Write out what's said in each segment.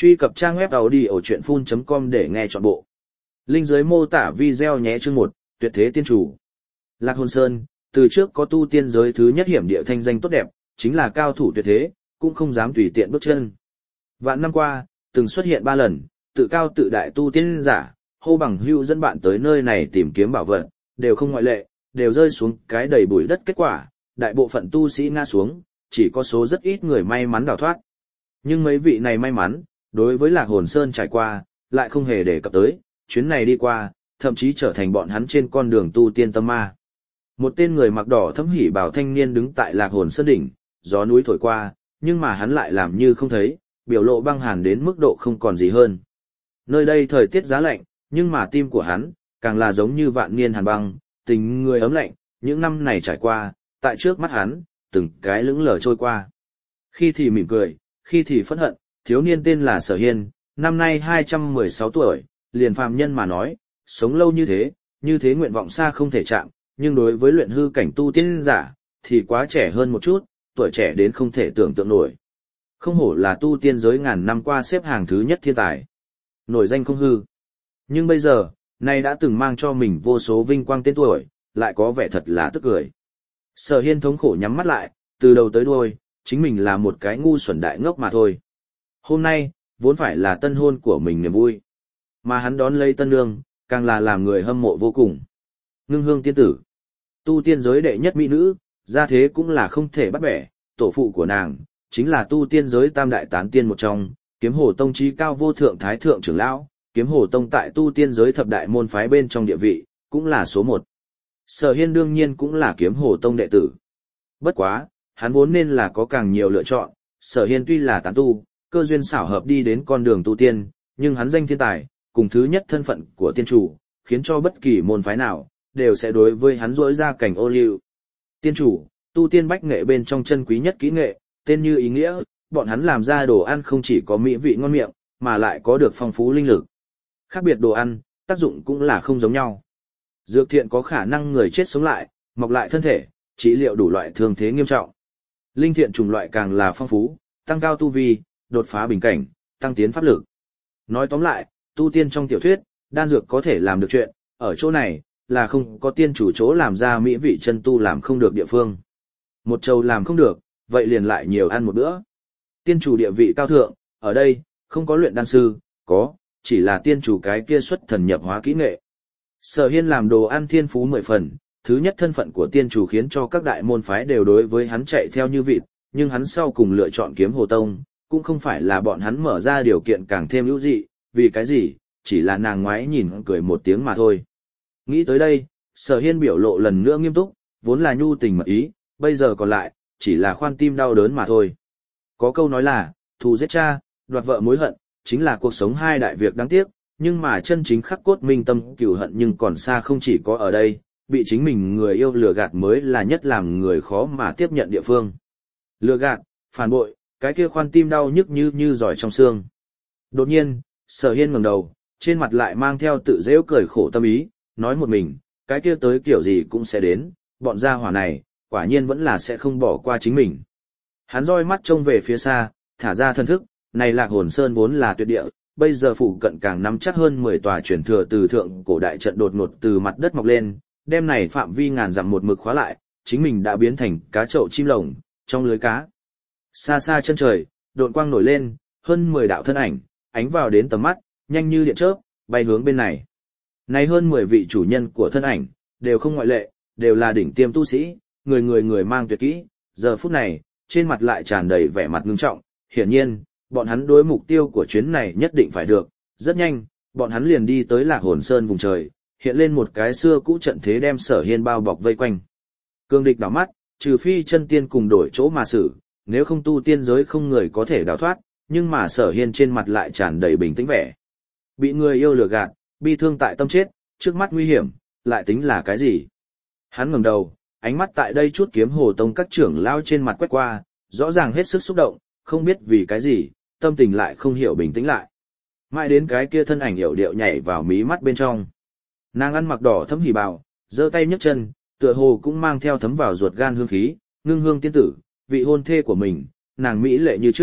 Truy cập trang web audiochuyenphun.com để nghe trọn bộ. Link dưới mô tả video nhé. Chương 1, tuyệt thế tiên chủ. Lạc Hồn Sơn, từ trước có tu tiên giới thứ nhất hiểm địa thanh danh tốt đẹp, chính là cao thủ tuyệt thế, cũng không dám tùy tiện bước chân. Vạn năm qua, từng xuất hiện 3 lần, tự cao tự đại tu tiên giả, hô bằng hữu dẫn bạn tới nơi này tìm kiếm bảo vật, đều không ngoại lệ, đều rơi xuống cái đầy bụi đất kết quả, đại bộ phận tu sĩ ngã xuống, chỉ có số rất ít người may mắn đào thoát. Nhưng mấy vị này may mắn, đối với Lạc Hồn Sơn trải qua, lại không hề để cập tới, chuyến này đi qua, thậm chí trở thành bọn hắn trên con đường tu tiên tâm ma. Một tên người mặc đỏ thẫm hỉ bào thanh niên đứng tại Lạc Hồn Sơn đỉnh, gió núi thổi qua, nhưng mà hắn lại làm như không thấy, biểu lộ băng hàn đến mức độ không còn gì hơn. Nơi đây thời tiết giá lạnh, nhưng mà tim của hắn, càng là giống như vạn niên hàn băng, tình người ấm lạnh, những năm này trải qua, tại trước mắt hắn, từng cái lững lờ trôi qua. Khi thì mỉm cười, khi thì phẫn hận, thiếu niên tên là Sở Hiên, năm nay 216 tuổi, liền phàm nhân mà nói, sống lâu như thế nguyện vọng xa không thể chạm, nhưng đối với luyện hư cảnh tu tiên giả, thì quá trẻ hơn một chút, tuổi trẻ đến không thể tưởng tượng nổi. Không hổ là tu tiên giới ngàn năm qua xếp hàng thứ nhất thiên tài. Nổi danh không hư. Nhưng bây giờ, nay đã từng mang cho mình vô số vinh quang tên tuổi, lại có vẻ thật là tức cười. Sở Hiên thống khổ nhắm mắt lại, từ đầu tới đuôi, chính mình là một cái ngu xuẩn đại ngốc mà thôi. Hôm nay, vốn phải là tân hôn của mình niềm vui. Mà hắn đón lấy tân nương, càng là làm người hâm mộ vô cùng. Ngưng Hương tiên tử. Tu tiên giới đệ nhất mỹ nữ, gia thế cũng là không thể bắt bẻ, tổ phụ của nàng, chính là tu tiên giới tam đại tán tiên một trong, Kiếm Hồ Tông chí cao vô thượng thái thượng trưởng lão, Kiếm Hồ Tông tại tu tiên giới thập đại môn phái bên trong địa vị, cũng là số 1. Sở Hiên đương nhiên cũng là Kiếm Hồ Tông đệ tử. Bất quá, hắn vốn nên là có càng nhiều lựa chọn, Sở Hiên tuy là tán tu, cơ duyên xảo hợp đi đến con đường tu tiên, nhưng hắn danh thiên tài, cùng thứ nhất thân phận của tiên chủ, khiến cho bất kỳ môn phái nào, đều sẽ đối với hắn rỗi ra cảnh ô liu. Tiên chủ, tu tiên bách nghệ bên trong chân quý nhất kỹ nghệ, tên như ý nghĩa, bọn hắn làm ra đồ ăn không chỉ có mỹ vị ngon miệng, mà lại có được phong phú linh lực. Khác biệt đồ ăn, tác dụng cũng là không giống nhau. Dược thiện có khả năng người chết sống lại, mọc lại thân thể, trị liệu đủ loại thương thế nghiêm trọng. Linh thiện chủng loại càng là phong phú, tăng cao tu vi, đột phá bình cảnh, tăng tiến pháp lực. Nói tóm lại, tu tiên trong tiểu thuyết, đan dược có thể làm được chuyện, ở chỗ này, là không có tiên chủ chỗ làm ra mỹ vị chân tu làm không được địa phương. Một trầu làm không được, vậy liền lại nhiều ăn một bữa. Tiên chủ địa vị cao thượng, ở đây, không có luyện đan sư, chỉ là tiên chủ cái kia xuất thần nhập hóa kỹ nghệ. Sở Hiên làm đồ ăn thiên phú 10 phần, thứ nhất thân phận của tiên chủ khiến cho các đại môn phái đều đối với hắn chạy theo như vịt, nhưng hắn sau cùng lựa chọn Kiếm Hồ Tông, cũng không phải là bọn hắn mở ra điều kiện càng thêm ưu dị, vì cái gì, chỉ là nàng ngoái nhìn cười một tiếng mà thôi. Nghĩ tới đây, Sở Hiên biểu lộ lần nữa nghiêm túc, vốn là nhu tình mật ý, bây giờ còn lại, chỉ là khoan tim đau đớn mà thôi. Có câu nói là, thù giết cha, đoạt vợ mối hận, chính là cuộc sống hai đại việc đáng tiếc, nhưng mà chân chính khắc cốt minh tâm cừu hận nhưng còn xa không chỉ có ở đây, bị chính mình người yêu lừa gạt mới là nhất làm người khó mà tiếp nhận địa phương. Lừa gạt, phản bội, cái kia khoan tim đau nhức như giỏi trong xương. Đột nhiên, Sở Hiên ngẩng đầu, trên mặt lại mang theo tự giễu cười khổ tâm ý, nói một mình, cái kia tới kiểu gì cũng sẽ đến, bọn gia hỏa này, quả nhiên vẫn là sẽ không bỏ qua chính mình. Hắn roi mắt trông về phía xa, thả ra thân thức, này Lạc Hồn Sơn vốn là tuyệt địa, bây giờ phụ cận càng nắm chắc hơn 10 tòa truyền thừa từ thượng cổ đại trận đột ngột từ mặt đất mọc lên, đem này phạm vi ngàn dặm một mực khóa lại, chính mình đã biến thành cá trậu chim lồng, trong lưới cá. Xa xa chân trời, độn quang nổi lên, hơn 10 đạo thân ảnh, ánh vào đến tầm mắt, nhanh như điện chớp, bay hướng bên này. Này hơn 10 vị chủ nhân của thân ảnh, đều không ngoại lệ, đều là đỉnh tiêm tu sĩ, người mang tuyệt kỹ, giờ phút này, trên mặt lại tràn đầy vẻ mặt ngưng trọng, hiển nhiên, bọn hắn đối mục tiêu của chuyến này nhất định phải được, rất nhanh, bọn hắn liền đi tới Lạc Hồn Sơn vùng trời, hiện lên một cái xưa cũ trận thế đem Sở Hiên bao bọc vây quanh. Cương địch đảo mắt, trừ phi chân tiên cùng đổi chỗ mà xử, nếu không tu tiên giới không người có thể đào thoát, nhưng mà Sở Hiên trên mặt lại tràn đầy bình tĩnh vẻ. Bị người yêu lừa gạt, bi thương tại tâm chết, trước mắt nguy hiểm, lại tính là cái gì? Hắn ngẩng đầu, ánh mắt tại đây chút Kiếm Hồ Tông các trưởng lao trên mặt quét qua, rõ ràng hết sức xúc động, không biết vì cái gì, tâm tình lại không hiểu bình tĩnh lại. Mãi đến cái kia thân ảnh hiểu điệu nhảy vào mí mắt bên trong. Nàng ăn mặc đỏ thấm hỉ bào, giơ tay nhấc chân, tựa hồ cũng mang theo thấm vào ruột gan hương khí, Ngưng Hương tiên tử, vị hôn thê của mình, nàng mỹ lệ như trước,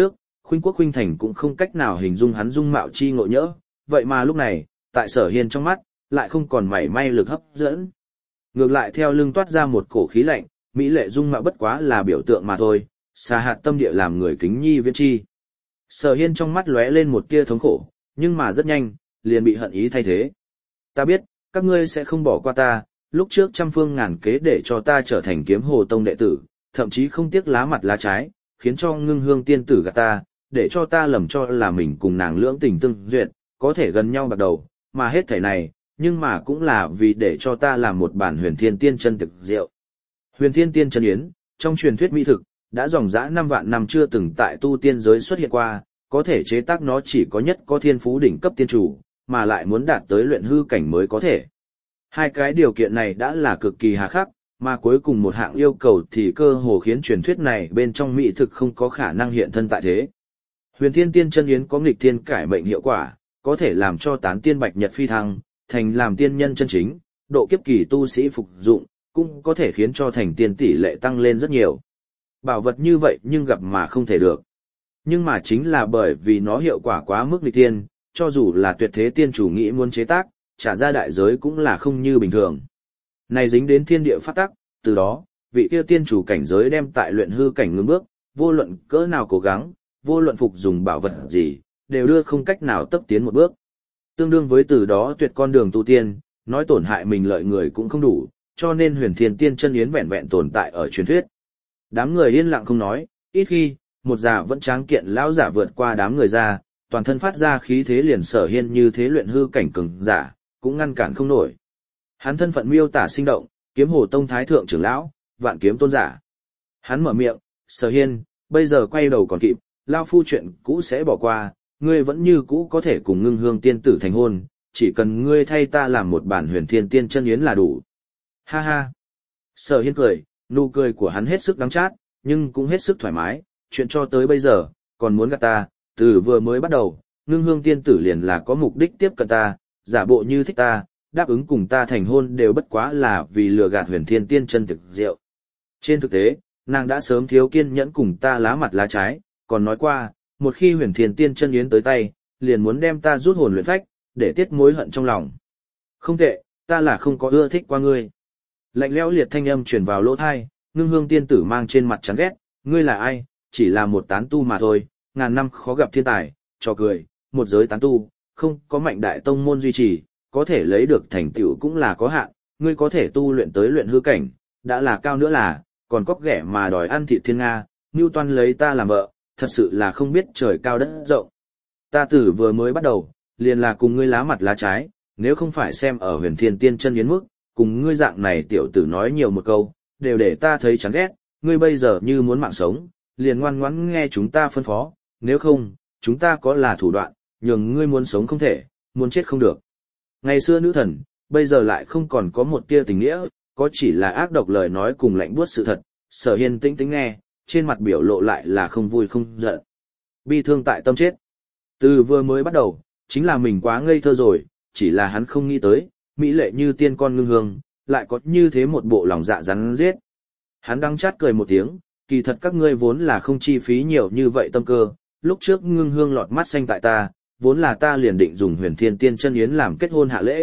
Khuynh Quốc Khuynh Thành cũng không cách nào hình dung hắn dung mạo chi ngộ nhỡ, vậy mà lúc này, tại Sở Hiên trong mắt, lại không còn mảy may lực hấp dẫn. Ngược lại theo lưng toát ra một cổ khí lạnh, mỹ lệ dung mạo bất quá là biểu tượng mà thôi, xa hạt tâm địa làm người kính nhi viễn chi. Sở Hiên trong mắt lóe lên một tia thống khổ, nhưng mà rất nhanh, liền bị hận ý thay thế. Ta biết, các ngươi sẽ không bỏ qua ta, lúc trước trăm phương ngàn kế để cho ta trở thành Kiếm Hồ Tông đệ tử, thậm chí không tiếc lá mặt lá trái, khiến cho Ngưng Hương tiên tử gạt ta, để cho ta lầm cho là mình cùng nàng lưỡng tình tương duyệt, có thể gần nhau bạc đầu, mà hết thảy này, nhưng mà cũng là vì để cho ta làm một bản Huyền Thiên Tiên chân thực rượu. Huyền Thiên Tiên chân yến, trong truyền thuyết mỹ thực, đã dòng dã 5 vạn năm chưa từng tại tu tiên giới xuất hiện qua, có thể chế tác nó chỉ có nhất có thiên phú đỉnh cấp tiên chủ, mà lại muốn đạt tới luyện hư cảnh mới có thể. Hai cái điều kiện này đã là cực kỳ hà khắc, mà cuối cùng một hạng yêu cầu thì cơ hồ khiến truyền thuyết này bên trong mỹ thực không có khả năng hiện thân tại thế. Huyền Thiên Tiên chân yến có nghịch thiên cải mệnh hiệu quả, có thể làm cho tán tiên bạch nhật phi thăng, thành làm tiên nhân chân chính, độ kiếp kỳ tu sĩ phục dụng, cũng có thể khiến cho thành tiên tỷ lệ tăng lên rất nhiều. Bảo vật như vậy nhưng gặp mà không thể được. Nhưng mà chính là bởi vì nó hiệu quả quá mức nghịch thiên, cho dù là tuyệt thế tiên chủ nghĩ muốn chế tác, trả ra đại giới cũng là không như bình thường. Này dính đến thiên địa pháp tắc, từ đó, vị kia tiên chủ cảnh giới đem tại luyện hư cảnh ngưng bước, vô luận cỡ nào cố gắng, vô luận phục dùng bảo vật gì, đều đưa không cách nào tấp tiến một bước. Tương đương với từ đó tuyệt con đường tu tiên, nói tổn hại mình lợi người cũng không đủ, cho nên Huyền Thiên Tiên chân yến vẹn vẹn tồn tại ở truyền thuyết. Đám người yên lặng không nói, ít khi, một già vẫn tráng kiện lão giả vượt qua đám người ra, toàn thân phát ra khí thế liền Sở Hiên như thế luyện hư cảnh cường giả, cũng ngăn cản không nổi. Hắn thân phận miêu tả sinh động, Kiếm Hồ Tông thái thượng trưởng lão, Vạn Kiếm tôn giả. Hắn mở miệng, Sở Hiên, bây giờ quay đầu còn kịp, lao phu chuyện cũ sẽ bỏ qua, ngươi vẫn như cũ có thể cùng Ngưng Hương tiên tử thành hôn, chỉ cần ngươi thay ta làm một bản Huyền Thiên Tiên chân yến là đủ. Ha ha. Sở Hiên cười, nụ cười của hắn hết sức đắng chát, nhưng cũng hết sức thoải mái, chuyện cho tới bây giờ, còn muốn gạt ta, từ vừa mới bắt đầu, Ngưng Hương tiên tử liền là có mục đích tiếp cận ta, giả bộ như thích ta, đáp ứng cùng ta thành hôn đều bất quá là vì lừa gạt Huyền Thiên Tiên chân thực rượu. Trên thực tế, nàng đã sớm thiếu kiên nhẫn cùng ta lá mặt lá trái, còn nói qua, một khi Huyền Thiên Tiên chân yến tới tay, liền muốn đem ta rút hồn luyện phách, để tiết mối hận trong lòng. Không tệ, ta là không có ưa thích qua ngươi. Lạnh lẽo liệt thanh âm truyền vào lỗ tai, Ngưng Hương tiên tử mang trên mặt chán ghét, ngươi là ai, chỉ là một tán tu mà thôi, ngàn năm khó gặp thiên tài, trò cười, một giới tán tu, không có mạnh đại tông môn duy trì, có thể lấy được thành tựu cũng là có hạn, ngươi có thể tu luyện tới luyện hư cảnh, đã là cao nữa là, còn cóc ghẻ mà đòi ăn thịt thiên nga, Ngưu Toan lấy ta làm vợ, thật sự là không biết trời cao đất rộng. Ta tử vừa mới bắt đầu, liền là cùng ngươi lá mặt lá trái, nếu không phải xem ở Huyền Thiên Tiên chân yến mức, cùng ngươi dạng này tiểu tử nói nhiều một câu, đều để ta thấy chán ghét, ngươi bây giờ như muốn mạng sống, liền ngoan ngoãn nghe chúng ta phân phó, nếu không, chúng ta có là thủ đoạn, nhường ngươi muốn sống không thể, muốn chết không được. Ngày xưa nữ thần, bây giờ lại không còn có một tia tình nghĩa, có chỉ là ác độc lời nói cùng lạnh buốt sự thật. Sở Hiên tĩnh tĩnh nghe, trên mặt biểu lộ lại là không vui không giận. Bi thương tại tâm chết. Từ vừa mới bắt đầu, chính là mình quá ngây thơ rồi, chỉ là hắn không nghĩ tới, mỹ lệ như tiên con Ngưng Hương, lại có như thế một bộ lòng dạ rắn giết. Hắn đắng chát cười một tiếng, kỳ thật các ngươi vốn là không chi phí nhiều như vậy tâm cơ, lúc trước Ngưng Hương lọt mắt xanh tại ta, vốn là ta liền định dùng Huyền Thiên Tiên chân yến làm kết hôn hạ lễ.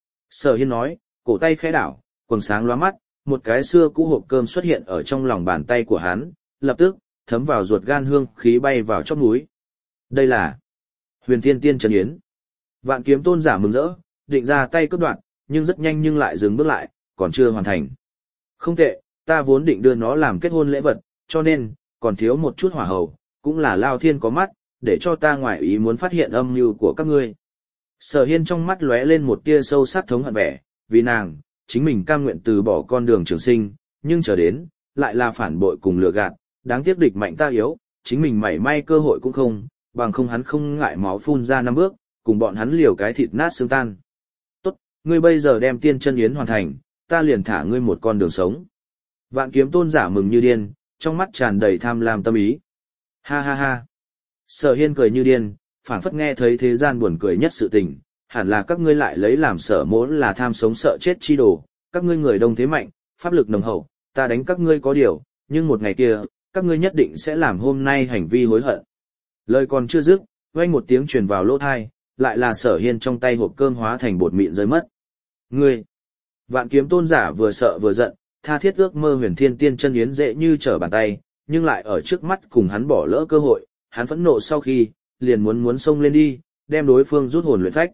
Sở Hiên nói, cổ tay khẽ đảo, quầng sáng lóa mắt, một cái xưa cũ hộp cơm xuất hiện ở trong lòng bàn tay của hắn, lập tức thấm vào ruột gan hương khí bay vào chóp núi. Đây là Huyền Thiên Tiên chân yến. Vạn Kiếm tôn giả mừng rỡ, định ra tay cướp đoạt, nhưng rất nhanh nhưng lại dừng bước lại, còn chưa hoàn thành. Không tệ, ta vốn định đưa nó làm kết hôn lễ vật, cho nên còn thiếu một chút hỏa hầu, cũng là Lao Thiên có mắt, để cho ta ngoài ý muốn phát hiện âm mưu của các ngươi. Sở Hiên trong mắt lóe lên một tia sâu sắc thống hận vẻ, vì nàng, chính mình cam nguyện từ bỏ con đường trường sinh, nhưng chờ đến, lại là phản bội cùng lừa gạt, đáng tiếc địch mạnh ta yếu, chính mình mảy may cơ hội cũng không, bằng không hắn không ngại máu phun ra 5 bước, cùng bọn hắn liều cái thịt nát xương tan. Tốt, ngươi bây giờ đem tiên chân yến hoàn thành, ta liền thả ngươi một con đường sống. Vạn Kiếm tôn giả mừng như điên, trong mắt tràn đầy tham lam tâm ý. Ha ha ha. Sở Hiên cười như điên, phảng phất nghe thấy thế gian buồn cười nhất sự tình, hẳn là các ngươi lại lấy làm Sở Mỗ là tham sống sợ chết chi đồ, các ngươi người đông thế mạnh, pháp lực nồng hậu, ta đánh các ngươi có điều, nhưng một ngày kia, các ngươi nhất định sẽ làm hôm nay hành vi hối hận. Lời còn chưa dứt, vang một tiếng truyền vào lỗ tai, lại là Sở Hiên trong tay hộp cơm hóa thành bột mịn rơi mất. Ngươi! Vạn Kiếm Tôn giả vừa sợ vừa giận, tha thiết ước mơ Huyền Thiên Tiên Chân Yến dễ như trở bàn tay, nhưng lại ở trước mắt cùng hắn bỏ lỡ cơ hội, hắn phẫn nộ sau khi, liền muốn xông lên đi, đem đối phương rút hồn luyện phách.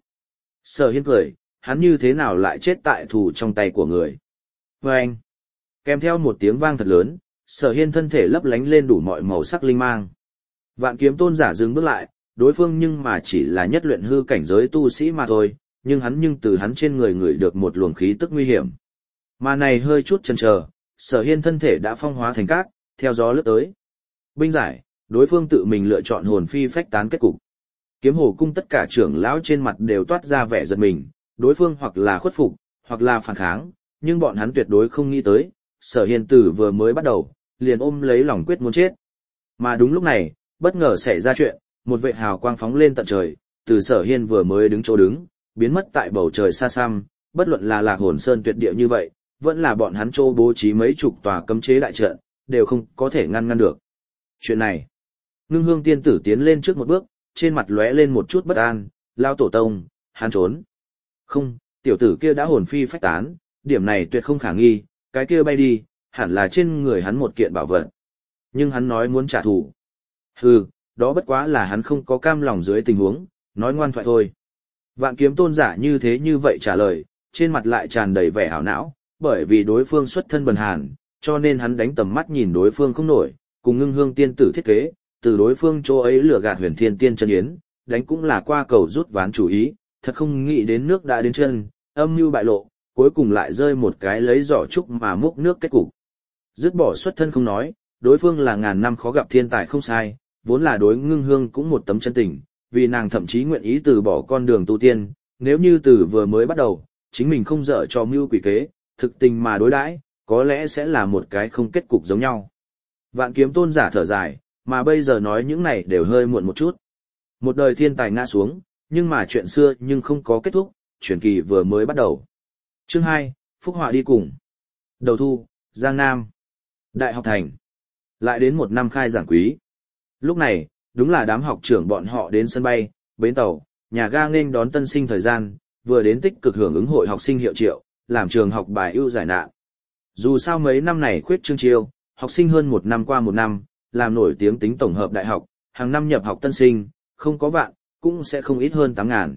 Sở Hiên cười, hắn như thế nào lại chết tại thủ trong tay của người. Vâng! Kèm theo một tiếng vang thật lớn, Sở Hiên thân thể lấp lánh lên đủ mọi màu sắc linh mang. Vạn Kiếm Tôn giả dừng bước lại, đối phương nhưng mà chỉ là nhất luyện hư cảnh giới tu sĩ mà thôi, nhưng từ hắn trên người ngửi được một luồng khí tức nguy hiểm. Mà này hơi chút chần chờ, Sở Hiên thân thể đã phong hóa thành cát, theo gió lướt tới. Binh giải, đối phương tự mình lựa chọn hồn phi phách tán kết cục. Kiếm Hồ cung tất cả trưởng lão trên mặt đều toát ra vẻ giật mình, đối phương hoặc là khuất phục, hoặc là phản kháng, nhưng bọn hắn tuyệt đối không nghĩ tới, Sở Hiên tử vừa mới bắt đầu, liền ôm lấy lòng quyết muốn chết. Mà đúng lúc này, bất ngờ xảy ra chuyện, một vệt hào quang phóng lên tận trời, từ Sở Hiên vừa mới đứng chỗ đứng, biến mất tại bầu trời xa xăm, bất luận là Lạc Hồn Sơn tuyệt địa như vậy, vẫn là bọn hắn chỗ bố trí mấy chục tòa cấm chế đại trận, đều không có thể ngăn được. Chuyện này, Ngưng Hương tiên tử tiến lên trước một bước, trên mặt lóe lên một chút bất an, lao tổ tông, hắn trốn. Không, tiểu tử kia đã hồn phi phách tán, điểm này tuyệt không khả nghi, cái kia bay đi, hẳn là trên người hắn một kiện bảo vật. Nhưng hắn nói muốn trả thù. Hừ, đó bất quá là hắn không có cam lòng dưới tình huống, nói ngoan thoại thôi. Vạn Kiếm Tôn giả như thế như vậy trả lời, trên mặt lại tràn đầy vẻ hảo não, bởi vì đối phương xuất thân bần hàn, cho nên hắn đánh tầm mắt nhìn đối phương không nổi, cùng Ngưng Hương tiên tử thiết kế, từ đối phương chỗ ấy lừa gạt Huyền Thiên Tiên Chân Yến, đánh cũng là qua cầu rút ván chủ ý, thật không nghĩ đến nước đã đến chân, âm mưu bại lộ, cuối cùng lại rơi một cái lấy giỏ trúc mà múc nước kết cục. Dứt bỏ xuất thân không nói, đối phương là ngàn năm khó gặp thiên tài không sai, vốn là đối Ngưng Hương cũng một tấm chân tình, vì nàng thậm chí nguyện ý từ bỏ con đường tu tiên, nếu như từ vừa mới bắt đầu, chính mình không dở cho mưu quỷ kế, thực tình mà đối đãi, có lẽ sẽ là một cái không kết cục giống nhau. Vạn Kiếm Tôn giả thở dài, mà bây giờ nói những này đều hơi muộn một chút. Một đời thiên tài ngã xuống, nhưng mà chuyện xưa nhưng không có kết thúc, truyền kỳ vừa mới bắt đầu. Chương 2, Phúc Họa đi cùng. Đầu thu, Giang Nam. Đại học thành. Lại đến một năm khai giảng quý. Lúc này, đúng là đám học trưởng bọn họ đến sân bay, bến tàu, nhà ga nghênh đón tân sinh thời gian, vừa đến tích cực hưởng ứng hội học sinh hiệu triệu, làm trường học bài ưu giải nạn. Dù sao mấy năm này khuyết chương chiêu, học sinh hơn một năm qua một năm, làm nổi tiếng tính tổng hợp đại học, hàng năm nhập học tân sinh, không có vạn, cũng sẽ không ít hơn 8.000.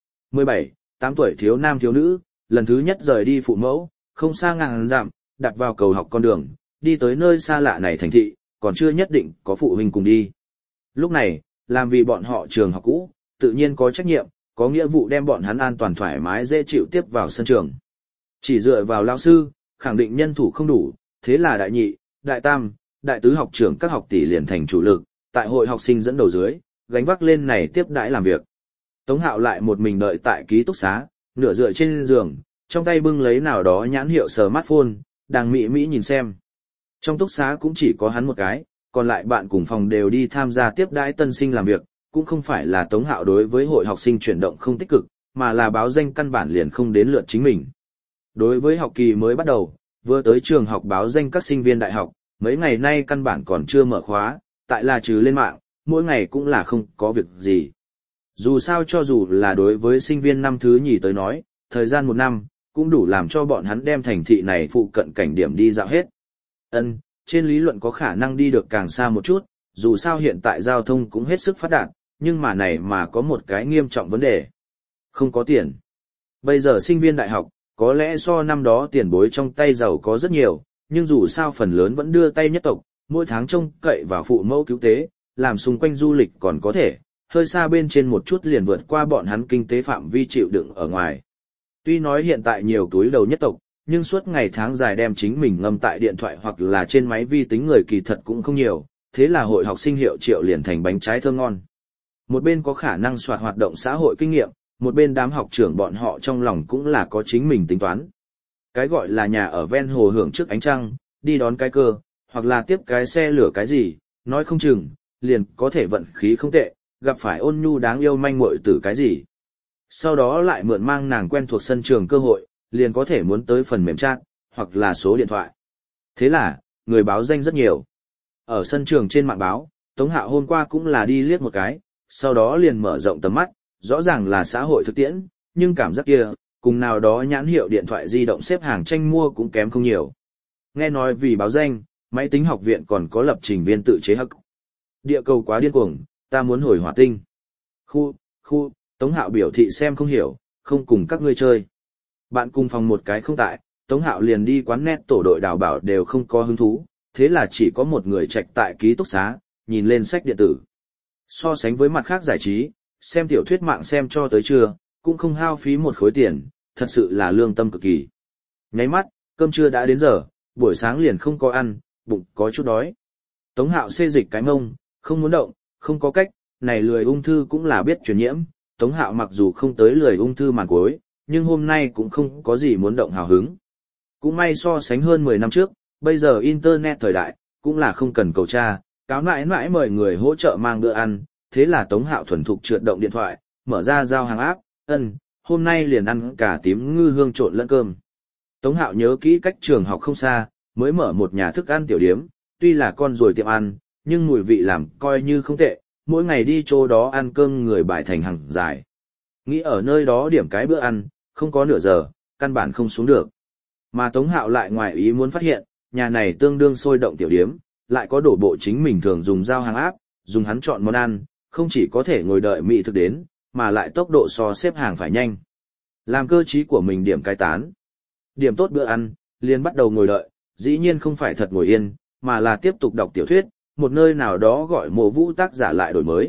17, 8 tuổi thiếu nam thiếu nữ, lần thứ nhất rời đi phụ mẫu, không xa ngàn dặm, đặt vào cầu học con đường, đi tới nơi xa lạ này thành thị, còn chưa nhất định có phụ huynh cùng đi. Lúc này, làm vì bọn họ trường học cũ, tự nhiên có trách nhiệm, có nghĩa vụ đem bọn hắn an toàn thoải mái dễ chịu tiếp vào sân trường. Chỉ dựa vào lao sư, khẳng định nhân thủ không đủ, thế là đại nhị, đại tam, đại tứ học trưởng các học tỷ liền thành chủ lực, tại hội học sinh dẫn đầu dưới, gánh vác lên này tiếp đãi làm việc. Tống Hạo lại một mình đợi tại ký túc xá, nửa dựa trên giường, trong tay bưng lấy nào đó nhãn hiệu smartphone, đang mị mỹ nhìn xem. Trong túc xá cũng chỉ có hắn một cái, còn lại bạn cùng phòng đều đi tham gia tiếp đãi tân sinh làm việc, cũng không phải là Tống Hạo đối với hội học sinh chuyển động không tích cực, mà là báo danh căn bản liền không đến lượt chính mình. Đối với học kỳ mới bắt đầu, vừa tới trường học báo danh các sinh viên đại học, mấy ngày nay căn bản còn chưa mở khóa, tại là trừ lên mạng, mỗi ngày cũng là không có việc gì. Dù sao cho dù là đối với sinh viên năm thứ nhì tới nói, thời gian một năm, cũng đủ làm cho bọn hắn đem thành thị này phụ cận cảnh điểm đi dạo hết. Trên lý luận có khả năng đi được càng xa một chút, dù sao hiện tại giao thông cũng hết sức phát đạt, nhưng mà này mà có một cái nghiêm trọng vấn đề. Không có tiền. Bây giờ sinh viên đại học, có lẽ so năm đó tiền bối trong tay giàu có rất nhiều, nhưng dù sao phần lớn vẫn đưa tay nhất tộc, mỗi tháng trông cậy vào phụ mẫu cứu tế, làm xung quanh du lịch còn có thể, hơi xa bên trên một chút liền vượt qua bọn hắn kinh tế phạm vi chịu đựng ở ngoài. Tuy nói hiện tại nhiều túi đầu nhất tộc, nhưng suốt ngày tháng dài đem chính mình ngâm tại điện thoại hoặc là trên máy vi tính người kỳ thật cũng không nhiều, thế là hội học sinh hiệu triệu liền thành bánh trái thơm ngon. Một bên có khả năng soạt hoạt động xã hội kinh nghiệm, một bên đám học trưởng bọn họ trong lòng cũng là có chính mình tính toán. Cái gọi là nhà ở ven hồ hưởng trước ánh trăng, đi đón cái cơ, hoặc là tiếp cái xe lửa cái gì, nói không chừng, liền có thể vận khí không tệ, gặp phải ôn nhu đáng yêu manh muội tử cái gì. Sau đó lại mượn mang nàng quen thuộc sân trường cơ hội, liền có thể muốn tới phần mềm chat, hoặc là số điện thoại. Thế là, người báo danh rất nhiều. Ở sân trường trên mạng báo, Tống Hạo hôm qua cũng là đi liếc một cái, sau đó liền mở rộng tầm mắt, rõ ràng là xã hội thực tiễn, nhưng cảm giác kia, cùng nào đó nhãn hiệu điện thoại di động xếp hàng tranh mua cũng kém không nhiều. Nghe nói vì báo danh, máy tính học viện còn có lập trình viên tự chế hắc. Địa cầu quá điên cuồng, ta muốn hồi hỏa tinh. Khu, Tống Hạo biểu thị xem không hiểu, không cùng các ngươi chơi. Bạn cùng phòng một cái không tại, Tống Hạo liền đi quán net tổ đội đào bảo đều không có hứng thú, thế là chỉ có một người trạch tại ký túc xá, nhìn lên sách điện tử. So sánh với mặt khác giải trí, xem tiểu thuyết mạng xem cho tới trưa, cũng không hao phí một khối tiền, thật sự là lương tâm cực kỳ. Nháy mắt, cơm trưa đã đến giờ, buổi sáng liền không có ăn, bụng có chút đói. Tống Hạo xê dịch cái mông, không muốn động, không có cách, này lười ung thư cũng là biết truyền nhiễm. Tống Hạo mặc dù không tới lười ung thư màn cuối, nhưng hôm nay cũng không có gì muốn động hào hứng. Cũng may so sánh hơn 10 năm trước, bây giờ Internet thời đại, cũng là không cần cầu tra, cáo nãi nãi mời người hỗ trợ mang bữa ăn, thế là Tống Hạo thuần thục trượt động điện thoại, mở ra giao hàng áp, hôm nay liền ăn cả tím ngư hương trộn lẫn cơm. Tống Hạo nhớ kỹ cách trường học không xa, mới mở một nhà thức ăn tiểu điếm, tuy là con rồi tiệm ăn, nhưng mùi vị làm coi như không tệ, mỗi ngày đi chỗ đó ăn cơm người bài thành hàng dài. Nghĩ ở nơi đó điểm cái bữa ăn, không có nửa giờ, căn bản không xuống được. Mà Tống Hạo lại ngoài ý muốn phát hiện, nhà này tương đương sôi động tiểu điếm, lại có đổ bộ chính mình thường dùng giao hàng áp, dùng hắn chọn món ăn, không chỉ có thể ngồi đợi mỹ thực đến, mà lại tốc độ so xếp hàng phải nhanh. Làm cơ trí của mình điểm cái tán. Điểm tốt bữa ăn, liền bắt đầu ngồi đợi, dĩ nhiên không phải thật ngồi yên, mà là tiếp tục đọc tiểu thuyết, một nơi nào đó gọi Mộ Vũ tác giả lại đổi mới.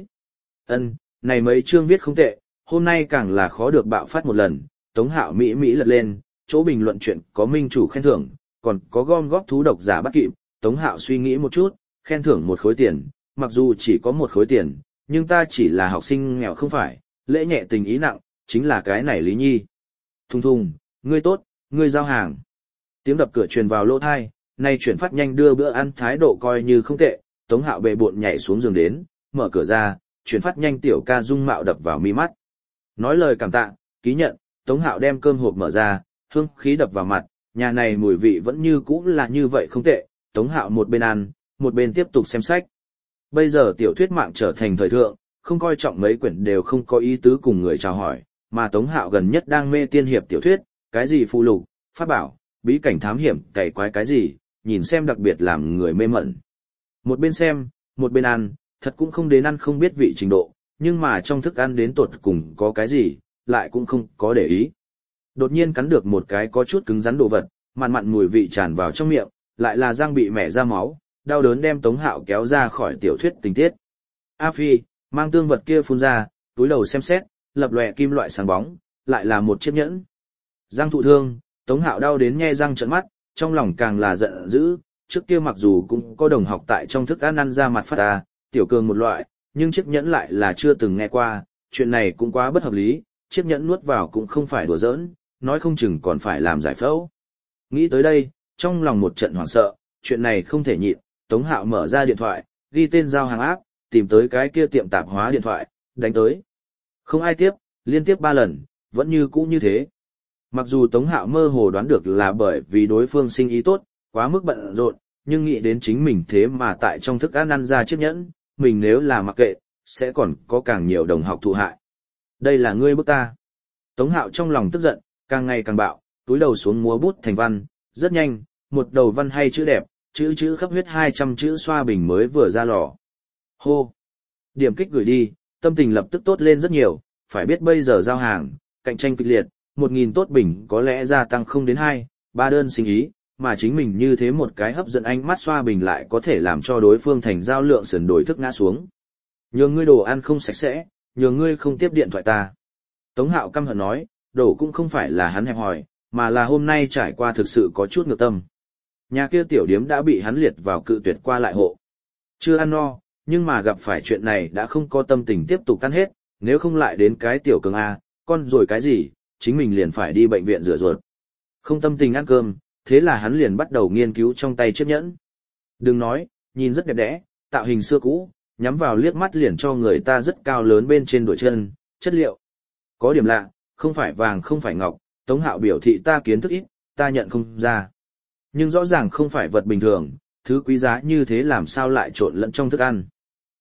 Này mấy chương viết không tệ, hôm nay càng là khó được bạo phát một lần, Tống Hạo mỹ lật lên, chỗ bình luận chuyện có minh chủ khen thưởng, còn có gom góp thú độc giả bắt kịp, Tống Hạo suy nghĩ một chút, khen thưởng 1 khối tiền, mặc dù chỉ có 1 khối tiền, nhưng ta chỉ là học sinh nghèo không phải, lễ nhẹ tình ý nặng, chính là cái này Lý Nhi. Thùng thùng, ngươi tốt, ngươi giao hàng. Tiếng đập cửa truyền vào lỗ thai, nay chuyển phát nhanh đưa bữa ăn thái độ coi như không tệ, Tống Hạo bệ bộn nhảy xuống giường đến, mở cửa ra, chuyển phát nhanh tiểu ca dung mạo đập vào mi mắt. Nói lời cảm tạ, ký nhận, Tống Hạo đem cơm hộp mở ra, hương khí đập vào mặt, nhà này mùi vị vẫn như cũ là như vậy không tệ, Tống Hạo một bên ăn, một bên tiếp tục xem sách. Bây giờ tiểu thuyết mạng trở thành thời thượng, không coi trọng mấy quyển đều không có ý tứ cùng người chào hỏi, mà Tống Hạo gần nhất đang mê tiên hiệp tiểu thuyết, cái gì phụ lục, pháp bảo, bí cảnh thám hiểm, cày quái cái gì, nhìn xem đặc biệt làm người mê mẩn. Một bên xem, một bên ăn, thật cũng không đến ăn không biết vị trình độ, nhưng mà trong thức ăn đến tột cùng có cái gì, lại cũng không có để ý. Đột nhiên cắn được một cái có chút cứng rắn đồ vật, mặn mặn mùi vị tràn vào trong miệng, lại là răng bị mẻ ra máu, đau đớn đem Tống Hạo kéo ra khỏi tiểu thuyết tình tiết. A Phi, mang tương vật kia phun ra, túi đầu xem xét, lập lòe kim loại sáng bóng, lại là một chiếc nhẫn. Răng thụ thương, Tống Hạo đau đến nhe răng trợn mắt, trong lòng càng là giận dữ, trước kia mặc dù cũng có đồng học tại trong thức ăn ra mặt phát ta, tiểu cường một loại, nhưng chiếc nhẫn lại là chưa từng nghe qua, chuyện này cũng quá bất hợp lý, chiếc nhẫn nuốt vào cũng không phải đùa giỡn, nói không chừng còn phải làm giải phẫu. Nghĩ tới đây, trong lòng một trận hoảng sợ, chuyện này không thể nhịn, Tống Hạo mở ra điện thoại, ghi tên giao hàng áp, tìm tới cái kia tiệm tạp hóa điện thoại, đánh tới. Không ai tiếp, liên tiếp 3 lần, vẫn như cũ như thế. Mặc dù Tống Hạo mơ hồ đoán được là bởi vì đối phương sinh ý tốt, quá mức bận rộn, nhưng nghĩ đến chính mình thế mà tại trong thức ăn ra chiếc nhẫn, mình nếu là mặc kệ, sẽ còn có càng nhiều đồng học thụ hại. Đây là ngươi bức ta. Tống Hạo trong lòng tức giận, càng ngày càng bạo, túi đầu xuống múa bút thành văn, rất nhanh, một đầu văn hay chữ đẹp, chữ khắp huyết 200 chữ xoa bình mới vừa ra lò. Hô! Điểm kích gửi đi, tâm tình lập tức tốt lên rất nhiều, phải biết bây giờ giao hàng, cạnh tranh kịch liệt, 1.000 tốt bình có lẽ gia tăng không đến 2, 3 đơn sinh ý, mà chính mình như thế một cái hấp dẫn ánh mắt xoa bình lại có thể làm cho đối phương thành giao lượng sườn đổi thức ngã xuống. Nhường ngươi đồ ăn không sạch sẽ, nhường ngươi không tiếp điện thoại ta. Tống Hạo căm hận nói, đồ cũng không phải là hắn hẹp hòi, mà là hôm nay trải qua thực sự có chút ngược tâm. Nhà kia tiểu điếm đã bị hắn liệt vào cự tuyệt qua lại hộ. Chưa ăn no, nhưng mà gặp phải chuyện này đã không có tâm tình tiếp tục ăn hết, nếu không lại đến cái tiểu cường A, con rồi cái gì, chính mình liền phải đi bệnh viện rửa ruột. Không tâm tình ăn cơm, thế là hắn liền bắt đầu nghiên cứu trong tay chiếc nhẫn. Đừng nói, nhìn rất đẹp đẽ, tạo hình xưa cũ, nhắm vào liếc mắt liền cho người ta rất cao lớn bên trên đuổi chân, chất liệu. Có điểm lạ, không phải vàng không phải ngọc, Tống Hạo biểu thị ta kiến thức ít, ta nhận không ra. Nhưng rõ ràng không phải vật bình thường, thứ quý giá như thế làm sao lại trộn lẫn trong thức ăn.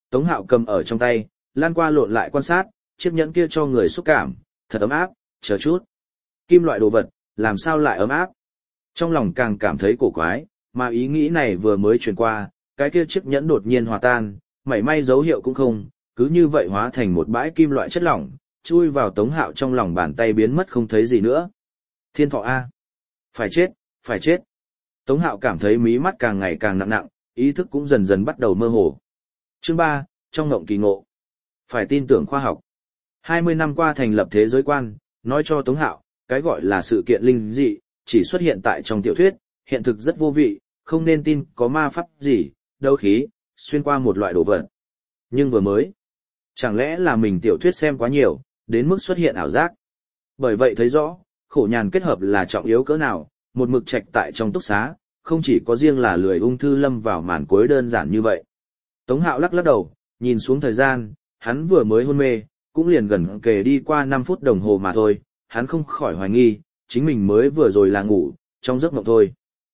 Tống Hạo cầm ở trong tay, lan qua lộn lại quan sát, chiếc nhẫn kia cho người xúc cảm, thật ấm áp, chờ chút. Kim loại đồ vật, làm sao lại ấm áp? Trong lòng càng cảm thấy cổ quái, mà ý nghĩ này vừa mới truyền qua, cái kia chiếc nhẫn đột nhiên hòa tan, mảy may dấu hiệu cũng không, cứ như vậy hóa thành một bãi kim loại chất lỏng, chui vào Tống Hạo trong lòng bàn tay biến mất không thấy gì nữa. Thiên thọ A. Phải chết, phải chết. Tống Hạo cảm thấy mí mắt càng ngày càng nặng nặng, ý thức cũng dần dần bắt đầu mơ hồ. Chương 3, trong ngộng kỳ ngộ. Phải tin tưởng khoa học. 20 năm qua thành lập thế giới quan, nói cho Tống Hạo, cái gọi là sự kiện linh dị, chỉ xuất hiện tại trong tiểu thuyết, hiện thực rất vô vị, không nên tin có ma pháp gì, đấu khí, xuyên qua một loại đồ vật. Nhưng vừa mới, chẳng lẽ là mình tiểu thuyết xem quá nhiều, đến mức xuất hiện ảo giác. Bởi vậy thấy rõ, khổ nhàn kết hợp là trọng yếu cỡ nào, một mực trạch tại trong túc xá, không chỉ có riêng là lười ung thư lâm vào màn cuối đơn giản như vậy. Tống Hạo lắc lắc đầu, nhìn xuống thời gian, hắn vừa mới hôn mê, cũng liền gần kề đi qua 5 phút đồng hồ mà thôi, hắn không khỏi hoài nghi, chính mình mới vừa rồi là ngủ, trong giấc mộng thôi.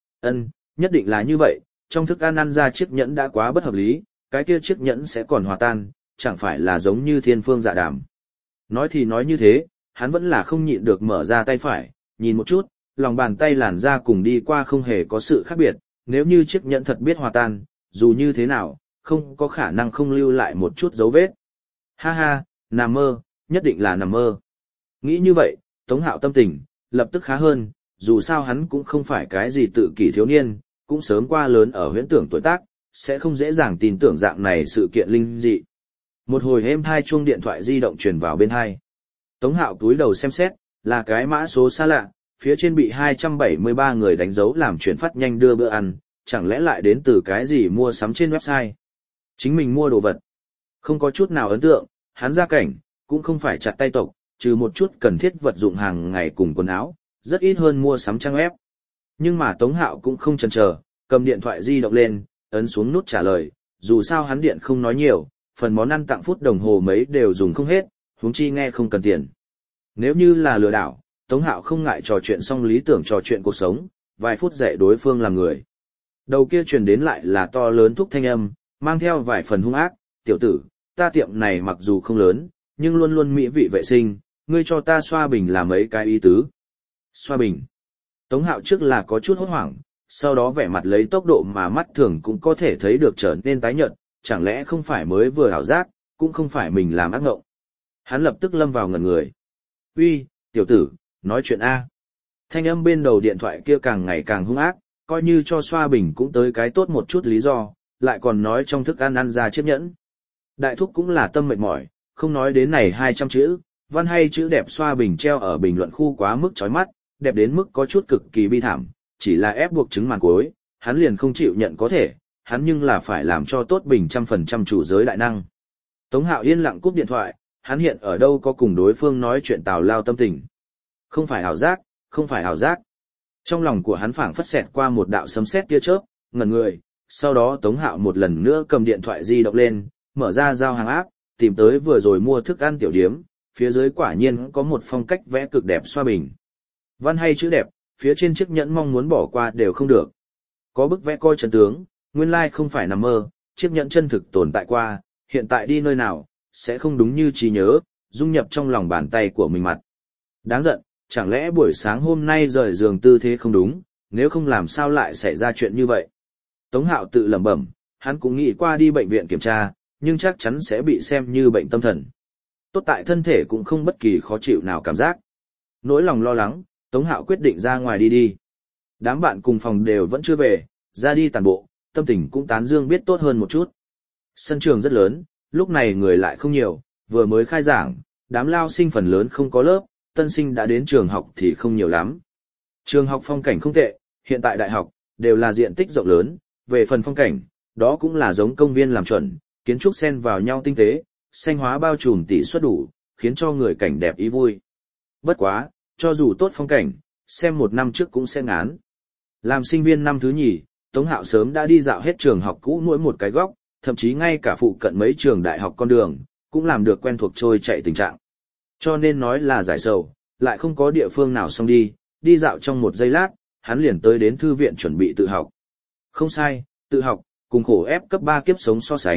Nhất định là như vậy, trong thức ăn ăn ra chiếc nhẫn đã quá bất hợp lý, cái kia chiếc nhẫn sẽ còn hòa tan, chẳng phải là giống như thiên phương dạ đàm. Nói thì nói như thế, hắn vẫn là không nhịn được mở ra tay phải, nhìn một chút, lòng bàn tay làn da cùng đi qua không hề có sự khác biệt, nếu như chiếc nhẫn thật biết hòa tan, dù như thế nào, không có khả năng không lưu lại một chút dấu vết. Ha ha, nằm mơ, nhất định là nằm mơ. Nghĩ như vậy, Tống Hạo tâm tình, lập tức khá hơn, dù sao hắn cũng không phải cái gì tự kỷ thiếu niên, cũng sớm qua lớn ở huyễn tưởng tuổi tác, sẽ không dễ dàng tin tưởng dạng này sự kiện linh dị. Một hồi êm thai chuông điện thoại di động truyền vào bên hai. Tống Hạo túi đầu xem xét, là cái mã số xa lạ, phía trên bị 273 người đánh dấu làm chuyển phát nhanh đưa bữa ăn, chẳng lẽ lại đến từ cái gì mua sắm trên website. Chính mình mua đồ vật. Không có chút nào ấn tượng, hắn gia cảnh, cũng không phải chặt tay tộc, trừ một chút cần thiết vật dụng hàng ngày cùng quần áo, rất ít hơn mua sắm trang web. Nhưng mà Tống Hạo cũng không chần chờ, cầm điện thoại di động lên, ấn xuống nút trả lời, dù sao hắn điện không nói nhiều, phần món ăn tặng phút đồng hồ mấy đều dùng không hết, huống chi nghe không cần tiền. Nếu như là lừa đảo, Tống Hạo không ngại trò chuyện xong lý tưởng trò chuyện cuộc sống, vài phút dạy đối phương làm người. Đầu kia truyền đến lại là to lớn thúc thanh âm, mang theo vài phần hung ác, tiểu tử, ta tiệm này mặc dù không lớn, nhưng luôn luôn mỹ vị vệ sinh, ngươi cho ta xoa bình là mấy cái ý tứ. Xoa bình. Tống Hạo trước là có chút hốt hoảng, sau đó vẻ mặt lấy tốc độ mà mắt thường cũng có thể thấy được trở nên tái nhợt, chẳng lẽ không phải mới vừa ảo giác, cũng không phải mình làm ác ngộng. Hắn lập tức lâm vào ngẩn người. Uy, tiểu tử, nói chuyện A. Thanh âm bên đầu điện thoại kia càng ngày càng hung ác, coi như cho xoa bình cũng tới cái tốt một chút lý do, lại còn nói trong thức ăn ăn ra chiếc nhẫn. Đại thúc cũng là tâm mệt mỏi, không nói đến này 200 chữ, văn hay chữ đẹp xoa bình treo ở bình luận khu quá mức chói mắt, đẹp đến mức có chút cực kỳ bi thảm, chỉ là ép buộc chứng màn cuối, hắn liền không chịu nhận có thể, hắn nhưng là phải làm cho tốt bình 100% chủ giới đại năng. Tống Hạo yên lặng cúp điện thoại, hắn hiện ở đâu có cùng đối phương nói chuyện tào lao tâm tình. Không phải ảo giác, không phải ảo giác. Trong lòng của hắn phảng phất xẹt qua một đạo sấm sét tia chớp, ngẩn người, sau đó Tống Hạo một lần nữa cầm điện thoại di động lên, mở ra giao hàng áp, tìm tới vừa rồi mua thức ăn tiểu điếm, phía dưới quả nhiên có một phong cách vẽ cực đẹp xoa bình. Văn hay chữ đẹp, phía trên chiếc nhẫn mong muốn bỏ qua đều không được. Có bức vẽ coi chân tướng, nguyên lai không phải nằm mơ, chiếc nhẫn chân thực tồn tại qua, hiện tại đi nơi nào, sẽ không đúng như trí nhớ, dung nhập trong lòng bàn tay của mình mặt. Đáng giận, chẳng lẽ buổi sáng hôm nay rời giường tư thế không đúng, nếu không làm sao lại xảy ra chuyện như vậy. Tống Hạo tự lẩm bẩm, hắn cũng nghĩ qua đi bệnh viện kiểm tra, nhưng chắc chắn sẽ bị xem như bệnh tâm thần. Tốt tại thân thể cũng không bất kỳ khó chịu nào cảm giác. Nỗi lòng lo lắng, Tống Hạo quyết định ra ngoài đi. Đám bạn cùng phòng đều vẫn chưa về, ra đi tàn bộ, tâm tình cũng tán dương biết tốt hơn một chút. Sân trường rất lớn, lúc này người lại không nhiều, vừa mới khai giảng, đám lao sinh phần lớn không có lớp, tân sinh đã đến trường học thì không nhiều lắm. Trường học phong cảnh không tệ, hiện tại đại học, đều là diện tích rộng lớn, về phần phong cảnh, đó cũng là giống công viên làm chuẩn, kiến trúc xen vào nhau tinh tế, xanh hóa bao trùm tỷ suất đủ, khiến cho người cảnh đẹp ý vui. Bất quá, cho dù tốt phong cảnh, xem một năm trước cũng sẽ ngán. Làm sinh viên năm thứ nhì, Tống Hạo sớm đã đi dạo hết trường học cũ mỗi một cái góc, thậm chí ngay cả phụ cận mấy trường đại học con đường, cũng làm được quen thuộc trôi chạy tình trạng. Cho nên nói là giải sầu, lại không có địa phương nào xong đi dạo trong một giây lát, hắn liền tới đến thư viện chuẩn bị tự học. Không sai, tự học, cùng khổ ép cấp 3 kiếp sống so sánh,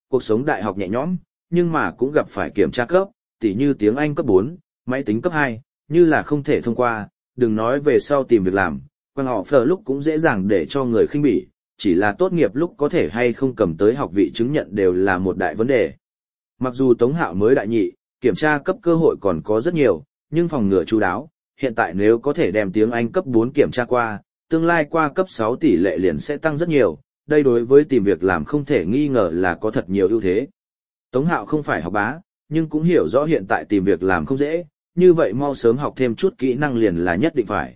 cuộc sống đại học nhẹ nhõm, nhưng mà cũng gặp phải kiểm tra cấp, tỉ như tiếng Anh cấp 4, máy tính cấp 2, như là không thể thông qua, đừng nói về sau tìm việc làm, quan họ phở lúc cũng dễ dàng để cho người khinh bỉ, chỉ là tốt nghiệp lúc có thể hay không cầm tới học vị chứng nhận đều là một đại vấn đề. Mặc dù Tống Hạo mới đại nhị, kiểm tra cấp cơ hội còn có rất nhiều, nhưng phòng ngừa chu đáo, hiện tại nếu có thể đem tiếng Anh cấp 4 kiểm tra qua, tương lai qua cấp 6 tỷ lệ liền sẽ tăng rất nhiều, đây đối với tìm việc làm không thể nghi ngờ là có thật nhiều ưu thế. Tống Hạo không phải học bá, nhưng cũng hiểu rõ hiện tại tìm việc làm không dễ, như vậy mau sớm học thêm chút kỹ năng liền là nhất định phải.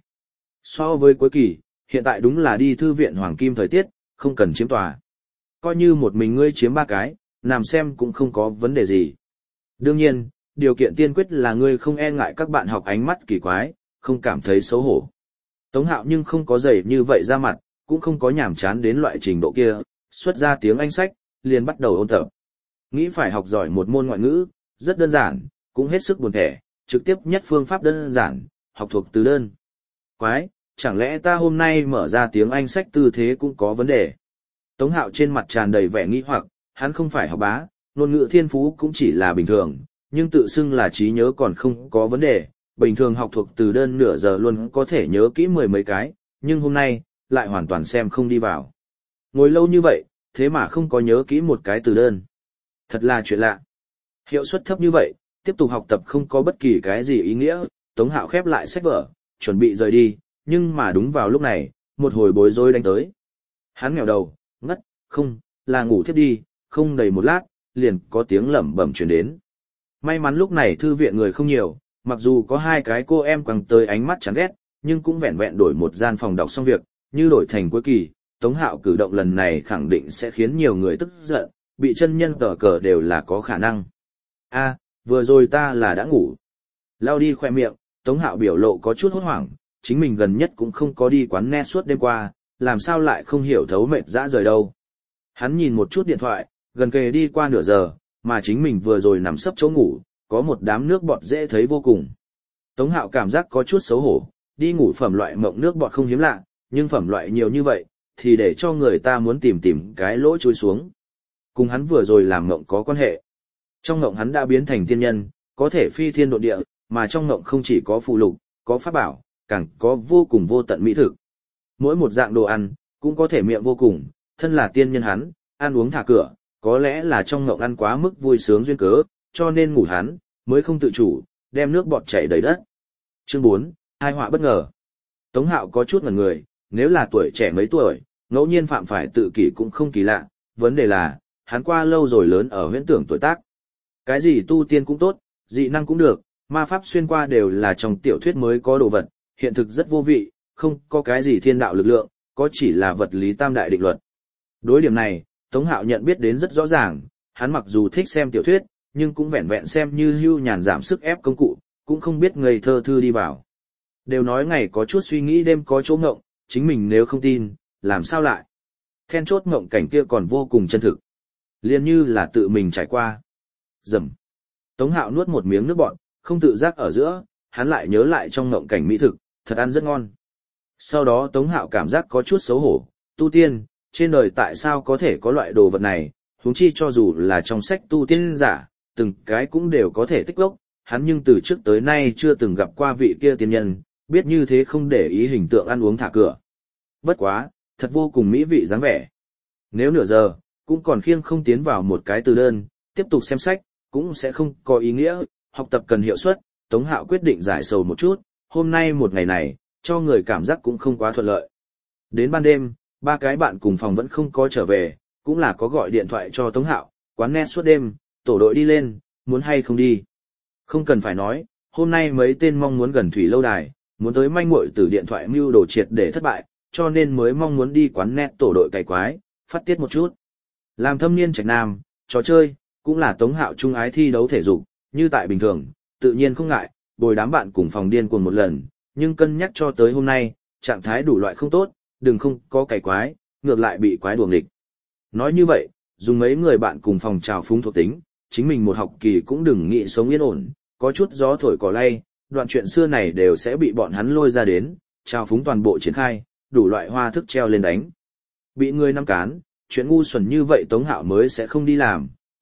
So với cuối kỳ, hiện tại đúng là đi thư viện hoàng kim thời tiết, không cần chiếm tòa. Coi như một mình ngươi chiếm 3 cái, nằm xem cũng không có vấn đề gì. Đương nhiên, điều kiện tiên quyết là ngươi không e ngại các bạn học ánh mắt kỳ quái, không cảm thấy xấu hổ. Tống Hạo nhưng không có dày như vậy ra mặt, cũng không có nhàm chán đến loại trình độ kia, xuất ra tiếng Anh sách, liền bắt đầu ôn tập. Nghĩ phải học giỏi một môn ngoại ngữ, rất đơn giản, cũng hết sức buồn thẻ, trực tiếp nhất phương pháp đơn giản, học thuộc từ đơn. Quái, chẳng lẽ ta hôm nay mở ra tiếng Anh sách tư thế cũng có vấn đề? Tống Hạo trên mặt tràn đầy vẻ nghi hoặc, hắn không phải học bá, ngôn ngữ thiên phú cũng chỉ là bình thường, nhưng tự xưng là trí nhớ còn không có vấn đề, bình thường học thuộc từ đơn nửa giờ luôn có thể nhớ kỹ 10 mấy cái, nhưng hôm nay, lại hoàn toàn xem không đi vào. Ngồi lâu như vậy, thế mà không có nhớ kỹ một cái từ đơn. Thật là chuyện lạ. Hiệu suất thấp như vậy, tiếp tục học tập không có bất kỳ cái gì ý nghĩa, Tống Hạo khép lại sách vở, chuẩn bị rời đi, nhưng mà đúng vào lúc này, một hồi bối rối đánh tới. Hắn nghèo đầu, ngất, không, là ngủ thiếp đi, không đầy một lát, liền có tiếng lẩm bẩm truyền đến. May mắn lúc này thư viện người không nhiều, mặc dù có 2 cái cô em quăng tới ánh mắt chán ghét, nhưng cũng vẹn vẹn đổi một gian phòng đọc xong việc, như đổi thành cuối kỳ, Tống Hạo cử động lần này khẳng định sẽ khiến nhiều người tức giận, bị chân nhân tờ cờ đều là có khả năng. A, vừa rồi ta là đã ngủ. Lao đi khoe miệng, Tống Hạo biểu lộ có chút hốt hoảng, chính mình gần nhất cũng không có đi quán net suốt đêm qua, làm sao lại không hiểu thấu mệt dã rời đâu. Hắn nhìn một chút điện thoại, gần kề đi qua nửa giờ, mà chính mình vừa rồi nằm sấp chỗ ngủ, có một đám nước bọt dễ thấy vô cùng. Tống Hạo cảm giác có chút xấu hổ, đi ngủ phẩm loại mộng nước bọt không hiếm lạ, nhưng phẩm loại nhiều như vậy, thì để cho người ta muốn tìm cái lỗ chui xuống. Cùng hắn vừa rồi làm mộng có quan hệ. Trong mộng hắn đã biến thành tiên nhân, có thể phi thiên độ địa, mà trong mộng không chỉ có phù lục, có pháp bảo, càng có vô cùng vô tận mỹ thực. Mỗi một dạng đồ ăn, cũng có thể miệng vô cùng, thân là tiên nhân hắn, ăn uống thả cửa, có lẽ là trong mộng ăn quá mức vui sướng duyên cớ, cho nên ngủ hắn, mới không tự chủ, đem nước bọt chảy đầy đất. Chương 4, hai họa bất ngờ. Tống Hạo có chút ngẩn người, nếu là tuổi trẻ mấy tuổi, ngẫu nhiên phạm phải tự kỷ cũng không kỳ lạ, vấn đề là, hắn qua lâu rồi lớn ở huyễn tưởng tuổi tác. Cái gì tu tiên cũng tốt, dị năng cũng được, ma pháp xuyên qua đều là trong tiểu thuyết mới có đồ vật, hiện thực rất vô vị, không có cái gì thiên đạo lực lượng, có chỉ là vật lý tam đại định luật. Đối điểm này, Tống Hạo nhận biết đến rất rõ ràng, hắn mặc dù thích xem tiểu thuyết, nhưng cũng vẹn vẹn xem như hưu nhàn giảm sức ép công cụ, cũng không biết ngây thơ thư đi vào. Đều nói ngày có chút suy nghĩ đêm có chỗ ngộng, chính mình nếu không tin, làm sao lại? Then chốt ngộng cảnh kia còn vô cùng chân thực. Liên như là tự mình trải qua. Rầm. Tống Hạo nuốt một miếng nước bọt, không tự giác ở giữa, hắn lại nhớ lại trong ngộng cảnh mỹ thực, thật ăn rất ngon. Sau đó Tống Hạo cảm giác có chút xấu hổ, tu tiên, trên đời tại sao có thể có loại đồ vật này, huống chi cho dù là trong sách tu tiên giả, từng cái cũng đều có thể tích lốc, hắn nhưng từ trước tới nay chưa từng gặp qua vị kia tiên nhân, biết như thế không để ý hình tượng ăn uống thả cửa. Bất quá, thật vô cùng mỹ vị dáng vẻ. Nếu nửa giờ, cũng còn khiêng không tiến vào một cái từ đơn, tiếp tục xem sách, cũng sẽ không có ý nghĩa, học tập cần hiệu suất, Tống Hạo quyết định giải sầu một chút, hôm nay một ngày này, cho người cảm giác cũng không quá thuận lợi. Đến ban đêm, 3 cái bạn cùng phòng vẫn không có trở về, cũng là có gọi điện thoại cho Tống Hạo, quán net suốt đêm, tổ đội đi lên, muốn hay không đi. Không cần phải nói, hôm nay mấy tên mong muốn gần thủy lâu đài, muốn tới manh muội từ điện thoại mưu đồ triệt để thất bại, cho nên mới mong muốn đi quán net tổ đội cày quái, phát tiết một chút. Làm thâm niên trạch nam, trò chơi, cũng là Tống Hạo trung ái thi đấu thể dục, như tại bình thường, tự nhiên không ngại, bồi đám bạn cùng phòng điên cuồng một lần, nhưng cân nhắc cho tới hôm nay, trạng thái đủ loại không tốt, đừng không có cày quái, ngược lại bị quái đuồng địch. Nói như vậy, dùng mấy người bạn cùng phòng trào phúng thuộc tính, chính mình một học kỳ cũng đừng nghĩ sống yên ổn, có chút gió thổi cỏ lay, đoạn chuyện xưa này đều sẽ bị bọn hắn lôi ra đến, trào phúng toàn bộ triển khai, đủ loại hoa thức treo lên đánh. Bị người năm cán, chuyện ngu xuẩn như vậy Tống Hạo mới sẽ không đi làm,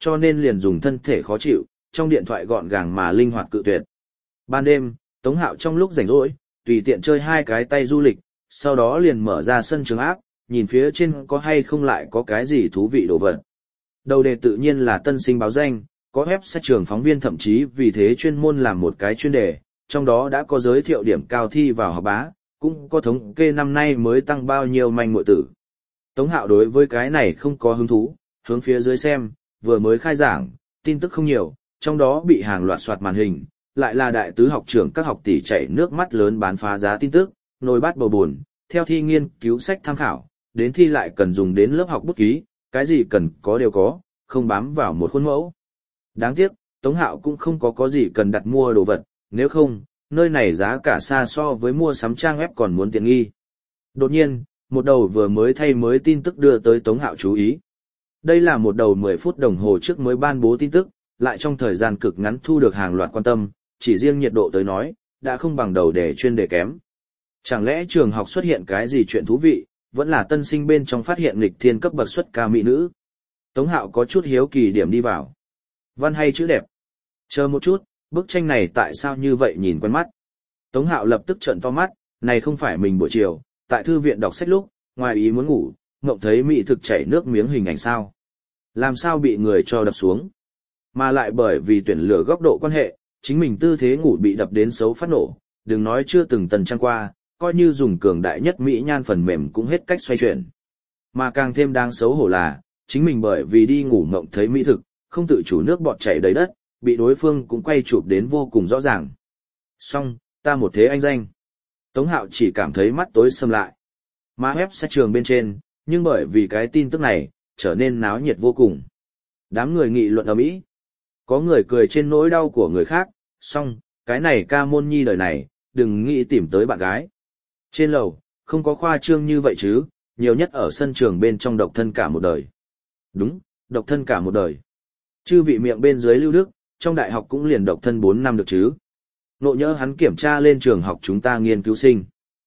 cho nên liền dùng thân thể khó chịu, trong điện thoại gọn gàng mà linh hoạt cự tuyệt. Ban đêm, Tống Hạo trong lúc rảnh rỗi, tùy tiện chơi 2 cái tay du lịch, sau đó liền mở ra sân trường áp, nhìn phía trên có hay không lại có cái gì thú vị đồ vật. Đầu đề tự nhiên là tân sinh báo danh, có website trường phóng viên thậm chí vì thế chuyên môn làm một cái chuyên đề, trong đó đã có giới thiệu điểm cao thi vào học bá, cũng có thống kê năm nay mới tăng bao nhiêu manh muội tử. Tống Hạo đối với cái này không có hứng thú, hướng phía dưới xem, vừa mới khai giảng, tin tức không nhiều, trong đó bị hàng loạt soạt màn hình, lại là đại tứ học trưởng các học tỷ chảy nước mắt lớn bán phá giá tin tức, nồi bát bầu buồn, theo thi nghiên cứu sách tham khảo, đến thi lại cần dùng đến lớp học bút ký, cái gì cần có đều có, không bám vào một khuôn mẫu. Đáng tiếc, Tống Hạo cũng không có gì cần đặt mua đồ vật, nếu không, nơi này giá cả xa so với mua sắm trang web còn muốn tiện nghi. Đột nhiên, một đầu vừa mới thay mới tin tức đưa tới Tống Hạo chú ý. Đây là một đầu 10 phút đồng hồ trước mới ban bố tin tức, lại trong thời gian cực ngắn thu được hàng loạt quan tâm, chỉ riêng nhiệt độ tới nói, đã không bằng đầu đề chuyên đề kém. Chẳng lẽ trường học xuất hiện cái gì chuyện thú vị, vẫn là tân sinh bên trong phát hiện nghịch thiên cấp bậc xuất ca mỹ nữ. Tống Hạo có chút hiếu kỳ điểm đi vào. Văn hay chữ đẹp. Chờ một chút, bức tranh này tại sao như vậy nhìn quen mắt. Tống Hạo lập tức trợn to mắt, này không phải mình buổi chiều, tại thư viện đọc sách lúc, ngoài ý muốn ngủ, ngộng thấy mỹ thực chảy nước miếng hình ảnh sao. Làm sao bị người cho đập xuống. Mà lại bởi vì tuyển lựa góc độ quan hệ, chính mình tư thế ngủ bị đập đến xấu phát nổ, đừng nói chưa từng tần trang qua, coi như dùng cường đại nhất mỹ nhan phần mềm cũng hết cách xoay chuyển. Mà càng thêm đáng xấu hổ là, chính mình bởi vì đi ngủ ngộng thấy mỹ thực, không tự chủ nước bọt chảy đầy đất, bị đối phương cũng quay chụp đến vô cùng rõ ràng. Xong, ta một thế anh danh. Tống Hạo chỉ cảm thấy mắt tối sầm lại. Mà website trường bên trên, nhưng bởi vì cái tin tức này, trở nên náo nhiệt vô cùng. Đám người nghị luận ầm ĩ. Có người cười trên nỗi đau của người khác, xong, cái này ca môn nhi đời này, đừng nghĩ tìm tới bạn gái. Trên lầu, không có khoa trương như vậy chứ, nhiều nhất ở sân trường bên trong độc thân cả một đời. Đúng, độc thân cả một đời. Chư vị miệng bên dưới lưu đức, trong đại học cũng liền độc thân 4 năm được chứ. Nộ nhỡ hắn kiểm tra lên trường học chúng ta nghiên cứu sinh.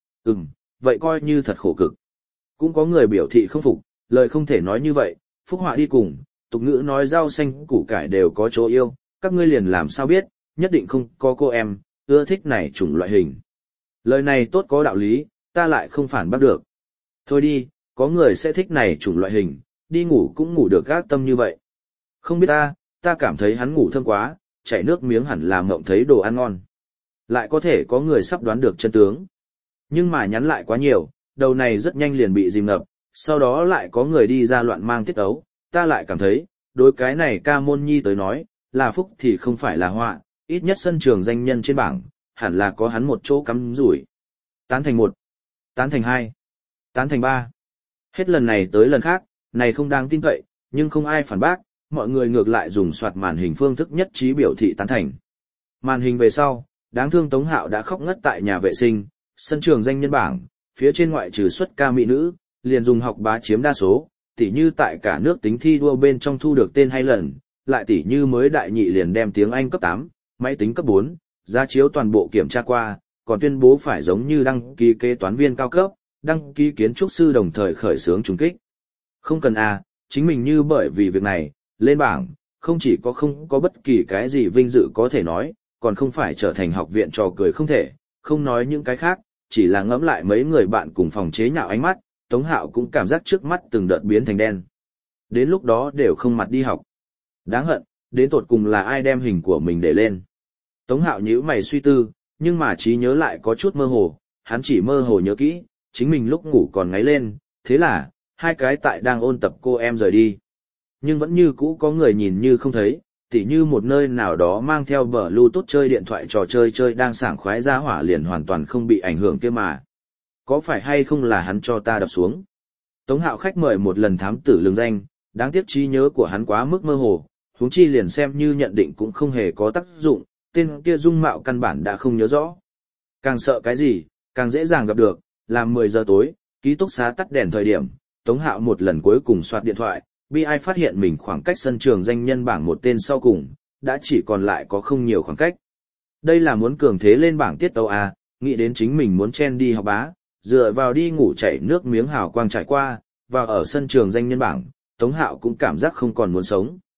Vậy coi như thật khổ cực. Cũng có người biểu thị không phục, lời không thể nói như vậy, phúc họa đi cùng, tục ngữ nói rau xanh củ cải đều có chỗ yêu, các ngươi liền làm sao biết, nhất định không có cô em, ưa thích này chủng loại hình. Lời này tốt có đạo lý, ta lại không phản bác được. Thôi đi, có người sẽ thích này chủng loại hình, đi ngủ cũng ngủ được gác tâm như vậy. Không biết ta cảm thấy hắn ngủ thơm quá, chảy nước miếng hẳn là mộng thấy đồ ăn ngon. Lại có thể có người sắp đoán được chân tướng. Nhưng mà nhắn lại quá nhiều, đầu này rất nhanh liền bị dìm ngập, sau đó lại có người đi ra loạn mang tiết ấu, ta lại cảm thấy, đối cái này ca môn nhi tới nói, là phúc thì không phải là họa, ít nhất sân trường danh nhân trên bảng, hẳn là có hắn một chỗ cắm rủi. Tán thành 1, tán thành 2, tán thành 3. Hết lần này tới lần khác, này không đáng tin cậy, nhưng không ai phản bác, mọi người ngược lại dùng soạt màn hình phương thức nhất trí biểu thị tán thành. Màn hình về sau, đáng thương Tống Hạo đã khóc ngất tại nhà vệ sinh, sân trường danh nhân bảng, phía trên ngoại trừ xuất ca mỹ nữ, liền dùng học bá chiếm đa số, tỉ như tại cả nước tính thi đua bên trong thu được tên hay lần, lại tỉ như mới đại nhị liền đem tiếng Anh cấp 8, máy tính cấp 4, giá chiếu toàn bộ kiểm tra qua, còn tuyên bố phải giống như đăng ký kế toán viên cao cấp, đăng ký kiến trúc sư đồng thời khởi xướng trùng kích. Không cần chính mình như bởi vì việc này, lên bảng, không chỉ có không có bất kỳ cái gì vinh dự có thể nói, còn không phải trở thành học viện trò cười không thể, không nói những cái khác, chỉ là ngẫm lại mấy người bạn cùng phòng chế nhạo ánh mắt, Tống Hạo cũng cảm giác trước mắt từng đợt biến thành đen. Đến lúc đó đều không mặt đi học. Đáng hận, đến tột cùng là ai đem hình của mình để lên. Tống Hạo nhíu mày suy tư, nhưng mà trí nhớ lại có chút mơ hồ, hắn chỉ mơ hồ nhớ kỹ, chính mình lúc ngủ còn ngáy lên, thế là, hai cái tại đang ôn tập cô em rời đi. Nhưng vẫn như cũ có người nhìn như không thấy, tỉ như một nơi nào đó mang theo bờ Bluetooth chơi điện thoại trò chơi đang sảng khoái ra hỏa liền hoàn toàn không bị ảnh hưởng kia mà. Có phải hay không là hắn cho ta đập xuống? Tống Hạo khách mời một lần thám tử lường danh, đáng tiếc trí nhớ của hắn quá mức mơ hồ, huống chi liền xem như nhận định cũng không hề có tác dụng, tên kia dung mạo căn bản đã không nhớ rõ. Càng sợ cái gì, càng dễ dàng gặp được, làm 10 giờ tối, ký túc xá tắt đèn thời điểm, Tống Hạo một lần cuối cùng soát điện thoại, bi ai phát hiện mình khoảng cách sân trường danh nhân bảng một tên sau cùng, đã chỉ còn lại có không nhiều khoảng cách. Đây là muốn cường thế lên bảng tiết tấu nghĩ đến chính mình muốn chen đi học bá, dựa vào đi ngủ chảy nước miếng hào quang trải qua, và ở sân trường danh nhân bảng, Tống Hạo cũng cảm giác không còn muốn sống.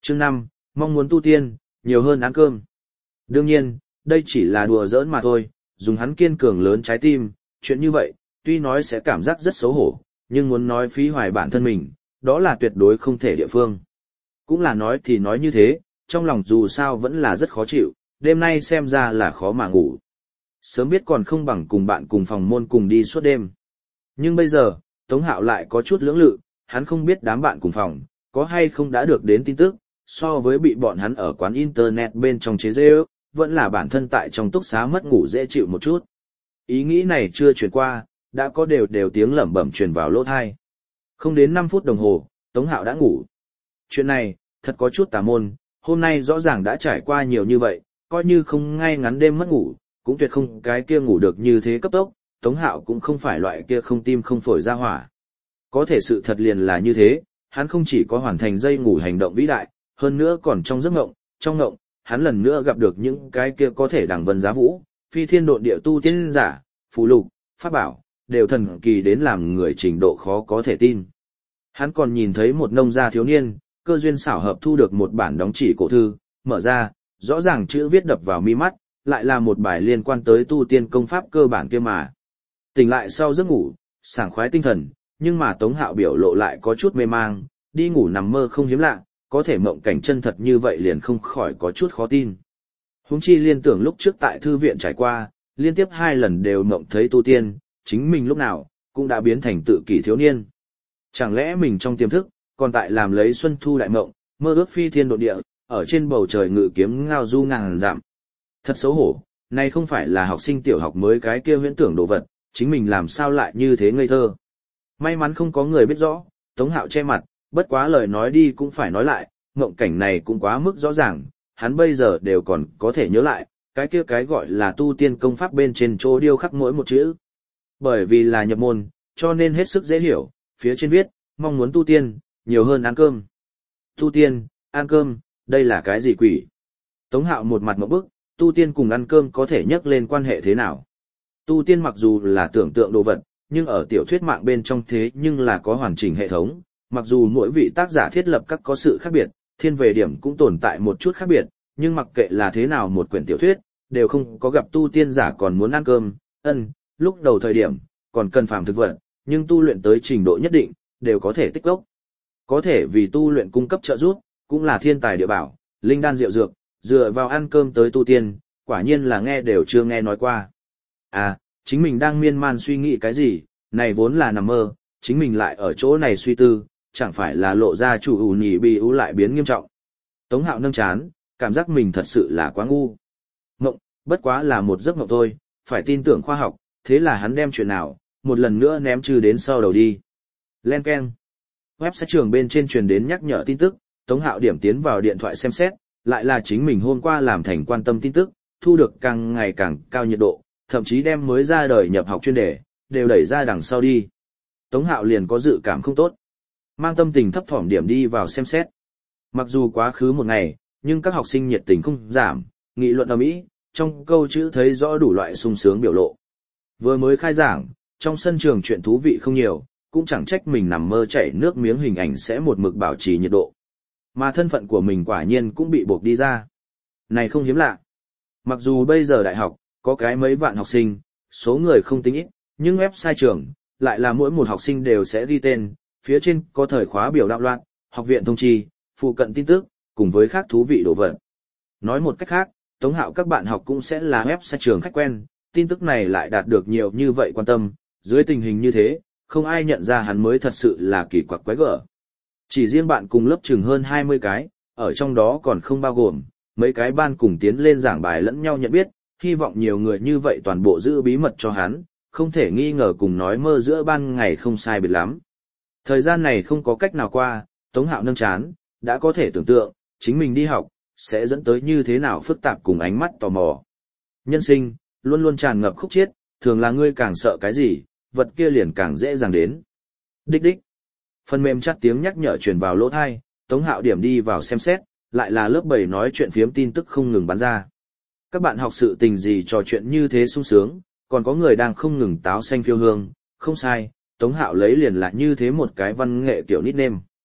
Chương 5, mong muốn tu tiên, nhiều hơn ăn cơm. Đương nhiên, đây chỉ là đùa giỡn mà thôi, dùng hắn kiên cường lớn trái tim, chuyện như vậy, tuy nói sẽ cảm giác rất xấu hổ, nhưng muốn nói phí hoài bản thân mình, đó là tuyệt đối không thể địa phương. Cũng là nói thì nói như thế, trong lòng dù sao vẫn là rất khó chịu, đêm nay xem ra là khó mà ngủ. Sớm biết còn không bằng cùng bạn cùng phòng môn cùng đi suốt đêm. Nhưng bây giờ, Tống Hạo lại có chút lưỡng lự, hắn không biết đám bạn cùng phòng, có hay không đã được đến tin tức, so với bị bọn hắn ở quán internet bên trong chế dê ước, vẫn là bản thân tại trong túc xá mất ngủ dễ chịu một chút. Ý nghĩ này chưa truyền qua, đã có đều tiếng lẩm bẩm truyền vào lỗ thai. Không đến 5 phút đồng hồ, Tống Hạo đã ngủ. Chuyện này, thật có chút tà môn, hôm nay rõ ràng đã trải qua nhiều như vậy, coi như không ngay ngắn đêm mất ngủ, cũng tuyệt không cái kia ngủ được như thế cấp tốc, Tống Hạo cũng không phải loại kia không tim không phổi ra hỏa. Có thể sự thật liền là như thế, hắn không chỉ có hoàn thành dây ngủ hành động vĩ đại, hơn nữa còn trong giấc ngộng, trong ngộng, hắn lần nữa gặp được những cái kia có thể đẳng vân giá vũ, phi thiên độn địa tu tiên giả, phù lục, pháp bảo, đều thần kỳ đến làm người trình độ khó có thể tin. Hắn còn nhìn thấy một nông gia thiếu niên, cơ duyên xảo hợp thu được một bản đóng chỉ cổ thư, mở ra, rõ ràng chữ viết đập vào mi mắt, lại là một bài liên quan tới tu tiên công pháp cơ bản kia mà. Tỉnh lại sau giấc ngủ, sảng khoái tinh thần, nhưng mà Tống Hạo biểu lộ lại có chút mê mang, đi ngủ nằm mơ không hiếm lạ, có thể mộng cảnh chân thật như vậy liền không khỏi có chút khó tin. Huống chi liên tưởng lúc trước tại thư viện trải qua, liên tiếp 2 lần đều mộng thấy tu tiên, chính mình lúc nào cũng đã biến thành tự kỷ thiếu niên. Chẳng lẽ mình trong tiềm thức còn tại làm lấy xuân thu đại mộng, mơ ước phi thiên độ địa, ở trên bầu trời ngự kiếm ngao du ngàn dặm. Thật xấu hổ, này không phải là học sinh tiểu học mới cái kia huyễn tưởng đồ vật, chính mình làm sao lại như thế ngây thơ. May mắn không có người biết rõ, Tống Hạo che mặt, bất quá lời nói đi cũng phải nói lại, ngộng cảnh này cũng quá mức rõ ràng, hắn bây giờ đều còn có thể nhớ lại, cái kia cái gọi là tu tiên công pháp bên trên chỗ điêu khắc mỗi một chữ. Bởi vì là nhập môn, cho nên hết sức dễ hiểu, phía trên viết, mong muốn tu tiên, nhiều hơn ăn cơm. Tu tiên, ăn cơm, đây là cái gì quỷ? Tống Hạo một mặt ngộp bức, tu tiên cùng ăn cơm có thể nhắc lên quan hệ thế nào? Tu tiên mặc dù là tưởng tượng đồ vật, nhưng ở tiểu thuyết mạng bên trong thế nhưng là có hoàn chỉnh hệ thống, mặc dù mỗi vị tác giả thiết lập các có sự khác biệt, thiên về điểm cũng tồn tại một chút khác biệt, nhưng mặc kệ là thế nào một quyển tiểu thuyết, đều không có gặp tu tiên giả còn muốn ăn cơm, lúc đầu thời điểm, còn cần phàm thực vật, nhưng tu luyện tới trình độ nhất định, đều có thể tích gốc. Có thể vì tu luyện cung cấp trợ giúp, cũng là thiên tài địa bảo, linh đan diệu dược, dựa vào ăn cơm tới tu tiên, quả nhiên là nghe đều chưa nghe nói qua. À, chính mình đang miên man suy nghĩ cái gì, này vốn là nằm mơ, chính mình lại ở chỗ này suy tư, chẳng phải là lộ ra chủ ủ nhỉ bị ú lại biến nghiêm trọng. Tống Hạo nâng chán, cảm giác mình thật sự là quá ngu. Mộng, bất quá là một giấc mộng thôi, phải tin tưởng khoa học, thế là hắn đem chuyện nào, một lần nữa ném trừ đến sau đầu đi. Len keng. Website trường bên trên truyền đến nhắc nhở tin tức, Tống Hạo điểm tiến vào điện thoại xem xét, lại là chính mình hôm qua làm thành quan tâm tin tức, thu được càng ngày càng cao nhiệt độ, thậm chí đem mới ra đời nhập học chuyên đề, đều đẩy ra đằng sau đi. Tống Hạo liền có dự cảm không tốt. Mang tâm tình thấp thỏm điểm đi vào xem xét. Mặc dù quá khứ một ngày, nhưng các học sinh nhiệt tình không giảm, nghị luận ầm ĩ, trong câu chữ thấy rõ đủ loại sung sướng biểu lộ. Vừa mới khai giảng, trong sân trường chuyện thú vị không nhiều, cũng chẳng trách mình nằm mơ chảy nước miếng hình ảnh sẽ một mực bảo trì nhiệt độ. Mà thân phận của mình quả nhiên cũng bị buộc đi ra. Này không hiếm lạ. Mặc dù bây giờ đại học, có cái mấy vạn học sinh, số người không tính ít, nhưng website trường, lại là mỗi một học sinh đều sẽ ghi tên, phía trên có thời khóa biểu đạo loạn, học viện thông chi, phụ cận tin tức, cùng với khác thú vị đồ vật. Nói một cách khác, Tống Hạo các bạn học cũng sẽ là website trường khách quen, tin tức này lại đạt được nhiều như vậy quan tâm, dưới tình hình như thế, không ai nhận ra hắn mới thật sự là kỳ quặc quái gở. Chỉ riêng bạn cùng lớp chừng hơn 20 cái, ở trong đó còn không bao gồm, mấy cái ban cùng tiến lên giảng bài lẫn nhau nhận biết, hy vọng nhiều người như vậy toàn bộ giữ bí mật cho hắn, không thể nghi ngờ cùng nói mơ giữa ban ngày không sai biệt lắm. Thời gian này không có cách nào qua, Tống Hạo nâng chán, đã có thể tưởng tượng, chính mình đi học, sẽ dẫn tới như thế nào phức tạp cùng ánh mắt tò mò. Nhân sinh, luôn luôn tràn ngập khúc chiết, thường là ngươi càng sợ cái gì, vật kia liền càng dễ dàng đến. Đích đích. Phần mềm chat tiếng nhắc nhở truyền vào lỗ tai, Tống Hạo điểm đi vào xem xét, lại là lớp 7 nói chuyện phiếm tin tức không ngừng bắn ra. Các bạn học sự tình gì trò chuyện như thế sung sướng, còn có người đang không ngừng táo xanh phiêu hương, không sai, Tống Hạo lấy liền là như thế một cái văn nghệ kiểu nickname.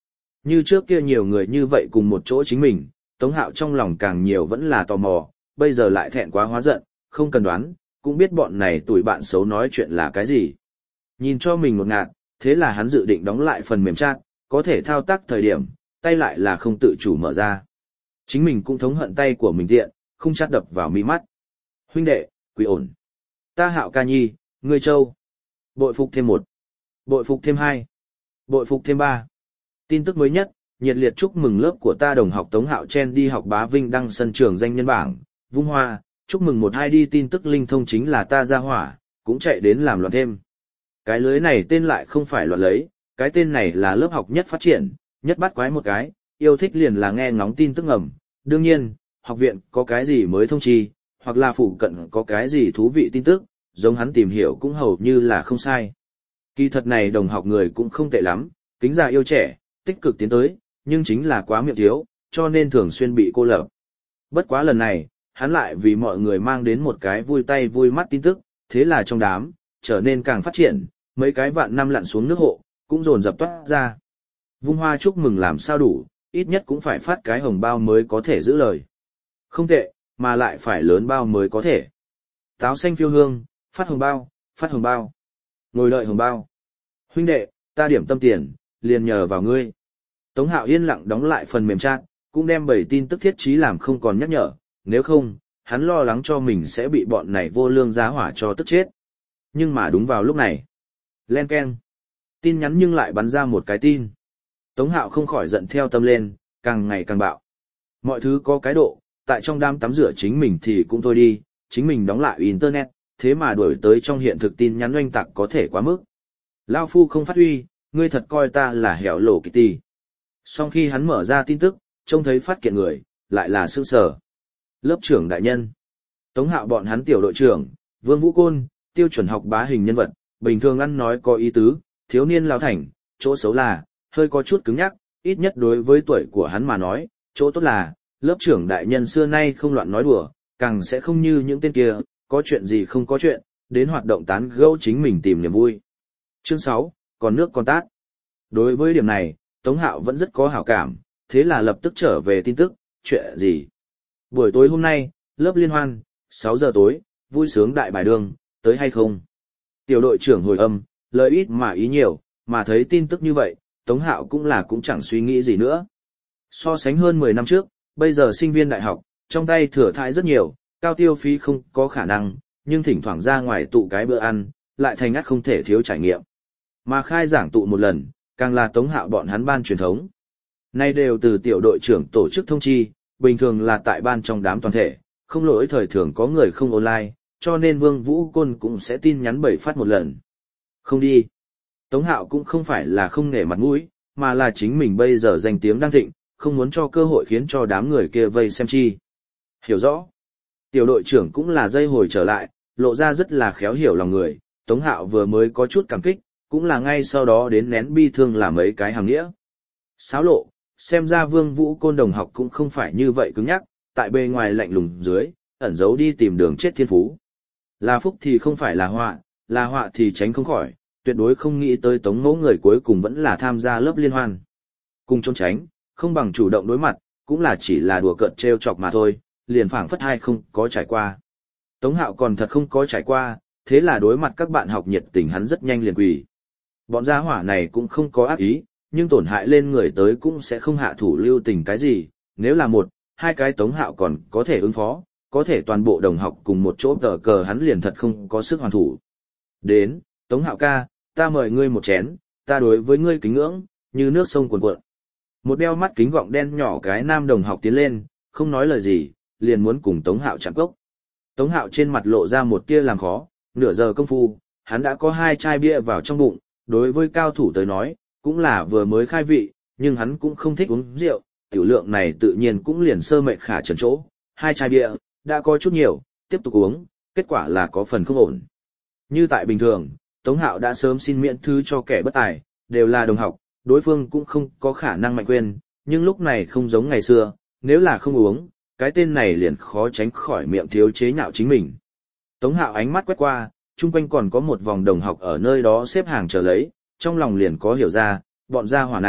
Như trước kia nhiều người như vậy cùng một chỗ chính mình, Tống Hạo trong lòng càng nhiều vẫn là tò mò, bây giờ lại thẹn quá hóa giận, không cần đoán, cũng biết bọn này tụi bạn xấu nói chuyện là cái gì. Nhìn cho mình một ngạt, thế là hắn dự định đóng lại phần mềm chat, có thể thao tác thời điểm, tay lại là không tự chủ mở ra. Chính mình cũng thống hận tay của mình tiện, không chát đập vào mi mắt. Huynh đệ, quý ổn. Ta Hạo ca nhi, ngươi châu. Bội phục thêm 1. Bội phục thêm 2. Bội phục thêm 3. Tin tức mới nhất, nhiệt liệt chúc mừng lớp của ta đồng học Tống Hạo Chen đi học bá vinh đăng sân trường danh nhân bảng, vung hoa, chúc mừng 1-2 đi tin tức linh thông chính là ta ra hỏa, cũng chạy đến làm loạn thêm. Cái lưới này tên lại không phải loạn lấy, cái tên này là lớp học nhất phát triển, nhất bắt quái một cái, yêu thích liền là nghe ngóng tin tức ngầm. Đương nhiên, học viện có cái gì mới thông chi, hoặc là phụ cận có cái gì thú vị tin tức, giống hắn tìm hiểu cũng hầu như là không sai. Kỳ thật này đồng học người cũng không tệ lắm, kính già yêu trẻ, tích cực tiến tới, nhưng chính là quá miệng thiếu, cho nên thường xuyên bị cô lập. Bất quá lần này, hắn lại vì mọi người mang đến một cái vui tay vui mắt tin tức, thế là trong đám, trở nên càng phát triển, mấy cái vạn năm lặn xuống nước hộ, cũng dồn dập toát ra. Vung hoa chúc mừng làm sao đủ, ít nhất cũng phải phát cái hồng bao mới có thể giữ lời. Không tệ, mà lại phải lớn bao mới có thể. Táo xanh phiêu hương, phát hồng bao, phát hồng bao. Ngồi đợi hồng bao. Huynh đệ, ta điểm tâm tiền, liền nhờ vào ngươi. Tống Hạo yên lặng đóng lại phần mềm chat, cũng đem 7 tin tức thiết trí làm không còn nhắc nhở, nếu không, hắn lo lắng cho mình sẽ bị bọn này vô lương giá hỏa cho tức chết. Nhưng mà đúng vào lúc này, len keng, tin nhắn nhưng lại bắn ra một cái tin. Tống Hạo không khỏi giận theo tâm lên, càng ngày càng bạo. Mọi thứ có cái độ, tại trong đám tắm rửa chính mình thì cũng thôi đi, chính mình đóng lại internet, thế mà đuổi tới trong hiện thực tin nhắn oanh tạc có thể quá mức. Lao phu không phát huy, ngươi thật coi ta là hẻo lổ Kitty. Sau khi hắn mở ra tin tức, trông thấy phát kiện người, lại là sững sờ. Lớp trưởng đại nhân. Tống Hạo bọn hắn tiểu đội trưởng, Vương Vũ Côn, tiêu chuẩn học bá hình nhân vật, bình thường ăn nói có ý tứ, thiếu niên lao thành, chỗ xấu là, hơi có chút cứng nhắc, ít nhất đối với tuổi của hắn mà nói, chỗ tốt là, lớp trưởng đại nhân xưa nay không loạn nói đùa, càng sẽ không như những tên kia, có chuyện gì không có chuyện, đến hoạt động tán gẫu chính mình tìm niềm vui. Chương 6, còn nước còn tát. Đối với điểm này, Tống Hạo vẫn rất có hảo cảm, thế là lập tức trở về tin tức, chuyện gì. Buổi tối hôm nay, lớp liên hoan, 6 giờ tối, vui sướng đại bài đường, tới hay không? Tiểu đội trưởng hồi âm, lời ít mà ý nhiều, mà thấy tin tức như vậy, Tống Hạo cũng chẳng suy nghĩ gì nữa. So sánh hơn 10 năm trước, bây giờ sinh viên đại học, trong tay thừa thãi rất nhiều, cao tiêu phí không có khả năng, nhưng thỉnh thoảng ra ngoài tụ cái bữa ăn, lại thành ngắt không thể thiếu trải nghiệm. Mà khai giảng tụ một lần, càng là Tống Hạo bọn hắn ban truyền thống. Nay đều từ tiểu đội trưởng tổ chức thông chi, bình thường là tại ban trong đám toàn thể, không lỗi thời thường có người không online, cho nên Vương Vũ Côn cũng sẽ tin nhắn 7 phát một lần. Không đi. Tống Hạo cũng không phải là không nể mặt mũi, mà là chính mình bây giờ danh tiếng đang thịnh, không muốn cho cơ hội khiến cho đám người kia vây xem chi. Hiểu rõ. Tiểu đội trưởng cũng là dây hồi trở lại, lộ ra rất là khéo hiểu lòng người, Tống Hạo vừa mới có chút cảm kích, cũng là ngay sau đó đến nén bi thương làm mấy cái hàng nghĩa. Xáo lộ, xem ra Vương Vũ Côn đồng học cũng không phải như vậy cứng nhắc, tại bề ngoài lạnh lùng dưới, ẩn giấu đi tìm đường chết thiên phú. Là phúc thì không phải là họa thì tránh không khỏi, tuyệt đối không nghĩ tới Tống Mẫu người cuối cùng vẫn là tham gia lớp liên hoan. Cùng trốn tránh, không bằng chủ động đối mặt, cũng là chỉ là đùa cợt trêu chọc mà thôi, liền phảng phất hai không có trải qua. Tống Hạo còn thật không có trải qua, thế là đối mặt các bạn học nhiệt tình hắn rất nhanh liền quỳ. Bọn gia hỏa này cũng không có ác ý, nhưng tổn hại lên người tới cũng sẽ không hạ thủ lưu tình cái gì, nếu là 1-2 cái Tống Hạo còn có thể ứng phó, có thể toàn bộ đồng học cùng một chỗ tờ cờ hắn liền thật không có sức hoàn thủ. Đến, Tống Hạo ca, ta mời ngươi một chén, ta đối với ngươi kính ngưỡng, như nước sông cuồn cuộn. Một đeo mắt kính gọng đen nhỏ cái nam đồng học tiến lên, không nói lời gì, liền muốn cùng Tống Hạo chạm cốc. Tống Hạo trên mặt lộ ra một tia làm khó, nửa giờ công phu, hắn đã có 2 chai bia vào trong bụng, đối với cao thủ tới nói, cũng là vừa mới khai vị, nhưng hắn cũng không thích uống rượu, tiểu lượng này tự nhiên cũng liền sơ mệnh khả trần chỗ. 2 chai bia, đã có chút nhiều, tiếp tục uống, kết quả là có phần không ổn. Như tại bình thường, Tống Hạo đã sớm xin miễn thư cho kẻ bất tài, đều là đồng học, đối phương cũng không có khả năng mạnh quên, nhưng lúc này không giống ngày xưa, nếu là không uống, cái tên này liền khó tránh khỏi miệng thiếu chế nhạo chính mình. Tống Hạo ánh mắt quét qua, chung quanh còn có một vòng đồng học ở nơi đó xếp hàng chờ lấy, trong lòng liền có hiểu ra, bọn gia hỏa này,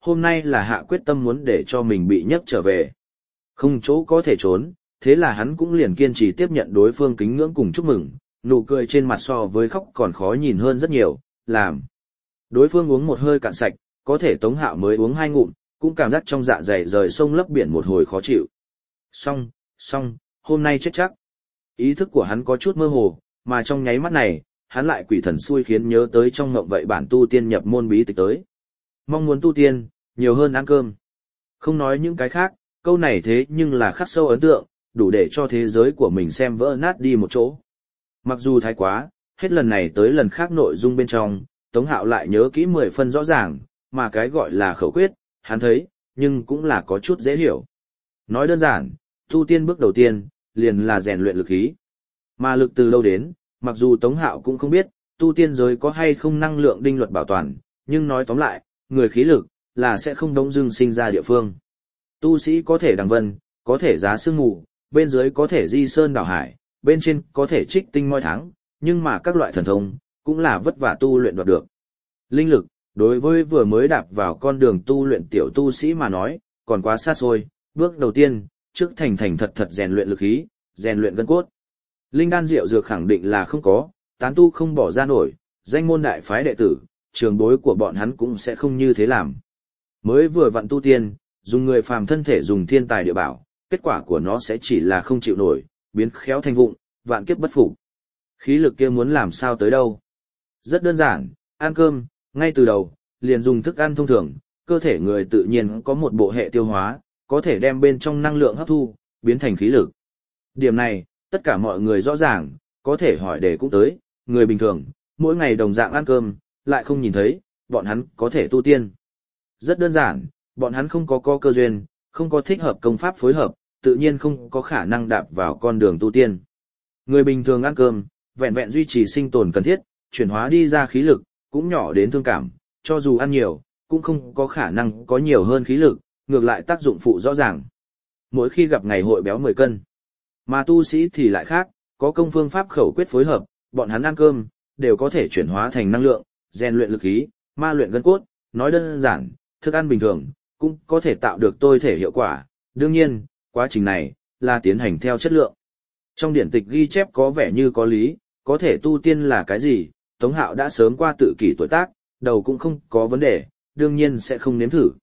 hôm nay là hạ quyết tâm muốn để cho mình bị nhấc trở về. Không chỗ có thể trốn, thế là hắn cũng liền kiên trì tiếp nhận đối phương kính ngưỡng cùng chúc mừng, nụ cười trên mặt so với khóc còn khó nhìn hơn rất nhiều, làm. Đối phương uống một hơi cạn sạch, có thể Tống Hạo mới uống 2 ngụm, cũng cảm giác trong dạ dày rời sông lấp biển một hồi khó chịu. Xong, hôm nay chết chắc. Ý thức của hắn có chút mơ hồ, mà trong nháy mắt này, hắn lại quỷ thần xui khiến nhớ tới trong mộng vậy bản tu tiên nhập môn bí tịch tới. Mong muốn tu tiên, nhiều hơn ăn cơm. Không nói những cái khác, câu này thế nhưng là khắc sâu ấn tượng, đủ để cho thế giới của mình xem vỡ nát đi một chỗ. Mặc dù thái quá, hết lần này tới lần khác nội dung bên trong, Tống Hạo lại nhớ kỹ 10 phân rõ ràng, mà cái gọi là khẩu quyết, hắn thấy, nhưng cũng là có chút dễ hiểu. Nói đơn giản, tu tiên bước đầu tiên, liền là rèn luyện lực khí. Mà lực từ lâu đến, mặc dù Tống Hạo cũng không biết, tu tiên giới có hay không năng lượng đinh luật bảo toàn, nhưng nói tóm lại, người khí lực, là sẽ không đống dưng sinh ra địa phương. Tu sĩ có thể đằng vân, có thể giá sương mù, bên dưới có thể di sơn đảo hải, bên trên có thể trích tinh moi thắng, nhưng mà các loại thần thông, cũng là vất vả tu luyện đoạt được. Linh lực, đối với vừa mới đạp vào con đường tu luyện tiểu tu sĩ mà nói, còn quá xa xôi, bước đầu tiên, trước thành thật rèn luyện lực khí, rèn luyện gân cốt. Linh đan rượu dược khẳng định là không có, tán tu không bỏ ra nổi, danh môn đại phái đệ tử, trường bối của bọn hắn cũng sẽ không như thế làm. Mới vừa vặn tu tiên, dùng người phàm thân thể dùng thiên tài địa bảo, kết quả của nó sẽ chỉ là không chịu nổi, biến khéo thành vụng, vạn kiếp bất phục. Khí lực kia muốn làm sao tới đâu? Rất đơn giản, ăn cơm, ngay từ đầu, liền dùng thức ăn thông thường, cơ thể người tự nhiên có một bộ hệ tiêu hóa, có thể đem bên trong năng lượng hấp thu, biến thành khí lực. Điểm này, tất cả mọi người rõ ràng, có thể hỏi để cũng tới, người bình thường, mỗi ngày đồng dạng ăn cơm, lại không nhìn thấy, bọn hắn có thể tu tiên. Rất đơn giản, bọn hắn không có cơ duyên, không có thích hợp công pháp phối hợp, tự nhiên không có khả năng đạp vào con đường tu tiên. Người bình thường ăn cơm, vẹn vẹn duy trì sinh tồn cần thiết, chuyển hóa đi ra khí lực, cũng nhỏ đến thương cảm, cho dù ăn nhiều, cũng không có khả năng có nhiều hơn khí lực, ngược lại tác dụng phụ rõ ràng. Mỗi khi gặp ngày hội béo 10 cân, mà tu sĩ thì lại khác, có công phương pháp khẩu quyết phối hợp, bọn hắn ăn cơm, đều có thể chuyển hóa thành năng lượng, rèn luyện lực khí, ma luyện gân cốt, nói đơn giản, thức ăn bình thường, cũng có thể tạo được tôi thể hiệu quả, đương nhiên, quá trình này, là tiến hành theo chất lượng. Trong điển tịch ghi chép có vẻ như có lý, có thể tu tiên là cái gì, Tống Hạo đã sớm qua tự kỷ tuổi tác, đầu cũng không có vấn đề, đương nhiên sẽ không nếm thử.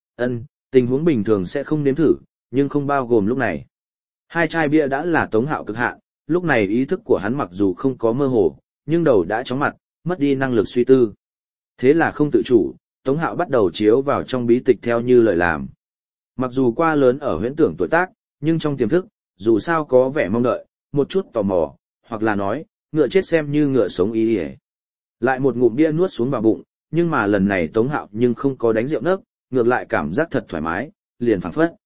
Tình huống bình thường sẽ không nếm thử, nhưng không bao gồm lúc này. 2 chai bia đã là Tống Hạo cực hạn, lúc này ý thức của hắn mặc dù không có mơ hồ, nhưng đầu đã chóng mặt, mất đi năng lực suy tư. Thế là không tự chủ, Tống Hạo bắt đầu chiếu vào trong bí tịch theo như lời làm. Mặc dù qua lớn ở huyễn tưởng tuổi tác, nhưng trong tiềm thức, dù sao có vẻ mong đợi, một chút tò mò, hoặc là nói, ngựa chết xem như ngựa sống ý ỉa. Lại một ngụm bia nuốt xuống vào bụng, nhưng mà lần này Tống Hạo nhưng không có đánh rượu nấc, ngược lại cảm giác thật thoải mái, liền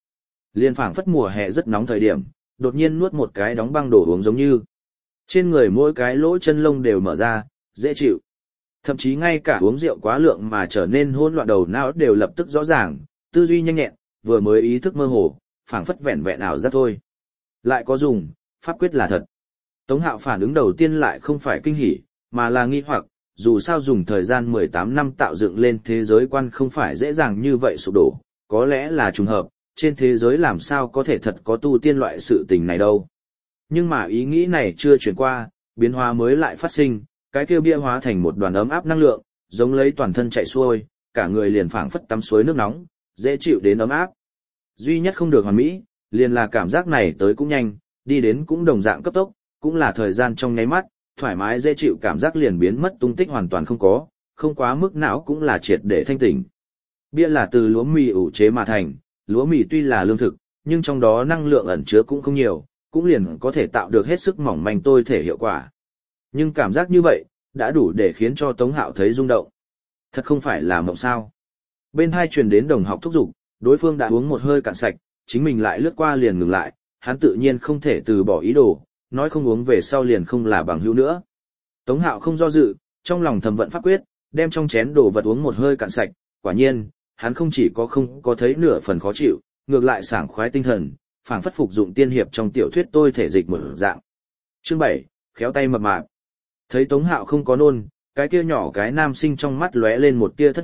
phảng phất mùa hè rất nóng thời điểm, đột nhiên nuốt một cái đóng băng đổ uống giống như. Trên người mỗi cái lỗ chân lông đều mở ra, dễ chịu. Thậm chí ngay cả uống rượu quá lượng mà trở nên hỗn loạn đầu não đều lập tức rõ ràng, tư duy nhanh nhẹn, vừa mới ý thức mơ hồ, phảng phất vẹn vẹn ảo giác thôi. Lại có dùng, pháp quyết là thật. Tống Hạo phản ứng đầu tiên lại không phải kinh hỉ, mà là nghi hoặc, dù sao dùng thời gian 18 năm tạo dựng lên thế giới quan không phải dễ dàng như vậy sụp đổ, có lẽ là trùng hợp, trên thế giới làm sao có thể thật có tu tiên loại sự tình này đâu. Nhưng mà ý nghĩ này chưa chuyển qua, biến hóa mới lại phát sinh, cái kia bia hóa thành một đoàn ấm áp năng lượng, giống lấy toàn thân chạy xuôi, cả người liền phảng phất tắm suối nước nóng, dễ chịu đến ấm áp. Duy nhất không được hoàn mỹ, liền là cảm giác này tới cũng nhanh, đi đến cũng đồng dạng cấp tốc, cũng là thời gian trong nháy mắt, thoải mái dễ chịu cảm giác liền biến mất tung tích hoàn toàn không có, không quá mức não cũng là triệt để thanh tỉnh. Bia là từ lúa mì ủ chế mà thành, lúa mì tuy là lương thực, nhưng trong đó năng lượng ẩn chứa cũng không nhiều, cũng liền có thể tạo được hết sức mỏng manh tôi thể hiệu quả. Nhưng cảm giác như vậy, đã đủ để khiến cho Tống Hạo thấy rung động. Thật không phải là mộng sao. Bên hai truyền đến đồng học thúc giục, đối phương đã uống một hơi cạn sạch, chính mình lại lướt qua liền ngừng lại, hắn tự nhiên không thể từ bỏ ý đồ, nói không uống về sau liền không là bằng hữu nữa. Tống Hạo không do dự, trong lòng thầm vận pháp quyết, đem trong chén đồ vật uống một hơi cạn sạch, quả nhiên, hắn không chỉ có không có thấy nửa phần khó chịu, ngược lại sảng khoái tinh thần, phảng phất phục dụng tiên hiệp trong tiểu thuyết tôi thể dịch một dạng. Chương 7, khéo tay mập mạp. Thấy Tống Hạo không có nôn, cái kia nhỏ cái nam sinh trong mắt lóe lên một tia thất vọng,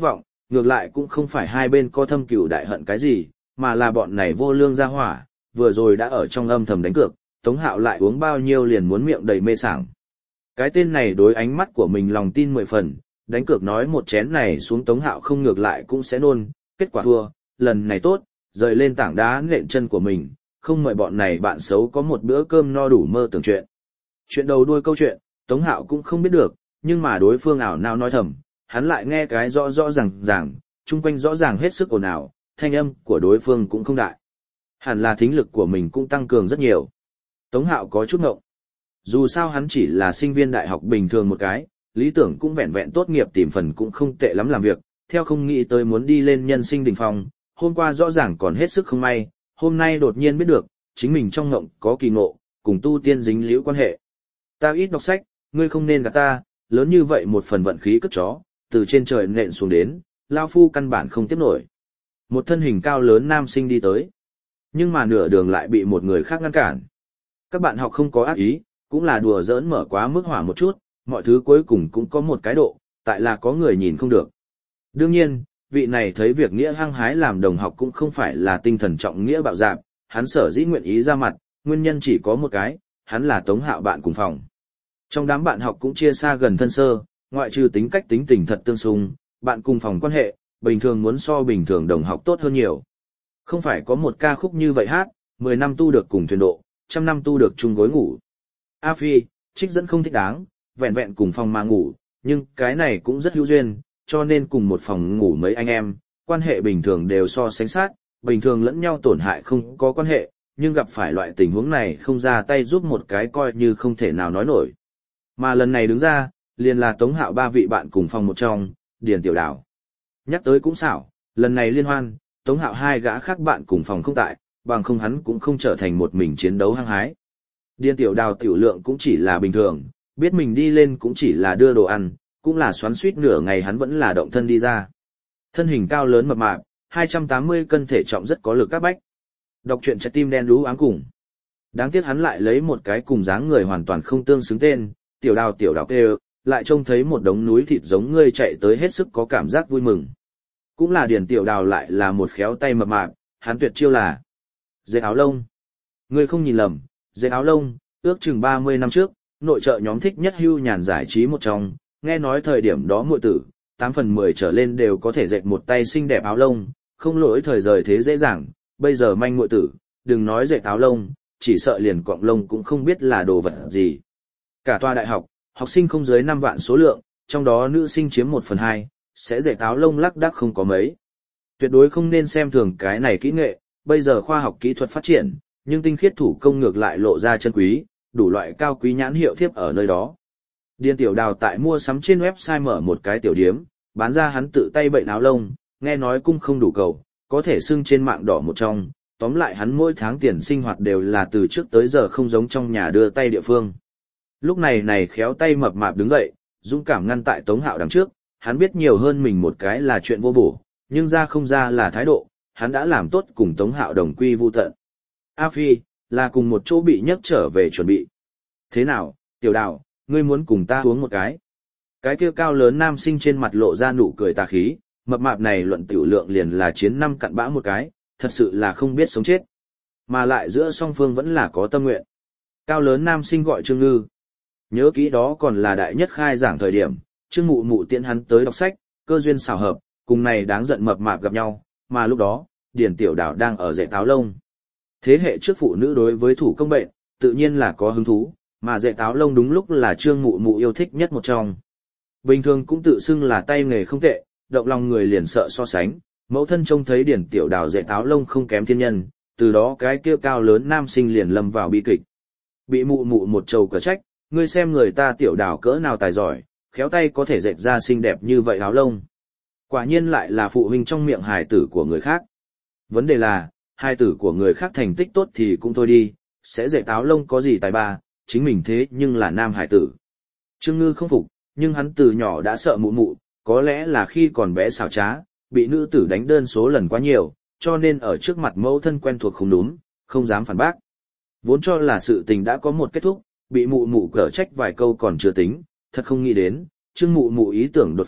Ngược lại cũng không phải hai bên có thâm cừu đại hận cái gì, mà là bọn này vô lương ra hỏa, vừa rồi đã ở trong âm thầm đánh cược, Tống Hạo lại uống bao nhiêu liền muốn miệng đầy mê sảng. Cái tên này đối ánh mắt của mình lòng tin 10 phần, đánh cược nói một chén này xuống Tống Hạo không ngược lại cũng sẽ nôn, kết quả thua, lần này tốt, rời lên tảng đá nện chân của mình, không mời bọn này bạn xấu có một bữa cơm no đủ mơ tưởng chuyện. Chuyện đầu đuôi câu chuyện, Tống Hạo cũng không biết được, nhưng mà đối phương ảo nào nói thầm, hắn lại nghe cái rõ rõ ràng, chung quanh rõ ràng hết sức ồn ào, thanh âm của đối phương cũng không đại. Hẳn là thính lực của mình cũng tăng cường rất nhiều. Tống Hạo có chút ngộng. Dù sao hắn chỉ là sinh viên đại học bình thường một cái, lý tưởng cũng vẹn vẹn tốt nghiệp tìm phần cũng không tệ lắm làm việc, theo không nghĩ tới muốn đi lên nhân sinh đỉnh phong, hôm qua rõ ràng còn hết sức không may, hôm nay đột nhiên biết được, chính mình trong ngộng có kỳ ngộ, cùng tu tiên dính liễu quan hệ. Ta ít đọc sách, ngươi không nên gạt ta, lớn như vậy một phần vận khí cất chó, từ trên trời nện xuống đến, lao phu căn bản không tiếp nổi. Một thân hình cao lớn nam sinh đi tới, nhưng mà nửa đường lại bị một người khác ngăn cản. Các bạn học không có ác ý, cũng là đùa giỡn mở quá mức hỏa một chút, mọi thứ cuối cùng cũng có một cái độ, tại là có người nhìn không được. Đương nhiên, vị này thấy việc nghĩa hăng hái làm đồng học cũng không phải là tinh thần trọng nghĩa bạo dạn, hắn sở dĩ nguyện ý ra mặt, nguyên nhân chỉ có một cái, hắn là Tống Hạo bạn cùng phòng. Trong đám bạn học cũng chia xa gần thân sơ, ngoại trừ tính cách tính tình thật tương xung, bạn cùng phòng quan hệ, bình thường muốn so bình thường đồng học tốt hơn nhiều. Không phải có một ca khúc như vậy hát, 10 năm tu được cùng thuyền độ, 100 năm tu được chung gối ngủ. A Phi, trích dẫn không thích đáng, vẹn vẹn cùng phòng mà ngủ, nhưng cái này cũng rất hữu duyên, cho nên cùng một phòng ngủ mấy anh em, quan hệ bình thường đều so sánh sát, bình thường lẫn nhau tổn hại không có quan hệ, nhưng gặp phải loại tình huống này không ra tay giúp một cái coi như không thể nào nói nổi. Mà lần này đứng ra, liền là Tống Hạo ba vị bạn cùng phòng một trong, Điền Tiểu Đào. Nhắc tới cũng xảo, lần này liên hoan, Tống Hạo hai gã khác bạn cùng phòng không tại, bằng không hắn cũng không trở thành một mình chiến đấu hăng hái. Điền Tiểu Đào tiểu lượng cũng chỉ là bình thường, biết mình đi lên cũng chỉ là đưa đồ ăn, cũng là xoắn suýt nửa ngày hắn vẫn là động thân đi ra. Thân hình cao lớn mập mạp, 280 cân thể trọng rất có lực các bách. Đọc truyện trái tim đen đú áng cùng. Đáng tiếc hắn lại lấy một cái cùng dáng người hoàn toàn không tương xứng tên, Tiểu Đào kêu, lại trông thấy một đống núi thịt giống ngươi chạy tới hết sức có cảm giác vui mừng. Cũng là Điền Tiểu Đào lại là một khéo tay mập mạp, hắn tuyệt chiêu là dệt áo lông. Ngươi không nhìn lầm, dệt áo lông, ước chừng 30 năm trước, nội trợ nhóm thích nhất hưu nhàn giải trí một trong, nghe nói thời điểm đó muội tử, 8 phần 10 trở lên đều có thể dệt một tay xinh đẹp áo lông, không lỗi thời rời thế dễ dàng, bây giờ manh muội tử, đừng nói dệt áo lông, chỉ sợ liền cọng lông cũng không biết là đồ vật gì. Cả tòa đại học, học sinh không dưới 5 vạn số lượng, trong đó nữ sinh chiếm 1/2, sẽ dệt áo lông lác đác không có mấy. Tuyệt đối không nên xem thường cái này kỹ nghệ, bây giờ khoa học kỹ thuật phát triển, nhưng tinh khiết thủ công ngược lại lộ ra chân quý, đủ loại cao quý nhãn hiệu thiếp ở nơi đó. Điền Tiểu Đào tại mua sắm trên website mở một cái tiểu điếm, bán ra hắn tự tay bệnh áo lông, nghe nói cung không đủ cầu, có thể xưng trên mạng đỏ một trong, tóm lại hắn mỗi tháng tiền sinh hoạt đều là từ trước tới giờ không giống trong nhà đưa tay địa phương. Lúc này khéo tay mập mạp đứng dậy, dũng cảm ngăn tại Tống Hạo đằng trước, hắn biết nhiều hơn mình một cái là chuyện vô bổ, nhưng ra không ra là thái độ, hắn đã làm tốt cùng Tống Hạo đồng quy vu tận. A Phi, là cùng một chỗ bị nhấc trở về chuẩn bị. Thế nào, Tiểu Đào, ngươi muốn cùng ta uống một cái? Cái kia cao lớn nam sinh trên mặt lộ ra nụ cười tà khí, mập mạp này luận tiểu lượng liền là chiến 5 cặn bã một cái, thật sự là không biết sống chết. Mà lại giữa song phương vẫn là có tâm nguyện. Cao lớn nam sinh gọi Trương Ngư. Nhớ kỹ đó còn là đại nhất khai giảng thời điểm, Trương Mụ Mụ tiễn hắn tới đọc sách, cơ duyên xảo hợp, cùng này đáng giận mập mạp gặp nhau, mà lúc đó, Điền Tiểu Đào đang ở dệt áo lông. Thế hệ trước phụ nữ đối với thủ công bệnh, tự nhiên là có hứng thú, mà dệt áo lông đúng lúc là Trương Mụ Mụ yêu thích nhất một trong. Bình thường cũng tự xưng là tay nghề không tệ, động lòng người liền sợ so sánh, mẫu thân trông thấy Điền Tiểu Đào dệt áo lông không kém thiên nhân, từ đó cái kia cao lớn nam sinh liền lâm vào bi kịch. Bị Mụ Mụ một trầu cờ trách, ngươi xem người ta Tiểu Đào cỡ nào tài giỏi, khéo tay có thể dệt ra xinh đẹp như vậy áo lông. Quả nhiên lại là phụ huynh trong miệng hài tử của người khác. Vấn đề là, hài tử của người khác thành tích tốt thì cũng thôi đi, sẽ dệt áo lông có gì tài ba, chính mình thế nhưng là nam hài tử. Trương Ngư không phục, nhưng hắn từ nhỏ đã sợ Mụ Mụ, có lẽ là khi còn bé xảo trá, bị nữ tử đánh đơn số lần quá nhiều, cho nên ở trước mặt mẫu thân quen thuộc không đúng, không dám phản bác. Vốn cho là sự tình đã có một kết thúc, bị Mụ Mụ cở trách vài câu còn chưa tính, thật không nghĩ đến, Trương Mụ Mụ ý tưởng đột phát,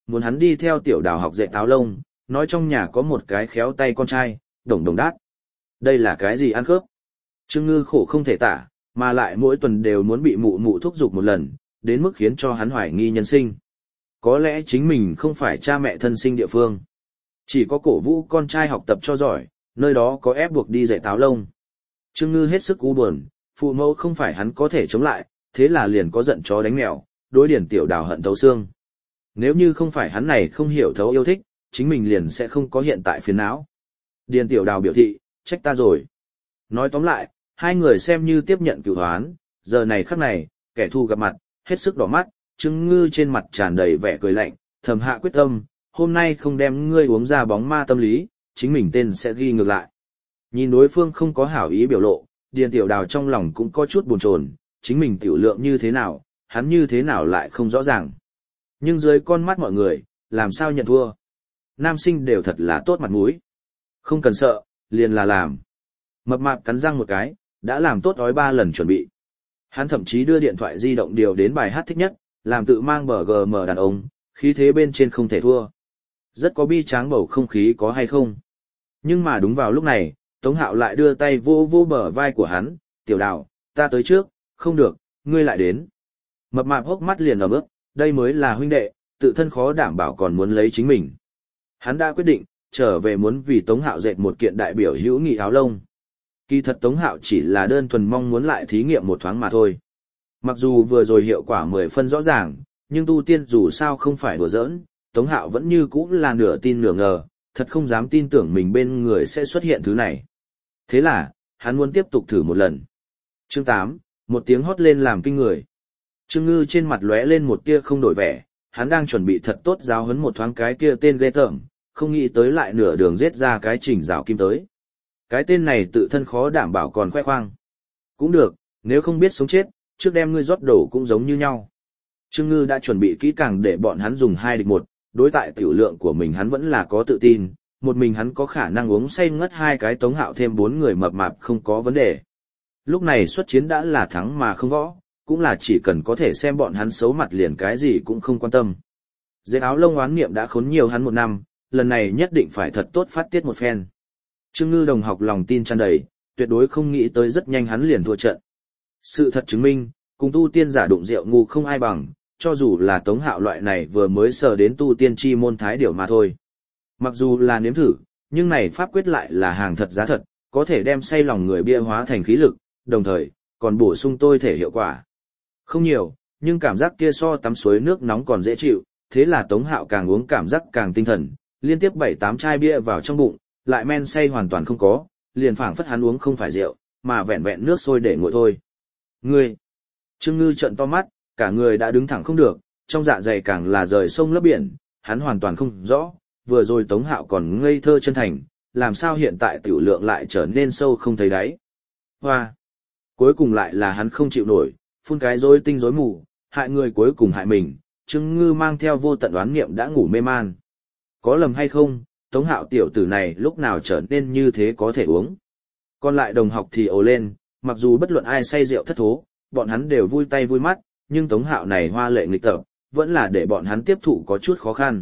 muốn hắn đi theo tiểu đào học dệt áo lông, nói trong nhà có một cái khéo tay con trai, đồng đồng đát. Đây là cái gì ăn khớp? Trương Ngư khổ không thể tả, mà lại mỗi tuần đều muốn bị mụ mụ thúc giục một lần, đến mức khiến cho hắn hoài nghi nhân sinh. Có lẽ chính mình không phải cha mẹ thân sinh địa phương. Chỉ có cổ vũ con trai học tập cho giỏi, nơi đó có ép buộc đi dạy táo lông. Trương Ngư hết sức u buồn, phụ mẫu không phải hắn có thể chống lại, thế là liền có giận chó đánh mèo, đối Điền Tiểu Đào hận thấu xương. Nếu như không phải hắn này không hiểu thấu yêu thích, chính mình liền sẽ không có hiện tại phiền não. Điền Tiểu Đào biểu thị, trách ta rồi. Nói tóm lại, hai người xem như tiếp nhận cửu hoán, giờ này khắc này, kẻ thù gặp mặt, hết sức đỏ mắt, Trương Ngư trên mặt tràn đầy vẻ cười lạnh, thầm hạ quyết tâm, hôm nay không đem ngươi uống ra bóng ma tâm lý, chính mình tên sẽ ghi ngược lại. Nhìn đối phương không có hảo ý biểu lộ, Điền Tiểu Đào trong lòng cũng có chút buồn chồn, chính mình tiểu lượng như thế nào, hắn như thế nào lại không rõ ràng. Nhưng dưới con mắt mọi người, làm sao nhận thua? Nam sinh đều thật là tốt mặt mũi. Không cần sợ, liền là làm. Mập mạp cắn răng một cái, đã làm tốt ói 3 lần chuẩn bị. Hắn thậm chí đưa điện thoại di động điều đến bài hát thích nhất, làm tự mang BGM đàn ông, khí thế bên trên không thể thua. Rất có bi tráng bầu không khí có hay không. Nhưng mà đúng vào lúc này, Tống Hạo lại đưa tay vô vô bờ vai của hắn, Tiểu Đào, ta tới trước, không được, ngươi lại đến. Mập mạp hốc mắt liền ở bước, đây mới là huynh đệ, tự thân khó đảm bảo còn muốn lấy chính mình. Hắn đã quyết định, trở về muốn vì Tống Hạo dệt một kiện đại biểu hữu nghị áo lông. Kỳ thật Tống Hạo chỉ là đơn thuần mong muốn lại thí nghiệm một thoáng mà thôi. Mặc dù vừa rồi hiệu quả 10 phân rõ ràng, nhưng tu tiên dù sao không phải đùa giỡn, Tống Hạo vẫn như cũ là nửa tin nửa ngờ, thật không dám tin tưởng mình bên người sẽ xuất hiện thứ này. Thế là, hắn muốn tiếp tục thử một lần. Chương 8, một tiếng hót lên làm kinh người. Trương Ngư trên mặt lóe lên một tia không đổi vẻ, hắn đang chuẩn bị thật tốt giáo huấn một thoáng cái kia tên ghê tởm, không nghĩ tới lại nửa đường giết ra cái Trình Dạo Kim tới. Cái tên này tự thân khó đảm bảo còn khoe khoang. Cũng được, nếu không biết sống chết, trước đem ngươi rót đổ cũng giống như nhau. Trương Ngư đã chuẩn bị kỹ càng để bọn hắn dùng 2 địch 1, đối tại tiểu lượng của mình hắn vẫn là có tự tin, một mình hắn có khả năng uống say ngất 2 cái Tống Hạo thêm 4 người mập mạp không có vấn đề. Lúc này xuất chiến đã là thắng mà không võ, cũng là chỉ cần có thể xem bọn hắn xấu mặt liền cái gì cũng không quan tâm. Dệt áo lông oán niệm đã khốn nhiều hắn 1 năm, lần này nhất định phải thật tốt phát tiết một phen. Trương Ngư đồng học lòng tin tràn đầy, tuyệt đối không nghĩ tới rất nhanh hắn liền thua trận. Sự thật chứng minh, cùng tu tiên giả đụng rượu ngu không ai bằng, cho dù là Tống Hạo loại này vừa mới sờ đến tu tiên chi môn thái điểu mà thôi. Mặc dù là nếm thử, nhưng này pháp quyết lại là hàng thật giá thật, có thể đem say lòng người bia hóa thành khí lực, đồng thời, còn bổ sung tôi thể hiệu quả. Không nhiều, nhưng cảm giác kia so tắm suối nước nóng còn dễ chịu, thế là Tống Hạo càng uống cảm giác càng tinh thần, liên tiếp 7-8 chai bia vào trong bụng, lại men say hoàn toàn không có, liền phảng phất hắn uống không phải rượu, mà vẹn vẹn nước sôi để nguội thôi. Ngươi! Trương Ngư trợn to mắt, cả người đã đứng thẳng không được, trong dạ dày càng là rời sông lấp biển, hắn hoàn toàn không rõ, vừa rồi Tống Hạo còn ngây thơ chân thành, làm sao hiện tại tiểu lượng lại trở nên sâu không thấy đáy. Hoa! Cuối cùng lại là hắn không chịu nổi, phun cái rối tinh rối mù, hại người cuối cùng hại mình, Trương Ngư mang theo vô tận oán niệm đã ngủ mê man. Có lầm hay không, Tống Hạo tiểu tử này lúc nào trở nên như thế có thể uống. Còn lại đồng học thì ồ lên, mặc dù bất luận ai say rượu thất thố, bọn hắn đều vui tay vui mắt, nhưng Tống Hạo này hoa lệ nghịch tập, vẫn là để bọn hắn tiếp thụ có chút khó khăn.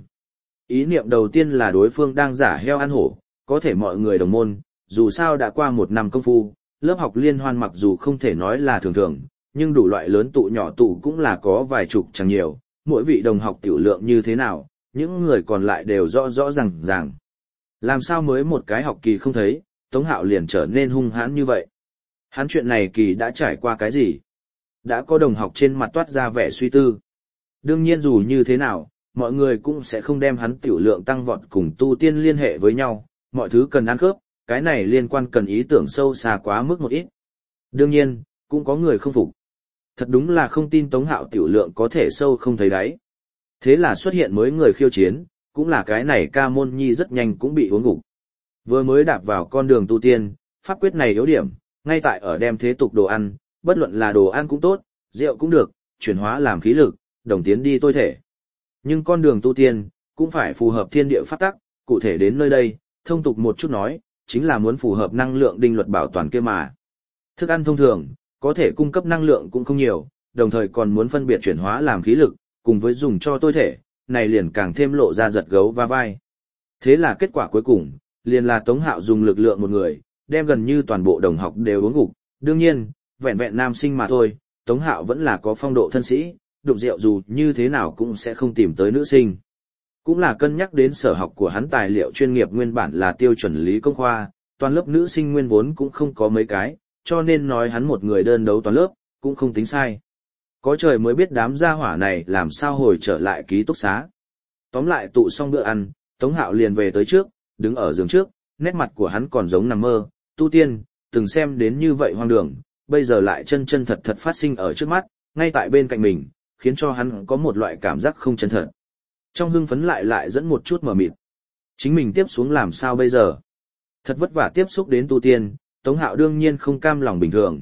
Ý niệm đầu tiên là đối phương đang giả heo ăn hổ, có thể mọi người đồng môn, dù sao đã qua 1 năm công phu, lớp học liên hoan mặc dù không thể nói là thường thường, nhưng đủ loại lớn tụ nhỏ tụ cũng là có vài chục chẳng nhiều, mỗi vị đồng học tiểu lượng như thế nào, những người còn lại đều rõ rõ ràng. Làm sao mới một cái học kỳ không thấy, Tống Hạo liền trở nên hung hãn như vậy? Hắn chuyện này kỳ đã trải qua cái gì? Đã có đồng học trên mặt toát ra vẻ suy tư. Đương nhiên dù như thế nào, mọi người cũng sẽ không đem hắn tiểu lượng tăng vọt cùng tu tiên liên hệ với nhau, mọi thứ cần ăn khớp, cái này liên quan cần ý tưởng sâu xa quá mức một ít. Đương nhiên, cũng có người không phục. Thật đúng là không tin Tống Hạo tiểu lượng có thể sâu không thấy đáy. Thế là xuất hiện mới người khiêu chiến, cũng là cái này ca môn nhi rất nhanh cũng bị uống gục. Vừa mới đạp vào con đường tu tiên, pháp quyết này yếu điểm, ngay tại ở đem thế tục đồ ăn, bất luận là đồ ăn cũng tốt, rượu cũng được, chuyển hóa làm khí lực, đồng tiến đi tôi thể. Nhưng con đường tu tiên, cũng phải phù hợp thiên địa pháp tắc, cụ thể đến nơi đây, thông tục một chút nói, chính là muốn phù hợp năng lượng đinh luật bảo toàn kia mà. Thức ăn thông thường, có thể cung cấp năng lượng cũng không nhiều, đồng thời còn muốn phân biệt chuyển hóa làm khí lực, cùng với dùng cho tôi thể, này liền càng thêm lộ ra giật gấu va vai. Thế là kết quả cuối cùng, liền là Tống Hạo dùng lực lượng một người, đem gần như toàn bộ đồng học đều uống gục. Đương nhiên, vẹn vẹn nam sinh mà thôi, Tống Hạo vẫn là có phong độ thân sĩ, đụng rượu dù như thế nào cũng sẽ không tìm tới nữ sinh. Cũng là cân nhắc đến sở học của hắn tài liệu chuyên nghiệp nguyên bản là tiêu chuẩn lý công khoa, toàn lớp nữ sinh nguyên vốn cũng không có mấy cái, cho nên nói hắn một người đơn đấu toàn lớp, cũng không tính sai. Có trời mới biết đám gia hỏa này làm sao hồi trở lại ký túc xá. Tóm lại tụ xong bữa ăn, Tống Hạo liền về tới trước, đứng ở giường trước, nét mặt của hắn còn giống nằm mơ, tu tiên, từng xem đến như vậy hoang đường, bây giờ lại chân chân thật thật phát sinh ở trước mắt, ngay tại bên cạnh mình, khiến cho hắn có một loại cảm giác không chân thật. Trong hưng phấn lại dẫn một chút mờ mịt. Chính mình tiếp xuống làm sao bây giờ? Thật vất vả tiếp xúc đến tu tiên, Tống Hạo đương nhiên không cam lòng bình thường,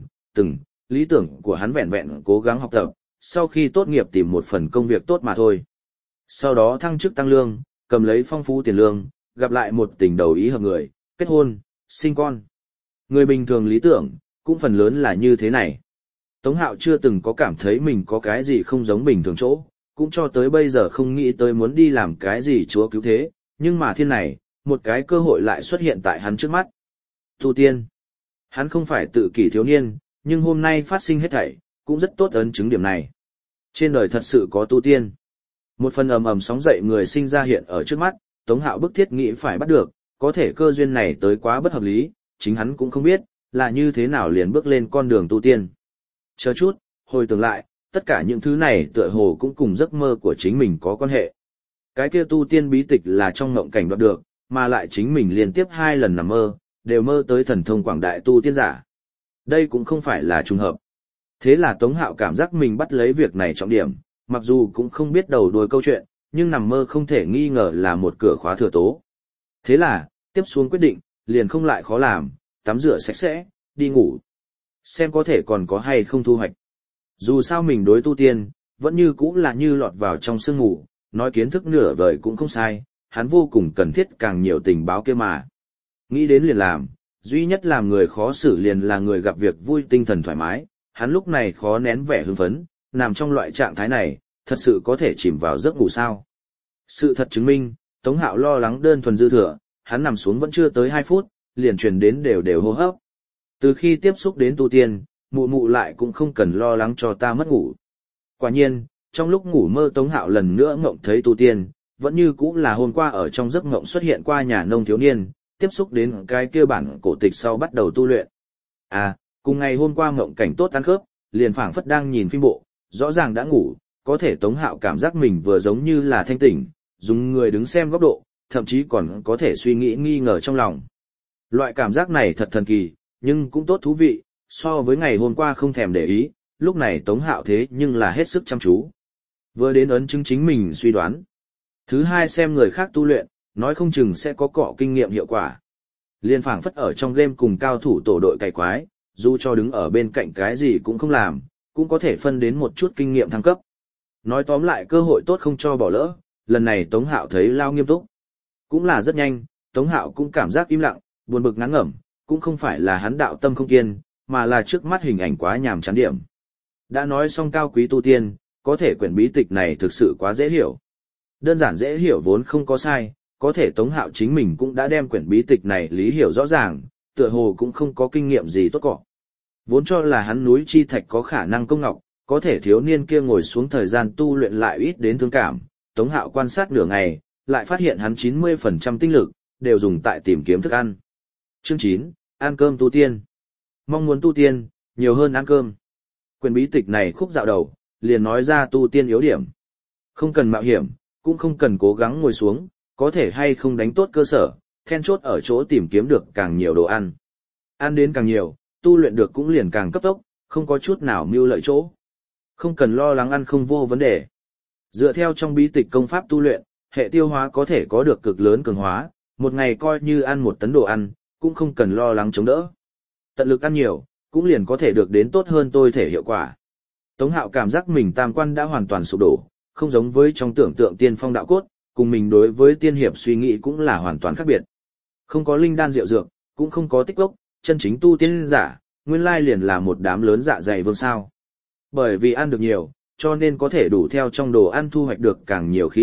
lý tưởng của hắn vẹn vẹn cố gắng học tập, sau khi tốt nghiệp tìm một phần công việc tốt mà thôi. Sau đó thăng chức tăng lương, cầm lấy phong phú tiền lương, gặp lại một tình đầu ý hợp người, kết hôn, sinh con. Người bình thường lý tưởng, cũng phần lớn là như thế này. Tống Hạo chưa từng có cảm thấy mình có cái gì không giống bình thường chỗ, cũng cho tới bây giờ không nghĩ tới muốn đi làm cái gì chúa cứu thế, nhưng mà thiên này, một cái cơ hội lại xuất hiện tại hắn trước mắt. Tu tiên. Hắn không phải tự kỷ thiếu niên, nhưng hôm nay phát sinh hết thảy, cũng rất tốt ấn chứng điểm này. Trên đời thật sự có tu tiên. Một phần ầm ầm sóng dậy người sinh ra hiện ở trước mắt, Tống Hạo bức thiết nghĩ phải bắt được, có thể cơ duyên này tới quá bất hợp lý, chính hắn cũng không biết, là như thế nào liền bước lên con đường tu tiên. Chờ chút, hồi tưởng lại, tất cả những thứ này tựa hồ cũng cùng giấc mơ của chính mình có quan hệ. Cái kia tu tiên bí tịch là trong mộng cảnh đoạt được, mà lại chính mình liên tiếp 2 lần nằm mơ, đều mơ tới thần thông quảng đại tu tiên giả. Đây cũng không phải là trùng hợp. Thế là Tống Hạo cảm giác mình bắt lấy việc này trọng điểm, mặc dù cũng không biết đầu đuôi câu chuyện, nhưng nằm mơ không thể nghi ngờ là một cửa khóa thừa tố. Thế là, tiếp xuống quyết định, liền không lại khó làm, tắm rửa sạch sẽ, đi ngủ. Xem có thể còn có hay không thu hoạch. Dù sao mình đối tu tiên, vẫn như cũ là như lọt vào trong sương ngủ, nói kiến thức nửa vời cũng không sai, hắn vô cùng cần thiết càng nhiều tình báo kia mà. Nghĩ đến liền làm, duy nhất làm người khó xử liền là người gặp việc vui tinh thần thoải mái, hắn lúc này khó nén vẻ hưng phấn, nằm trong loại trạng thái này, thật sự có thể chìm vào giấc ngủ sao. Sự thật chứng minh, Tống Hạo lo lắng đơn thuần dư thừa, hắn nằm xuống vẫn chưa tới 2 phút, liền truyền đến đều hô hấp. Từ khi tiếp xúc đến tu tiên, mụ mụ lại cũng không cần lo lắng cho ta mất ngủ. Quả nhiên, trong lúc ngủ mơ Tống Hạo lần nữa ngộng thấy tu tiên, vẫn như cũng là hôm qua ở trong giấc ngộng xuất hiện qua nhà nông thiếu niên, tiếp xúc đến cái kia bản cổ tịch sau bắt đầu tu luyện. À, cùng ngày hôm qua ngộng cảnh tốt ăn khớp, liền phảng phất đang nhìn phim bộ, rõ ràng đã ngủ, có thể Tống Hạo cảm giác mình vừa giống như là thanh tỉnh, dùng người đứng xem góc độ, thậm chí còn có thể suy nghĩ nghi ngờ trong lòng. Loại cảm giác này thật thần kỳ, nhưng cũng tốt thú vị, so với ngày hôm qua không thèm để ý, lúc này Tống Hạo thế nhưng là hết sức chăm chú. Vừa đến ấn chứng chính mình suy đoán. Thứ hai xem người khác tu luyện, nói không chừng sẽ có cọ kinh nghiệm hiệu quả. Liên phảng phất ở trong game cùng cao thủ tổ đội cày quái, dù cho đứng ở bên cạnh cái gì cũng không làm, cũng có thể phân đến một chút kinh nghiệm thăng cấp. Nói tóm lại cơ hội tốt không cho bỏ lỡ, lần này Tống Hạo thấy lao nghiêm túc. Cũng là rất nhanh, Tống Hạo cũng cảm giác im lặng, buồn bực ngán ngẩm, cũng không phải là hắn đạo tâm không kiên, mà là trước mắt hình ảnh quá nhàm chán điểm. Đã nói xong cao quý tu tiên, có thể quyển bí tịch này thực sự quá dễ hiểu. Đơn giản dễ hiểu vốn không có sai, có thể Tống Hạo chính mình cũng đã đem quyển bí tịch này lý hiểu rõ ràng, tựa hồ cũng không có kinh nghiệm gì tốt cọ. Vốn cho là hắn núi chi thạch có khả năng công ngọc, có thể thiếu niên kia ngồi xuống thời gian tu luyện lại ít đến thương cảm, Tống Hạo quan sát nửa ngày, lại phát hiện hắn 90% tinh lực, đều dùng tại tìm kiếm thức ăn. Chương 9, ăn cơm tu tiên. Mong muốn tu tiên, nhiều hơn ăn cơm. Quyển bí tịch này khúc dạo đầu, liền nói ra tu tiên yếu điểm. Không cần mạo hiểm, cũng không cần cố gắng ngồi xuống, có thể hay không đánh tốt cơ sở, then chốt ở chỗ tìm kiếm được càng nhiều đồ ăn. Ăn đến càng nhiều, tu luyện được cũng liền càng cấp tốc, không có chút nào mưu lợi chỗ. Không cần lo lắng ăn không vô vấn đề. Dựa theo trong bí tịch công pháp tu luyện, hệ tiêu hóa có thể có được cực lớn cường hóa, một ngày coi như ăn 1 tấn đồ ăn, cũng không cần lo lắng chống đỡ. Tận lực ăn nhiều, cũng liền có thể được đến tốt hơn tôi thể hiệu quả. Tống Hạo cảm giác mình tam quan đã hoàn toàn sụp đổ, không giống với trong tưởng tượng tiên phong đạo cốt, cùng mình đối với tiên hiệp suy nghĩ cũng là hoàn toàn khác biệt. Không có linh đan rượu dược, cũng không có tích lốc, chân chính tu tiên giả, nguyên lai liền là một đám lớn dạ dày vương sao. Bởi vì ăn được nhiều, cho nên có thể đủ theo trong đồ ăn thu hoạch được càng nhiều khí lực,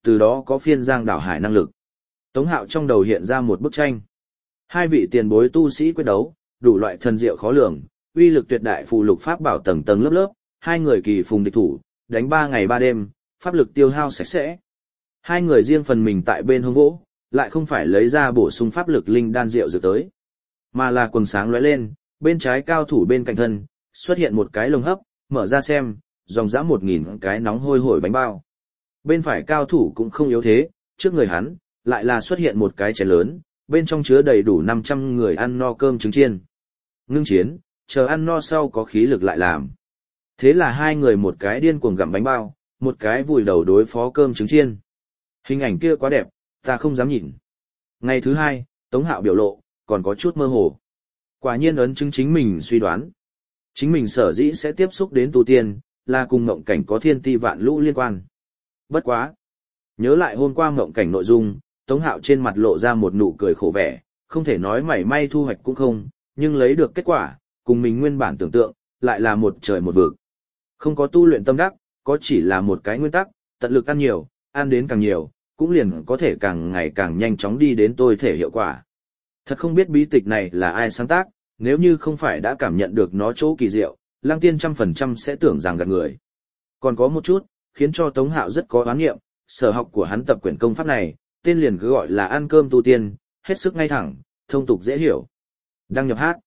từ đó có phiên giang đảo hải năng lực. Tống Hạo trong đầu hiện ra một bức tranh. Hai vị tiền bối tu sĩ quyết đấu, đủ loại thần diệu khó lường, uy lực tuyệt đại phù lục pháp bảo tầng tầng lớp lớp, hai người kỳ phùng địch thủ, đánh 3 ngày 3 đêm, pháp lực tiêu hao sạch sẽ. Hai người riêng phần mình tại bên hông gỗ, lại không phải lấy ra bổ sung pháp lực linh đan rượu dược tới, mà là quần sáng lóe lên, bên trái cao thủ bên cạnh thân, xuất hiện một cái lồng hấp, mở ra xem, dòng dã 1000 cái nóng hôi hổi bánh bao. Bên phải cao thủ cũng không yếu thế, trước người hắn, lại là xuất hiện một cái chén lớn, bên trong chứa đầy đủ 500 người ăn no cơm trứng chiên. Ngưng chiến, chờ ăn no sau có khí lực lại làm. Thế là hai người một cái điên cuồng gặm bánh bao, một cái vùi đầu đối phó cơm trứng chiên. Hình ảnh kia quá đẹp, ta không dám nhìn. Ngày thứ hai, Tống Hạo biểu lộ, còn có chút mơ hồ. Quả nhiên ấn chứng chính mình suy đoán. Chính mình sở dĩ sẽ tiếp xúc đến tu tiên, là cùng mộng cảnh có thiên ti vạn lũ liên quan. Bất quá. Nhớ lại hôm qua mộng cảnh nội dung, Tống Hạo trên mặt lộ ra một nụ cười khổ vẻ, không thể nói mảy may thu hoạch cũng không, nhưng lấy được kết quả, cùng mình nguyên bản tưởng tượng, lại là một trời một vực. Không có tu luyện tâm đắc, có chỉ là một cái nguyên tắc, tận lực ăn nhiều, ăn đến càng nhiều, cũng liền có thể càng ngày càng nhanh chóng đi đến tôi thể hiệu quả. Thật không biết bí tịch này là ai sáng tác, nếu như không phải đã cảm nhận được nó chỗ kỳ diệu, Lăng Tiên 100% sẽ tưởng rằng gạt người. Còn có một chút, khiến cho Tống Hạo rất có oán nghiệm, sở học của hắn tập quyển công pháp này, tên liền cứ gọi là ăn cơm tu tiên, hết sức ngay thẳng, thông tục dễ hiểu. Đăng nhập hát.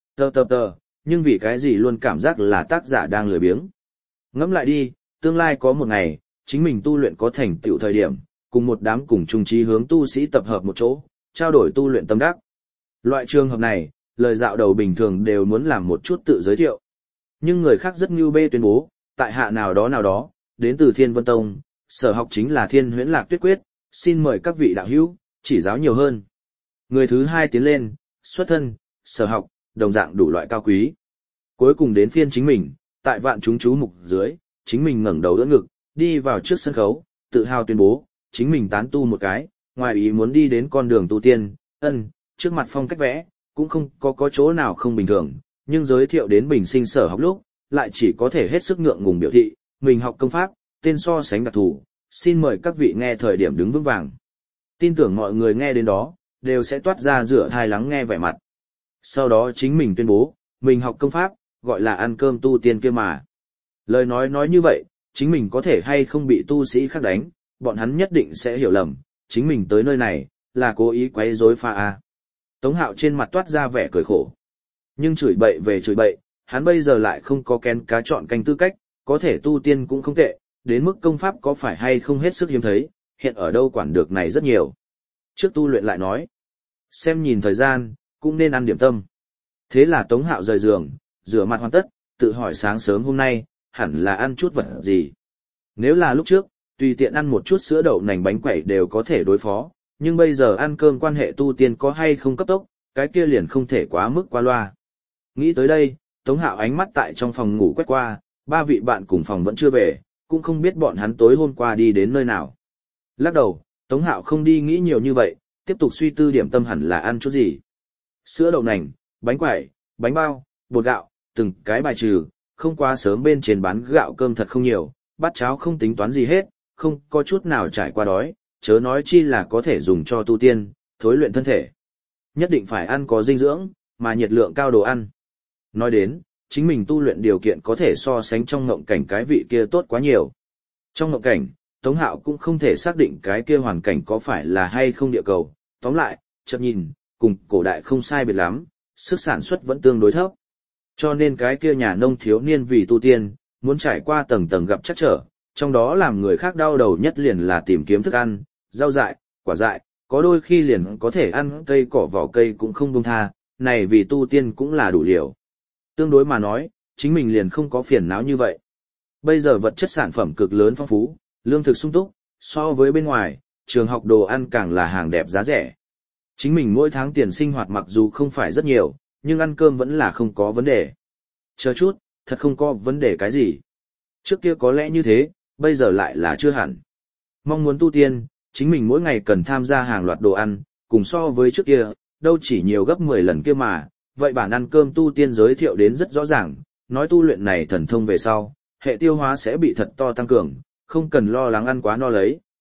Tờ, nhưng vì cái gì luôn cảm giác là tác giả đang lười biếng. Ngẫm lại đi, tương lai có một ngày, chính mình tu luyện có thành tựu thời điểm, cùng một đám cùng chung chí hướng tu sĩ tập hợp một chỗ, trao đổi tu luyện tâm đắc. Loại trường hợp này, lời dạo đầu bình thường đều muốn làm một chút tự giới thiệu. Nhưng người khác rất như bê tuyên bố, tại hạ nào đó, đến từ Thiên Vân Tông, sở học chính là Thiên Huyễn Lạc Tuyết Quyết, xin mời các vị đạo hữu, chỉ giáo nhiều hơn. Người thứ hai tiến lên, xuất thân, sở học, đồng dạng đủ loại cao quý. Cuối cùng đến phiên chính mình, tại vạn chúng chú mục dưới, chính mình ngẩng đầu đỡ ngực, đi vào trước sân khấu, tự hào tuyên bố, chính mình tán tu một cái, ngoài ý muốn đi đến con đường tu tiên, trước mặt phong cách vẽ, cũng không có chỗ nào không bình thường, nhưng giới thiệu đến bình sinh sở học lúc, lại chỉ có thể hết sức ngượng ngùng biểu thị, mình học công pháp, tên so sánh đặc thù, xin mời các vị nghe thời điểm đứng vững vàng. Tin tưởng mọi người nghe đến đó, đều sẽ toát ra rửa thai lắng nghe vẻ mặt. Sau đó chính mình tuyên bố, mình học công pháp, gọi là ăn cơm tu tiên kia mà. Lời nói như vậy, chính mình có thể hay không bị tu sĩ khác đánh, bọn hắn nhất định sẽ hiểu lầm, chính mình tới nơi này, là cố ý quấy rối pha a. Tống Hạo trên mặt toát ra vẻ cười khổ. Nhưng chửi bậy về chửi bậy, hắn bây giờ lại không có kén cá chọn canh tư cách, có thể tu tiên cũng không tệ, đến mức công pháp có phải hay không hết sức hiếm thấy, hiện ở đâu quản được này rất nhiều. Trước tu luyện lại nói, xem nhìn thời gian, cũng nên ăn điểm tâm. Thế là Tống Hạo rời giường, rửa mặt hoàn tất, tự hỏi sáng sớm hôm nay, hẳn là ăn chút vật gì. Nếu là lúc trước, tùy tiện ăn một chút sữa đậu nành bánh quẩy đều có thể đối phó, nhưng bây giờ ăn cơm quan hệ tu tiên có hay không cấp tốc, cái kia liền không thể quá mức qua loa. Nghĩ tới đây, Tống Hạo ánh mắt tại trong phòng ngủ quét qua, 3 vị bạn cùng phòng vẫn chưa về, cũng không biết bọn hắn tối hôm qua đi đến nơi nào. Lắc đầu, Tống Hạo không đi nghĩ nhiều như vậy, tiếp tục suy tư điểm tâm hẳn là ăn chút gì. Sữa đậu nành, bánh quẩy, bánh bao, bột gạo, từng cái bài trừ, không quá sớm bên trên bán gạo cơm thật không nhiều, bát cháo không tính toán gì hết, không có chút nào trải qua đói, chớ nói chi là có thể dùng cho tu tiên, thối luyện thân thể. Nhất định phải ăn có dinh dưỡng, mà nhiệt lượng cao đồ ăn. Nói đến, chính mình tu luyện điều kiện có thể so sánh trong ngộng cảnh cái vị kia tốt quá nhiều. Trong ngộng cảnh, Tống Hạo cũng không thể xác định cái kia hoàn cảnh có phải là hay không địa cầu. Tóm lại, chợt nhìn, cùng cổ đại không sai biệt lắm, sức sản xuất vẫn tương đối thấp. Cho nên cái kia nhà nông thiếu niên vì tu tiên, muốn trải qua tầng tầng gặp trắc trở, trong đó làm người khác đau đầu nhất liền là tìm kiếm thức ăn, rau dại, quả dại, có đôi khi liền có thể ăn cây cỏ vỏ cây cũng không buông tha, này vì tu tiên cũng là đủ liều. Tương đối mà nói, chính mình liền không có phiền não như vậy. Bây giờ vật chất sản phẩm cực lớn phong phú, lương thực sung túc, so với bên ngoài, trường học đồ ăn càng là hàng đẹp giá rẻ. Chính mình mỗi tháng tiền sinh hoạt mặc dù không phải rất nhiều, nhưng ăn cơm vẫn là không có vấn đề. Chờ chút, thật không có vấn đề cái gì. Trước kia có lẽ như thế, bây giờ lại là chưa hẳn. Mong muốn tu tiên, chính mình mỗi ngày cần tham gia hàng loạt đồ ăn, cùng so với trước kia, đâu chỉ nhiều gấp 10 lần kia mà, vậy bản ăn cơm tu tiên giới thiệu đến rất rõ ràng, nói tu luyện này thần thông về sau, hệ tiêu hóa sẽ bị thật to tăng cường, không cần lo lắng ăn quá no lấy,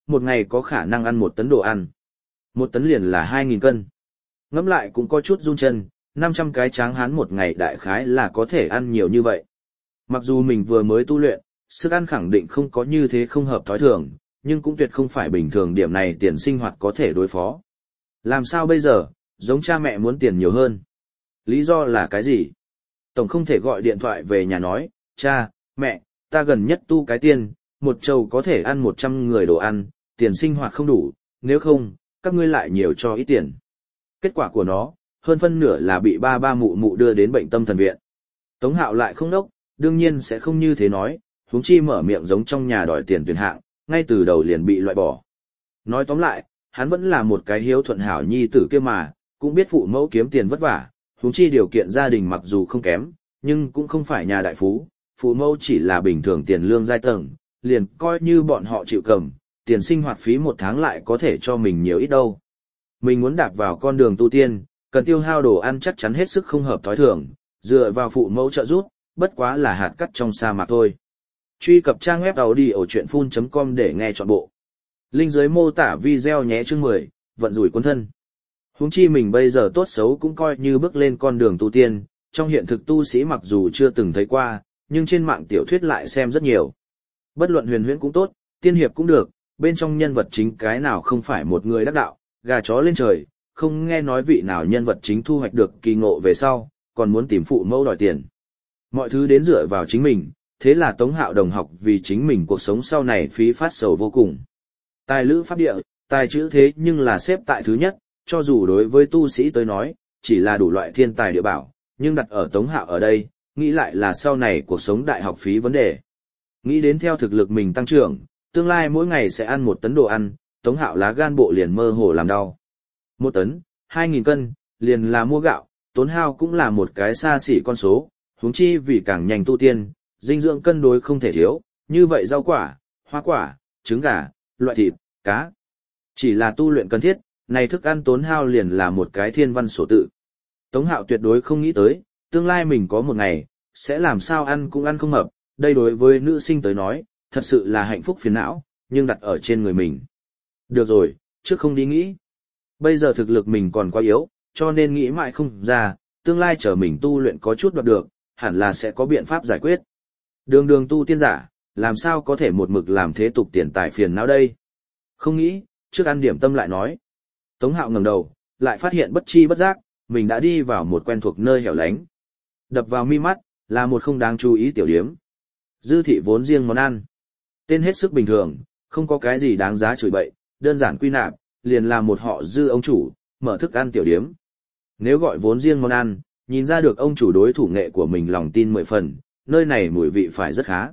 một ngày có khả năng ăn 1 tấn đồ ăn. 1 tấn liền là 2.000 cân. Ngẫm lại cũng có chút run chân, 500 cái tráng hán một ngày đại khái là có thể ăn nhiều như vậy. Mặc dù mình vừa mới tu luyện, sức ăn khẳng định không có như thế không hợp thói thường, nhưng cũng tuyệt không phải bình thường điểm này tiền sinh hoạt có thể đối phó. Làm sao bây giờ, giống cha mẹ muốn tiền nhiều hơn. Lý do là cái gì? Tổng không thể gọi điện thoại về nhà nói, cha, mẹ, ta gần nhất tu cái tiên, một trầu có thể ăn 100 người đồ ăn, tiền sinh hoạt không đủ, nếu không, các ngươi lại nhiều cho ít tiền. Kết quả của nó, hơn phân nửa là bị ba ba mụ mụ đưa đến bệnh tâm thần viện. Tống Hạo lại không đốc, đương nhiên sẽ không như thế nói, huống chi mở miệng giống trong nhà đòi tiền tuyển hạng, ngay từ đầu liền bị loại bỏ. Nói tóm lại, hắn vẫn là một cái hiếu thuận hảo nhi tử kia mà, cũng biết phụ mẫu kiếm tiền vất vả, huống chi điều kiện gia đình mặc dù không kém, nhưng cũng không phải nhà đại phú, phụ mẫu chỉ là bình thường tiền lương giai tầng, liền coi như bọn họ chịu cầm, tiền sinh hoạt phí 1 tháng lại có thể cho mình nhiều ít đâu. Mình muốn đạp vào con đường tu tiên, cần tiêu hao đồ ăn chắc chắn hết sức không hợp thói thường, dựa vào phụ mẫu trợ giúp, bất quá là hạt cát trong sa mạc thôi. Truy cập trang web audiochuyenphun.com để nghe trọn bộ. Link dưới mô tả video nhé. Chương 10, vận rủi quân thân. Huống chi mình bây giờ tốt xấu cũng coi như bước lên con đường tu tiên, trong hiện thực tu sĩ mặc dù chưa từng thấy qua, nhưng trên mạng tiểu thuyết lại xem rất nhiều. Bất luận huyền huyễn cũng tốt, tiên hiệp cũng được, bên trong nhân vật chính cái nào không phải một người đắc đạo, gà chó lên trời, không nghe nói vị nào nhân vật chính thu hoạch được kỳ ngộ về sau, còn muốn tìm phụ mẫu đòi tiền. Mọi thứ đến dựa vào chính mình, thế là Tống Hạo đồng học vì chính mình cuộc sống sau này phí phát sầu vô cùng. Tài lữ pháp địa, tài chữ thế nhưng là xếp tại thứ nhất, cho dù đối với tu sĩ tới nói, chỉ là đủ loại thiên tài địa bảo, nhưng đặt ở Tống Hạo ở đây, nghĩ lại là sau này cuộc sống đại học phí vấn đề. Nghĩ đến theo thực lực mình tăng trưởng, tương lai mỗi ngày sẽ ăn 1 tấn đồ ăn, Tống Hạo lá gan bộ liền mơ hồ làm đau. 1 tấn, 2.000 cân, liền là mua gạo, tốn hao cũng là một cái xa xỉ con số, huống chi vì càng nhanh tu tiên, dinh dưỡng cân đối không thể thiếu, như vậy rau quả, hoa quả, trứng gà, loại thịt, cá. Chỉ là tu luyện cần thiết, này thức ăn tốn hao liền là một cái thiên văn sổ tự. Tống Hạo tuyệt đối không nghĩ tới, tương lai mình có một ngày, sẽ làm sao ăn cũng ăn không mập, đây đối với nữ sinh tới nói, thật sự là hạnh phúc phiền não, nhưng đặt ở trên người mình. Được rồi, trước không đi nghĩ. Bây giờ thực lực mình còn quá yếu, cho nên nghĩ mãi không ra, tương lai chờ mình tu luyện có chút đoạt được, hẳn là sẽ có biện pháp giải quyết. Đường đường tu tiên giả, làm sao có thể một mực làm thế tục tiền tài phiền não đây? Không nghĩ, trước ăn điểm tâm lại nói. Tống Hạo ngẩng đầu, lại phát hiện bất chi bất giác, mình đã đi vào một quen thuộc nơi hẻo lánh. Đập vào mi mắt, là một không đáng chú ý tiểu điếm. Dư thị vốn riêng món ăn. Tên hết sức bình thường, không có cái gì đáng giá chửi bậy, đơn giản quy nạp, liền là một họ Dư ông chủ, mở thức ăn tiểu điếm. Nếu gọi vốn riêng món ăn, nhìn ra được ông chủ đối thủ nghệ của mình lòng tin 10 phần, nơi này mùi vị phải rất khá.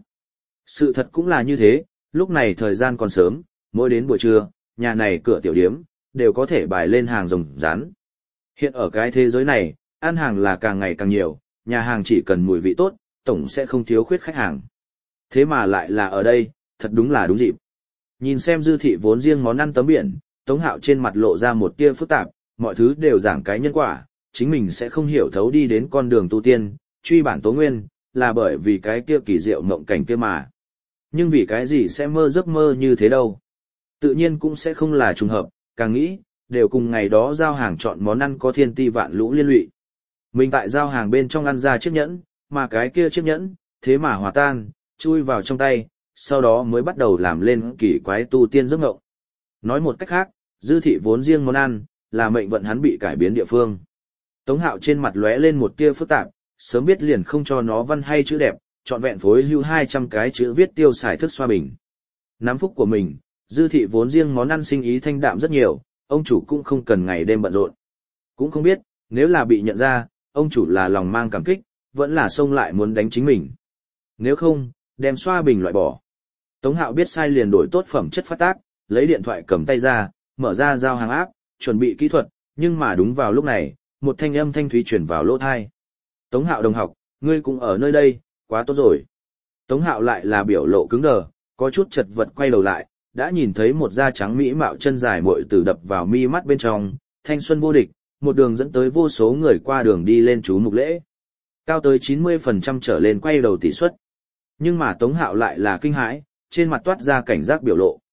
Sự thật cũng là như thế, lúc này thời gian còn sớm, mỗi đến buổi trưa, nhà này cửa tiểu điếm, đều có thể bài lên hàng rồng rán. Hiện ở cái thế giới này, ăn hàng là càng ngày càng nhiều, nhà hàng chỉ cần mùi vị tốt, tổng sẽ không thiếu khuyết khách hàng. Thế mà lại là ở đây, thật đúng là đúng dịp. Nhìn xem Dư thị vốn riêng món ăn tấm biển, Tống Hạo trên mặt lộ ra một tia phức tạp, mọi thứ đều giảng cái nhân quả, chính mình sẽ không hiểu thấu đi đến con đường tu tiên, truy bản tố nguyên, là bởi vì cái kia kỳ diệu mộng cảnh kia mà. Nhưng vì cái gì sẽ mơ giấc mơ như thế đâu? Tự nhiên cũng sẽ không là trùng hợp, càng nghĩ, đều cùng ngày đó giao hàng chọn món ăn có thiên ti vạn lũ liên lụy. Mình tại giao hàng bên trong ăn ra chiếc nhẫn, mà cái kia chiếc nhẫn, thế mà hòa tan, chui vào trong tay, sau đó mới bắt đầu làm lên kỳ quái tu tiên giấc ngộng. Nói một cách khác, Dư thị vốn riêng món ăn, là mệnh vận hắn bị cải biến địa phương. Tống Hạo trên mặt lóe lên một tia phức tạp, sớm biết liền không cho nó văn hay chữ đẹp, chọn vẹn phối hưu 200 cái chữ viết tiêu xài thức xoa bình. Nắm phúc của mình, Dư thị vốn riêng món ăn sinh ý thanh đạm rất nhiều, ông chủ cũng không cần ngày đêm bận rộn. Cũng không biết, nếu là bị nhận ra, ông chủ là lòng mang cảm kích, vẫn là xông lại muốn đánh chính mình. Nếu không, đem xoa bình loại bỏ. Tống Hạo biết sai liền đổi tốt phẩm chất phát tác, lấy điện thoại cầm tay ra, mở ra giao hàng áp, chuẩn bị kỹ thuật, nhưng mà đúng vào lúc này, một thanh âm thanh thúy truyền vào lỗ tai. Tống Hạo đồng học, ngươi cũng ở nơi đây, quá tốt rồi. Tống Hạo lại là biểu lộ cứng đờ, có chút chật vật quay đầu lại, đã nhìn thấy một da trắng mỹ mạo chân dài muội tử đập vào mi mắt bên trong, thanh xuân vô địch, một đường dẫn tới vô số người qua đường đi lên chú mục lễ. Cao tới 90% trở lên quay đầu tỷ suất. Nhưng mà Tống Hạo lại là kinh hãi, trên mặt toát ra cảnh giác biểu lộ.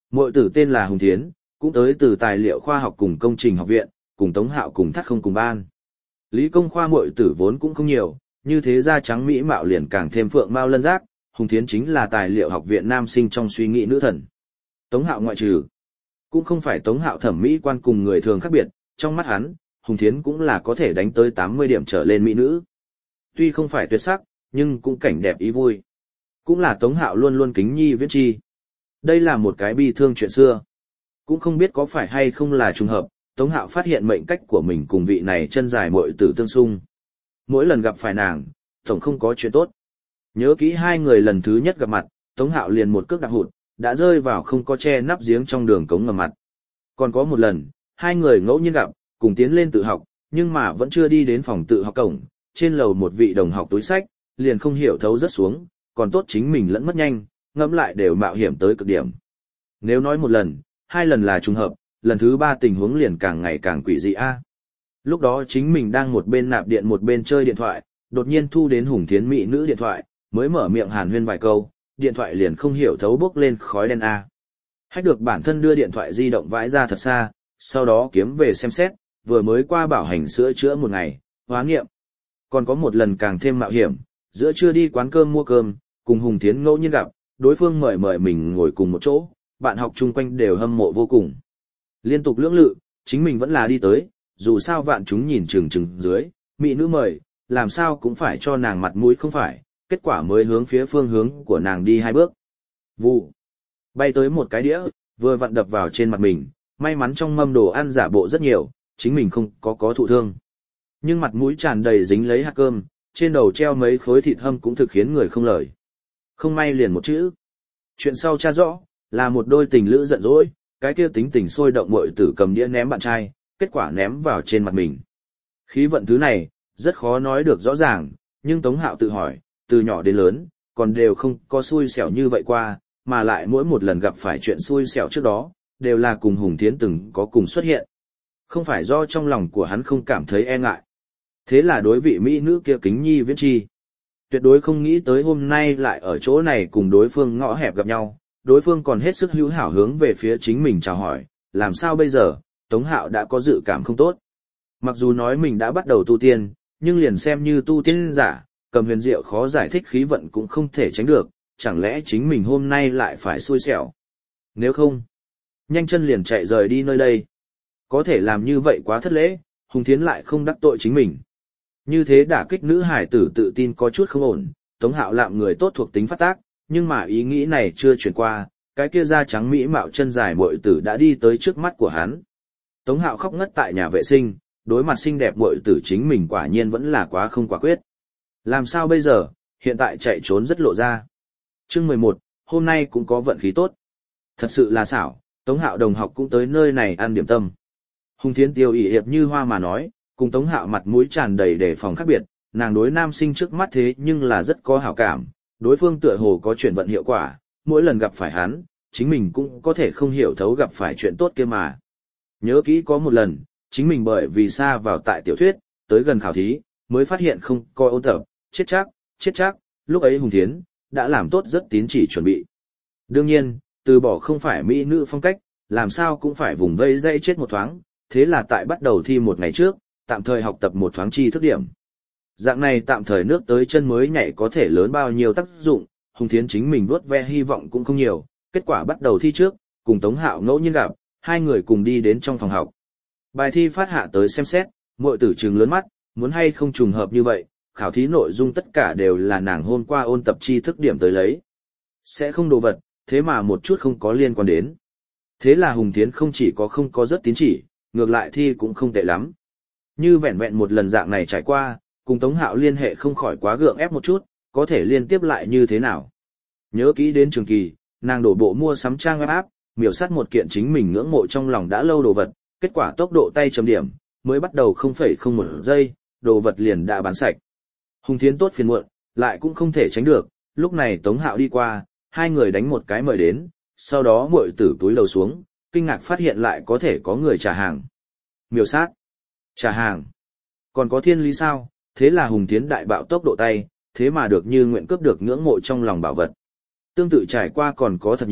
Muội tử tên là Hùng Thiến, cũng tới từ tài liệu khoa học cùng công trình học viện, cùng Tống Hạo cùng thắt không cùng ban. Lý công khoa muội tử vốn cũng không nhiều, như thế da trắng mỹ mạo liền càng thêm phượng mao lân giác, Hùng Thiến chính là tài liệu học viện nam sinh trong suy nghĩ nữ thần. Tống Hạo ngoại trừ, cũng không phải Tống Hạo thẩm mỹ quan cùng người thường khác biệt, trong mắt hắn, Hùng Thiến cũng là có thể đánh tới 80 điểm trở lên mỹ nữ. Tuy không phải tuyệt sắc, nhưng cũng cảnh đẹp ý vui. Cũng là Tống Hạo luôn luôn kính nhi viễn chi. Đây là một cái bi thương chuyện xưa. Cũng không biết có phải hay không là trùng hợp, Tống Hạo phát hiện mệnh cách của mình cùng vị này chân dài muội tử tương xung. Mỗi lần gặp phải nàng, tổng không có chuyện tốt. Nhớ kỹ hai người lần thứ nhất gặp mặt, Tống Hạo liền một cước đạp hụt, đã rơi vào không có che nắp giếng trong đường cống ngầm mặt. Còn có một lần, hai người ngẫu nhiên gặp, cùng tiến lên tự học, nhưng mà vẫn chưa đi đến phòng tự học cổng, trên lầu một vị đồng học túi sách, liền không hiểu thấu rất xuống, còn tốt chính mình lẫn mất nhanh, ngẫm lại đều mạo hiểm tới cực điểm. Nếu nói một lần, hai lần là trùng hợp, lần thứ ba tình huống liền càng ngày càng quỷ dị a. Lúc đó chính mình đang một bên nạp điện một bên chơi điện thoại, đột nhiên thu đến Hùng Thiến mỹ nữ điện thoại, mới mở miệng hàn huyên vài câu, điện thoại liền không hiểu thấu bốc lên khói đen a. Hack được bản thân đưa điện thoại di động vãi ra thật xa, sau đó kiếm về xem xét, vừa mới qua bảo hành sửa chữa một ngày, hóa nghiệm. Còn có một lần càng thêm mạo hiểm, giữa trưa đi quán cơm mua cơm, cùng Hùng Thiến ngẫu nhiên gặp, đối phương mời mình ngồi cùng một chỗ, bạn học chung quanh đều hâm mộ vô cùng. Liên tục lưỡng lự, chính mình vẫn là đi tới, dù sao vạn chúng nhìn chừng dưới, mỹ nữ mời, làm sao cũng phải cho nàng mặt mũi không phải, kết quả mới hướng phía phương hướng của nàng đi hai bước. Vụ. Bay tới một cái đĩa, vừa vặn đập vào trên mặt mình, may mắn trong mâm đồ ăn giả bộ rất nhiều, chính mình không có thụ thương. Nhưng mặt mũi tràn đầy dính lấy hạt cơm, trên đầu treo mấy khối thịt hâm cũng thực khiến người không lời. Không may liền một chữ. Chuyện sau tra rõ, là một đôi tình lữ giận dỗi, cái kia tính tình sôi động muội tử cầm đĩa ném bạn trai, kết quả ném vào trên mặt mình. Khí vận thứ này, rất khó nói được rõ ràng, nhưng Tống Hạo tự hỏi, từ nhỏ đến lớn, còn đều không có xui xẻo như vậy qua, mà lại mỗi một lần gặp phải chuyện xui xẻo trước đó, đều là cùng Hùng Thiến từng có cùng xuất hiện. Không phải do trong lòng của hắn không cảm thấy e ngại. Thế là đối vị mỹ nữ kia kính nhi viễn chi. Tuyệt đối không nghĩ tới hôm nay lại ở chỗ này cùng đối phương ngõ hẹp gặp nhau, đối phương còn hết sức hữu hảo hướng về phía chính mình chào hỏi, làm sao bây giờ, Tống Hạo đã có dự cảm không tốt. Mặc dù nói mình đã bắt đầu tu tiên, nhưng liền xem như tu tiên giả, cầm huyền diệu khó giải thích khí vận cũng không thể tránh được, chẳng lẽ chính mình hôm nay lại phải xui xẻo. Nếu không, nhanh chân liền chạy rời đi nơi đây. Có thể làm như vậy quá thất lễ, Hùng Thiến lại không đắc tội chính mình. Như thế đả kích nữ hải tử tự tin có chút không ổn, Tống Hạo lạm người tốt thuộc tính phát tác, nhưng mà ý nghĩ này chưa chuyển qua, cái kia da trắng mỹ mạo chân dài muội tử đã đi tới trước mắt của hắn. Tống Hạo khóc ngất tại nhà vệ sinh, đối mặt xinh đẹp muội tử chính mình quả nhiên vẫn là quá không quả quyết. Làm sao bây giờ, hiện tại chạy trốn rất lộ ra. Chương 11, hôm nay cũng có vận khí tốt. Thật sự là xảo, Tống Hạo đồng học cũng tới nơi này ăn điểm tâm. Hùng Thiến tiêu ỷ hiệp như hoa mà nói, cùng Tống Hạo mặt mũi tràn đầy đề phòng khác biệt, nàng đối nam sinh trước mắt thế nhưng là rất có hảo cảm, đối phương tựa hồ có chuyển vận hiệu quả, mỗi lần gặp phải hắn, chính mình cũng có thể không hiểu thấu gặp phải chuyện tốt kia mà. Nhớ kỹ có một lần, chính mình bởi vì xa vào tại tiểu thuyết, tới gần khảo thí, mới phát hiện không coi ôn tập, chết chắc, lúc ấy Hùng Thiến đã làm tốt rất tín chỉ chuẩn bị. Đương nhiên, từ bỏ không phải mỹ nữ phong cách, làm sao cũng phải vùng vây dây chết một thoáng, thế là tại bắt đầu thi một ngày trước, tạm thời học tập một thoáng tri thức điểm. Dạng này tạm thời nước tới chân mới nhảy có thể lớn bao nhiêu tác dụng, Hùng Thiến chính mình vuốt ve hy vọng cũng không nhiều, kết quả bắt đầu thi trước, cùng Tống Hạo ngẫu nhiên gặp, hai người cùng đi đến trong phòng học. Bài thi phát hạ tới xem xét, muội tử trừng lớn mắt, muốn hay không trùng hợp như vậy, khảo thí nội dung tất cả đều là nàng hôm qua ôn tập tri thức điểm tới lấy. Sẽ không đồ vật, thế mà một chút không có liên quan đến. Thế là Hùng Thiến không chỉ có không có rất tín chỉ, ngược lại thi cũng không tệ lắm. Như vẹn vẹn một lần dạng này trải qua, cùng Tống Hạo liên hệ không khỏi quá gượng ép một chút, có thể liên tiếp lại như thế nào. Nhớ kỹ đến trường kỳ, nàng đổ bộ mua sắm trang web app, miểu sát một kiện chính mình ngưỡng mộ trong lòng đã lâu đồ vật, kết quả tốc độ tay chấm điểm, mới bắt đầu 0,01 giây, đồ vật liền đã bán sạch. Hùng Thiến tốt phiền muộn, lại cũng không thể tránh được, lúc này Tống Hạo đi qua, hai người đánh một cái mời đến, sau đó muội tử túi lầu xuống, kinh ngạc phát hiện lại có thể có người trả hàng. Miểu sát, trả hàng, còn có thiên lý sao? Thế là Hùng Thiến đại bạo tốc độ tay, thế mà được như nguyện cướp được ngưỡng mộ trong lòng bảo vật. Tương tự trải qua còn có thật nhiều,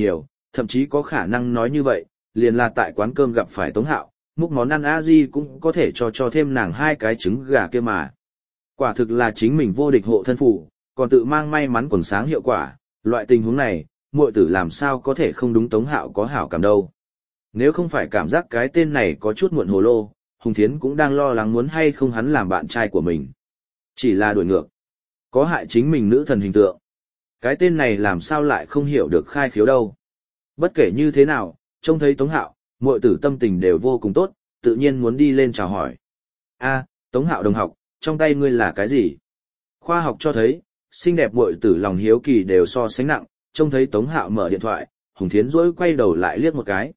Thậm chí có khả năng nói như vậy, liền là tại quán cơm gặp phải Tống Hạo, múc món ăn a di cũng có thể cho thêm nàng 2 cái trứng gà kia mà. Quả thực là chính mình vô địch hộ thân phủ, còn tự mang may mắn quần sáng hiệu quả, loại tình huống này, muội tử làm sao có thể không đúng Tống Hạo có hảo cảm đâu. Nếu không phải cảm giác cái tên này có chút muộn hồ lô, Hùng Thiến cũng đang lo lắng muốn hay không hắn làm bạn trai của mình. Chỉ là đổi ngược, có hại chính mình nữ thần hình tượng. Cái tên này làm sao lại không hiểu được khai khiếu đâu. Bất kể như thế nào, trông thấy Tống Hạo, muội tử tâm tình đều vô cùng tốt, tự nhiên muốn đi lên chào hỏi. A, Tống Hạo đồng học, trong tay ngươi là cái gì? Khoa học cho thấy, xinh đẹp muội tử lòng hiếu kỳ đều so sánh nặng, trông thấy Tống Hạo mở điện thoại, Hùng Thiến rỗi quay đầu lại liếc một cái.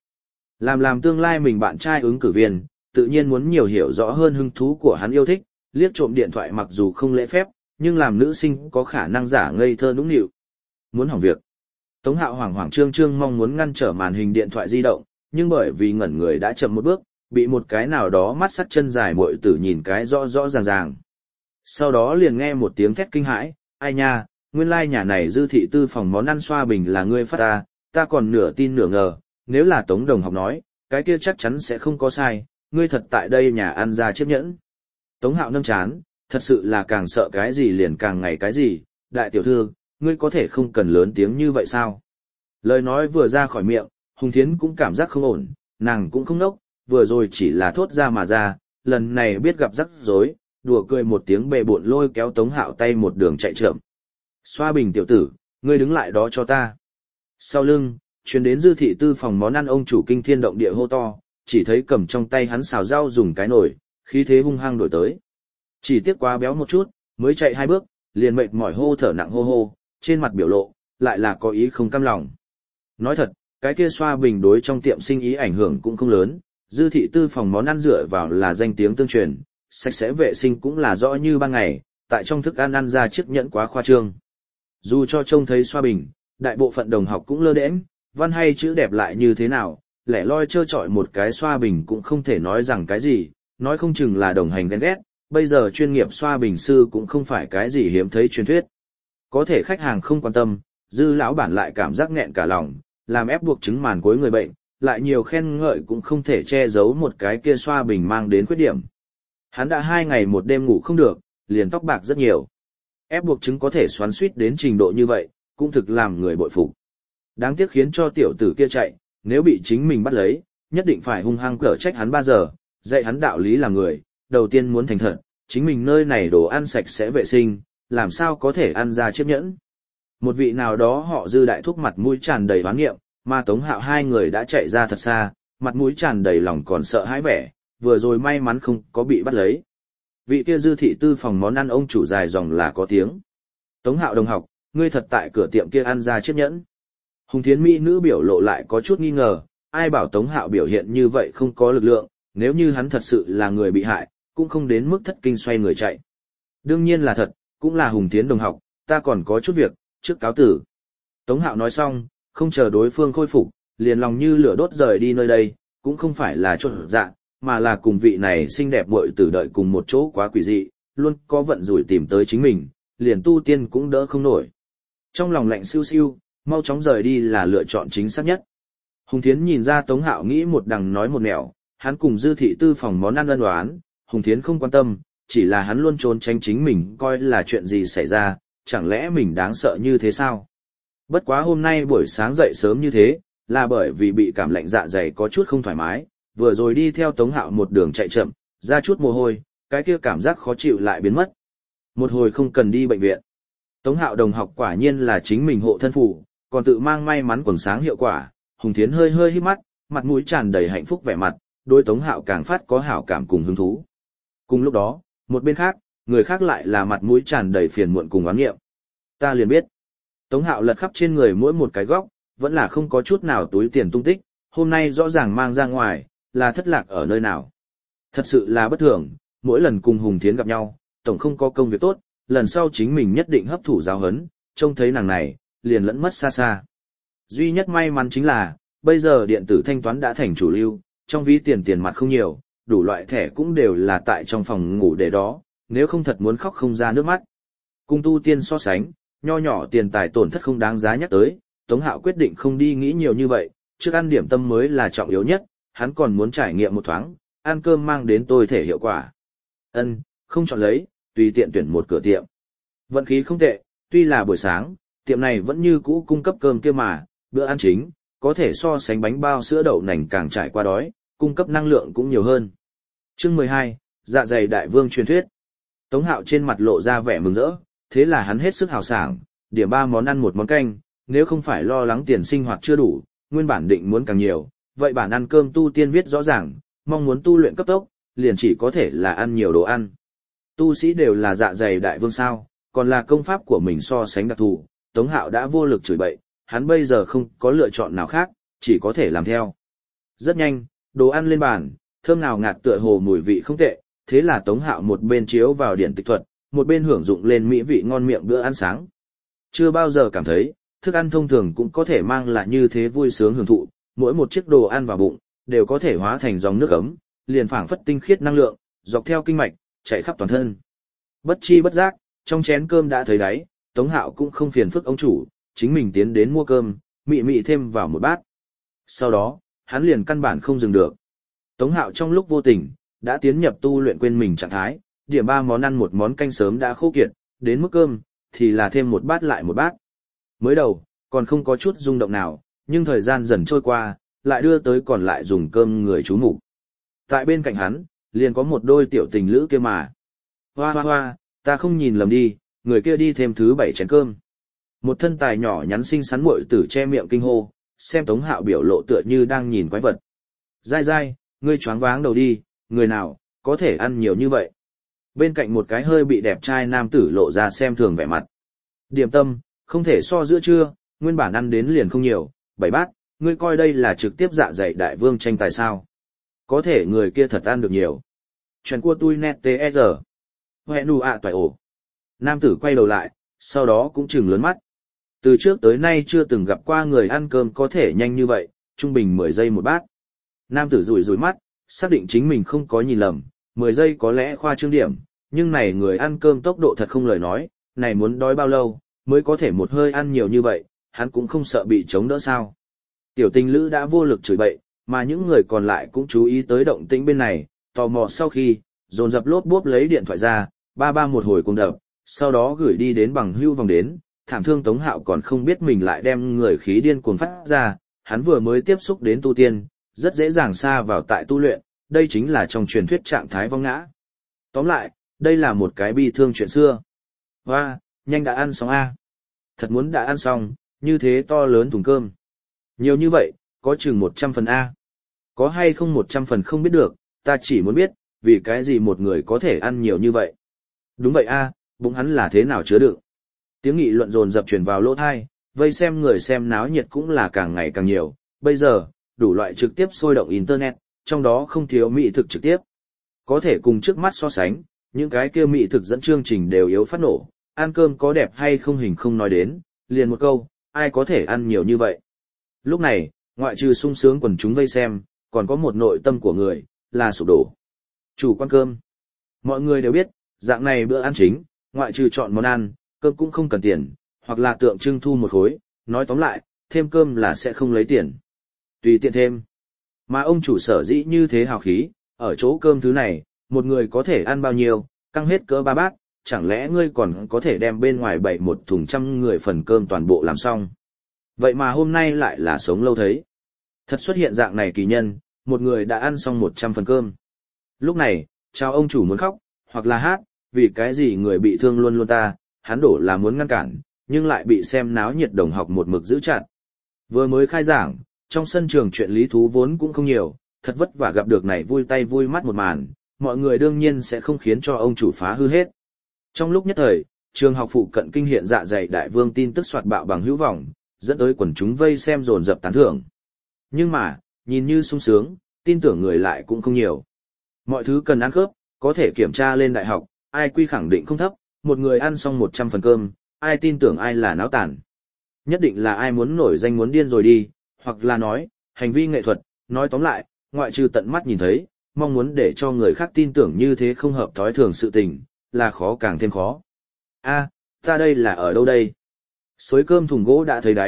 Làm tương lai mình bạn trai ứng cử viên, tự nhiên muốn nhiều hiểu rõ hơn hứng thú của hắn yêu thích, liếc trộm điện thoại mặc dù không lễ phép, nhưng làm nữ sinh có khả năng giả ngây thơ nũng nịu. Muốn hỏng việc. Tống Hạo hoảng hoảng trương trương mong muốn ngăn trở màn hình điện thoại di động, nhưng bởi vì ngẩn người đã chậm một bước, bị một cái nào đó mắt sắt chân dài muội tử nhìn cái rõ rõ ràng ràng. Sau đó liền nghe một tiếng thét kinh hãi, ai nha, nguyên lai nhà này Dư thị tư phòng món ăn xoa bình là ngươi phát ta còn nửa tin nửa ngờ, nếu là Tống đồng học nói, cái kia chắc chắn sẽ không có sai, ngươi thật tại đây nhà ăn ra chiếc nhẫn. Tống Hạo nâng chán, thật sự là càng sợ cái gì liền càng ngày cái gì, đại tiểu thư, ngươi có thể không cần lớn tiếng như vậy sao? Lời nói vừa ra khỏi miệng, Hùng Thiến cũng cảm giác không ổn, nàng cũng không nốc, vừa rồi chỉ là thốt ra mà ra, lần này biết gặp rắc rối, đùa cười một tiếng bề bộn lôi kéo Tống Hạo tay một đường chạy trượm. Xoa bình tiểu tử, ngươi đứng lại đó cho ta. Sau lưng, truyền đến Dư thị tư phòng món ăn ông chủ kinh thiên động địa hô to, chỉ thấy cầm trong tay hắn xào rau dùng cái nồi, khí thế hung hăng đổi tới. Chỉ tiếc quá béo một chút, mới chạy 2 bước, liền mệt mỏi hô thở nặng hô hô, trên mặt biểu lộ, lại là có ý không cam lòng. Nói thật, cái kia xoa bình đối trong tiệm sinh ý ảnh hưởng cũng không lớn, Dư thị tư phòng món ăn dựa vào là danh tiếng tương truyền, sạch sẽ vệ sinh cũng là rõ như ban ngày, tại trong thức ăn ăn ra chiếc nhẫn quá khoa trương. Dù cho trông thấy xoa bình, đại bộ phận đồng học cũng lơ đễnh, văn hay chữ đẹp lại như thế nào, lẻ loi trơ trọi một cái xoa bình cũng không thể nói rằng cái gì, nói không chừng là đồng hành ghen ghét, bây giờ chuyên nghiệp xoa bình sư cũng không phải cái gì hiếm thấy truyền thuyết. Có thể khách hàng không quan tâm, Dư lão bản lại cảm giác nghẹn cả lòng, làm ép buộc chứng màn cuối người bệnh, lại nhiều khen ngợi cũng không thể che giấu một cái kia xoa bình mang đến khuyết điểm. Hắn đã 2 ngày 1 đêm ngủ không được, liền tóc bạc rất nhiều. Ép buộc chứng có thể xoắn suýt đến trình độ như vậy, cũng thực làm người bội phục. Đáng tiếc khiến cho tiểu tử kia chạy, nếu bị chính mình bắt lấy, nhất định phải hung hăng cở trách hắn 3 giờ, dạy hắn đạo lý làm người, đầu tiên muốn thành thật, chính mình nơi này đồ ăn sạch sẽ vệ sinh, làm sao có thể ăn ra chiếc nhẫn. Một vị nào đó họ Dư đại thúc mặt mũi tràn đầy oán nghiệm, mà Tống Hạo 2 người đã chạy ra thật xa, mặt mũi tràn đầy lòng còn sợ hãi vẻ, vừa rồi may mắn không có bị bắt lấy. Vị kia Dư thị tư phòng món ăn ông chủ dài dòng là có tiếng. Tống Hạo đồng học, ngươi thật tại cửa tiệm kia ăn ra chiếc nhẫn. Hùng Thiến mỹ nữ biểu lộ lại có chút nghi ngờ, ai bảo Tống Hạo biểu hiện như vậy không có lực lượng, nếu như hắn thật sự là người bị hại, cũng không đến mức thất kinh xoay người chạy. Đương nhiên là thật, cũng là Hùng Thiến đồng học, ta còn có chút việc, trước cáo tử. Tống Hạo nói xong, không chờ đối phương khôi phục, liền lòng như lửa đốt rời đi nơi đây, cũng không phải là chột dạ, mà là cùng vị này xinh đẹp muội tử đợi cùng một chỗ quá quỷ dị, luôn có vận rủi tìm tới chính mình, liền tu tiên cũng đỡ không nổi. Trong lòng lạnh siêu siêu, mau chóng rời đi là lựa chọn chính xác nhất. Hùng Thiến nhìn ra Tống Hạo nghĩ một đằng nói một nẻo, hắn cùng Dư thị tư phòng món ăn ân oán, Hùng Thiến không quan tâm, chỉ là hắn luôn trốn tránh chính mình coi là chuyện gì xảy ra, chẳng lẽ mình đáng sợ như thế sao? Bất quá hôm nay buổi sáng dậy sớm như thế, là bởi vì bị cảm lạnh dạ dày có chút không thoải mái, vừa rồi đi theo Tống Hạo một đường chạy chậm, ra chút mồ hôi, cái kia cảm giác khó chịu lại biến mất. Một hồi không cần đi bệnh viện. Tống Hạo đồng học quả nhiên là chính mình hộ thân phụ, còn tự mang may mắn quần sáng hiệu quả, Hùng Thiến hơi hơi híp mắt, mặt mũi tràn đầy hạnh phúc vẻ mặt, đôi Tống Hạo càng phát có hảo cảm cùng hứng thú. Cùng lúc đó, một bên khác, người khác lại là mặt mũi tràn đầy phiền muộn cùng oán nghiệm. Ta liền biết, Tống Hạo lật khắp trên người mỗi một cái góc, vẫn là không có chút nào túi tiền tung tích, hôm nay rõ ràng mang ra ngoài, là thất lạc ở nơi nào. Thật sự là bất thường, mỗi lần cùng Hùng Thiến gặp nhau, tổng không có công việc tốt, lần sau chính mình nhất định hấp thụ giáo huấn, trông thấy nàng này, liền lẫn mất xa xa. Duy nhất may mắn chính là, bây giờ điện tử thanh toán đã thành chủ lưu, trong ví tiền mặt không nhiều, đủ loại thẻ cũng đều là tại trong phòng ngủ để đó, nếu không thật muốn khóc không ra nước mắt. Cùng tu tiên so sánh, nho nhỏ tiền tài tổn thất không đáng giá nhắc tới, Tống Hạo quyết định không đi nghĩ nhiều như vậy, trước ăn điểm tâm mới là trọng yếu nhất, hắn còn muốn trải nghiệm một thoáng, ăn cơm mang đến tôi thể hiệu quả. Không chọn lấy, tùy tiện tuyển một cửa tiệm. Vận khí không tệ, tuy là buổi sáng, tiệm này vẫn như cũ cung cấp cơm kia mà, bữa ăn chính, có thể so sánh bánh bao sữa đậu nành càng trải qua đói, cung cấp năng lượng cũng nhiều hơn. Chương 12, dạ dày đại vương truyền thuyết. Tống Hạo trên mặt lộ ra vẻ mừng rỡ, thế là hắn hết sức hào sảng, điểm 3 món ăn một món canh, nếu không phải lo lắng tiền sinh hoạt chưa đủ, nguyên bản định muốn càng nhiều, vậy bản ăn cơm tu tiên viết rõ ràng, mong muốn tu luyện cấp tốc, liền chỉ có thể là ăn nhiều đồ ăn. Tu sĩ đều là dạ dày đại vương sao, còn là công pháp của mình so sánh đặc thù, Tống Hạo đã vô lực chửi bậy, hắn bây giờ không có lựa chọn nào khác, chỉ có thể làm theo. Rất nhanh, đồ ăn lên bàn, thơm nào ngạt tựa hồ mùi vị không tệ, thế là Tống Hạo một bên chiếu vào điện tịch thuật, một bên hưởng dụng lên mỹ vị ngon miệng bữa ăn sáng. Chưa bao giờ cảm thấy, thức ăn thông thường cũng có thể mang lại như thế vui sướng hưởng thụ, mỗi một chiếc đồ ăn vào bụng, đều có thể hóa thành dòng nước ấm, liền phảng phất tinh khiết năng lượng, dọc theo kinh mạch, chạy khắp toàn thân. Bất chi bất giác, trong chén cơm đã thấy đáy, Tống Hạo cũng không phiền phức ông chủ, chính mình tiến đến mua cơm, mị mị thêm vào một bát. Sau đó, hắn liền căn bản không dừng được. Tống Hạo trong lúc vô tình, đã tiến nhập tu luyện quên mình trạng thái, điểm 3 món ăn một món canh sớm đã khô kiệt, đến mức cơm, thì là thêm một bát lại một bát. Mới đầu, còn không có chút rung động nào, nhưng thời gian dần trôi qua, lại đưa tới còn lại dùng cơm người chú mục. Tại bên cạnh hắn, liền có một đôi tiểu tình lữ kia mà. Hoa hoa hoa, ta không nhìn lầm đi, người kia đi thêm thứ 7 chén cơm. Một thân tài nhỏ nhắn xinh xắn muội tử che miệng kinh hô, xem Tống Hạo biểu lộ tựa như đang nhìn quái vật. Dai dai, ngươi choáng váng đầu đi, người nào, có thể ăn nhiều như vậy. Bên cạnh một cái hơi bị đẹp trai nam tử lộ ra xem thường vẻ mặt. Điểm tâm, không thể so giữa trưa, nguyên bản ăn đến liền không nhiều, 7 bát, ngươi coi đây là trực tiếp dạ dày đại vương tranh tài sao. Có thể người kia thật ăn được nhiều. Chuyện của tôi net TR. Hẹn đù ạ toại ổ. Nam tử quay đầu lại, sau đó cũng trừng lớn mắt. Từ trước tới nay chưa từng gặp qua người ăn cơm có thể nhanh như vậy, trung bình 10 giây một bát. Nam tử rủi rủi mắt, xác định chính mình không có nhìn lầm, 10 giây có lẽ khoa trương điểm, nhưng này người ăn cơm tốc độ thật không lời nói, này muốn đói bao lâu, mới có thể một hơi ăn nhiều như vậy, hắn cũng không sợ bị chống đỡ sao. Tiểu tình lữ đã vô lực chửi bậy, mà những người còn lại cũng chú ý tới động tĩnh bên này, tò mò sau khi, dồn dập lốp bốp lấy điện thoại ra, ba ba một hồi cùng đập, sau đó gửi đi đến bằng hưu vòng đến, thảm thương Tống Hạo còn không biết mình lại đem người khí điên cuồng phát ra, hắn vừa mới tiếp xúc đến tu tiên, rất dễ dàng xa vào tại tu luyện, đây chính là trong truyền thuyết trạng thái vong ngã. Tóm lại, đây là một cái bi thương chuyện xưa. Hoa, nhanh đã ăn xong a. Thật muốn đã ăn xong, như thế to lớn thùng cơm. Nhiều như vậy, có chừng 100 phần a. Có hay không 100 phần không biết được, ta chỉ muốn biết, vì cái gì một người có thể ăn nhiều như vậy. Đúng vậy a, bụng hắn là thế nào chứa đựng. Tiếng nghị luận dồn dập truyền vào lỗ tai, vây xem người xem náo nhiệt cũng là càng ngày càng nhiều. Bây giờ, đủ loại trực tiếp sôi động internet, trong đó không thiếu mỹ thực trực tiếp. Có thể cùng trước mắt so sánh, những cái kia mỹ thực dẫn chương trình đều yếu phát nổ, ăn cơm có đẹp hay không hình không nói đến, liền một câu, ai có thể ăn nhiều như vậy. Lúc này, ngoại trừ sung sướng quần chúng vây xem, còn có một nội tâm của người, là sụp đổ. Chủ quan cơm. Mọi người đều biết, dạng này bữa ăn chính, ngoại trừ chọn món ăn, cơm cũng không cần tiền, hoặc là tượng trưng thu một khối, nói tóm lại, thêm cơm là sẽ không lấy tiền. Tùy tiện thêm. Mà ông chủ sở dĩ như thế hào khí, ở chỗ cơm thứ này, một người có thể ăn bao nhiêu, căng hết cỡ 3 bát, chẳng lẽ ngươi còn có thể đem bên ngoài bày một thùng trăm người phần cơm toàn bộ làm xong. Vậy mà hôm nay lại là sống lâu thấy. Thật xuất hiện dạng này kỳ nhân, một người đã ăn xong 100 phần cơm. Lúc này, chào ông chủ muốn khóc, hoặc là hát, vì cái gì người bị thương luôn luôn ta, hắn đổ là muốn ngăn cản, nhưng lại bị xem náo nhiệt đồng học một mực giữ chặt. Vừa mới khai giảng, trong sân trường chuyện lý thú vốn cũng không nhiều, thật vất vả gặp được này vui tay vui mắt một màn, mọi người đương nhiên sẽ không khiến cho ông chủ phá hư hết. Trong lúc nhất thời, trường học phụ cận kinh hiện dạ dày đại vương tin tức soạt bạo bằng hữu vọng, dẫn tới quần chúng vây xem dồn dập tán thưởng. Nhưng mà, nhìn như sung sướng, tin tưởng người lại cũng không nhiều. Mọi thứ cần ăn khớp, có thể kiểm tra lên đại học, ai quy khẳng định không thấp, một người ăn xong 100 phần cơm, ai tin tưởng ai là náo tản. Nhất định là ai muốn nổi danh muốn điên rồi đi, hoặc là nói, hành vi nghệ thuật, nói tóm lại, ngoại trừ tận mắt nhìn thấy, mong muốn để cho người khác tin tưởng như thế không hợp thói thường sự tình, là khó càng thêm khó. A, ta đây là ở đâu đây? Xới cơm thùng gỗ đã thấy đáy,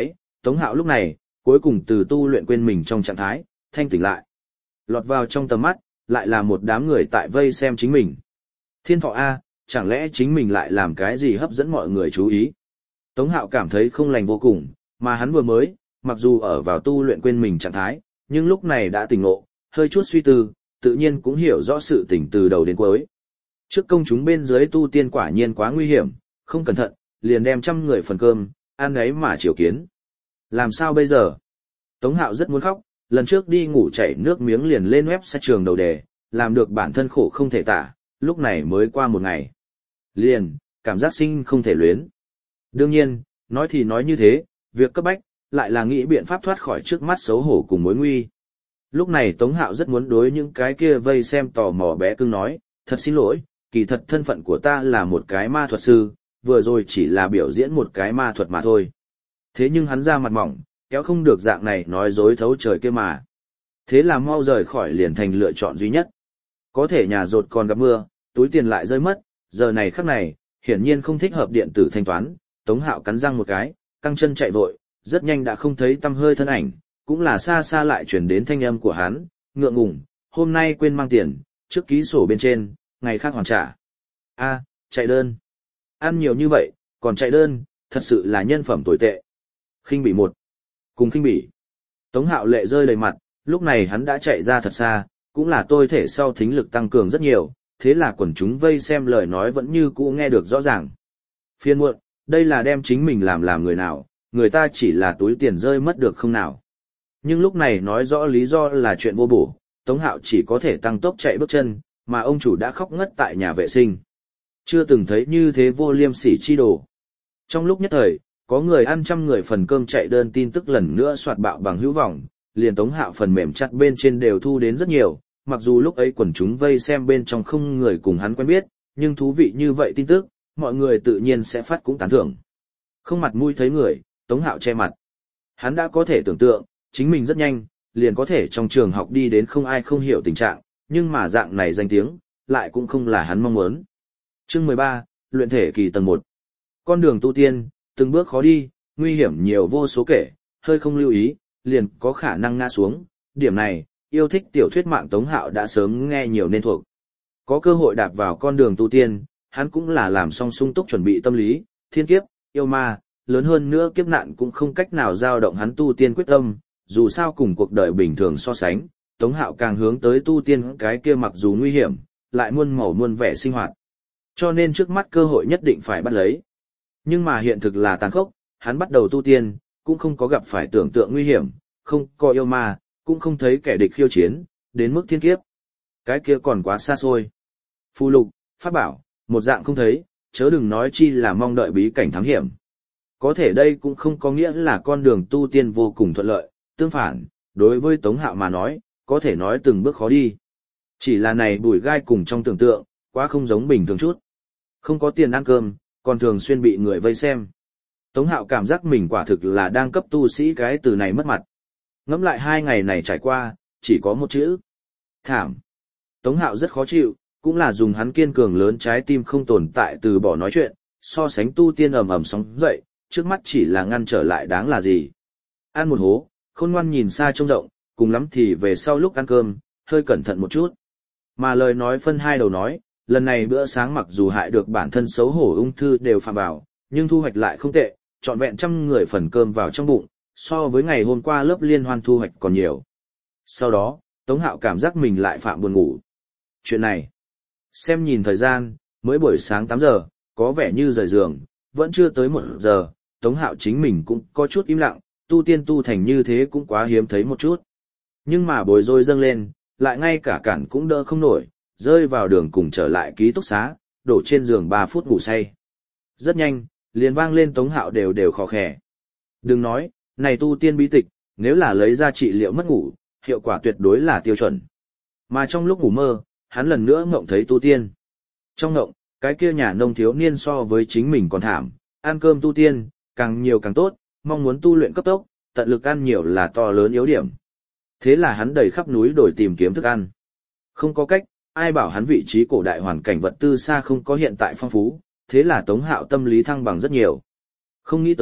Tống Hạo lúc này, cuối cùng từ tu luyện quên mình trong trạng thái, thanh tỉnh lại. Lọt vào trong tầm mắt, lại là một đám người tại vây xem chính mình. Thiên Thọ A, chẳng lẽ chính mình lại làm cái gì hấp dẫn mọi người chú ý? Tống Hạo cảm thấy không lành vô cùng, mà hắn vừa mới, mặc dù ở vào tu luyện quên mình trạng thái, nhưng lúc này đã tỉnh ngộ, hơi chút suy tư, tự nhiên cũng hiểu rõ sự tỉnh từ đầu đến cuối. Trước công chúng bên dưới tu tiên quả nhiên quá nguy hiểm, không cẩn thận, liền đem 100 người phần cơm, ăn ấy mà chiều kiến. Làm sao bây giờ? Tống Hạo rất muốn khóc, lần trước đi ngủ chảy nước miếng liền lên website trường đầu đề, làm được bản thân khổ không thể tả, lúc này mới qua một ngày. Liền, cảm giác sinh không thể luyến. Đương nhiên, nói thì nói như thế, việc cấp bách, lại là nghĩ biện pháp thoát khỏi trước mắt xấu hổ cùng mối nguy. Lúc này Tống Hạo rất muốn đối những cái kia vây xem tò mò bé cưng nói, thật xin lỗi, kỳ thật thân phận của ta là một cái ma thuật sư, vừa rồi chỉ là biểu diễn một cái ma thuật mà thôi. Thế nhưng hắn ra mặt mỏng, kéo không được dạng này nói dối thấu trời kia mà. Thế là mau rời khỏi liền thành lựa chọn duy nhất. Có thể nhà rột còn gặp mưa, túi tiền lại rơi mất, giờ này khắc này, hiển nhiên không thích hợp điện tử thanh toán, Tống Hạo cắn răng một cái, căng chân chạy vội, rất nhanh đã không thấy tăm hơi thân ảnh, cũng là xa xa lại chuyển đến thanh âm của hắn, ngượng ngùng, hôm nay quên mang tiền, trước ký sổ bên trên, ngày khác hoàn trả. A, chạy đơn. Ăn nhiều như vậy, còn chạy đơn, thật sự là nhân phẩm tồi tệ. Khinh bỉ một. Cùng khinh bỉ. Tống Hạo lệ rơi đầy mặt, lúc này hắn đã chạy ra thật xa, cũng là tôi thể sau thính lực tăng cường rất nhiều, thế là quần chúng vây xem lời nói vẫn như cũ nghe được rõ ràng. Phiên muộn, đây là đem chính mình làm người nào, người ta chỉ là túi tiền rơi mất được không nào. Nhưng lúc này nói rõ lý do là chuyện vô bổ, Tống Hạo chỉ có thể tăng tốc chạy bước chân, mà ông chủ đã khóc ngất tại nhà vệ sinh. Chưa từng thấy như thế vô liêm sỉ chi đồ. Trong lúc nhất thời, có người ăn 100 người phần cơm chạy đơn tin tức lần nữa soạt bạo bằng hữu vọng, liền Tống Hạo phần mềm chặt bên trên đều thu đến rất nhiều, mặc dù lúc ấy quần chúng vây xem bên trong không người cùng hắn quen biết, nhưng thú vị như vậy tin tức, mọi người tự nhiên sẽ phát cũng tán thưởng. Không mặt mũi thấy người, Tống Hạo che mặt. Hắn đã có thể tưởng tượng, chính mình rất nhanh, liền có thể trong trường học đi đến không ai không hiểu tình trạng, nhưng mà dạng này danh tiếng, lại cũng không là hắn mong muốn. Chương 13, luyện thể kỳ tầng 1. Con đường tu tiên, từng bước khó đi, nguy hiểm nhiều vô số kể, hơi không lưu ý, liền có khả năng ngã xuống. Điểm này, yêu thích tiểu thuyết mạng Tống Hạo đã sớm nghe nhiều nên thuộc. Có cơ hội đạp vào con đường tu tiên, hắn cũng là làm xong sung túc chuẩn bị tâm lý, thiên kiếp, yêu ma, lớn hơn nữa kiếp nạn cũng không cách nào dao động hắn tu tiên quyết tâm, dù sao cùng cuộc đời bình thường so sánh, Tống Hạo càng hướng tới tu tiên cái kia mặc dù nguy hiểm, lại muôn màu muôn vẻ sinh hoạt. Cho nên trước mắt cơ hội nhất định phải bắt lấy. Nhưng mà hiện thực là tàn khốc, hắn bắt đầu tu tiên, cũng không có gặp phải tưởng tượng nguy hiểm, không có yêu ma, cũng không thấy kẻ địch khiêu chiến, đến mức thiên kiếp. Cái kia còn quá xa xôi. Phù lục, pháp bảo, một dạng không thấy, chớ đừng nói chi là mong đợi bí cảnh thám hiểm. Có thể đây cũng không có nghĩa là con đường tu tiên vô cùng thuận lợi, tương phản, đối với Tống Hạo mà nói, có thể nói từng bước khó đi. Chỉ là này bùi gai cùng trong tưởng tượng, quá không giống bình thường chút. Không có tiền ăn cơm, còn thường xuyên bị người vây xem. Tống Hạo cảm giác mình quả thực là đang cấp tu sĩ cái từ này mất mặt. Ngẫm lại 2 ngày này trải qua, chỉ có một chữ. Thảm. Tống Hạo rất khó chịu, cũng là dùng hắn kiên cường lớn trái tim không tồn tại từ bỏ nói chuyện, so sánh tu tiên ầm ầm sóng dậy, trước mắt chỉ là ngăn trở lại đáng là gì. Ăn một hố, khôn ngoan nhìn xa trông rộng, cùng lắm thì về sau lúc ăn cơm, hơi cẩn thận một chút. Mà lời nói phân hai đầu nói, lần này bữa sáng mặc dù hại được bản thân xấu hổ ung thư đều phạm vào, nhưng thu hoạch lại không tệ, trọn vẹn 100 người phần cơm vào trong bụng, so với ngày hôm qua lớp liên hoan thu hoạch còn nhiều. Sau đó, Tống Hạo cảm giác mình lại phạm buồn ngủ. Chuyện này, xem nhìn thời gian, mới buổi sáng 8 giờ, có vẻ như rời giường, vẫn chưa tới 1 giờ, Tống Hạo chính mình cũng có chút im lặng, tu tiên tu thành như thế cũng quá hiếm thấy một chút. Nhưng mà bối rối dâng lên, lại ngay cả cản cũng đỡ không nổi, rơi vào đường cùng trở lại ký túc xá, đổ trên giường 3 phút ngủ say. Rất nhanh, liền vang lên Tống Hạo đều khó khè. Đừng nói, này tu tiên bí tịch, nếu là lấy ra trị liệu mất ngủ, hiệu quả tuyệt đối là tiêu chuẩn. Mà trong lúc ngủ mơ, hắn lần nữa ngộng thấy tu tiên. Trong ngộng, cái kia nhà nông thiếu niên so với chính mình còn thảm, ăn cơm tu tiên, càng nhiều càng tốt, mong muốn tu luyện cấp tốc, tận lực ăn nhiều là to lớn yếu điểm. Thế là hắn đầy khắp núi đồi tìm kiếm thức ăn. Không có cách, ai bảo hắn vị trí cổ đại hoàn cảnh vật tư xa không có hiện tại phong phú, thế là Tống Hạo tâm lý thăng bằng rất nhiều. Không nghĩ tới,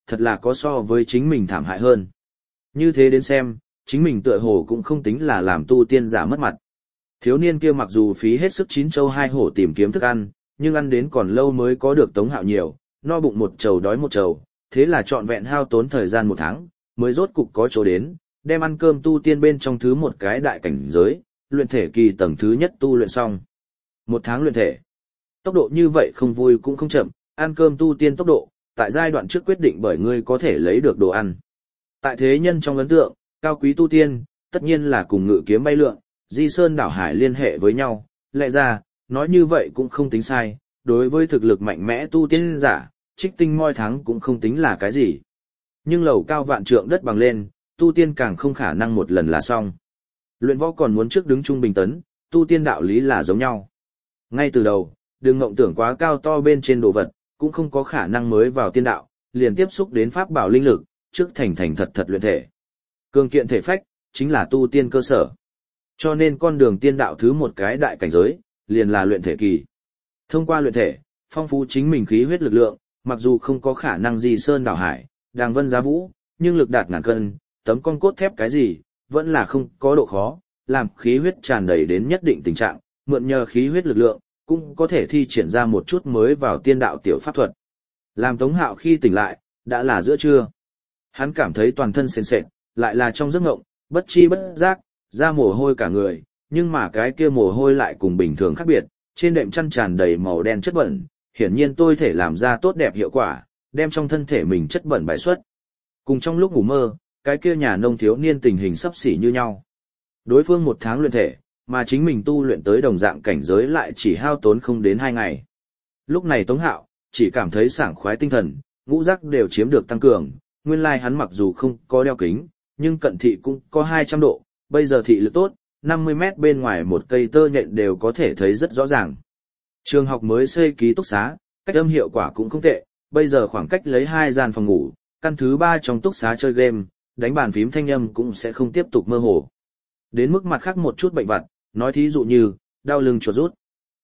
thật là có so với chính mình thảm hại hơn. Như thế đến xem, chính mình tựa hồ cũng không tính là làm tu tiên giả mất mặt. Thiếu niên kia mặc dù phí hết sức chín châu hai hổ tìm kiếm thức ăn, nhưng ăn đến còn lâu mới có được Tống Hạo nhiều, no bụng một trầu đói một trầu, thế là trọn vẹn hao tốn thời gian 1 tháng, mới rốt cục có chỗ đến, đem ăn cơm tu tiên bên trong thứ một cái đại cảnh giới, luyện thể kỳ tầng thứ nhất tu luyện xong. 1 tháng luyện thể. Tốc độ như vậy không vui cũng không chậm, ăn cơm tu tiên tốc độ, tại giai đoạn trước quyết định bởi ngươi có thể lấy được đồ ăn. Tại thế nhân trong ấn tượng, cao quý tu tiên, tất nhiên là cùng ngự kiếm bay lượn, di sơn đảo hải liên hệ với nhau, lẽ ra, nói như vậy cũng không tính sai, đối với thực lực mạnh mẽ tu tiên giả, trích tinh moi thắng cũng không tính là cái gì. Nhưng lầu cao vạn trượng đất bằng lên, tu tiên càng không khả năng một lần là xong. Luyện võ còn muốn trước đứng trung bình tấn, tu tiên đạo lý là giống nhau. Ngay từ đầu, đừng mộng tưởng quá cao to bên trên đồ vật, cũng không có khả năng mới vào tiên đạo, liền tiếp xúc đến pháp bảo linh lực, trước thành thật luyện thể. Cường kiện thể phách, chính là tu tiên cơ sở. Cho nên con đường tiên đạo thứ một cái đại cảnh giới, liền là luyện thể kỳ. Thông qua luyện thể, phong phú chính mình khí huyết lực lượng, mặc dù không có khả năng gì sơn đảo hải, đàng vân giá vũ, nhưng lực đạt ngàn cân, tấm con cốt thép cái gì, vẫn là không có độ khó, làm khí huyết tràn đầy đến nhất định tình trạng, mượn nhờ khí huyết lực lượng, cũng có thể thi triển ra một chút mới vào tiên đạo tiểu pháp thuật. Làm Tống Hạo khi tỉnh lại, đã là giữa trưa. Hắn cảm thấy toàn thân sền sệt, lại là trong giấc ngộng, bất chi bất giác, ra mồ hôi cả người, nhưng mà cái kia mồ hôi lại cùng bình thường khác biệt, trên đệm chăn tràn đầy màu đen chất bẩn, hiển nhiên tôi thể làm ra tốt đẹp hiệu quả, đem trong thân thể mình chất bẩn bài xuất. Cùng trong lúc ngủ mơ, cái kia nhà nông thiếu niên tình hình sắp xỉ như nhau. Đối phương 1 tháng luyện thể, mà chính mình tu luyện tới đồng dạng cảnh giới lại chỉ hao tốn không đến 2 ngày. Lúc này Tống Hạo chỉ cảm thấy sảng khoái tinh thần, ngũ giác đều chiếm được tăng cường, nguyên lai hắn mặc dù không có đeo kính, nhưng cận thị cũng có 200 độ, bây giờ thị lực tốt, 50 mét bên ngoài một cây tơ nhện đều có thể thấy rất rõ ràng. Trường học mới xây ký túc xá, cách âm hiệu quả cũng không tệ, bây giờ khoảng cách lấy 2 gian phòng ngủ, căn thứ 3 trong túc xá chơi game, đánh bàn phím thanh âm cũng sẽ không tiếp tục mơ hồ. Đến mức mặt khác một chút bệnh vặt, nói thí dụ như, đau lưng chuột rút.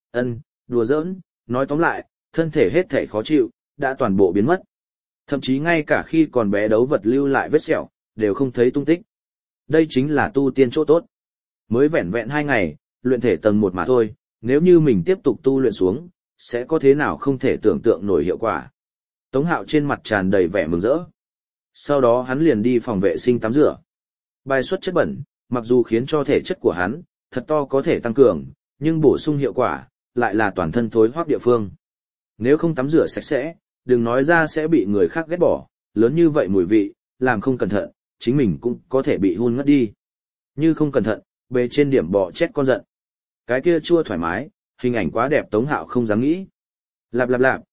Đùa giỡn, nói tóm lại, thân thể hết thể khó chịu, đã toàn bộ biến mất. Thậm chí ngay cả khi còn bé đấu vật lưu lại vết sẹo, đều không thấy tung tích. Đây chính là tu tiên chỗ tốt. Mới vẹn vẹn 2 ngày, luyện thể tầng 1 mà thôi, nếu như mình tiếp tục tu luyện xuống, sẽ có thế nào không thể tưởng tượng nổi hiệu quả. Tống Hạo trên mặt tràn đầy vẻ mừng rỡ. Sau đó hắn liền đi phòng vệ sinh tắm rửa. Bài xuất chất bẩn, mặc dù khiến cho thể chất của hắn thật to có thể tăng cường, nhưng bổ sung hiệu quả lại là toàn thân thối hoác địa phương. Nếu không tắm rửa sạch sẽ, đừng nói ra sẽ bị người khác ghét bỏ, lớn như vậy mùi vị, làm không cẩn thận, chính mình cũng có thể bị hun ngất đi. Như không cẩn thận, bề trên điểm bọ chết con giận. Cái kia chua thoải mái, hình ảnh quá đẹp Tống Hạo không dám nghĩ. Lạp,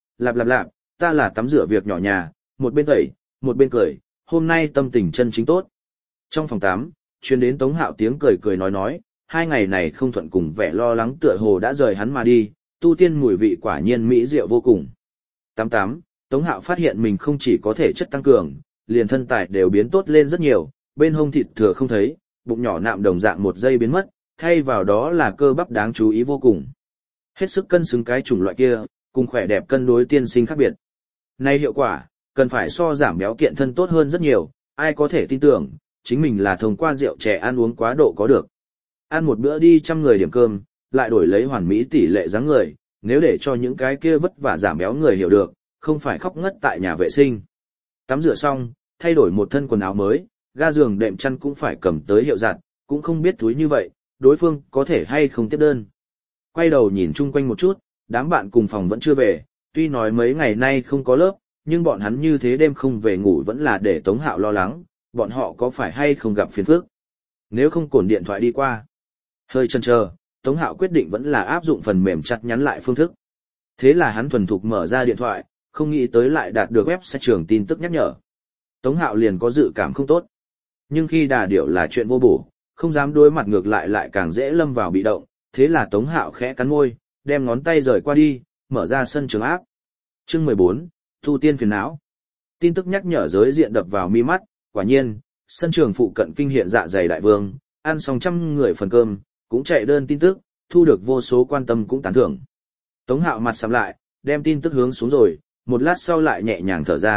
ta là tắm rửa việc nhỏ nhà, một bên tẩy, một bên cười, hôm nay tâm tình chân chính tốt. Trong phòng tắm, truyền đến Tống Hạo tiếng cười nói, 2 ngày này không thuận cùng vẻ lo lắng tựa hồ đã rời hắn mà đi, tu tiên mùi vị quả nhiên mỹ diệu vô cùng. Tắm, Tống Hạo phát hiện mình không chỉ có thể chất tăng cường, liền thân tài đều biến tốt lên rất nhiều, bên hông thịt thừa không thấy, bụng nhỏ nạm đồng dạng 1 giây biến mất, thay vào đó là cơ bắp đáng chú ý vô cùng. Hết sức cân xứng cái chủng loại kia, cùng khỏe đẹp cân đối tiên sinh khác biệt. Nay hiệu quả, cần phải so giảm béo kiện thân tốt hơn rất nhiều, ai có thể tin tưởng, chính mình là thông qua rượu chè ăn uống quá độ có được. Ăn một bữa đi 100 người điểm cơm, lại đổi lấy hoàn mỹ tỷ lệ dáng người, nếu để cho những cái kia vất vả giảm béo người hiểu được, không phải khóc ngất tại nhà vệ sinh. Tắm rửa xong, thay đổi một thân quần áo mới, ga giường đệm chăn cũng phải cầm tới hiệu giặt, cũng không biết thúi như vậy, đối phương có thể hay không tiếp đơn. Quay đầu nhìn chung quanh một chút, đám bạn cùng phòng vẫn chưa về, tuy nói mấy ngày nay không có lớp, nhưng bọn hắn như thế đêm không về ngủ vẫn là để Tống Hạo lo lắng, bọn họ có phải hay không gặp phiền phức. Nếu không cồn điện thoại đi qua. Hơi chần chờ, Tống Hạo quyết định vẫn là áp dụng phần mềm chặt nhắn lại phương thức. Thế là hắn thuần thục mở ra điện thoại, không nghĩ tới lại đạt được website trường tin tức nhắc nhở. Tống Hạo liền có dự cảm không tốt. Nhưng khi đà điểu là chuyện vô bổ, không dám đối mặt ngược lại càng dễ lâm vào bị động, thế là Tống Hạo khẽ cắn môi, đem ngón tay rời qua đi, mở ra sân trường áp. Chương 14, tu tiên phiền não. Tin tức nhắc nhở giới diện đập vào mi mắt, quả nhiên, sân trường phụ cận kinh hiện dạ dày đại vương, ăn xong 100 người phần cơm, cũng chạy đơn tin tức, thu được vô số quan tâm cũng tán thưởng. Tống Hạo mặt sầm lại, đem tin tức hướng xuống rồi, một lát sau lại nhẹ nhàng thở ra,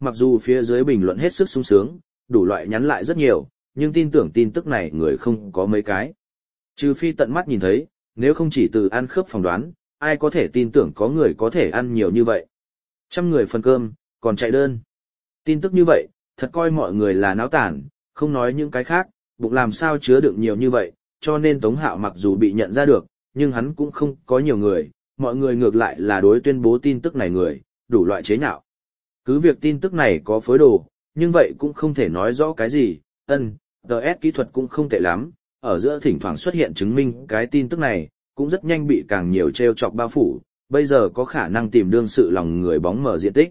mặc dù phía dưới bình luận hết sức sung sướng, đủ loại nhắn lại rất nhiều, nhưng tin tưởng tin tức này người không có mấy cái. Trừ phi tận mắt nhìn thấy, nếu không chỉ từ ăn khớp phỏng đoán, ai có thể tin tưởng có người có thể ăn nhiều như vậy. 100 người phần cơm, còn chạy đơn. Tin tức như vậy, thật coi mọi người là náo tản, không nói những cái khác, bụng làm sao chứa đựng nhiều như vậy, cho nên Tống Hạo mặc dù bị nhận ra được, nhưng hắn cũng không có nhiều người, mọi người ngược lại là đối tuyên bố tin tức này người, đủ loại chế nhạo. Cứ việc tin tức này có phối đồ, nhưng vậy cũng không thể nói rõ cái gì, DS kỹ thuật cũng không tệ lắm, ở giữa thỉnh thoảng xuất hiện chứng minh cái tin tức này, cũng rất nhanh bị càng nhiều treo chọc bao phủ, bây giờ có khả năng tìm đương sự lòng người bóng mở diện tích.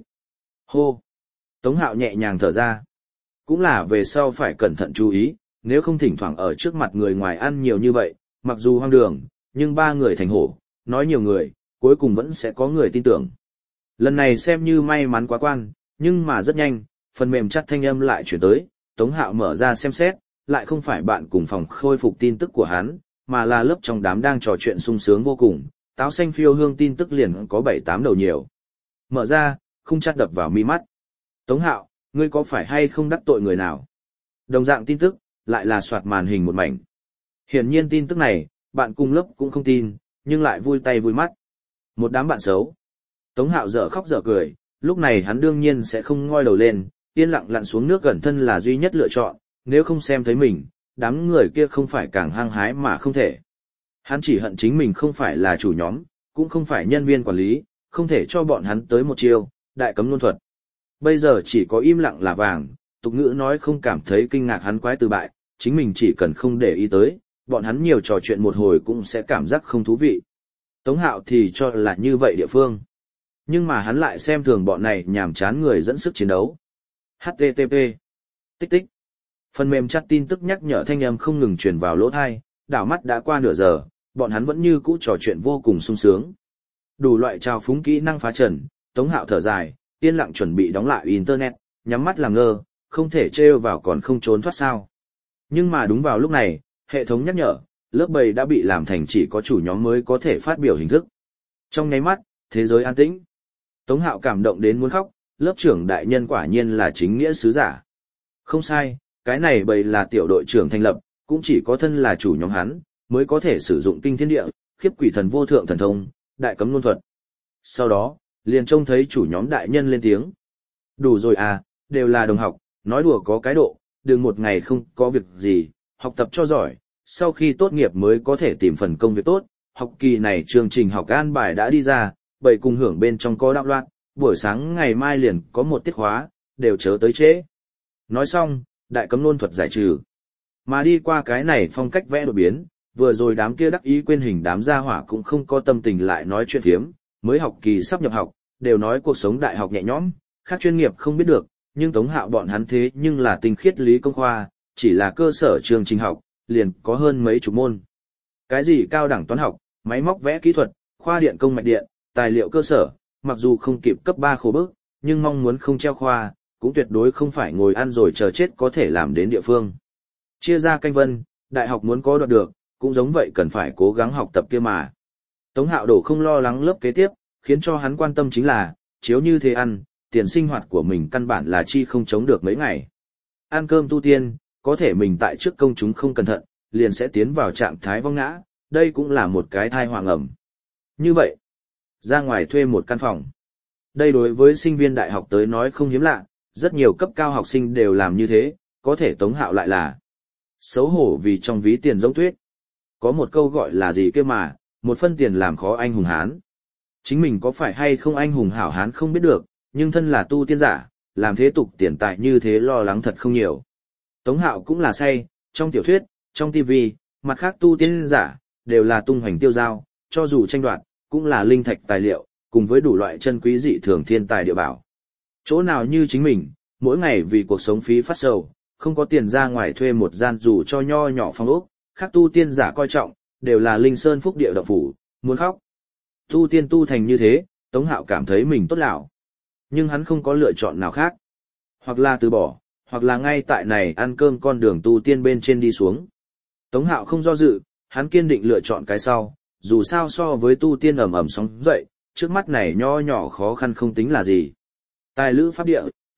Hô! Tống Hạo nhẹ nhàng thở ra. Cũng là về sau phải cẩn thận chú ý, nếu không thỉnh thoảng ở trước mặt người ngoài ăn nhiều như vậy, mặc dù hoang đường, nhưng 3 người thành hổ, nói nhiều người, cuối cùng vẫn sẽ có người tin tưởng. Lần này xem như may mắn quá quan, nhưng mà rất nhanh, phần mềm chat thanh âm lại chuyển tới, Tống Hạo mở ra xem xét, lại không phải bạn cùng phòng khôi phục tin tức của hắn, mà là lớp trong đám đang trò chuyện sung sướng vô cùng, táo xanh phiêu hương tin tức liền có 7-8 đầu nhiều. Mở ra, khung chat đập vào mi mắt. Tống Hạo, ngươi có phải hay không đắc tội người nào? Đồng dạng tin tức, lại là soạt màn hình một mảnh. Hiển nhiên tin tức này, bạn cùng lớp cũng không tin, nhưng lại vui tay vui mắt. Một đám bạn xấu. Tống Hạo dở khóc dở cười, lúc này hắn đương nhiên sẽ không ngoi đầu lên, yên lặng lặn xuống nước gần thân là duy nhất lựa chọn, nếu không xem thấy mình, đám người kia không phải càng hăng hái mà không thể. Hắn chỉ hận chính mình không phải là chủ nhóm, cũng không phải nhân viên quản lý, không thể cho bọn hắn tới một chiêu, đại cấm luân thuật. Bây giờ chỉ có im lặng là vàng, tục ngữ nói không cảm thấy kinh ngạc hắn quái từ bại, chính mình chỉ cần không để ý tới, bọn hắn nhiều trò chuyện một hồi cũng sẽ cảm giác không thú vị. Tống Hạo thì cho là như vậy địa phương. Nhưng mà hắn lại xem thường bọn này nhàm chán người dẫn sức chiến đấu. HTTP. Tích tích. Phần mềm chat tin tức nhắc nhở thanh âm không ngừng truyền vào lỗ tai, đảo mắt đã qua nửa giờ, bọn hắn vẫn như cũ trò chuyện vô cùng sung sướng. Đủ loại trào phúng kỹ năng phá trần, Tống Hạo thở dài, yên lặng chuẩn bị đóng lại internet, nhắm mắt làm ngơ, không thể trêu vào còn không trốn thoát sao. Nhưng mà đúng vào lúc này, hệ thống nhắc nhở, lớp 7 đã bị làm thành chỉ có chủ nhóm mới có thể phát biểu hình thức. Trong nháy mắt, thế giới an tĩnh. Tống Hạo cảm động đến muốn khóc, lớp trưởng đại nhân quả nhiên là chính nghĩa sứ giả. Không sai, cái này bầy là tiểu đội trưởng thành lập, cũng chỉ có thân là chủ nhóm hắn, mới có thể sử dụng kinh thiên địa, khiếp quỷ thần vô thượng thần thông, đại cấm luân thuật. Sau đó, liền trông thấy chủ nhóm đại nhân lên tiếng. Đủ rồi à, đều là đồng học, nói đùa có cái độ, đừng một ngày không có việc gì, học tập cho giỏi, sau khi tốt nghiệp mới có thể tìm phần công việc tốt. Học kỳ này chương trình học an bài đã đi ra, bầy cùng hưởng bên trong có đạo loạn, buổi sáng ngày mai liền có một tiết khóa, đều chớ tới trễ. Nói xong, đại cấm luân thuật giải trừ. Mà đi qua cái này phong cách vẽ đột biến, vừa rồi đám kia đắc ý quên hình đám gia hỏa cũng không có tâm tình lại nói chuyện phiếm, mới học kỳ sắp nhập học, đều nói cuộc sống đại học nhẹ nhõm, khác chuyên nghiệp không biết được, nhưng Tống Hạo bọn hắn thế nhưng là tinh khiết lý công khoa, chỉ là cơ sở chương trình học, liền có hơn mấy chục môn. Cái gì cao đẳng toán học, máy móc vẽ kỹ thuật, khoa điện công mạch điện, tài liệu cơ sở, mặc dù không kịp cấp 3 khổ bức, nhưng mong muốn không treo khoa, cũng tuyệt đối không phải ngồi ăn rồi chờ chết có thể làm đến địa phương. Chia ra canh vân, đại học muốn có đoạt được, cũng giống vậy cần phải cố gắng học tập kia mà. Tống Hạo đổ không lo lắng lớp kế tiếp, khiến cho hắn quan tâm chính là, chiếu như thế ăn, tiền sinh hoạt của mình căn bản là chi không chống được mấy ngày. Ăn cơm tu tiên, có thể mình tại trước công chúng không cẩn thận, liền sẽ tiến vào trạng thái vong ngã, đây cũng là một cái thai hoàng ẩm. Như vậy, ra ngoài thuê một căn phòng. Đây đối với sinh viên đại học tới nói không hiếm lạ, rất nhiều cấp cao học sinh đều làm như thế, có thể Tống Hạo lại là xấu hổ vì trong ví tiền giống tuyết. Có một câu gọi là gì kia mà, một phân tiền làm khó anh hùng hán. Chính mình có phải hay không anh hùng hảo hán không biết được, nhưng thân là tu tiên giả, làm thế tục tiền tài như thế lo lắng thật không nhiều. Tống Hạo cũng là say, trong tiểu thuyết, trong tivi, mặt khác tu tiên giả, đều là tung hoành tiêu giao, cho dù tranh đoạt, cũng là linh thạch tài liệu, cùng với đủ loại chân quý dị thường thiên tài địa bảo. Chỗ nào như chính mình, mỗi ngày vì cuộc sống phí phát sầu, không có tiền ra ngoài thuê một gian dù cho nho nhỏ phòng ốc, khác tu tiên giả coi trọng, đều là linh sơn phúc địa động phủ, muốn khóc. Tu tiên tu thành như thế, Tống Hạo cảm thấy mình tốt lão. Nhưng hắn không có lựa chọn nào khác. Hoặc là từ bỏ, hoặc là ngay tại này ăn cơm con đường tu tiên bên trên đi xuống. Tống Hạo không do dự, hắn kiên định lựa chọn cái sau, dù sao so với tu tiên ầm ầm sóng dậy, trước mắt này nho nhỏ khó khăn không tính là gì. Tài lữ pháp địa,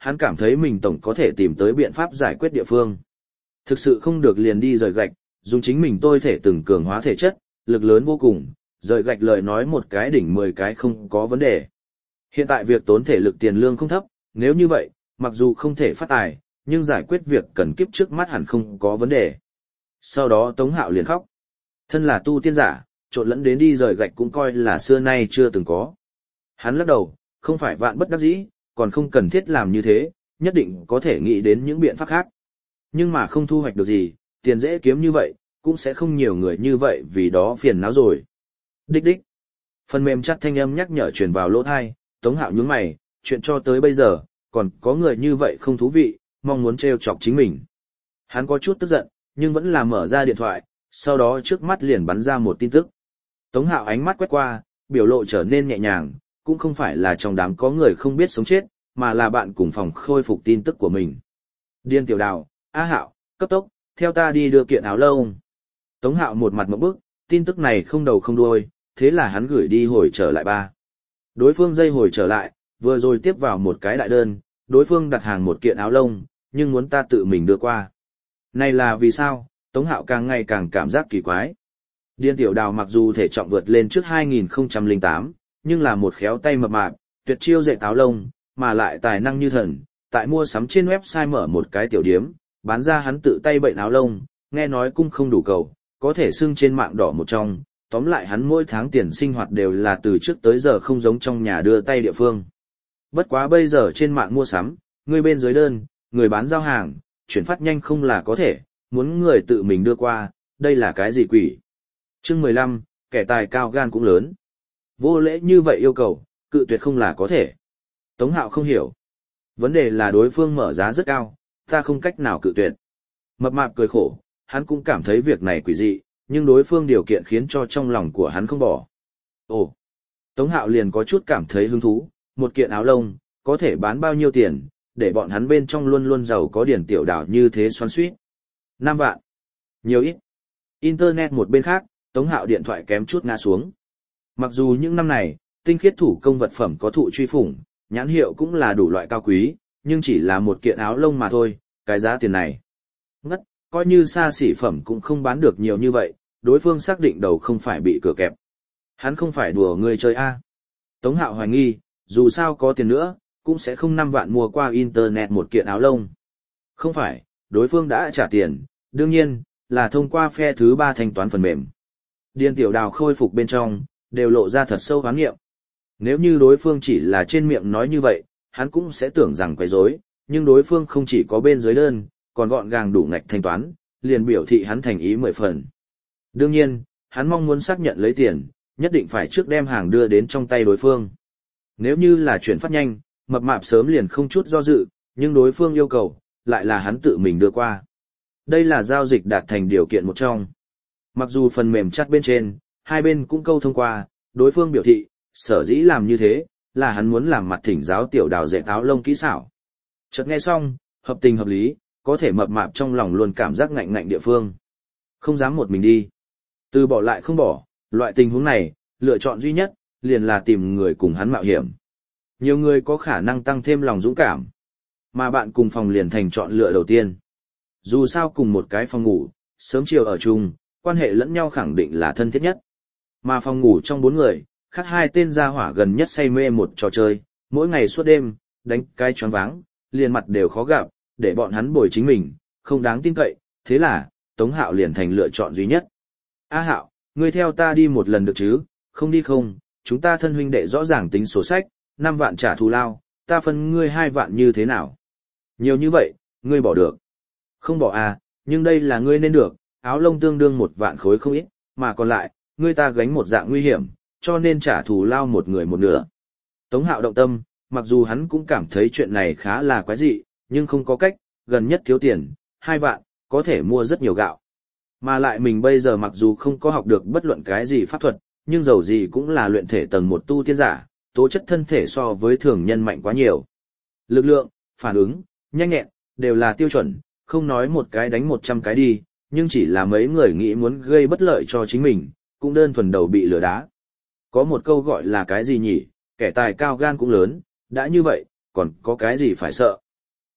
hắn cảm thấy mình tổng có thể tìm tới biện pháp giải quyết địa phương. Thực sự không được liền đi rời gạch, dùng chính mình tôi thể từng cường hóa thể chất, lực lớn vô cùng, rời gạch lời nói một cái đỉnh 10 cái không có vấn đề. Hiện tại việc tốn thể lực tiền lương không thấp, nếu như vậy, mặc dù không thể phát tài, nhưng giải quyết việc cần kiếp trước mắt hẳn không có vấn đề. Sau đó Tống Hạo liền khóc. Thân là tu tiên giả, trộn lẫn đến đi rời gạch cũng coi là xưa nay chưa từng có. Hắn lắc đầu, không phải vạn bất đắc dĩ, còn không cần thiết làm như thế, nhất định có thể nghĩ đến những biện pháp khác. Nhưng mà không thu hoạch được gì, tiền dễ kiếm như vậy, cũng sẽ không nhiều người như vậy vì đó phiền não rồi. Đích đích. Phần mềm chat thanh âm nhắc nhở truyền vào lỗ thai, Tống Hạo nhướng mày, chuyện cho tới bây giờ, còn có người như vậy không thú vị, mong muốn trêu chọc chính mình. Hắn có chút tức giận, nhưng vẫn là mở ra điện thoại, sau đó trước mắt liền bắn ra một tin tức. Tống Hạo ánh mắt quét qua, biểu lộ trở nên nhẹ nhàng, cũng không phải là trong đám có người không biết sống chết, mà là bạn cùng phòng khôi phục tin tức của mình. Điên Tiểu Đào, A Hạo, cấp tốc, theo ta đi đưa kiện áo lông. Tống Hạo một mặt ngộp bức, tin tức này không đầu không đuôi, thế là hắn gửi đi hồi trở lại ba. Đối phương dây hồi trở lại, vừa rồi tiếp vào một cái đại đơn, đối phương đặt hàng một kiện áo lông, nhưng muốn ta tự mình đưa qua. Này là vì sao? Tống Hạo càng ngày càng cảm giác kỳ quái. Điên Tiểu Đào mặc dù thể trọng vượt lên trước 2008, nhưng là một khéo tay mập mạp, tuyệt chiêu dạy áo lông, mà lại tài năng như thần, tại mua sắm trên website mở một cái tiểu điếm, bán ra hắn tự tay bệnh áo lông, nghe nói cung không đủ cầu, có thể xưng trên mạng đỏ một trong, tóm lại hắn mỗi tháng tiền sinh hoạt đều là từ trước tới giờ không giống trong nhà đưa tay địa phương. Bất quá bây giờ trên mạng mua sắm, người bên dưới đơn, người bán giao hàng, chuyển phát nhanh không là có thể, muốn người tự mình đưa qua, đây là cái gì quỷ. Chương 15, kẻ tài cao gan cũng lớn. Vô lễ như vậy yêu cầu, cự tuyệt không là có thể. Tống Hạo không hiểu. Vấn đề là đối phương mở giá rất cao, ta không cách nào cự tuyệt. Mập mạp cười khổ, hắn cũng cảm thấy việc này quỷ dị, nhưng đối phương điều kiện khiến cho trong lòng của hắn không bỏ. Ồ, Tống Hạo liền có chút cảm thấy hứng thú, một kiện áo lông, có thể bán bao nhiêu tiền, để bọn hắn bên trong luôn luôn giàu có Điền Tiểu Đào như thế xoắn xuýt. 5 vạn. Nhiều ít. Internet một bên khác, Tống Hạo điện thoại kém chút ngã xuống. Mặc dù những năm này, tinh khiết thủ công vật phẩm có thụ truy phủng, nhãn hiệu cũng là đủ loại cao quý, nhưng chỉ là một kiện áo lông mà thôi, cái giá tiền này. Ngất, coi như xa xỉ phẩm cũng không bán được nhiều như vậy, đối phương xác định đầu không phải bị cửa kẹp. Hắn không phải đùa người chơi A. Tống Hạo hoài nghi, dù sao có tiền nữa, cũng sẽ không 5 vạn mua qua Internet một kiện áo lông. Không phải, đối phương đã trả tiền, đương nhiên, là thông qua phe thứ 3 thanh toán phần mềm. Điền Tiểu Đào khôi phục bên trong, đều lộ ra thật sâu hoán nghiệm. Nếu như đối phương chỉ là trên miệng nói như vậy, hắn cũng sẽ tưởng rằng quấy rối, nhưng đối phương không chỉ có bên dưới đơn, còn gọn gàng đủ ngạch thanh toán, liền biểu thị hắn thành ý 10 phần. Đương nhiên, hắn mong muốn xác nhận lấy tiền, nhất định phải trước đem hàng đưa đến trong tay đối phương. Nếu như là chuyển phát nhanh, mập mạp sớm liền không chút do dự, nhưng đối phương yêu cầu, lại là hắn tự mình đưa qua. Đây là giao dịch đạt thành điều kiện một trong. Mặc dù phần mềm chat bên trên, hai bên cũng câu thông qua, đối phương biểu thị, sở dĩ làm như thế, là hắn muốn làm mặt thỉnh giáo Tiểu Đào dạy áo lông kỹ xảo. Chợt nghe xong, hợp tình hợp lý, có thể mập mạp trong lòng luôn cảm giác ngạnh ngạnh địa phương. Không dám một mình đi. Từ bỏ lại không bỏ, loại tình huống này, lựa chọn duy nhất, liền là tìm người cùng hắn mạo hiểm. Nhiều người có khả năng tăng thêm lòng dũng cảm. Mà bạn cùng phòng liền thành chọn lựa đầu tiên. Dù sao cùng một cái phòng ngủ, sớm chiều ở chung, quan hệ lẫn nhau khẳng định là thân thiết nhất. Mà phòng ngủ trong 4 người, khác 2 tên gia hỏa gần nhất say mê một trò chơi, mỗi ngày suốt đêm, đánh cái choáng váng, liền mặt đều khó gặp, để bọn hắn bồi chính mình, không đáng tin cậy, thế là, Tống Hạo liền thành lựa chọn duy nhất. A Hạo, ngươi theo ta đi một lần được chứ, không đi không, chúng ta thân huynh đệ rõ ràng tính sổ sách, 5 vạn trả thù lao, ta phân ngươi 2 vạn như thế nào? Nhiều như vậy, ngươi bỏ được. Không bỏ à, nhưng đây là ngươi nên được, áo lông tương đương 1 vạn khối không ít, mà còn lại, ngươi ta gánh một dạng nguy hiểm, cho nên trả thù lao một người một nửa. Tống Hạo động tâm, mặc dù hắn cũng cảm thấy chuyện này khá là quái dị, nhưng không có cách, gần nhất thiếu tiền, 2 vạn, có thể mua rất nhiều gạo. Mà lại mình bây giờ mặc dù không có học được bất luận cái gì pháp thuật, nhưng dầu gì cũng là luyện thể tầng 1 tu tiên giả, tố chất thân thể so với thường nhân mạnh quá nhiều. Lực lượng, phản ứng, nhanh nhẹn, đều là tiêu chuẩn, không nói một cái đánh 100 cái đi, nhưng chỉ là mấy người nghĩ muốn gây bất lợi cho chính mình, cũng đơn thuần đầu bị lừa đá. Có một câu gọi là cái gì nhỉ, kẻ tài cao gan cũng lớn, đã như vậy, còn có cái gì phải sợ.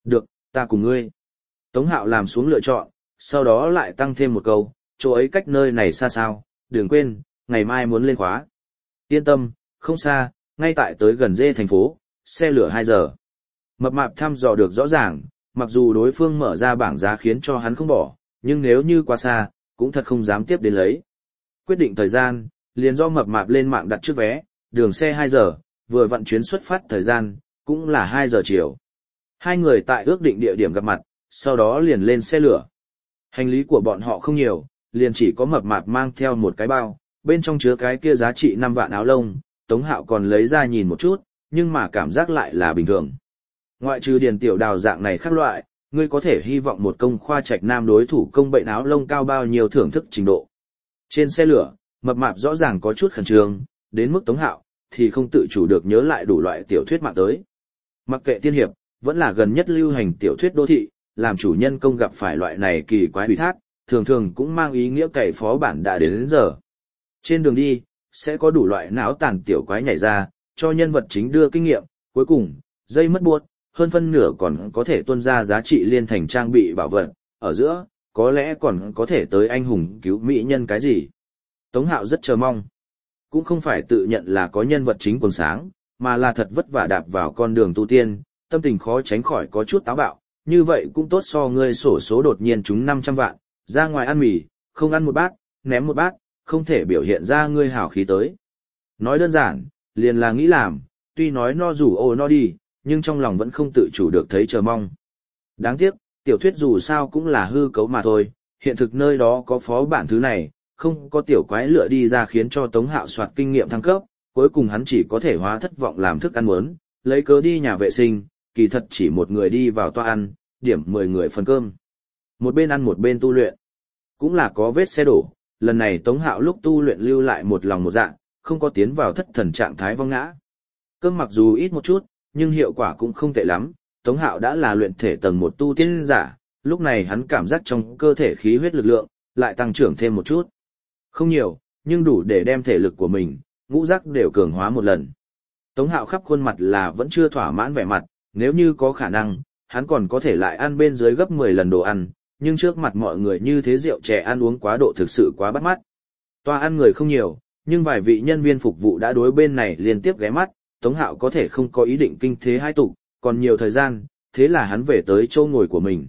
Được, ta cùng ngươi. Tống Hạo làm xuống lựa chọn, sau đó lại tăng thêm một câu, chỗ ấy cách nơi này xa sao, đừng quên, ngày mai muốn lên khóa. Yên tâm, không xa, ngay tại tới gần dê thành phố, xe lửa 2 giờ. Mập mạp thăm dò được rõ ràng, mặc dù đối phương mở ra bảng giá khiến cho hắn không bỏ, nhưng nếu như quá xa, cũng thật không dám tiếp đến lấy. Quyết định thời gian, liền do mập mạp lên mạng đặt trước vé, đường xe 2 giờ, vừa vặn chuyến xuất phát thời gian, cũng là 2 giờ chiều. Hai người tại ước định địa điểm gặp mặt, sau đó liền lên xe lửa. Hành lý của bọn họ không nhiều, liền chỉ có mập mạp mang theo một cái bao, bên trong chứa cái kia giá trị 5 vạn áo lông, Tống Hạo còn lấy ra nhìn một chút, nhưng mà cảm giác lại là bình thường. Ngoại trừ Điền Tiểu Đào dạng này khác loại, ngươi có thể hy vọng một công khoa trạch nam đối thủ công bệnh áo lông cao bao nhiêu thưởng thức trình độ. Trên xe lửa, mập mạp rõ ràng có chút khẩn trương, đến mức Tống Hạo thì không tự chủ được nhớ lại đủ loại tiểu thuyết mạng tới. Mặc kệ tiên hiệp, vẫn là gần nhất lưu hành tiểu thuyết đô thị, làm chủ nhân công gặp phải loại này kỳ quái ủy thác, thường thường cũng mang ý nghĩa cậy phó bản đã đến giờ. Trên đường đi, sẽ có đủ loại não tàn tiểu quái nhảy ra, cho nhân vật chính đưa kinh nghiệm, cuối cùng, dây mất buốt, hơn phân nửa còn có thể tuôn ra giá trị liên thành trang bị bảo vật, ở giữa, có lẽ còn có thể tới anh hùng cứu mỹ nhân cái gì. Tống Hạo rất chờ mong. Cũng không phải tự nhận là có nhân vật chính quần sáng, mà là thật vất vả đạp vào con đường tu tiên, tâm tình khó tránh khỏi có chút táo bạo, như vậy cũng tốt so ngươi xổ số đột nhiên trúng 500 vạn, ra ngoài ăn mì, không ăn một bát, ném một bát, không thể biểu hiện ra ngươi hảo khí tới. Nói đơn giản, liền là nghĩ làm, tuy nói no rủ ồ no đi, nhưng trong lòng vẫn không tự chủ được thấy chờ mong. Đáng tiếc, tiểu thuyết dù sao cũng là hư cấu mà thôi, hiện thực nơi đó có phó bản thứ này, không có tiểu quái lựa đi ra khiến cho Tống Hạo soạt kinh nghiệm thăng cấp, cuối cùng hắn chỉ có thể hóa thất vọng làm thức ăn muốn, lấy cớ đi nhà vệ sinh, kỳ thật chỉ một người đi vào toa ăn, điểm 10 người phần cơm. Một bên ăn một bên tu luyện. Cũng là có vết xe đổ, lần này Tống Hạo lúc tu luyện lưu lại một lòng một dạ, không có tiến vào thất thần trạng thái vong ngã. Cơm mặc dù ít một chút, nhưng hiệu quả cũng không tệ lắm, Tống Hạo đã là luyện thể tầng 1 tu tiên giả, lúc này hắn cảm giác trong cơ thể khí huyết lực lượng lại tăng trưởng thêm một chút. Không nhiều, nhưng đủ để đem thể lực của mình, ngũ giác đều cường hóa một lần. Tống Hạo khắp khuôn mặt là vẫn chưa thỏa mãn vẻ mặt, nếu như có khả năng, hắn còn có thể lại ăn bên dưới gấp 10 lần đồ ăn, nhưng trước mặt mọi người như thế rượu chè ăn uống quá độ thực sự quá bắt mắt. Toa ăn người không nhiều, nhưng vài vị nhân viên phục vụ đã đối bên này liên tiếp ghé mắt, Tống Hạo có thể không có ý định kinh thế hai tục, còn nhiều thời gian, thế là hắn về tới chỗ ngồi của mình.